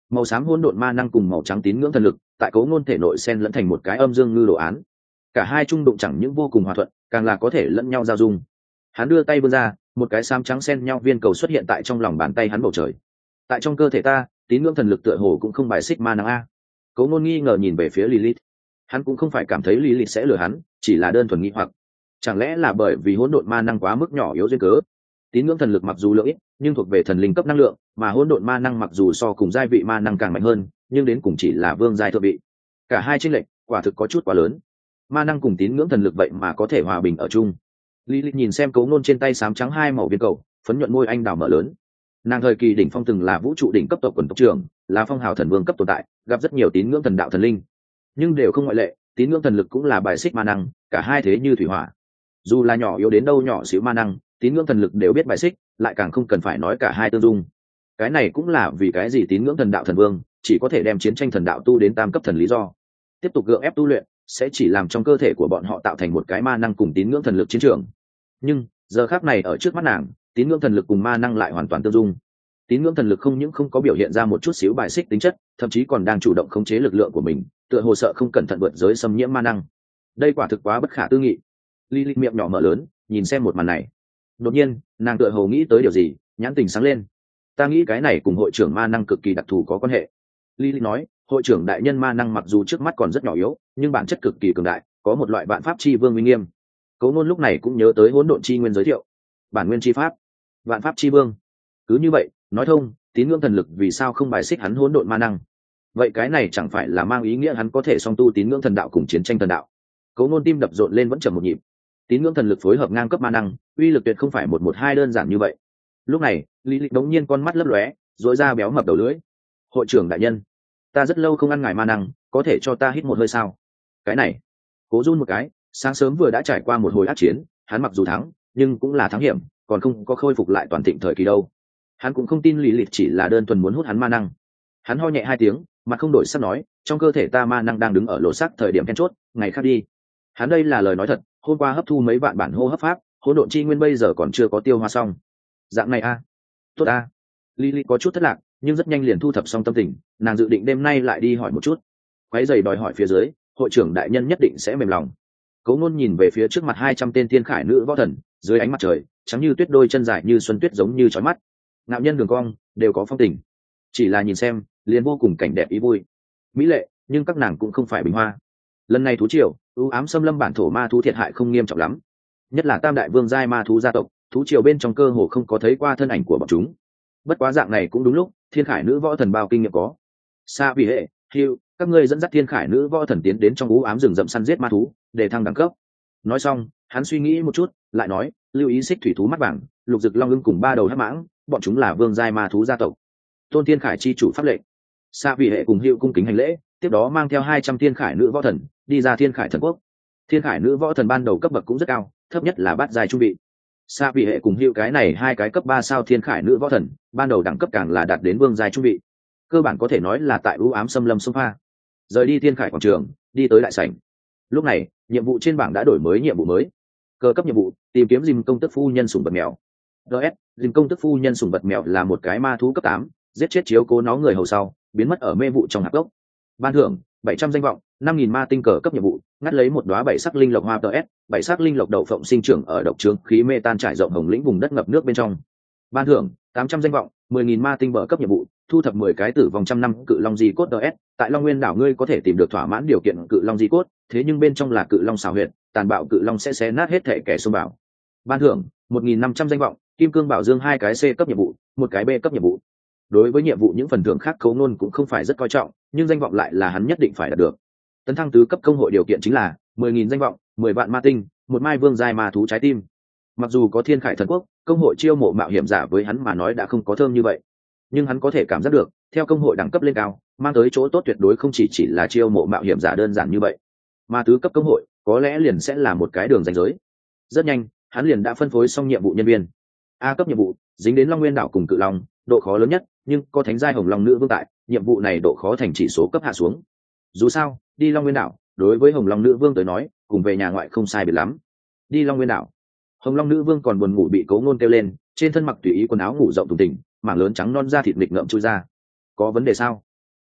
Màu xám hỗn độn ma năng cùng màu trắng tín ngưỡng thần lực tại Cố Ngôn thể nội xen lẫn thành một cái âm dương ngư đồ án, cả hai trung đụng chẳng những vô cùng hòa thuận, càng là có thể lẫn nhau giao dung. Hắn đưa tay vươn ra, một cái xám trắng xen nhau viên cầu xuất hiện tại trong lòng bàn tay hắn. Bầu trời, tại trong cơ thể ta, tín ngưỡng thần lực tựa hồ cũng không bài xích ma năng a. Cố Ngôn nghi ngờ nhìn về phía Lilith. Hắn cũng không phải cảm thấy Lilith sẽ lừa hắn, chỉ là đơn thuần nghi hoặc, chẳng lẽ là bởi vì hỗn độn ma năng quá mức nhỏ yếu duyên cớ. Tín ngưỡng thần lực mặc dù lượng ít, nhưng thuộc về thần linh cấp năng lượng, mà hỗn độn ma năng mặc dù so cùng giai vị ma năng càng mạnh hơn, nhưng đến cùng chỉ là vương giai thượng vị. Cả hai chênh lệch quả thực có chút quá lớn. Ma năng cùng tín ngưỡng thần lực vậy mà có thể hòa bình ở chung. Lilith nhìn xem Cố Ngôn trên tay xám trắng hai màu viên cầu, phấn nhuận môi anh đào mở lớn. Nàng thời kỳ đỉnh phong từng là vũ trụ đỉnh cấp tộc quần tộc trưởng, là phong hào thần vương cấp tồn tại, gặp rất nhiều tín ngưỡng thần đạo thần linh, nhưng đều không ngoại lệ, tín ngưỡng thần lực cũng là bài xích ma năng, cả hai thế như thủy hỏa. Dù là nhỏ yếu đến đâu nhỏ xíu ma năng, tín ngưỡng thần lực đều biết bài xích, lại càng không cần phải nói cả hai tương dung. Cái này cũng là vì cái gì tín ngưỡng thần đạo thần vương chỉ có thể đem chiến tranh thần đạo tu đến tam cấp thần lý do. Tiếp tục gượng ép tu luyện sẽ chỉ làm trong cơ thể của bọn họ tạo thành một cái ma năng cùng tín ngưỡng thần lực chiến trường. Nhưng giờ khắc này ở trước mắt nàng, tín ngưỡng thần lực cùng ma năng lại hoàn toàn tương dung. Tín ngưỡng thần lực không những không có biểu hiện ra một chút xíu bài xích tính chất, thậm chí còn đang chủ động khống chế lực lượng của mình, tựa hồ sợ không cẩn thận vượt giới xâm nhiễm ma năng. Đây quả thực quá bất khả tư nghị. Lilith miệng nhỏ mở lớn, nhìn xem một màn này. Đột nhiên, nàng tựa hồ nghĩ tới điều gì, nhãn tình sáng lên. Ta nghĩ cái này cùng hội trưởng ma năng cực kỳ đặc thù có quan hệ. Lilith nói, hội trưởng đại nhân ma năng mặc dù trước mắt còn rất nhỏ yếu, nhưng bản chất cực kỳ cường đại, có một loại vạn pháp chi vương uy nghiêm. Cố Ngôn lúc này cũng nhớ tới hỗn độn chi nguyên giới thiệu, bản nguyên chi pháp, vạn pháp chi vương. Cứ như vậy, nói thông, tín ngưỡng thần lực vì sao không bài xích hắn hỗn độn ma năng? Vậy cái này chẳng phải là mang ý nghĩa hắn có thể song tu tín ngưỡng thần đạo cùng chiến tranh thần đạo? Cố Ngôn tim đập rộn lên vẫn chậm một nhịp. Tín ngưỡng thần lực phối hợp ngang cấp ma năng, uy lực tuyệt không phải 112 đơn giản như vậy. Lúc này, Lilith đống nhiên con mắt lấp lóe, rũa ra béo mập đầu lưỡi. Hội trưởng đại nhân, ta rất lâu không ăn ngài ma năng, có thể cho ta hít một hơi sao? Cái này, Cố run một cái, sáng sớm vừa đã trải qua một hồi ác chiến, hắn mặc dù thắng, nhưng cũng là thắng hiểm, còn không có khôi phục lại toàn thịnh thời kỳ đâu. Hắn cũng không tin Lilith chỉ là đơn thuần muốn hút hắn ma năng. Hắn ho nhẹ hai tiếng, mặt không đổi sắc nói, trong cơ thể ta ma năng đang đứng ở lộ sắc thời điểm then chốt, ngày khác đi. Hắn đây là lời nói thật, hôm qua hấp thu mấy vạn bản hô hấp pháp, hỗn độn chi nguyên bây giờ còn chưa có tiêu hóa xong. Dạng này a, tốt a. Lilith có chút thất lạc, nhưng rất nhanh liền thu thập xong tâm tình, nàng dự định đêm nay lại đi hỏi một chút. Quấy giày đòi hỏi phía dưới, hội trưởng đại nhân nhất định sẽ mềm lòng. Cố Ngôn nhìn về phía trước mặt 200 tên thiên khải nữ võ thần, dưới ánh mặt trời, trắng như tuyết, đôi chân dài như xuân tuyết giống như chói mắt. Ngạo nhân đường cong, đều có phong tình. Chỉ là nhìn xem, liền vô cùng cảnh đẹp ý vui. Mỹ lệ, nhưng các nàng cũng không phải bình hoa. Lần này thú triều, ưu ám xâm lâm bản thổ ma thú thiệt hại không nghiêm trọng lắm. Nhất là tam đại vương giai ma thú gia tộc, thú triều bên trong cơ hồ không có thấy qua thân ảnh của bọn chúng. Bất quá dạng này cũng đúng lúc, thiên khải nữ võ thần bao kinh nghiệm có. Sa vì hệ, Hugh, các ngươi dẫn dắt thiên khải nữ võ thần tiến đến trong ưu ám rừng rậm săn giết ma thú, để thăng đẳng cấp. Nói xong, hắn suy nghĩ một chút, lại nói, lưu ý xích thủy thú mắt vàng, lục dực long ưng cùng ba đầu hắc mãng, bọn chúng là vương giai ma thú gia tộc. Tôn thiên khải chi chủ pháp lệnh. Sa vì hệ cùng Hugh cung kính hành lễ, tiếp đó mang theo 200 thiên khải nữ võ thần đi ra thiên khải thần quốc. Thiên khải nữ võ thần ban đầu cấp bậc cũng rất cao, thấp nhất là bát giai trung vị. Sa vị hệ cùng Hữu cái này hai cái cấp 3 sao thiên khải nữ võ thần, ban đầu đẳng cấp càng là đạt đến vương giai trung vị. Cơ bản có thể nói là tại ưu ám xâm lâm sông pha. Rời đi thiên khải quảng trường, đi tới đại sảnh. Lúc này, nhiệm vụ trên bảng đã đổi mới nhiệm vụ mới. Cơ cấp nhiệm vụ, tìm kiếm dìm công tức phu nhân sủng vật mèo. DS, dìm công tức phu nhân sủng vật mèo là một cái ma thú cấp 8, giết chết chiếu cố nó người hầu sau, biến mất ở mê vụ trong hạp gốc. Ban thưởng 700 danh vọng, 5.000 ma tinh cờ cấp nhiệm vụ, ngắt lấy một đóa bảy sắc linh lộc hoa DS, bảy sắc linh lộc đậu phộng sinh trưởng ở độc trướng khí mê tan trải rộng hồng lĩnh vùng đất ngập nước bên trong. Ban thưởng 800 danh vọng, 10.000 ma tinh bờ cấp nhiệm vụ, thu thập 10 cái tử vong trăm năm cự long di cốt DS, tại Long Nguyên đảo ngươi có thể tìm được thỏa mãn điều kiện cự long di cốt, thế nhưng bên trong là cự long xào huyệt, tàn bạo cự long sẽ xé nát hết thể kẻ xông vào. Ban thưởng 1.500 danh vọng, kim cương bảo dương hai cái C cấp nhiệm vụ, một cái B cấp nhiệm vụ. Đối với nhiệm vụ những phần thưởng khác Khấu Nôn cũng không phải rất coi trọng, nhưng danh vọng lại là hắn nhất định phải đạt được. Tấn thăng tứ cấp công hội điều kiện chính là 10.000 danh vọng, 10 vạn ma tinh, một mai vương giai ma thú trái tim. Mặc dù có thiên khải thần quốc, công hội chiêu mộ mạo hiểm giả với hắn mà nói đã không có thơm như vậy, nhưng hắn có thể cảm giác được, theo công hội đẳng cấp lên cao, mang tới chỗ tốt tuyệt đối không chỉ là chiêu mộ mạo hiểm giả đơn giản như vậy, mà tứ cấp công hội có lẽ liền sẽ là một cái đường ranh giới. Rất nhanh, hắn liền đã phân phối xong nhiệm vụ nhân viên. A cấp nhiệm vụ, dính đến Long Nguyên đảo cùng cự long, độ khó lớn nhất, nhưng có thánh giai hồng long nữ vương tại, nhiệm vụ này độ khó thành chỉ số cấp hạ xuống. Dù sao, đi Long Nguyên đảo, đối với hồng long nữ vương tới nói, cùng về nhà ngoại không sai biệt lắm. Đi Long Nguyên đảo, hồng long nữ vương còn buồn ngủ bị Cố Ngôn kêu lên, trên thân mặc tùy ý quần áo ngủ rộng thùng thình, mảng lớn trắng non da thịt nghịch ngợm chui ra. Có vấn đề sao?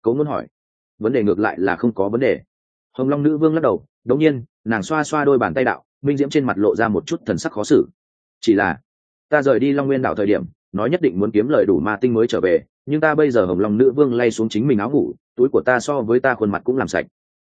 Cố Ngôn hỏi. Vấn đề ngược lại là không có vấn đề. Hồng Long nữ vương lắc đầu, đột nhiên nàng xoa xoa đôi bàn tay đạo, minh diễm trên mặt lộ ra một chút thần sắc khó xử. Chỉ là ta rời đi Long Nguyên đảo thời điểm nói nhất định muốn kiếm lời đủ ma tinh mới trở về, nhưng ta bây giờ Hồng Long nữ vương lay xuống chính mình áo ngủ, túi của ta so với ta khuôn mặt cũng làm sạch.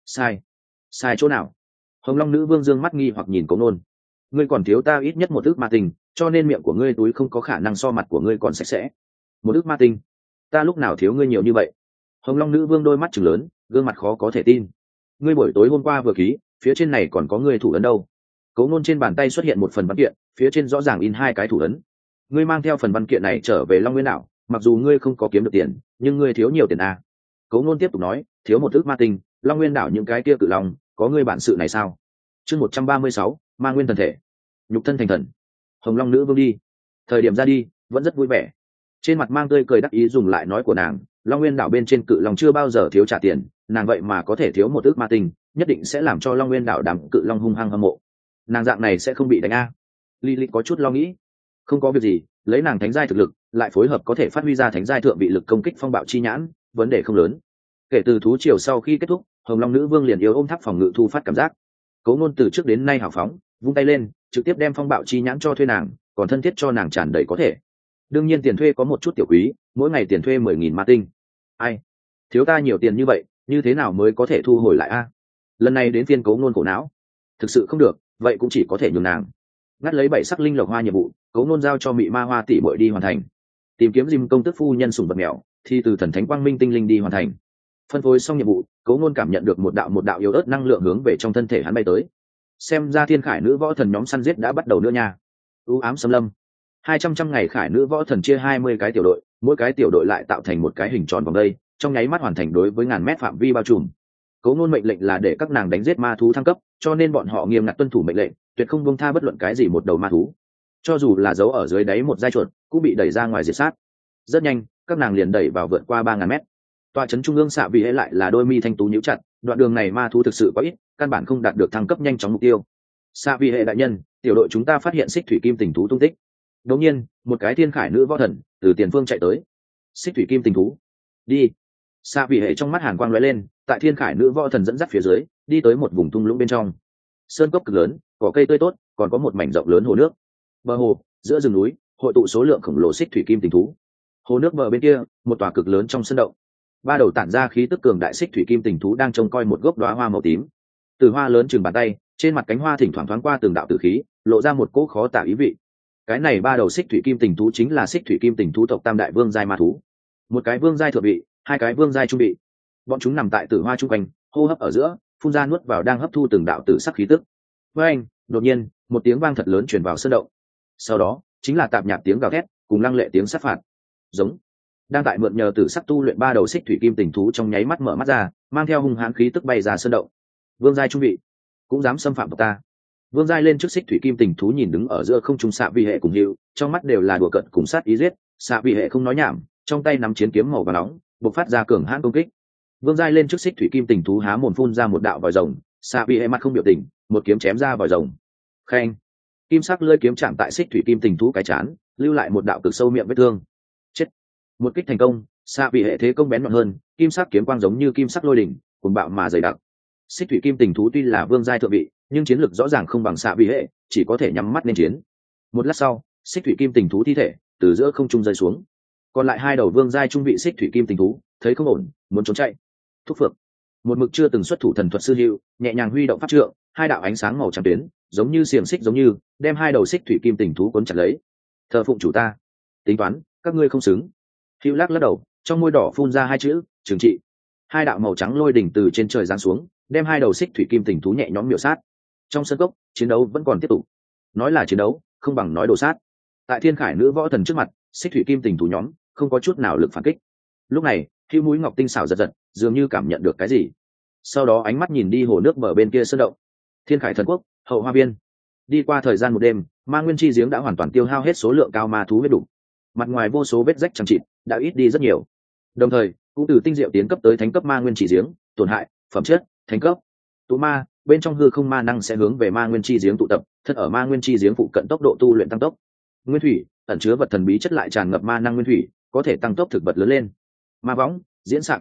Sai chỗ nào? Hồng Long nữ vương dương mắt nghi hoặc nhìn Cố Nôn. Ngươi còn thiếu ta ít nhất một ức ma tinh, cho nên miệng của ngươi túi không có khả năng so mặt của ngươi còn sạch sẽ. Một ức ma tinh? Ta lúc nào thiếu ngươi nhiều như vậy? Hồng Long nữ vương đôi mắt trừng lớn, gương mặt khó có thể tin. Ngươi buổi tối hôm qua vừa ký, phía trên này còn có ngươi thủ ấn đâu? Cố Nôn trên bàn tay xuất hiện một phần văn kiện, phía trên rõ ràng in 2 cái thủ ấn. Ngươi mang theo phần văn kiện này trở về Long Nguyên đảo, mặc dù ngươi không có kiếm được tiền, nhưng ngươi thiếu nhiều tiền à? Cố Nôn tiếp tục nói, thiếu một ức ma tinh, Long Nguyên đảo những cái kia cự long, có ngươi bản sự này sao? Chương 136, Ma Nguyên thần thể, nhục thân thành thần. Hồng Long nữ vương đi, thời điểm ra đi vẫn rất vui vẻ, trên mặt mang tươi cười đắc ý dùng lại nói của nàng. Long Nguyên đảo bên trên cự long chưa bao giờ thiếu trả tiền, nàng vậy mà có thể thiếu một ức ma tinh, nhất định sẽ làm cho Long Nguyên đảo đám cự long hung hăng hâm mộ. Nàng dạng này sẽ không bị đánh a? Lilith có chút lo nghĩ. Không có việc gì, lấy nàng thánh giai thực lực lại phối hợp có thể phát huy ra thánh giai thượng vị lực công kích phong bạo chi nhãn, vấn đề không lớn. Kể từ thú triều sau khi kết thúc, Hồng Long nữ vương liền yêu ôm tháp phòng ngự thu phát cảm giác. Cố Nôn từ trước đến nay hào phóng, vung tay lên trực tiếp đem phong bạo chi nhãn cho thuê nàng, còn thân thiết cho nàng tràn đầy có thể. Đương nhiên tiền thuê có một chút tiểu quý, mỗi ngày tiền thuê 10.000 ma tinh. Ai thiếu ta nhiều tiền như vậy, như thế nào mới có thể thu hồi lại a? Lần này đến phiên Cố Nôn khổ não, thực sự không được vậy cũng chỉ có thể nhường nàng. Ngắt lấy 7 sắc linh lộc hoa nhiệm vụ, Cố Nôn giao cho Mị Ma Hoa tỷ muội đi hoàn thành. Tìm kiếm Diêm công tức phu nhân sủng vật mèo thì từ thần thánh quang minh tinh linh đi hoàn thành. Phân phối xong nhiệm vụ, Cố Nôn cảm nhận được một đạo yếu ớt năng lượng hướng về trong thân thể hắn bay tới. Xem ra thiên khải nữ võ thần nhóm săn giết đã bắt đầu nữa nha. U ám xâm lâm, 200 ngày khải nữ võ thần chia 20 cái tiểu đội, mỗi cái tiểu đội lại tạo thành một cái hình tròn vòng đây, trong nháy mắt hoàn thành đối với ngàn mét phạm vi bao trùm. Cố Nôn mệnh lệnh là để các nàng đánh giết ma thú thăng cấp, cho nên bọn họ nghiêm ngặt tuân thủ mệnh lệnh, tuyệt không buông tha bất luận cái gì một đầu ma thú. Cho dù là giấu ở dưới đáy một dai chuột, cũng bị đẩy ra ngoài diệt sát. Rất nhanh, các nàng liền đẩy vào vượt qua 3000 mét. Tọa trấn trung ương xạ vị hệ lại là đôi mi thanh tú nhíu chặt, đoạn đường này ma thú thực sự quá ít, căn bản không đạt được thăng cấp nhanh chóng mục tiêu. Xạ vị hệ đại nhân, tiểu đội chúng ta phát hiện xích thủy kim tình thú tung tích. Đột nhiên, một cái thiên khải nữ võ thần từ tiền phương chạy tới. Xích thủy kim tình thú, đi. Xạ vị hệ trong mắt hàn quang lóe lên, tại thiên khải nữ võ thần dẫn dắt phía dưới, đi tới một vùng thung lũng bên trong. Sơn cốc cực lớn, cỏ cây tươi tốt, còn có một mảnh rộng lớn hồ nước. Bờ hồ, giữa rừng núi, hội tụ số lượng khổng lồ xích thủy kim tình thú. Hồ nước bờ bên kia, một tòa cực lớn trong sân động. 3 đầu tản ra khí tức cường đại xích thủy kim tình thú đang trông coi một gốc đóa hoa màu tím. Từ hoa lớn chừng bàn tay, trên mặt cánh hoa thỉnh thoảng thoáng qua từng đạo tử khí, lộ ra một cỗ khó tả ý vị. Cái này 3 đầu xích thủy kim tình thú chính là xích thủy kim tình thú tộc tam đại vương giai ma thú. Một cái vương giai thượng vị, 2 cái vương giai trung vị. Bọn chúng nằm tại tử hoa trung quanh, hô hấp ở giữa, phun ra nuốt vào đang hấp thu từng đạo tử sắc khí tức. Với anh, đột nhiên, một tiếng vang thật lớn truyền vào sân động. Sau đó, chính là tạp nhạp tiếng gào thét, cùng lăng lệ tiếng sát phạt. Giống. Đang tại mượn nhờ tử sắc tu luyện 3 đầu xích thủy kim tình thú trong nháy mắt mở mắt ra, mang theo hung hãn khí tức bay ra sân động. Vương giai trung vị, cũng dám xâm phạm tộc ta. Vương giai lên trước xích thủy kim tình thú nhìn đứng ở giữa không trung xạ vi hệ cùng hiệu, trong mắt đều là đùa cợt cùng sát ý giết. Xạ vi hệ không nói nhảm, trong tay nắm chiến kiếm màu vàng nóng, bộc phát ra cường hãn công kích. Vương giai lên trước xích thủy kim tình thú há mồm phun ra một đạo vòi rồng, xạ vi hệ mặt không biểu tình, một kiếm chém ra vòi rồng. Khen, kim sắc lưỡi kiếm chạm tại xích thủy kim tình thú cái chán, lưu lại một đạo cực sâu miệng vết thương. Chết. Một kích thành công, xạ vị hệ thế công bén nhọn hơn, kim sắc kiếm quang giống như kim sắc lôi đỉnh, cuồng bạo mà dày đặc. Xích thủy kim tình thú tuy là vương giai thượng vị, nhưng chiến lược rõ ràng không bằng xạ vị hệ, chỉ có thể nhắm mắt nên chiến. Một lát sau, xích thủy kim tình thú thi thể từ giữa không trung rơi xuống. Còn lại 2 đầu vương giai trung vị xích thủy kim tình thú thấy không ổn, muốn trốn chạy. Thúc phượng, một mực chưa từng xuất thủ thần thuật sư hữu, nhẹ nhàng huy động pháp trượng, 2 đạo ánh sáng màu trắng tuyến, giống như xiềng xích giống như, đem 2 đầu xích thủy kim tình thú cuốn chặt lấy. Thờ phụng chủ ta, tính toán, các ngươi không xứng. Hữu lắc lắc đầu, trong môi đỏ phun ra 2 chữ, trừng trị. 2 đạo màu trắng lôi đỉnh từ trên trời giáng xuống, đem 2 đầu xích thủy kim tình thú nhẹ nhõm miểu sát. Trong sân cốc, chiến đấu vẫn còn tiếp tục. Nói là chiến đấu, không bằng nói đồ sát. Tại thiên khải nữ võ thần trước mặt, xích thủy kim tình thú nhóm không có chút nào lực phản kích. Lúc này, Hữu mũi ngọc tinh xảo giật giật, dường như cảm nhận được cái gì. Sau đó ánh mắt nhìn đi hồ nước bờ bên kia sơn động. Thiên khải thần quốc, hậu hoa viên. Đi qua thời gian một đêm, ma nguyên chi giếng đã hoàn toàn tiêu hao hết số lượng cao ma thú huyết đủ. Mặt ngoài vô số vết rách chẳng chịt đã ít đi rất nhiều, đồng thời cũng từ tinh diệu tiến cấp tới thánh cấp ma nguyên chỉ giếng, tổn hại phẩm chất thánh cấp. Tụ ma bên trong hư không ma năng sẽ hướng về ma nguyên chi giếng tụ tập, thân ở ma nguyên chi giếng phụ cận tốc độ tu luyện tăng tốc. Nguyên thủy ẩn chứa vật thần bí chất lại tràn ngập ma năng nguyên thủy, có thể tăng tốc thực vật lớn lên. Ma võng diễn xạ kết nối,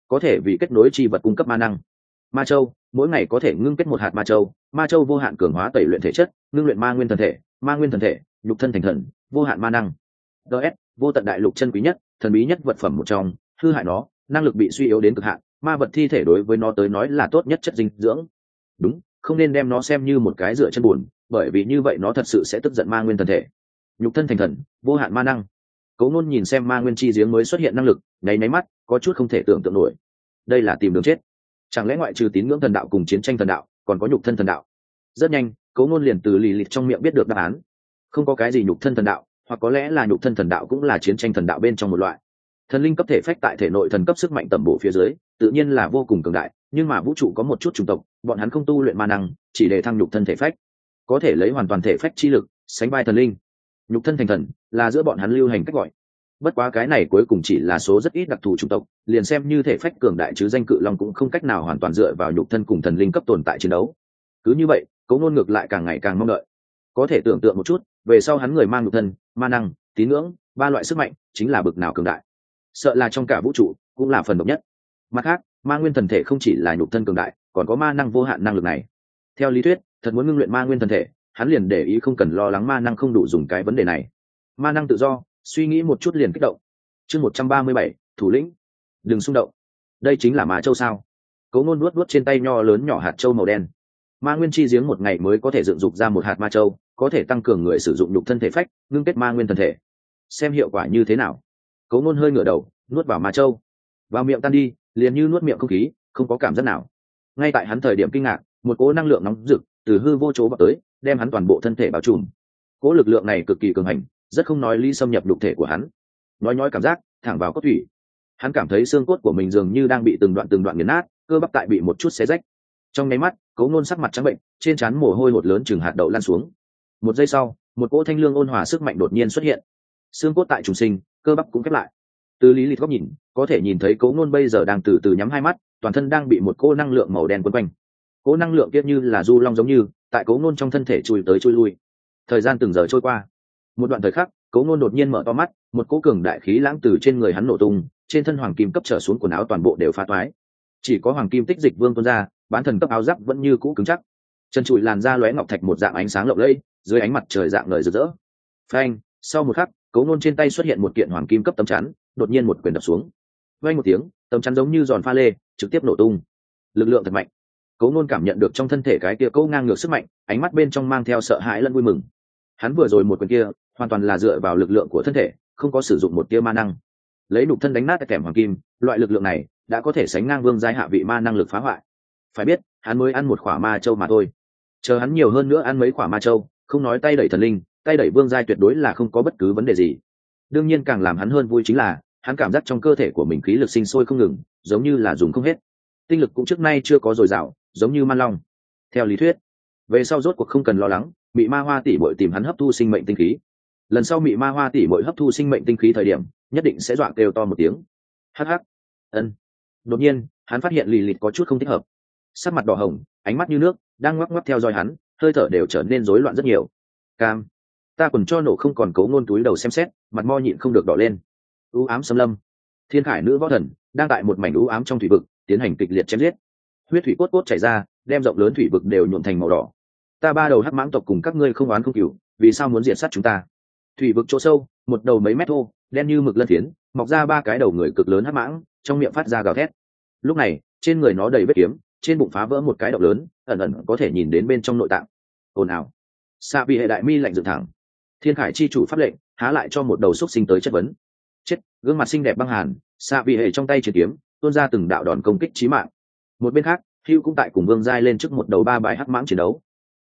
có thể vì kết nối chi vật cung cấp ma năng. Ma châu mỗi ngày có thể ngưng kết một hạt ma châu vô hạn cường hóa tẩy luyện thể chất, ngưng luyện ma nguyên thần thể, ma nguyên thần thể nhục thân thành thần, vô hạn ma năng. ts vô tận đại lục chân quý nhất thần bí nhất vật phẩm một trong, hư hại nó năng lực bị suy yếu đến cực hạn, ma vật thi thể đối với nó tới nói là tốt nhất chất dinh dưỡng. Đúng, không nên đem nó xem như một cái dựa chân buồn, bởi vì như vậy nó thật sự sẽ tức giận ma nguyên thần thể. Nhục thân thành thần, vô hạn ma năng. Cố Nôn nhìn xem ma nguyên chi giếng mới xuất hiện năng lực, nháy nháy mắt, có chút không thể tưởng tượng nổi. Đây là tìm đường chết. Chẳng lẽ ngoại trừ tín ngưỡng thần đạo cùng chiến tranh thần đạo, còn có nhục thân thần đạo? Rất nhanh, Cố Nôn liền từ lì lịt trong miệng biết được đáp án. Không có cái gì nhục thân thần đạo, hoặc có lẽ là nhục thân thần đạo cũng là chiến tranh thần đạo bên trong một loại. Thần linh cấp thể phách tại thể nội thần cấp sức mạnh tầm bổ phía dưới, tự nhiên là vô cùng cường đại, nhưng mà vũ trụ có một chút chủng tộc, bọn hắn không tu luyện ma năng, chỉ để thăng nhục thân thể phách, có thể lấy hoàn toàn thể phách chi lực sánh vai thần linh. Nhục thân thành thần là giữa bọn hắn lưu hành cách gọi. Bất quá cái này cuối cùng chỉ là số rất ít đặc thù chủng tộc, liền xem như thể phách cường đại chứ danh cự long cũng không cách nào hoàn toàn dựa vào nhục thân cùng thần linh cấp tồn tại chiến đấu. Cứ như vậy, Cố Nôn ngược lại càng ngày càng mong đợi. Có thể tưởng tượng một chút, về sau hắn người mang nhục thân, ma năng, tín ngưỡng, ba loại sức mạnh, chính là bực nào cường đại. Sợ là trong cả vũ trụ cũng là phần độc nhất. Mặt khác, ma nguyên thần thể không chỉ là nhục thân cường đại, còn có ma năng vô hạn năng lực này. Theo lý thuyết, thật muốn ngưng luyện ma nguyên thần thể, hắn liền để ý không cần lo lắng ma năng không đủ dùng cái vấn đề này. Ma năng tự do, suy nghĩ một chút liền kích động. Chương 137, thủ lĩnh, đừng xung động. Đây chính là ma châu sao? Cố Nôn nuốt trên tay nho lớn nhỏ hạt châu màu đen. Ma nguyên chi giếng một ngày mới có thể dựng dục ra một hạt ma châu, có thể tăng cường người sử dụng nhục thân thể phách, ngưng kết ma nguyên thần thể. Xem hiệu quả như thế nào? Cố Nôn hơi ngửa đầu, nuốt vào ma châu. Vào miệng tan đi, liền như nuốt miệng không khí, không có cảm giác nào. Ngay tại hắn thời điểm kinh ngạc, một cỗ năng lượng nóng rực từ hư vô chỗ vào tới, đem hắn toàn bộ thân thể bao trùm. Cỗ lực lượng này cực kỳ cường hành, rất không nói lý xâm nhập nhục thể của hắn. Nói cảm giác thẳng vào cốt thủy. Hắn cảm thấy xương cốt của mình dường như đang bị từng đoạn nghiền nát, cơ bắp tại bị một chút xé rách. Trong nháy mắt, Cố Nôn sắc mặt trắng bệnh, trên trán mồ hôi hột lớn chừng hạt đậu lan xuống. Một giây sau, một cỗ thanh lương ôn hòa sức mạnh đột nhiên xuất hiện. Xương cốt tại trùng sinh, cơ bắp cũng khép lại. Từ lý lịch góc nhìn, có thể nhìn thấy Cố Nôn bây giờ đang từ từ nhắm hai mắt, toàn thân đang bị một cỗ năng lượng màu đen quấn quanh. Cỗ năng lượng kia như là du long giống như tại Cố Nôn trong thân thể chui tới chui lui. Thời gian từng giờ trôi qua. Một đoạn thời khắc, Cố Nôn đột nhiên mở to mắt, một cỗ cường đại khí lãng từ trên người hắn nổ tung, trên thân hoàng kim cấp trở xuống quần áo toàn bộ đều phá toái. Chỉ có hoàng kim tích dịch vương tuôn ra, bán thần cấp áo giáp vẫn như cũ cứng chắc. Chân trụi làn da lóe ngọc thạch một dạng ánh sáng lộng lẫy, dưới ánh mặt trời dạng ngời rực rỡ. Phanh, sau một khắc, Cố Nôn trên tay xuất hiện một kiện hoàng kim cấp tấm chắn, đột nhiên một quyền đập xuống. Vang một tiếng, tấm chắn giống như giòn pha lê, trực tiếp nổ tung. Lực lượng thật mạnh. Cố Nôn cảm nhận được trong thân thể cái kia câu ngang ngược sức mạnh, ánh mắt bên trong mang theo sợ hãi lẫn vui mừng. Hắn vừa rồi một quyền kia, hoàn toàn là dựa vào lực lượng của thân thể, không có sử dụng một tia ma năng. Lấy nhục thân đánh nát kèm hoàng kim, loại lực lượng này đã có thể sánh ngang vương giai hạ vị ma năng lực phá hoại. Phải biết, hắn mới ăn một khỏa ma châu mà thôi. Chờ hắn nhiều hơn nữa ăn mấy khỏa ma châu, không nói tay đẩy thần linh, tay đẩy vương giai tuyệt đối là không có bất cứ vấn đề gì. Đương nhiên càng làm hắn hơn vui chính là, hắn cảm giác trong cơ thể của mình khí lực sinh sôi không ngừng, giống như là dùng không hết. Tinh lực cũng trước nay chưa có dồi dào, giống như man long. Theo lý thuyết, về sau rốt cuộc không cần lo lắng, Mị Ma Hoa tỷ muội tìm hắn hấp thu sinh mệnh tinh khí. Lần sau Mị Ma Hoa tỷ muội hấp thu sinh mệnh tinh khí thời điểm, nhất định sẽ dọa kêu to một tiếng. Hắc hắc. Ân. Đột nhiên, hắn phát hiện lì lịt có chút không thích hợp. Sắc mặt đỏ hồng, ánh mắt như nước, đang ngoắc ngoắc theo dõi hắn, hơi thở đều trở nên rối loạn rất nhiều. Cam. Ta quần cho nổ không còn Cố Nôn túi đầu xem xét, mặt mo nhịn không được đỏ lên. U ám xâm lâm. Thiên Khải nữ võ thần đang tại một mảnh u ám trong thủy vực tiến hành kịch liệt chém giết. Huyết thủy cốt cốt chảy ra, đem rộng lớn thủy vực đều nhuộm thành màu đỏ. Ta ba đầu hắc mãng tộc cùng các ngươi không oán không cừu, vì sao muốn diệt sát chúng ta? Thủy vực chỗ sâu, một đầu mấy mét thô, đen như mực lân phiến, mọc ra ba cái đầu người cực lớn hắc mãng, trong miệng phát ra gào thét. Lúc này, trên người nó đầy vết kiếm, trên bụng phá vỡ một cái động lớn, ẩn ẩn có thể nhìn đến bên trong nội tạng. Ồn ào. Xạ Vị hệ đại mi lạnh dựng thẳng. Thiên Khải chi chủ pháp lệnh, há lại cho một đầu xúc sinh tới chất vấn. Chết, gương mặt xinh đẹp băng hàn, Xạ Vị hệ trong tay trường kiếm, tuôn ra từng đạo đòn công kích chí mạng. Một bên khác, Hưu cũng tại cùng Vương Giai lên trước một đầu ba bài hắc mãng chiến đấu.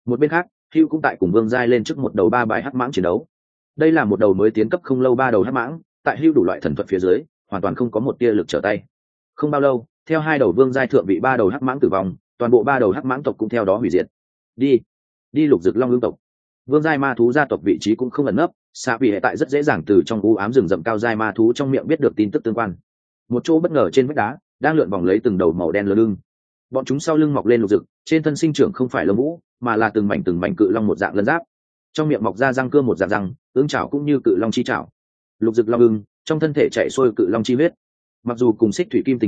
Đây là một đầu mới tiến cấp không lâu ba đầu hắc mãng, tại Hưu đủ loại thần thuật phía dưới, hoàn toàn không có một tia lực trở tay. Không bao lâu, theo hai đầu Vương Giai thượng vị ba đầu hắc mãng tử vong, toàn bộ ba đầu hắc mãng tộc cũng theo đó hủy diệt. Đi Lục Dực Long Ương tộc. Vương Giai ma thú gia tộc vị trí cũng không ẩn nấp, Xạ Vị hệ tại rất dễ dàng từ trong u ám rừng rậm cao giai ma thú trong miệng biết được tin tức tương quan. Một chỗ bất ngờ trên vách đá, đang lượn vòng lấy từng đầu màu đen lơ lưng. Bọn chúng sau lưng mọc lên lục dực, trên thân sinh trưởng không phải lông vũ, mà là từng mảnh cự long một dạng lân giáp. Trong miệng mọc ra răng cưa một dạng răng, ương chảo cũng như cự long chi chảo. Lục dực long ưng, trong thân thể chạy xuôi cự long chi huyết. Mặc dù cùng xích thủy kim tình thú,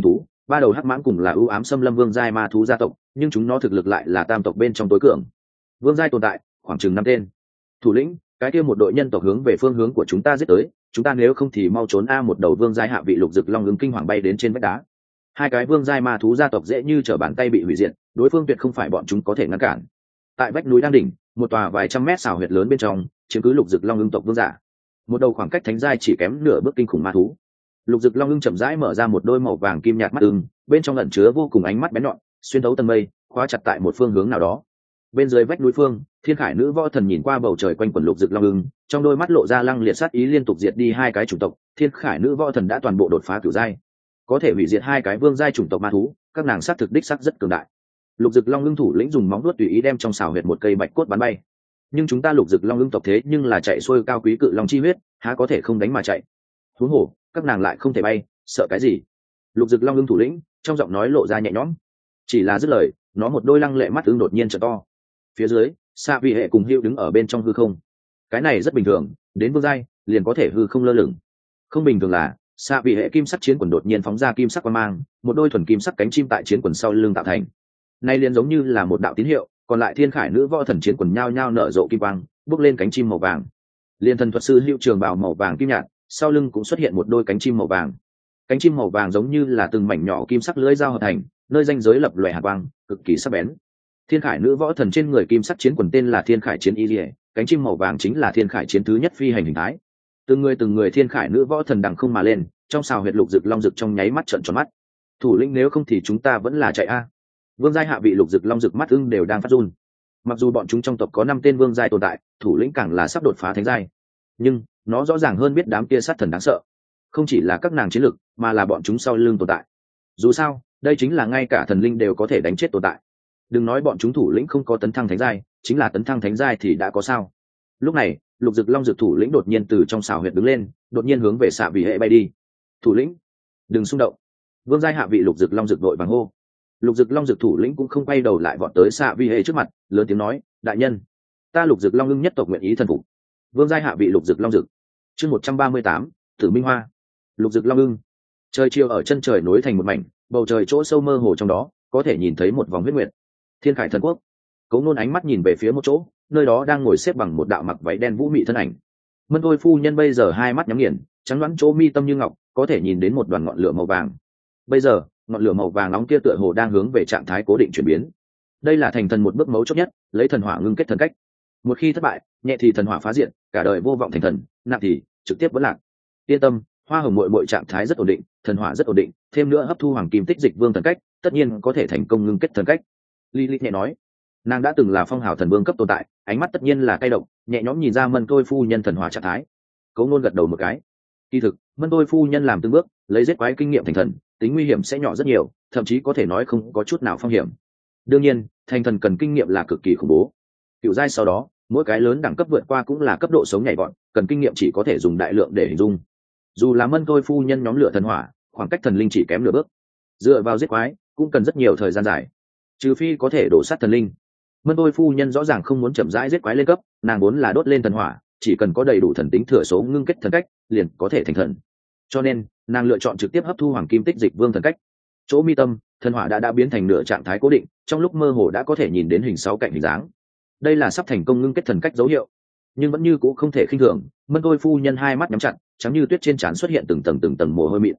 ba đầu hắc mãng cùng là ưu ám xâm lâm vương giai ma thú gia tộc, nhưng chúng nó thực lực lại là tam tộc bên trong tối cường. Vương giai tồn tại khoảng chừng 5 tên. Thủ lĩnh, cái kia một đội nhân tộc hướng về phương hướng của chúng ta giết tới, chúng ta nếu không thì mau trốn a. Một đầu vương giai hạ vị lục dực long ưng kinh hoàng bay đến trên vách đá. Hai cái vương giai ma thú gia tộc dễ như trở bàn tay bị hủy diệt, đối phương tuyệt không phải bọn chúng có thể ngăn cản. Tại vách núi đang đỉnh, một tòa vài trăm mét xào huyệt lớn bên trong chiếm cứ lục dực long ưng tộc vương giả. Một đầu khoảng cách thánh giai chỉ kém nửa bước kinh khủng ma thú. Lục dực long ưng chậm rãi mở ra một đôi màu vàng kim nhạt mắt ưng, bên trong ẩn chứa vô cùng ánh mắt bén nhọn, xuyên thấu tầng mây, khóa chặt tại một phương hướng nào đó. Bên dưới vách núi phương, thiên khải nữ võ thần nhìn qua bầu trời quanh quần lục dực long ưng, trong đôi mắt lộ ra lăng liệt sát ý, liên tục diệt đi hai cái chủng tộc. Thiên khải nữ võ thần đã toàn bộ đột phá cửu giai, có thể hủy diệt hai cái vương giai chủng tộc ma thú, các nàng sát thực đích sắc rất cường đại. Lục dực long ưng thủ lĩnh dùng móng vuốt tùy ý đem trong xào huyệt một cây bạch cốt bắn bay. Nhưng chúng ta lục dực long ưng tộc thế nhưng là chạy xuôi cao quý cự long chi huyết, há có thể không đánh mà chạy. Huống hồ các nàng lại không thể bay, sợ cái gì? Lục dực long ưng thủ lĩnh trong giọng nói lộ ra nhẹ nhõm. Chỉ là dứt lời, nó một đôi lăng lệ mắt ưng đột nhiên trở to. Phía dưới xạ vị hệ cùng Hữu đứng ở bên trong hư không. Cái này rất bình thường, đến vương giai liền có thể hư không lơ lửng. Không bình thường là xạ vị hệ kim sắc chiến quần đột nhiên phóng ra kim sắc quang mang, một đôi thuần kim sắc cánh chim tại chiến quần sau lưng tạo thành. Nay liền giống như là một đạo tín hiệu, còn lại thiên khải nữ võ thần chiến quần nhao nhao nở rộ kim quang, bước lên cánh chim màu vàng. Liên thần thuật sư Hữu trường bào màu vàng kim nhạt, sau lưng cũng xuất hiện một đôi cánh chim màu vàng. Cánh chim màu vàng giống như là từng mảnh nhỏ kim sắc lưỡi dao hợp thành, nơi ranh giới lập lòe hàn quang, cực kỳ sắc bén. Thiên khải nữ võ thần trên người kim sắc chiến quần tên là thiên khải chiến y liễu, cánh chim màu vàng chính là thiên khải chiến thứ nhất phi hành hình thái. Từng người thiên khải nữ võ thần đằng không mà lên, trong xào huyệt lục dực long dực trong nháy mắt trợn tròn mắt. Thủ lĩnh, nếu không thì chúng ta vẫn là chạy a. Vương giai hạ vị lục dực long dực mắt ưng đều đang phát run. Mặc dù bọn chúng trong tộc có 5 tên vương giai tồn tại, thủ lĩnh càng là sắp đột phá thánh giai, nhưng nó rõ ràng hơn biết đám kia sát thần đáng sợ. Không chỉ là các nàng chiến lực, mà là bọn chúng sau lưng tồn tại. Dù sao, đây chính là ngay cả thần linh đều có thể đánh chết tồn tại. Đừng nói bọn chúng thủ lĩnh không có tấn thăng thánh giai, chính là tấn thăng thánh giai thì đã có sao. Lúc này lục dực long dực thủ lĩnh đột nhiên từ trong xào huyệt đứng lên, đột nhiên hướng về xạ vị hệ bay đi. Thủ lĩnh, đừng xung động. Vương giai hạ vị lục dực long dực đội vàng hô. Lục dực long dực thủ lĩnh cũng không quay đầu lại, vọt tới xạ vị hệ trước mặt, lớn tiếng nói, đại nhân, ta lục dực long ưng nhất tộc nguyện ý thần phục. Vương giai hạ vị lục dực long dực. Chương 138, Tử Minh Hoa. Lục dực long ưng. Trời chiều ở chân trời nối thành một mảnh, bầu trời chỗ sâu mơ hồ trong đó có thể nhìn thấy một vòng huyết nguyệt. Thiên khải thần quốc. Cố Nôn ánh mắt nhìn về phía một chỗ, nơi đó đang ngồi xếp bằng một đạo mặc váy đen vũ mị thân ảnh. Mân Thôi phu nhân bây giờ hai mắt nhắm nghiền, trắng đoán chỗ mi tâm như ngọc, có thể nhìn đến một đoàn ngọn lửa màu vàng. Bây giờ ngọn lửa màu vàng nóng kia tựa hồ đang hướng về trạng thái cố định chuyển biến. Đây là thành thần một bước mấu chốt nhất, lấy thần hỏa ngưng kết thần cách. Một khi thất bại, nhẹ thì thần hỏa phá diện, cả đời vô vọng thành thần, nặng thì trực tiếp vẫn lạc. Yên tâm, Hoa Hồng muội muội trạng thái rất ổn định, thần hỏa rất ổn định, thêm nữa hấp thu hoàng kim tích dịch vương thần cách, tất nhiên có thể thành công ngưng kết thần cách. Lilith nhẹ nói, nàng đã từng là phong hào thần vương cấp tồn tại, ánh mắt tất nhiên là cay độc, nhẹ nhõm nhìn ra Mân Thôi phu nhân thần hỏa trạng thái. Cố Nôn gật đầu một cái. Kỳ thực, Mân Thôi phu nhân làm từng bước, lấy giết quái kinh nghiệm thành thần, tính nguy hiểm sẽ nhỏ rất nhiều, thậm chí có thể nói không có chút nào phong hiểm. Đương nhiên, thành thần cần kinh nghiệm là cực kỳ khủng bố. Cựu giai sau đó, mỗi cái lớn đẳng cấp vượt qua cũng là cấp độ sống nhảy vọt, cần kinh nghiệm chỉ có thể dùng đại lượng để hình dung. Dù là Mân Thôi phu nhân nhóm lửa thần hỏa, khoảng cách thần linh chỉ kém nửa bước. Dựa vào giết quái, cũng cần rất nhiều thời gian dài. Trừ phi có thể đổ sát thần linh. Mân Tôi phu nhân rõ ràng không muốn chậm rãi giết quái lên cấp, nàng muốn là đốt lên thần hỏa, chỉ cần có đầy đủ thần tính thừa số ngưng kết thần cách, liền có thể thành thần. Cho nên, nàng lựa chọn trực tiếp hấp thu hoàng kim tích dịch vương thần cách. Chỗ mi tâm, thần hỏa đã biến thành nửa trạng thái cố định, trong lúc mơ hồ đã có thể nhìn đến hình 6 cạnh hình dáng. Đây là sắp thành công ngưng kết thần cách dấu hiệu, nhưng vẫn như cũ không thể khinh thường. Mân Tôi phu nhân hai mắt nhắm chặt, trắng như tuyết trên trán xuất hiện từng tầng mồ hôi mịn.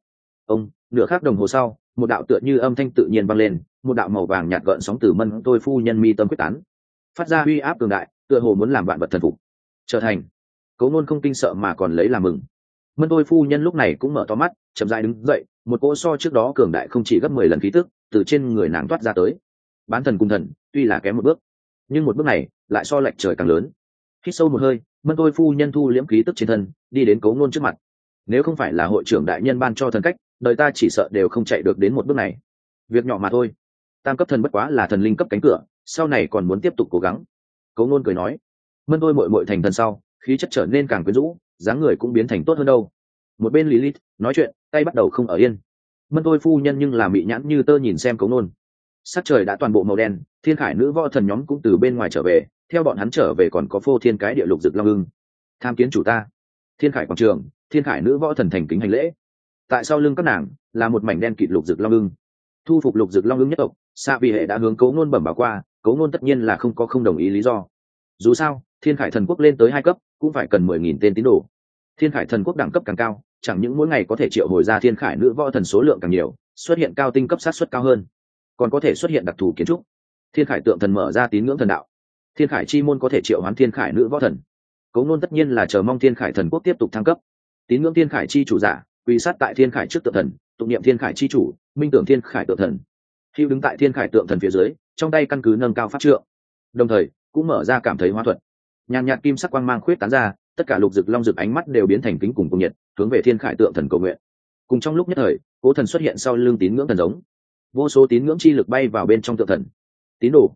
Nửa khắc đồng hồ sau, một đạo tựa như âm thanh tự nhiên vang lên, một đạo màu vàng nhạt gợn sóng từ Mân Tôi phu nhân mi tâm quyết tán, phát ra uy áp cường đại, tựa hồ muốn làm vạn vật thần phục. Trở thành. Cố Nôn không kinh sợ mà còn lấy làm mừng. Mân Tôi phu nhân lúc này cũng mở to mắt, chậm rãi đứng dậy, một cỗ so trước đó cường đại không chỉ gấp 10 lần khí tức từ trên người nàng toát ra tới. Bán thần cùng thần, tuy là kém một bước, nhưng một bước này lại so lệch trời càng lớn. Hít sâu một hơi, Mân Tôi phu nhân thu liễm khí tức trên thân, đi đến Cố Nôn trước mặt. Nếu không phải là hội trưởng đại nhân ban cho thần cách, đời ta chỉ sợ đều không chạy được đến một bước này. Việc nhỏ mà thôi. Tam cấp thần bất quá là thần linh cấp cánh cửa, sau này còn muốn tiếp tục cố gắng. Cố Nôn cười nói. Mân Tôi muội muội thành thần sau, khí chất trở nên càng quyến rũ, dáng người cũng biến thành tốt hơn đâu. Một bên Lilith nói chuyện, tay bắt đầu không ở yên. Mân Tôi phu nhân nhưng là mị nhãn như tơ nhìn xem Cố Nôn. Sắc trời đã toàn bộ màu đen, thiên khải nữ võ thần nhóm cũng từ bên ngoài trở về, theo bọn hắn trở về còn có phô thiên cái địa lục dực long ưng. Tham kiến chủ ta. Thiên khải quảng trường, thiên khải nữ võ thần thành kính hành lễ. Tại sau lưng các nàng là một mảnh đen kịt lục dực long ưng. thu phục lục dực long ưng nhất tộc, xạ vị hệ đã hướng Cố Nôn bẩm báo qua, Cố Nôn tất nhiên là không đồng ý lý do. Dù sao Thiên Khải Thần Quốc lên tới 2 cấp cũng phải cần 10.000 tên tín đồ. Thiên Khải Thần Quốc đẳng cấp càng cao, chẳng những mỗi ngày có thể triệu hồi ra Thiên Khải nữ võ thần số lượng càng nhiều, xuất hiện cao tinh cấp sát suất cao hơn, còn có thể xuất hiện đặc thù kiến trúc. Thiên Khải tượng thần mở ra tín ngưỡng thần đạo, Thiên Khải chi môn có thể triệu hoán Thiên Khải nữ võ thần. Cố Nôn tất nhiên là chờ mong Thiên Khải Thần Quốc tiếp tục thăng cấp. Tín ngưỡng Thiên Khải chi chủ giả, quy sát tại Thiên Khải trước tượng thần, tụng niệm Thiên Khải chi chủ, minh tưởng Thiên Khải tượng thần. Hữu đứng tại Thiên Khải tượng thần phía dưới, trong tay căn cứ nâng cao pháp trượng, đồng thời cũng mở ra cảm thấy hóa thuật. Nhàn nhạt kim sắc quang mang khuyết tán ra, tất cả lục dực long dực ánh mắt đều biến thành kính cùng cùng nhiệt, hướng về Thiên Khải tượng thần cầu nguyện. Cùng trong lúc nhất thời, Cố Thần xuất hiện sau lưng tín ngưỡng thần giống, vô số tín ngưỡng chi lực bay vào bên trong tượng thần. Tín đồ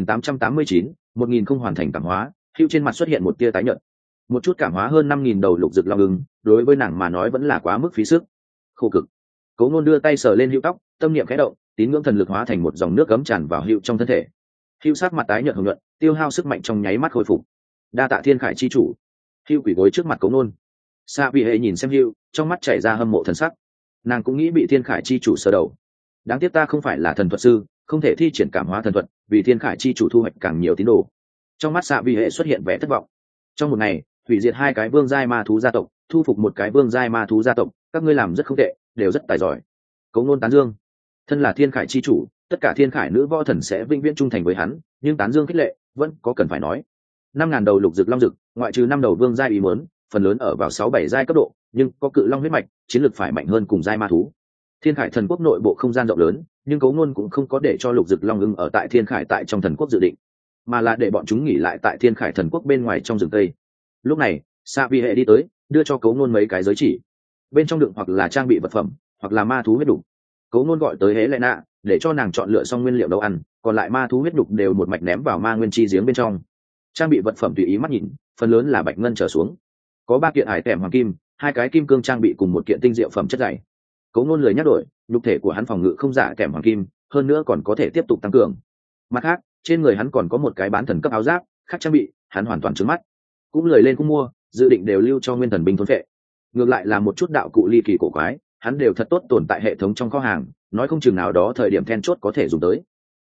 5.889, 1.000 không hoàn thành cảm hóa, Hữu trên mặt xuất hiện một tia tái nhợt. Một chút cảm hóa hơn 5.000 đầu lục dực long ưng, đối với nàng mà nói vẫn là quá mức phí sức. Khổ cực. Cố Nôn đưa tay sờ lên Hữu tóc, tâm niệm khẽ động, tín ngưỡng thần lực hóa thành một dòng nước cấm tràn vào Hữu trong thân thể. Hữu sát mặt tái nhợt hồng nhuận, tiêu hao sức mạnh trong nháy mắt khôi phục. Đa tạ Thiên Khải chi chủ. Hữu quỳ gối trước mặt Cố Nôn. Sa vị hệ nhìn xem Hữu, trong mắt chảy ra hâm mộ thần sắc. Nàng cũng nghĩ bị Thiên Khải chi chủ sờ đầu. Đáng tiếc ta không phải là thần thuật sư, không thể thi triển cảm hóa thần thuật, vì Thiên Khải chi chủ thu hoạch càng nhiều tín đồ. Trong mắt Sa vị hệ xuất hiện vẻ thất vọng. Trong một ngày, hủy diệt 2 cái vương giai ma thú gia tộc, thu phục 1 cái vương giai ma thú gia tộc, các ngươi làm rất không tệ, đều rất tài giỏi. Cố Nôn tán dương. Thân là Thiên Khải chi chủ, tất cả Thiên Khải nữ võ thần sẽ vĩnh viễn trung thành với hắn, nhưng tán dương khích lệ vẫn có cần phải nói. 5.000 đầu lục dực long dực, ngoại trừ 5 đầu vương giai ý muốn, phần lớn ở vào 6-7 giai cấp độ, nhưng có cự long huyết mạch, chiến lược phải mạnh hơn cùng giai ma thú. Thiên Khải Thần Quốc nội bộ không gian rộng lớn, nhưng Cố Nôn cũng không có để cho lục dực long ưng ở tại Thiên Khải tại trong thần quốc dự định, mà là để bọn chúng nghỉ lại tại Thiên Khải Thần Quốc bên ngoài trong rừng tây. Lúc này, Sa Vi hệ đi tới, đưa cho Cố Nôn mấy cái giới chỉ, bên trong đựng hoặc là trang bị vật phẩm, hoặc là ma thú huyết đục. Cố Nôn gọi tới Helena, để cho nàng chọn lựa xong nguyên liệu nấu ăn, còn lại ma thú huyết đục đều một mạch ném vào ma nguyên chi giếng bên trong. Trang bị vật phẩm tùy ý mắt nhìn, phần lớn là bạch ngân trở xuống, có 3 kiện hải tẻm hoàng kim, 2 cái kim cương trang bị cùng 1 kiện tinh diệu phẩm chất dày. Cố Nôn lười nhắc đổi, nhục thể của hắn phòng ngự không giả kèm hoàng kim, hơn nữa còn có thể tiếp tục tăng cường. Mặt khác, trên người hắn còn có 1 cái bán thần cấp áo giáp, khác trang bị, hắn hoàn toàn trướng mắt, cũng lười lên cũng mua, dự định đều lưu cho nguyên thần binh thôn phệ. Ngược lại là một chút đạo cụ ly kỳ cổ quái, hắn đều thật tốt tồn tại hệ thống trong kho hàng, nói không chừng nào đó thời điểm then chốt có thể dùng tới.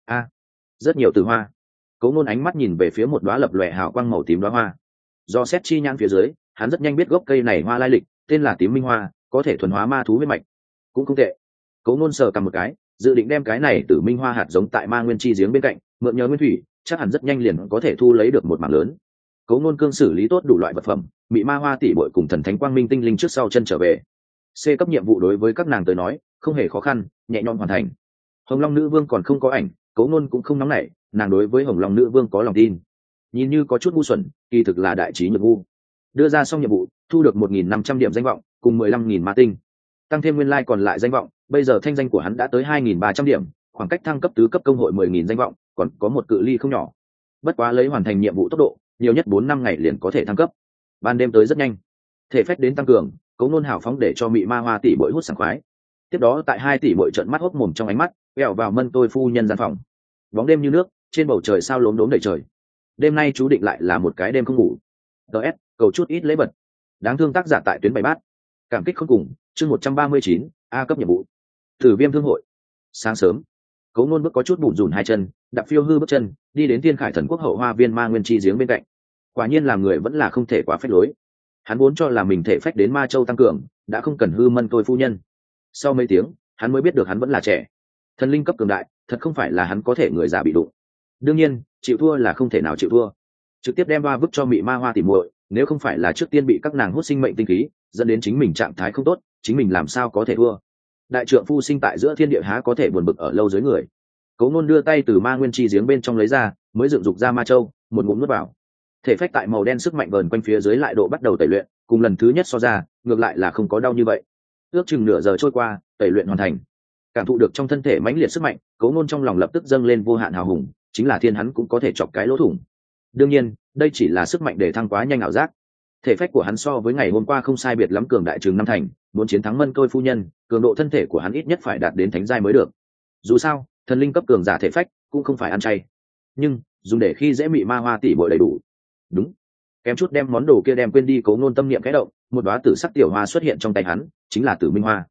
Rất nhiều từ hoa. Cố Nôn ánh mắt nhìn về phía một đóa lập lòe hào quang màu tím đóa hoa. Do xét chi nhãn phía dưới, hắn rất nhanh biết gốc cây này hoa lai lịch, tên là tím minh hoa, có thể thuần hóa ma thú huyết mạch, cũng không tệ. Cố Nôn sờ cầm một cái, dự định đem cái này tử minh hoa hạt giống tại ma nguyên chi giếng bên cạnh, mượn nhờ nguyên thủy, chắc hẳn rất nhanh liền có thể thu lấy được một mảng lớn. Cố Nôn cương xử lý tốt đủ loại vật phẩm, mị ma hoa tỷ bội cùng thần thánh quang minh tinh linh trước sau chân trở về. C cấp nhiệm vụ đối với các nàng tới nói không hề khó khăn, nhẹ nhõm hoàn thành. Hồng Long nữ vương còn không có ảnh, Cố Nôn cũng không nóng nảy, nàng đối với Hồng Long nữ vương có lòng tin. Nhìn như có chút ngu xuẩn, kỳ thực là đại trí nhược ngu. Đưa ra xong nhiệm vụ, thu được 1.500 điểm danh vọng, cùng 15.000 ma tinh, tăng thêm nguyên lai còn lại danh vọng, bây giờ thanh danh của hắn đã tới 2.300 điểm, khoảng cách thăng cấp tứ cấp công hội 10.000 danh vọng, còn có một cự ly không nhỏ. Bất quá lấy hoàn thành nhiệm vụ tốc độ, nhiều nhất 4-5 ngày liền có thể thăng cấp. Ban đêm tới rất nhanh, thể phách đến tăng cường, Cố Nôn hào phóng để cho mị ma hoa tỷ bội hút sảng khoái. Tiếp đó tại 2 tỷ bội trợn mắt hốc mồm trong ánh mắt, quẹo vào Mân Tôi phu nhân gian phòng. Bóng đêm như nước, trên bầu trời sao lốm đốm đầy trời. Đêm nay chú định lại là một cái đêm không ngủ. DS, cầu chút ít lễ vật. Đáng thương tác giả tại tuyến 7 bát. Cảm kích không cùng, chương 139, A cấp nhiệm vụ. Tử Viêm thương hội. Sáng sớm, Cố Nôn bước có chút bủn rủn 2 chân, đạp phiêu hư bước chân, đi đến Thiên Khải Thần Quốc hậu hoa viên ma nguyên chi giếng bên cạnh. Quả nhiên làm người vẫn là không thể quá phách lối. Hắn vốn cho là mình thể phách đến Ma Châu tăng cường, đã không cần hư Mân Tôi phu nhân. Sau mấy tiếng, hắn mới biết được hắn vẫn là trẻ. Thần linh cấp cường đại, thật không phải là hắn có thể người già bị đụng. Đương nhiên, chịu thua là không thể nào chịu thua. Trực tiếp đem ba vứt cho mị ma hoa tỉ muội, nếu không phải là trước tiên bị các nàng hút sinh mệnh tinh khí, dẫn đến chính mình trạng thái không tốt, chính mình làm sao có thể thua. Đại trượng phu sinh tại giữa thiên địa há có thể buồn bực ở lâu dưới người. Cố Nôn đưa tay từ ma nguyên chi giếng bên trong lấy ra, mới dựng dục ra ma châu, một ngụm nuốt vào. Thể phách tại màu đen sức mạnh vờn quanh phía dưới lại độ bắt đầu tẩy luyện, cùng lần thứ nhất so ra, ngược lại là không có đau như vậy. Ước chừng nửa giờ trôi qua, tẩy luyện hoàn thành. Cảm thụ được trong thân thể mãnh liệt sức mạnh, Cố Nôn trong lòng lập tức dâng lên vô hạn hào hùng, chính là thiên hắn cũng có thể chọc cái lỗ thủng. Đương nhiên, đây chỉ là sức mạnh để thăng quá nhanh ảo giác. Thể phách của hắn so với ngày hôm qua không sai biệt lắm cường đại chừng 5 thành, muốn chiến thắng Mân Tôi phu nhân, cường độ thân thể của hắn ít nhất phải đạt đến thánh giai mới được. Dù sao, thần linh cấp cường giả thể phách cũng không phải ăn chay. Nhưng, dùng để khi dễ mị ma hoa tỷ muội đầy đủ. Đúng, kém chút đem món đồ kia đem quên đi. Cố Nôn tâm niệm khẽ động, một đóa tử sắc tiểu hoa xuất hiện trong tay hắn, chính là Tử Minh Hoa.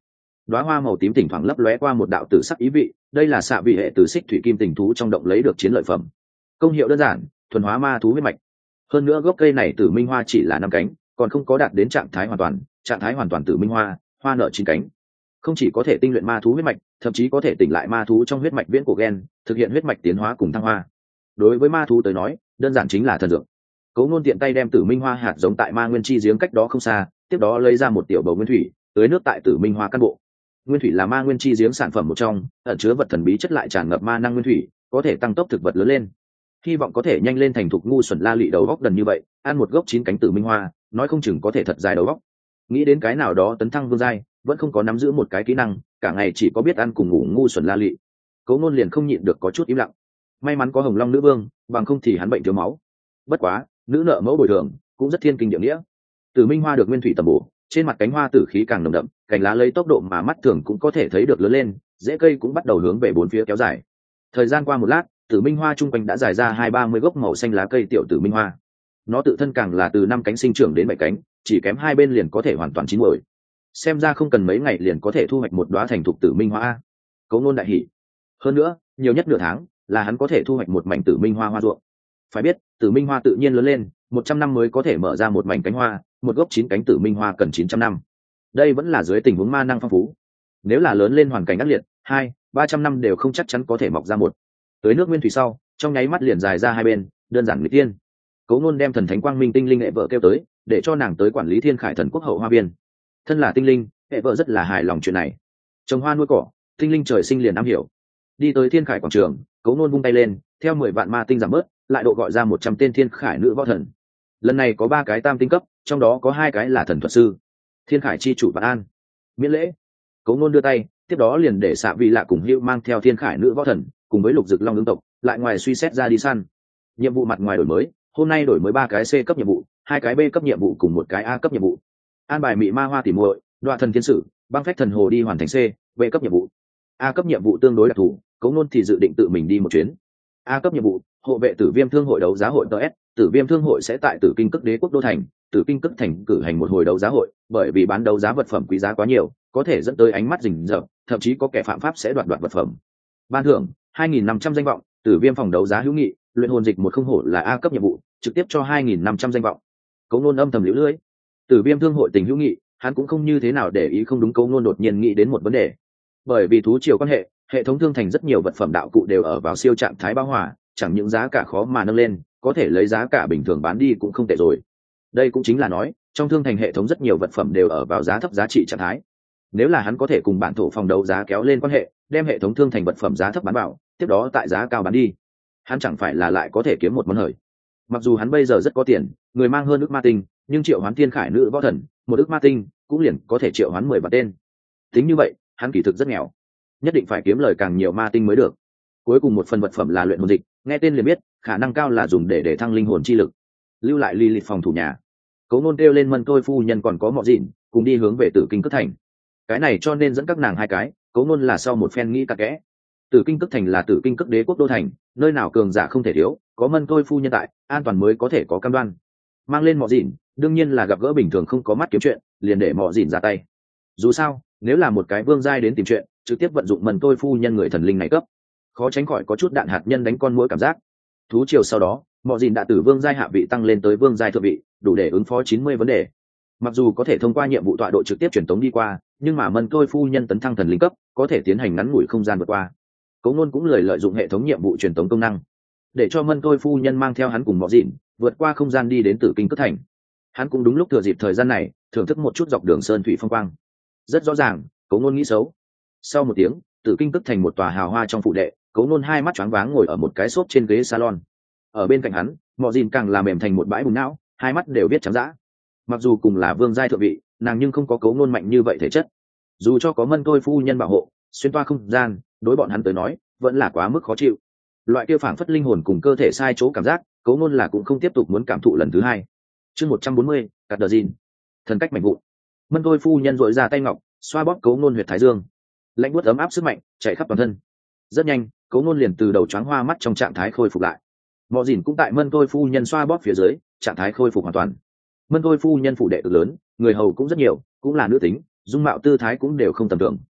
Đóa hoa màu tím thỉnh thoảng lấp lóe qua một đạo tử sắc ý vị, đây là xạ vị hệ từ xích thủy kim tình thú trong động lấy được chiến lợi phẩm. Công hiệu đơn giản, thuần hóa ma thú huyết mạch. Hơn nữa gốc cây này tử minh hoa chỉ là 5 cánh, còn không có đạt đến trạng thái hoàn toàn tử minh hoa, hoa nở 9 cánh. Không chỉ có thể tinh luyện ma thú huyết mạch, thậm chí có thể tỉnh lại ma thú trong huyết mạch viễn cổ gen, thực hiện huyết mạch tiến hóa cùng thăng hoa. Đối với ma thú tới nói, đơn giản chính là thần dược. Cố Nôn tiện tay đem tử minh hoa hạt giống tại ma nguyên chi giếng cách đó không xa, tiếp đó lấy ra một tiểu bầu nguyên thủy, tưới nước tại tử minh hoa căn bộ. Nguyên thủy là ma nguyên chi giếng sản phẩm một trong, ẩn chứa vật thần bí chất lại tràn ngập ma năng nguyên thủy, có thể tăng tốc thực vật lớn lên. Hy vọng có thể nhanh lên thành thục ngu xuẩn la lị đầu góc đần như vậy, ăn một gốc 9 cánh tử minh hoa, nói không chừng có thể thật dài đầu góc. Nghĩ đến cái nào đó tấn thăng vương giai, vẫn không có nắm giữ một cái kỹ năng, cả ngày chỉ có biết ăn cùng ngủ ngu xuẩn la lị. Cố Nôn liền không nhịn được có chút im lặng. May mắn có Hồng Long nữ vương, bằng không thì hắn bệnh thiếu máu. Bất quá, nữ nợ mẫu bồi thường, cũng rất thiên kinh địa nghĩa. Tử minh hoa được nguyên thủy tầm bổ, trên mặt cánh hoa tử khí càng nồng đậm, cành lá lấy tốc độ mà mắt thường cũng có thể thấy được lớn lên, rễ cây cũng bắt đầu hướng về bốn phía kéo dài. Thời gian qua một lát, tử minh hoa trung quanh đã dài ra 20-30 gốc màu xanh lá cây tiểu tử minh hoa. Nó tự thân càng là từ 5 cánh sinh trưởng đến 7 cánh, chỉ kém 2 bên liền có thể hoàn toàn chín muồi. Xem ra không cần mấy ngày liền có thể thu hoạch một đóa thành thục tử minh hoa. Cố Nôn đại hỉ. Hơn nữa, nhiều nhất nửa tháng là hắn có thể thu hoạch một mảnh tử minh hoa hoa ruộng. Phải biết, tử minh hoa tự nhiên lớn lên, 100 năm mới có thể mở ra một mảnh cánh hoa, một gốc 9 cánh tử minh hoa cần 900 năm. Đây vẫn là dưới tình huống ma năng phong phú. Nếu là lớn lên hoàn cảnh ác liệt, 200-300 năm đều không chắc chắn có thể mọc ra một. Tới nước nguyên thủy sau, trong nháy mắt liền dài ra 2 bên, đơn giản mỹ tiên. Cố Nôn đem thần thánh quang minh tinh linh hệ vợ kêu tới, để cho nàng tới quản lý Thiên Khải thần quốc hậu hoa viên. Thân là tinh linh, hệ vợ rất là hài lòng chuyện này. Trồng hoa nuôi cỏ, tinh linh trời sinh liền am hiểu. Đi tới Thiên Khải quảng trường, Cố Nôn vung tay lên, theo 10 vạn ma tinh giảm bớt, lại độ gọi ra 100 tên Thiên Khải nữ võ thần. Lần này có 3 cái tam tinh cấp, trong đó có 2 cái là thần thuật sư. Thiên Khải chi chủ Vạn An, miễn lễ. Cố Nôn đưa tay, tiếp đó liền để xạ vị lạ cùng Hữu mang theo Thiên Khải nữ võ thần, cùng với Lục Dực Long ứng tộc, lại ngoài suy xét ra đi săn. Nhiệm vụ mặt ngoài đổi mới, hôm nay đổi mới 3 cái C cấp nhiệm vụ, 2 cái B cấp nhiệm vụ cùng 1 cái A cấp nhiệm vụ. An bài mị ma hoa tỉ muội, đoạ thần thiên sử, băng phách thần hồ đi hoàn thành C, B cấp nhiệm vụ. A cấp nhiệm vụ tương đối đặc thù, Cố Nôn thì dự định tự mình đi một chuyến. A cấp nhiệm vụ, hộ vệ Tử Viêm Thương hội đấu giá hội TS, Tử Viêm Thương hội sẽ tại Tử Kinh Cức Đế quốc đô thành, Tử Kinh Cức thành cử hành một hồi đấu giá hội, bởi vì bán đấu giá vật phẩm quý giá quá nhiều, có thể dẫn tới ánh mắt rình rập, thậm chí có kẻ phạm pháp sẽ đoạt vật phẩm. Ban thưởng 2.500 danh vọng, Tử Viêm phòng đấu giá hữu nghị, luyện hồn dịch một không hổ là A cấp nhiệm vụ, trực tiếp cho 2.500 danh vọng. Cố Nôn âm thầm liễu lưỡi. Tử Viêm Thương hội tình hữu nghị, hắn cũng không như thế nào để ý không đúng. Cố Nôn đột nhiên nghĩ đến một vấn đề. Bởi vì thú triều quan hệ, hệ thống thương thành rất nhiều vật phẩm đạo cụ đều ở vào siêu trạng thái bão hòa, chẳng những giá cả khó mà nâng lên, có thể lấy giá cả bình thường bán đi cũng không tệ rồi. Đây cũng chính là nói, trong thương thành hệ thống rất nhiều vật phẩm đều ở vào giá thấp giá trị trạng thái. Nếu là hắn có thể cùng bản thổ phòng đấu giá kéo lên quan hệ, đem hệ thống thương thành vật phẩm giá thấp bán vào, tiếp đó tại giá cao bán đi, hắn chẳng phải là lại có thể kiếm một món hời. Mặc dù hắn bây giờ rất có tiền, người mang hơn ước ma tinh, nhưng triệu hoán Thiên Khải nữ võ thần, một ước ma tinh cũng liền có thể triệu hoán 10 vạn tên. Tính như vậy, hắn kỳ thực rất nghèo, nhất định phải kiếm lời càng nhiều ma tinh mới được. Cuối cùng một phần vật phẩm là luyện hồn dịch, nghe tên liền biết khả năng cao là dùng để thăng linh hồn chi lực. Lưu lại Lilith phòng thủ nhà. Cố Nôn kêu lên Mân Tôi phu nhân còn có Mọ Dịn cùng đi hướng về Tử Kinh Cức thành. Cái này cho nên dẫn các nàng 2 cái. Cố Nôn là sau một phen nghĩ cặn kẽ. Tử Kinh Cức thành là Tử Kinh Cức Đế quốc đô thành, nơi nào cường giả không thể thiếu, có Mân Tôi phu nhân tại, an toàn mới có thể có cam đoan. Mang lên Mọ Dịn, đương nhiên là gặp gỡ bình thường không có mắt kiếm chuyện, liền để Mọ Dịn ra tay. Dù sao, nếu là một cái vương giai đến tìm chuyện, trực tiếp vận dụng Mân Tôi phu nhân người thần linh này cấp, khó tránh khỏi có chút đạn hạt nhân đánh con muỗi cảm giác. Thú triều sau đó, Mọ Dịn đã từ vương giai hạ vị tăng lên tới vương giai thượng vị, đủ để ứng phó 90 vấn đề. Mặc dù có thể thông qua nhiệm vụ tọa độ trực tiếp truyền tống đi qua, nhưng mà Mân Tôi phu nhân tấn thăng thần linh cấp, có thể tiến hành ngắn ngủi không gian vượt qua. Cố Nôn cũng lợi dụng hệ thống nhiệm vụ truyền tống công năng, để cho Mân Tôi phu nhân mang theo hắn cùng Mọ Dịn vượt qua không gian đi đến Tử Kinh Cức thành. Hắn cũng đúng lúc thừa dịp thời gian này, thưởng thức một chút dọc đường sơn thủy phong quang. Rất rõ ràng, Cố Nôn nghĩ xấu. Sau một tiếng, Tử Kinh Cức thành một tòa hào hoa trong phủ đệ, Cố Nôn 2 mắt choáng váng ngồi ở một cái xốp trên ghế salon. Ở bên cạnh hắn, Mọ Dịn càng là mềm thành một bãi bùn não, 2 mắt đều biết trắng dã. Mặc dù cùng là vương giai thượng vị, nàng nhưng không có Cố Nôn mạnh như vậy thể chất. Dù cho có Mân Tôi phu nhân bảo hộ, xuyên toa không gian, đối bọn hắn tới nói, vẫn là quá mức khó chịu. Loại kia phảng phất linh hồn cùng cơ thể sai chỗ cảm giác, Cố Nôn là cũng không tiếp tục muốn cảm thụ lần thứ 2. Chương 140, Cắt Đờ Dìn. Thần cách mạnh vụn. Mân Tôi phu nhân duỗi ra tay ngọc, xoa bóp Cố Nôn huyệt thái dương. Lạnh buốt ấm áp sức mạnh chạy khắp toàn thân. Rất nhanh, Cố Nôn liền từ đầu choáng hoa mắt trong trạng thái khôi phục lại. Mọ Dịn cũng tại Mân Tôi phu nhân xoa bóp phía dưới, trạng thái khôi phục hoàn toàn. Mân Tôi phu nhân phủ đệ cực lớn, người hầu cũng rất nhiều, cũng là nữ tính, dung mạo tư thái cũng đều không tầm thường,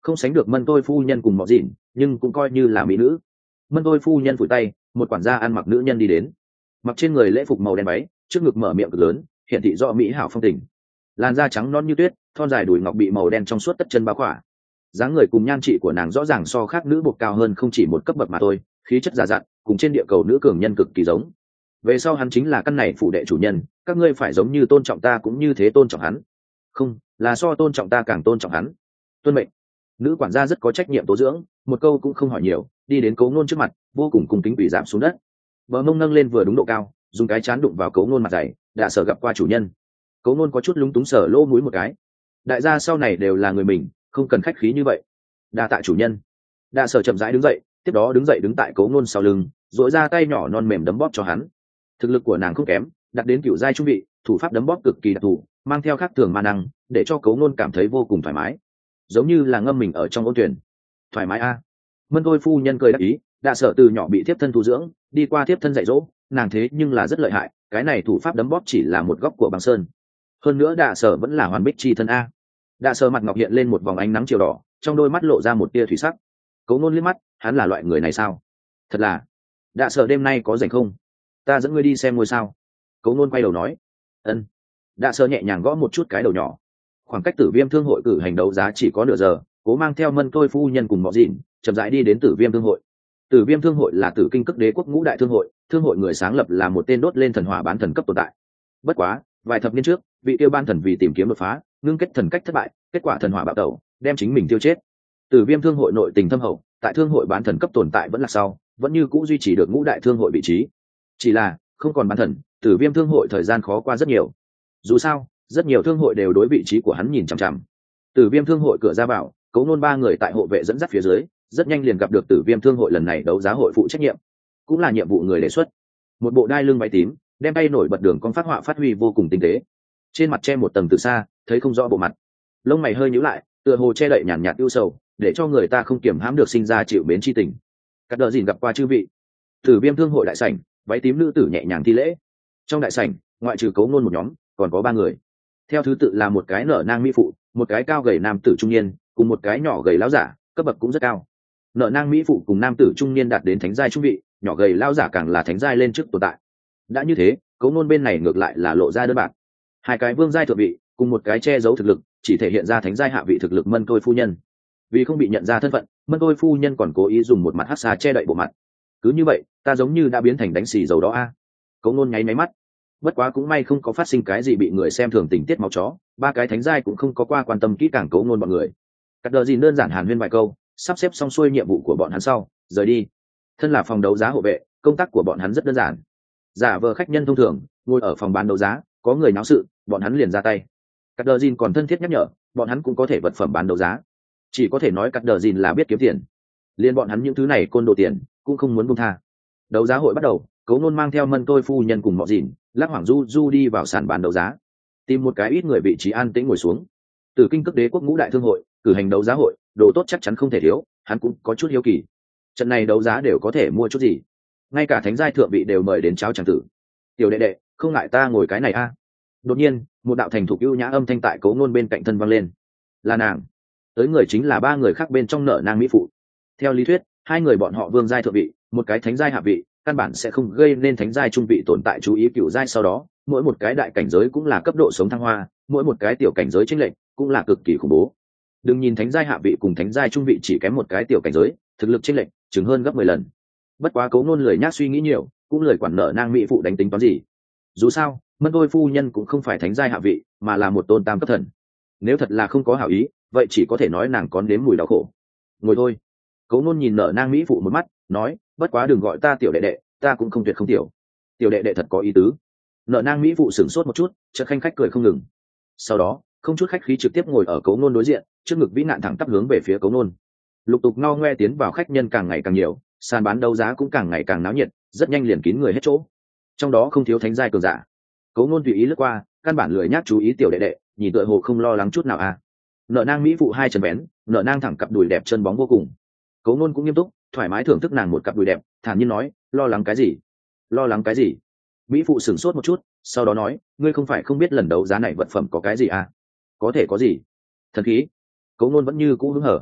không sánh được mân tôi phu nhân cùng mọi dịn, nhưng cũng coi như là mỹ nữ. Mân tôi phu nhân phủi tay, một quản gia ăn mặc nữ nhân đi đến, mặc trên người lễ phục màu đen váy, trước ngực mở miệng cực lớn, hiện thị rõ mỹ hảo phong tình. Làn da trắng non như tuyết, thon dài đùi ngọc bị màu đen trong suốt tất chân bao khỏa. Dáng người cùng nhan trị của nàng rõ ràng so khác nữ buộc cao hơn không chỉ một cấp bậc mà thôi, khí chất già dặn, cùng trên địa cầu nữ cường nhân cực kỳ giống. Về sau hắn chính là căn này phủ đệ chủ nhân, các ngươi phải giống như tôn trọng ta cũng như thế tôn trọng hắn. Không, là so tôn trọng ta càng tôn trọng hắn. Tuân mệnh. Nữ quản gia rất có trách nhiệm tố dưỡng, một câu cũng không hỏi nhiều, đi đến Cố Nôn trước mặt, vô cùng cung kính quỳ giảm xuống đất. Bờ mông nâng lên vừa đúng độ cao, dùng cái chán đụng vào Cố Nôn mặt dày, đã sở gặp qua chủ nhân. Cố Nôn có chút lúng túng sờ lỗ mũi một cái. Đại gia sau này đều là người mình, không cần khách khí như vậy. Đa tạ chủ nhân. Đa sở chậm rãi đứng dậy, tiếp đó đứng dậy đứng tại Cố Nôn sau lưng, duỗi ra tay nhỏ non mềm đấm bóp cho hắn. Thực lực của nàng không kém, đạt đến cửu giai trung vị, thủ pháp đấm bóp cực kỳ đặc thù, mang theo khác thường ma năng, để cho Cố Nôn cảm thấy vô cùng thoải mái, giống như là ngâm mình ở trong ôn tuyển. Thoải mái a. Mân tôi phu nhân cười đáp ý, Đa sở từ nhỏ bị thiếp thân tu dưỡng, đi qua thiếp thân dạy dỗ, nàng thế nhưng là rất lợi hại, cái này thủ pháp đấm bóp chỉ là một góc của băng sơn. Hơn nữa Đa sở vẫn là hoàn bích chi thân a. Đa sở mặt ngọc hiện lên một vòng ánh nắng chiều đỏ, trong đôi mắt lộ ra một tia thủy sắc. Cố Nôn liếc mắt, hắn là loại người này sao? Thật là. Đa sở đêm nay có rảnh không? Ta dẫn ngươi đi xem ngôi sao. Cố Nôn quay đầu nói. Ân. Đa sở nhẹ nhàng gõ một chút cái đầu nhỏ. Khoảng cách Tử Viêm Thương hội cử hành đấu giá chỉ có nửa giờ, Cố mang theo Mân tôi phu nhân cùng Mọ Dịn chậm rãi đi đến Tử Viêm Thương hội. Tử Viêm Thương hội là Tử Kinh Cực Đế quốc ngũ đại thương hội, thương hội người sáng lập là một tên đốt lên thần hỏa bán thần cấp tồn tại. Bất quá, vài thập niên trước, vị tiêu ban thần vì tìm kiếm đột phá, ngưng kết thần cách thất bại, kết quả thần hỏa bạo tẩu, đem chính mình tiêu chết. Tử Viêm Thương hội nội tình thâm hậu, tại thương hội bán thần cấp tồn tại vẫn là sau, vẫn như cũ duy trì được ngũ đại thương hội vị trí. Chỉ là không còn bán thần, Tử Viêm Thương hội thời gian khó qua rất nhiều. Dù sao, rất nhiều thương hội đều đối vị trí của hắn nhìn chằm chằm. Tử Viêm Thương hội cửa ra vào, Cố Nôn ba người tại hộ vệ dẫn dắt phía dưới, rất nhanh liền gặp được Tử Viêm Thương hội lần này đấu giá hội phụ trách nhiệm, cũng là nhiệm vụ người đề xuất. Một bộ đai lưng váy tím, đem tay nổi bật đường con phát họa phát huy vô cùng tinh tế. Trên mặt che một tầng từ xa, thấy không rõ bộ mặt. Lông mày hơi nhíu lại, tựa hồ che đậy nhàn nhạt ưu sầu, để cho người ta không kiềm hãm được sinh ra chịu mến chi tình. Cắt Đờ Dìn gặp qua chư vị. Tử Viêm Thương hội đại sảnh, váy tím nữ tử nhẹ nhàng thi lễ. Trong đại sảnh, ngoại trừ Cố Nôn một nhóm, còn có ba người. Theo thứ tự là một cái nở nang mỹ phụ, một cái cao gầy nam tử trung niên, cùng một cái nhỏ gầy lão giả, cấp bậc cũng rất cao. Nở nang mỹ phụ cùng nam tử trung niên đạt đến thánh giai trung vị, nhỏ gầy lão giả càng là thánh giai lên trước tồn tại. Đã như thế, Cố Nôn bên này ngược lại là lộ ra đơn bạc. Hai cái vương giai thượng vị, cùng một cái che giấu thực lực, chỉ thể hiện ra thánh giai hạ vị thực lực Mân tôi phu nhân. Vì không bị nhận ra thân phận, Mân tôi phu nhân còn cố ý dùng một mặt hắc xà che đậy bộ mặt. Cứ như vậy, ta giống như đã biến thành đánh xì dầu đó a. Cố Nôn nháy máy mắt. Bất quá cũng may không có phát sinh cái gì bị người xem thường tình tiết máu chó, ba cái thánh giai cũng không có qua quan tâm kỹ càng Cố Nôn bọn người. Cắt Đờ Dìn đơn giản hàn huyên vài câu, sắp xếp xong xuôi nhiệm vụ của bọn hắn sau, rời đi. Thân là phòng đấu giá hộ vệ, công tác của bọn hắn rất đơn giản. Giả vờ khách nhân thông thường, ngồi ở phòng bán đấu giá, có người náo sự, bọn hắn liền ra tay. Cắt Đờ Dìn còn thân thiết nhắc nhở, bọn hắn cũng có thể vật phẩm bán đấu giá. Chỉ có thể nói Cắt Đờ Dìn là biết kiếm tiền. Liên bọn hắn những thứ này côn đồ tiền, cũng không muốn buông tha. Đấu giá hội bắt đầu, Cố Nôn mang theo Mân tôi phu nhân cùng Mọ Dịn, lắc hoảng du du đi vào sàn bán đấu giá, tìm một cái ít người vị trí an tĩnh ngồi xuống. Từ Kinh Cực Đế quốc ngũ đại thương hội cử hành đấu giá hội, đồ tốt chắc chắn không thể thiếu, hắn cũng có chút hiếu kỳ. Trận này đấu giá đều có thể mua chút gì? Ngay cả thánh giai thượng vị đều mời đến cháo tràng tử. Tiểu đệ đệ, không ngại ta ngồi cái này a? Đột nhiên, một đạo thành thục ưu nhã âm thanh tại Cố Nôn bên cạnh thân vang lên. Là nàng. Tới người chính là ba người khác bên trong nở nang mỹ phụ. Theo lý thuyết, hai người bọn họ vương giai thượng vị, một cái thánh giai hạ vị, căn bản sẽ không gây nên thánh giai trung vị tồn tại chú ý cửu giai sau đó, mỗi một cái đại cảnh giới cũng là cấp độ sống thăng hoa, mỗi một cái tiểu cảnh giới chênh lệch cũng là cực kỳ khủng bố. Đừng nhìn thánh giai hạ vị cùng thánh giai trung vị chỉ kém một cái tiểu cảnh giới, thực lực chênh lệch chừng hơn gấp 10 lần. Bất quá Cố Nôn lười nhác suy nghĩ nhiều, cũng lười quản nợ nang mỹ phụ đánh tính toán gì. Dù sao, Mân tôi phu nhân cũng không phải thánh giai hạ vị, mà là một tôn tam cấp thần. Nếu thật là không có hảo ý, vậy chỉ có thể nói nàng có nếm mùi đau khổ. Ngồi thôi. Cố Nôn nhìn nợ nang mỹ phụ một mắt, nói, bất quá đừng gọi ta tiểu đệ đệ, ta cũng không tuyệt không tiểu. Tiểu đệ đệ thật có ý tứ. Nợ nang mỹ phụ sửng sốt một chút, chợt khanh khách cười không ngừng. Sau đó, không chút khách khí trực tiếp ngồi ở Cố Nôn đối diện, trước ngực vĩ nạn thẳng tắp hướng về phía Cố Nôn. Lục tục ngao ngoe tiến vào khách nhân càng ngày càng nhiều, sàn bán đấu giá cũng càng ngày càng náo nhiệt, rất nhanh liền kín người hết chỗ. Trong đó không thiếu thánh giai cường giả. Cố Nôn tùy ý lướt qua, căn bản lười nhác chú ý tiểu đệ đệ, nhìn tựa hồ không lo lắng chút nào à. Nợ nang mỹ phụ hai chân bén, nợ nang thẳng cặp đùi đẹp chân bóng vô cùng. Cố Nôn cũng nghiêm túc, thoải mái thưởng thức nàng một cặp đùi đẹp, thản nhiên nói, lo lắng cái gì? Lo lắng cái gì? Mỹ phụ sửng sốt một chút, sau đó nói, ngươi không phải không biết lần đấu giá này vật phẩm có cái gì à? Có thể có gì? Thần khí. Cố Nôn vẫn như cũ hứng hở.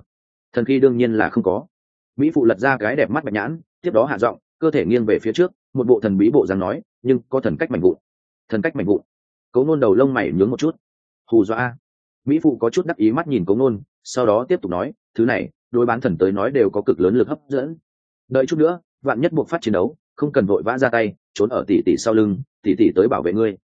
Thần khí đương nhiên là không có. Mỹ phụ lật ra cái đẹp mắt bạch nhãn, tiếp đó hạ giọng, cơ thể nghiêng về phía trước, một bộ thần bí bộ dáng nói, nhưng có thần cách mạnh vụn. Thần cách mạnh vụn. Cố Nôn đầu lông mày nhướng một chút. Hù dọa. Mỹ phụ có chút đắc ý mắt nhìn Cố Nôn, sau đó tiếp tục nói, thứ này đối bán thần tới nói đều có cực lớn lực hấp dẫn. Đợi chút nữa, vạn nhất buộc phát chiến đấu, không cần vội vã ra tay, trốn ở tỷ tỷ sau lưng, tỷ tỷ tới bảo vệ ngươi.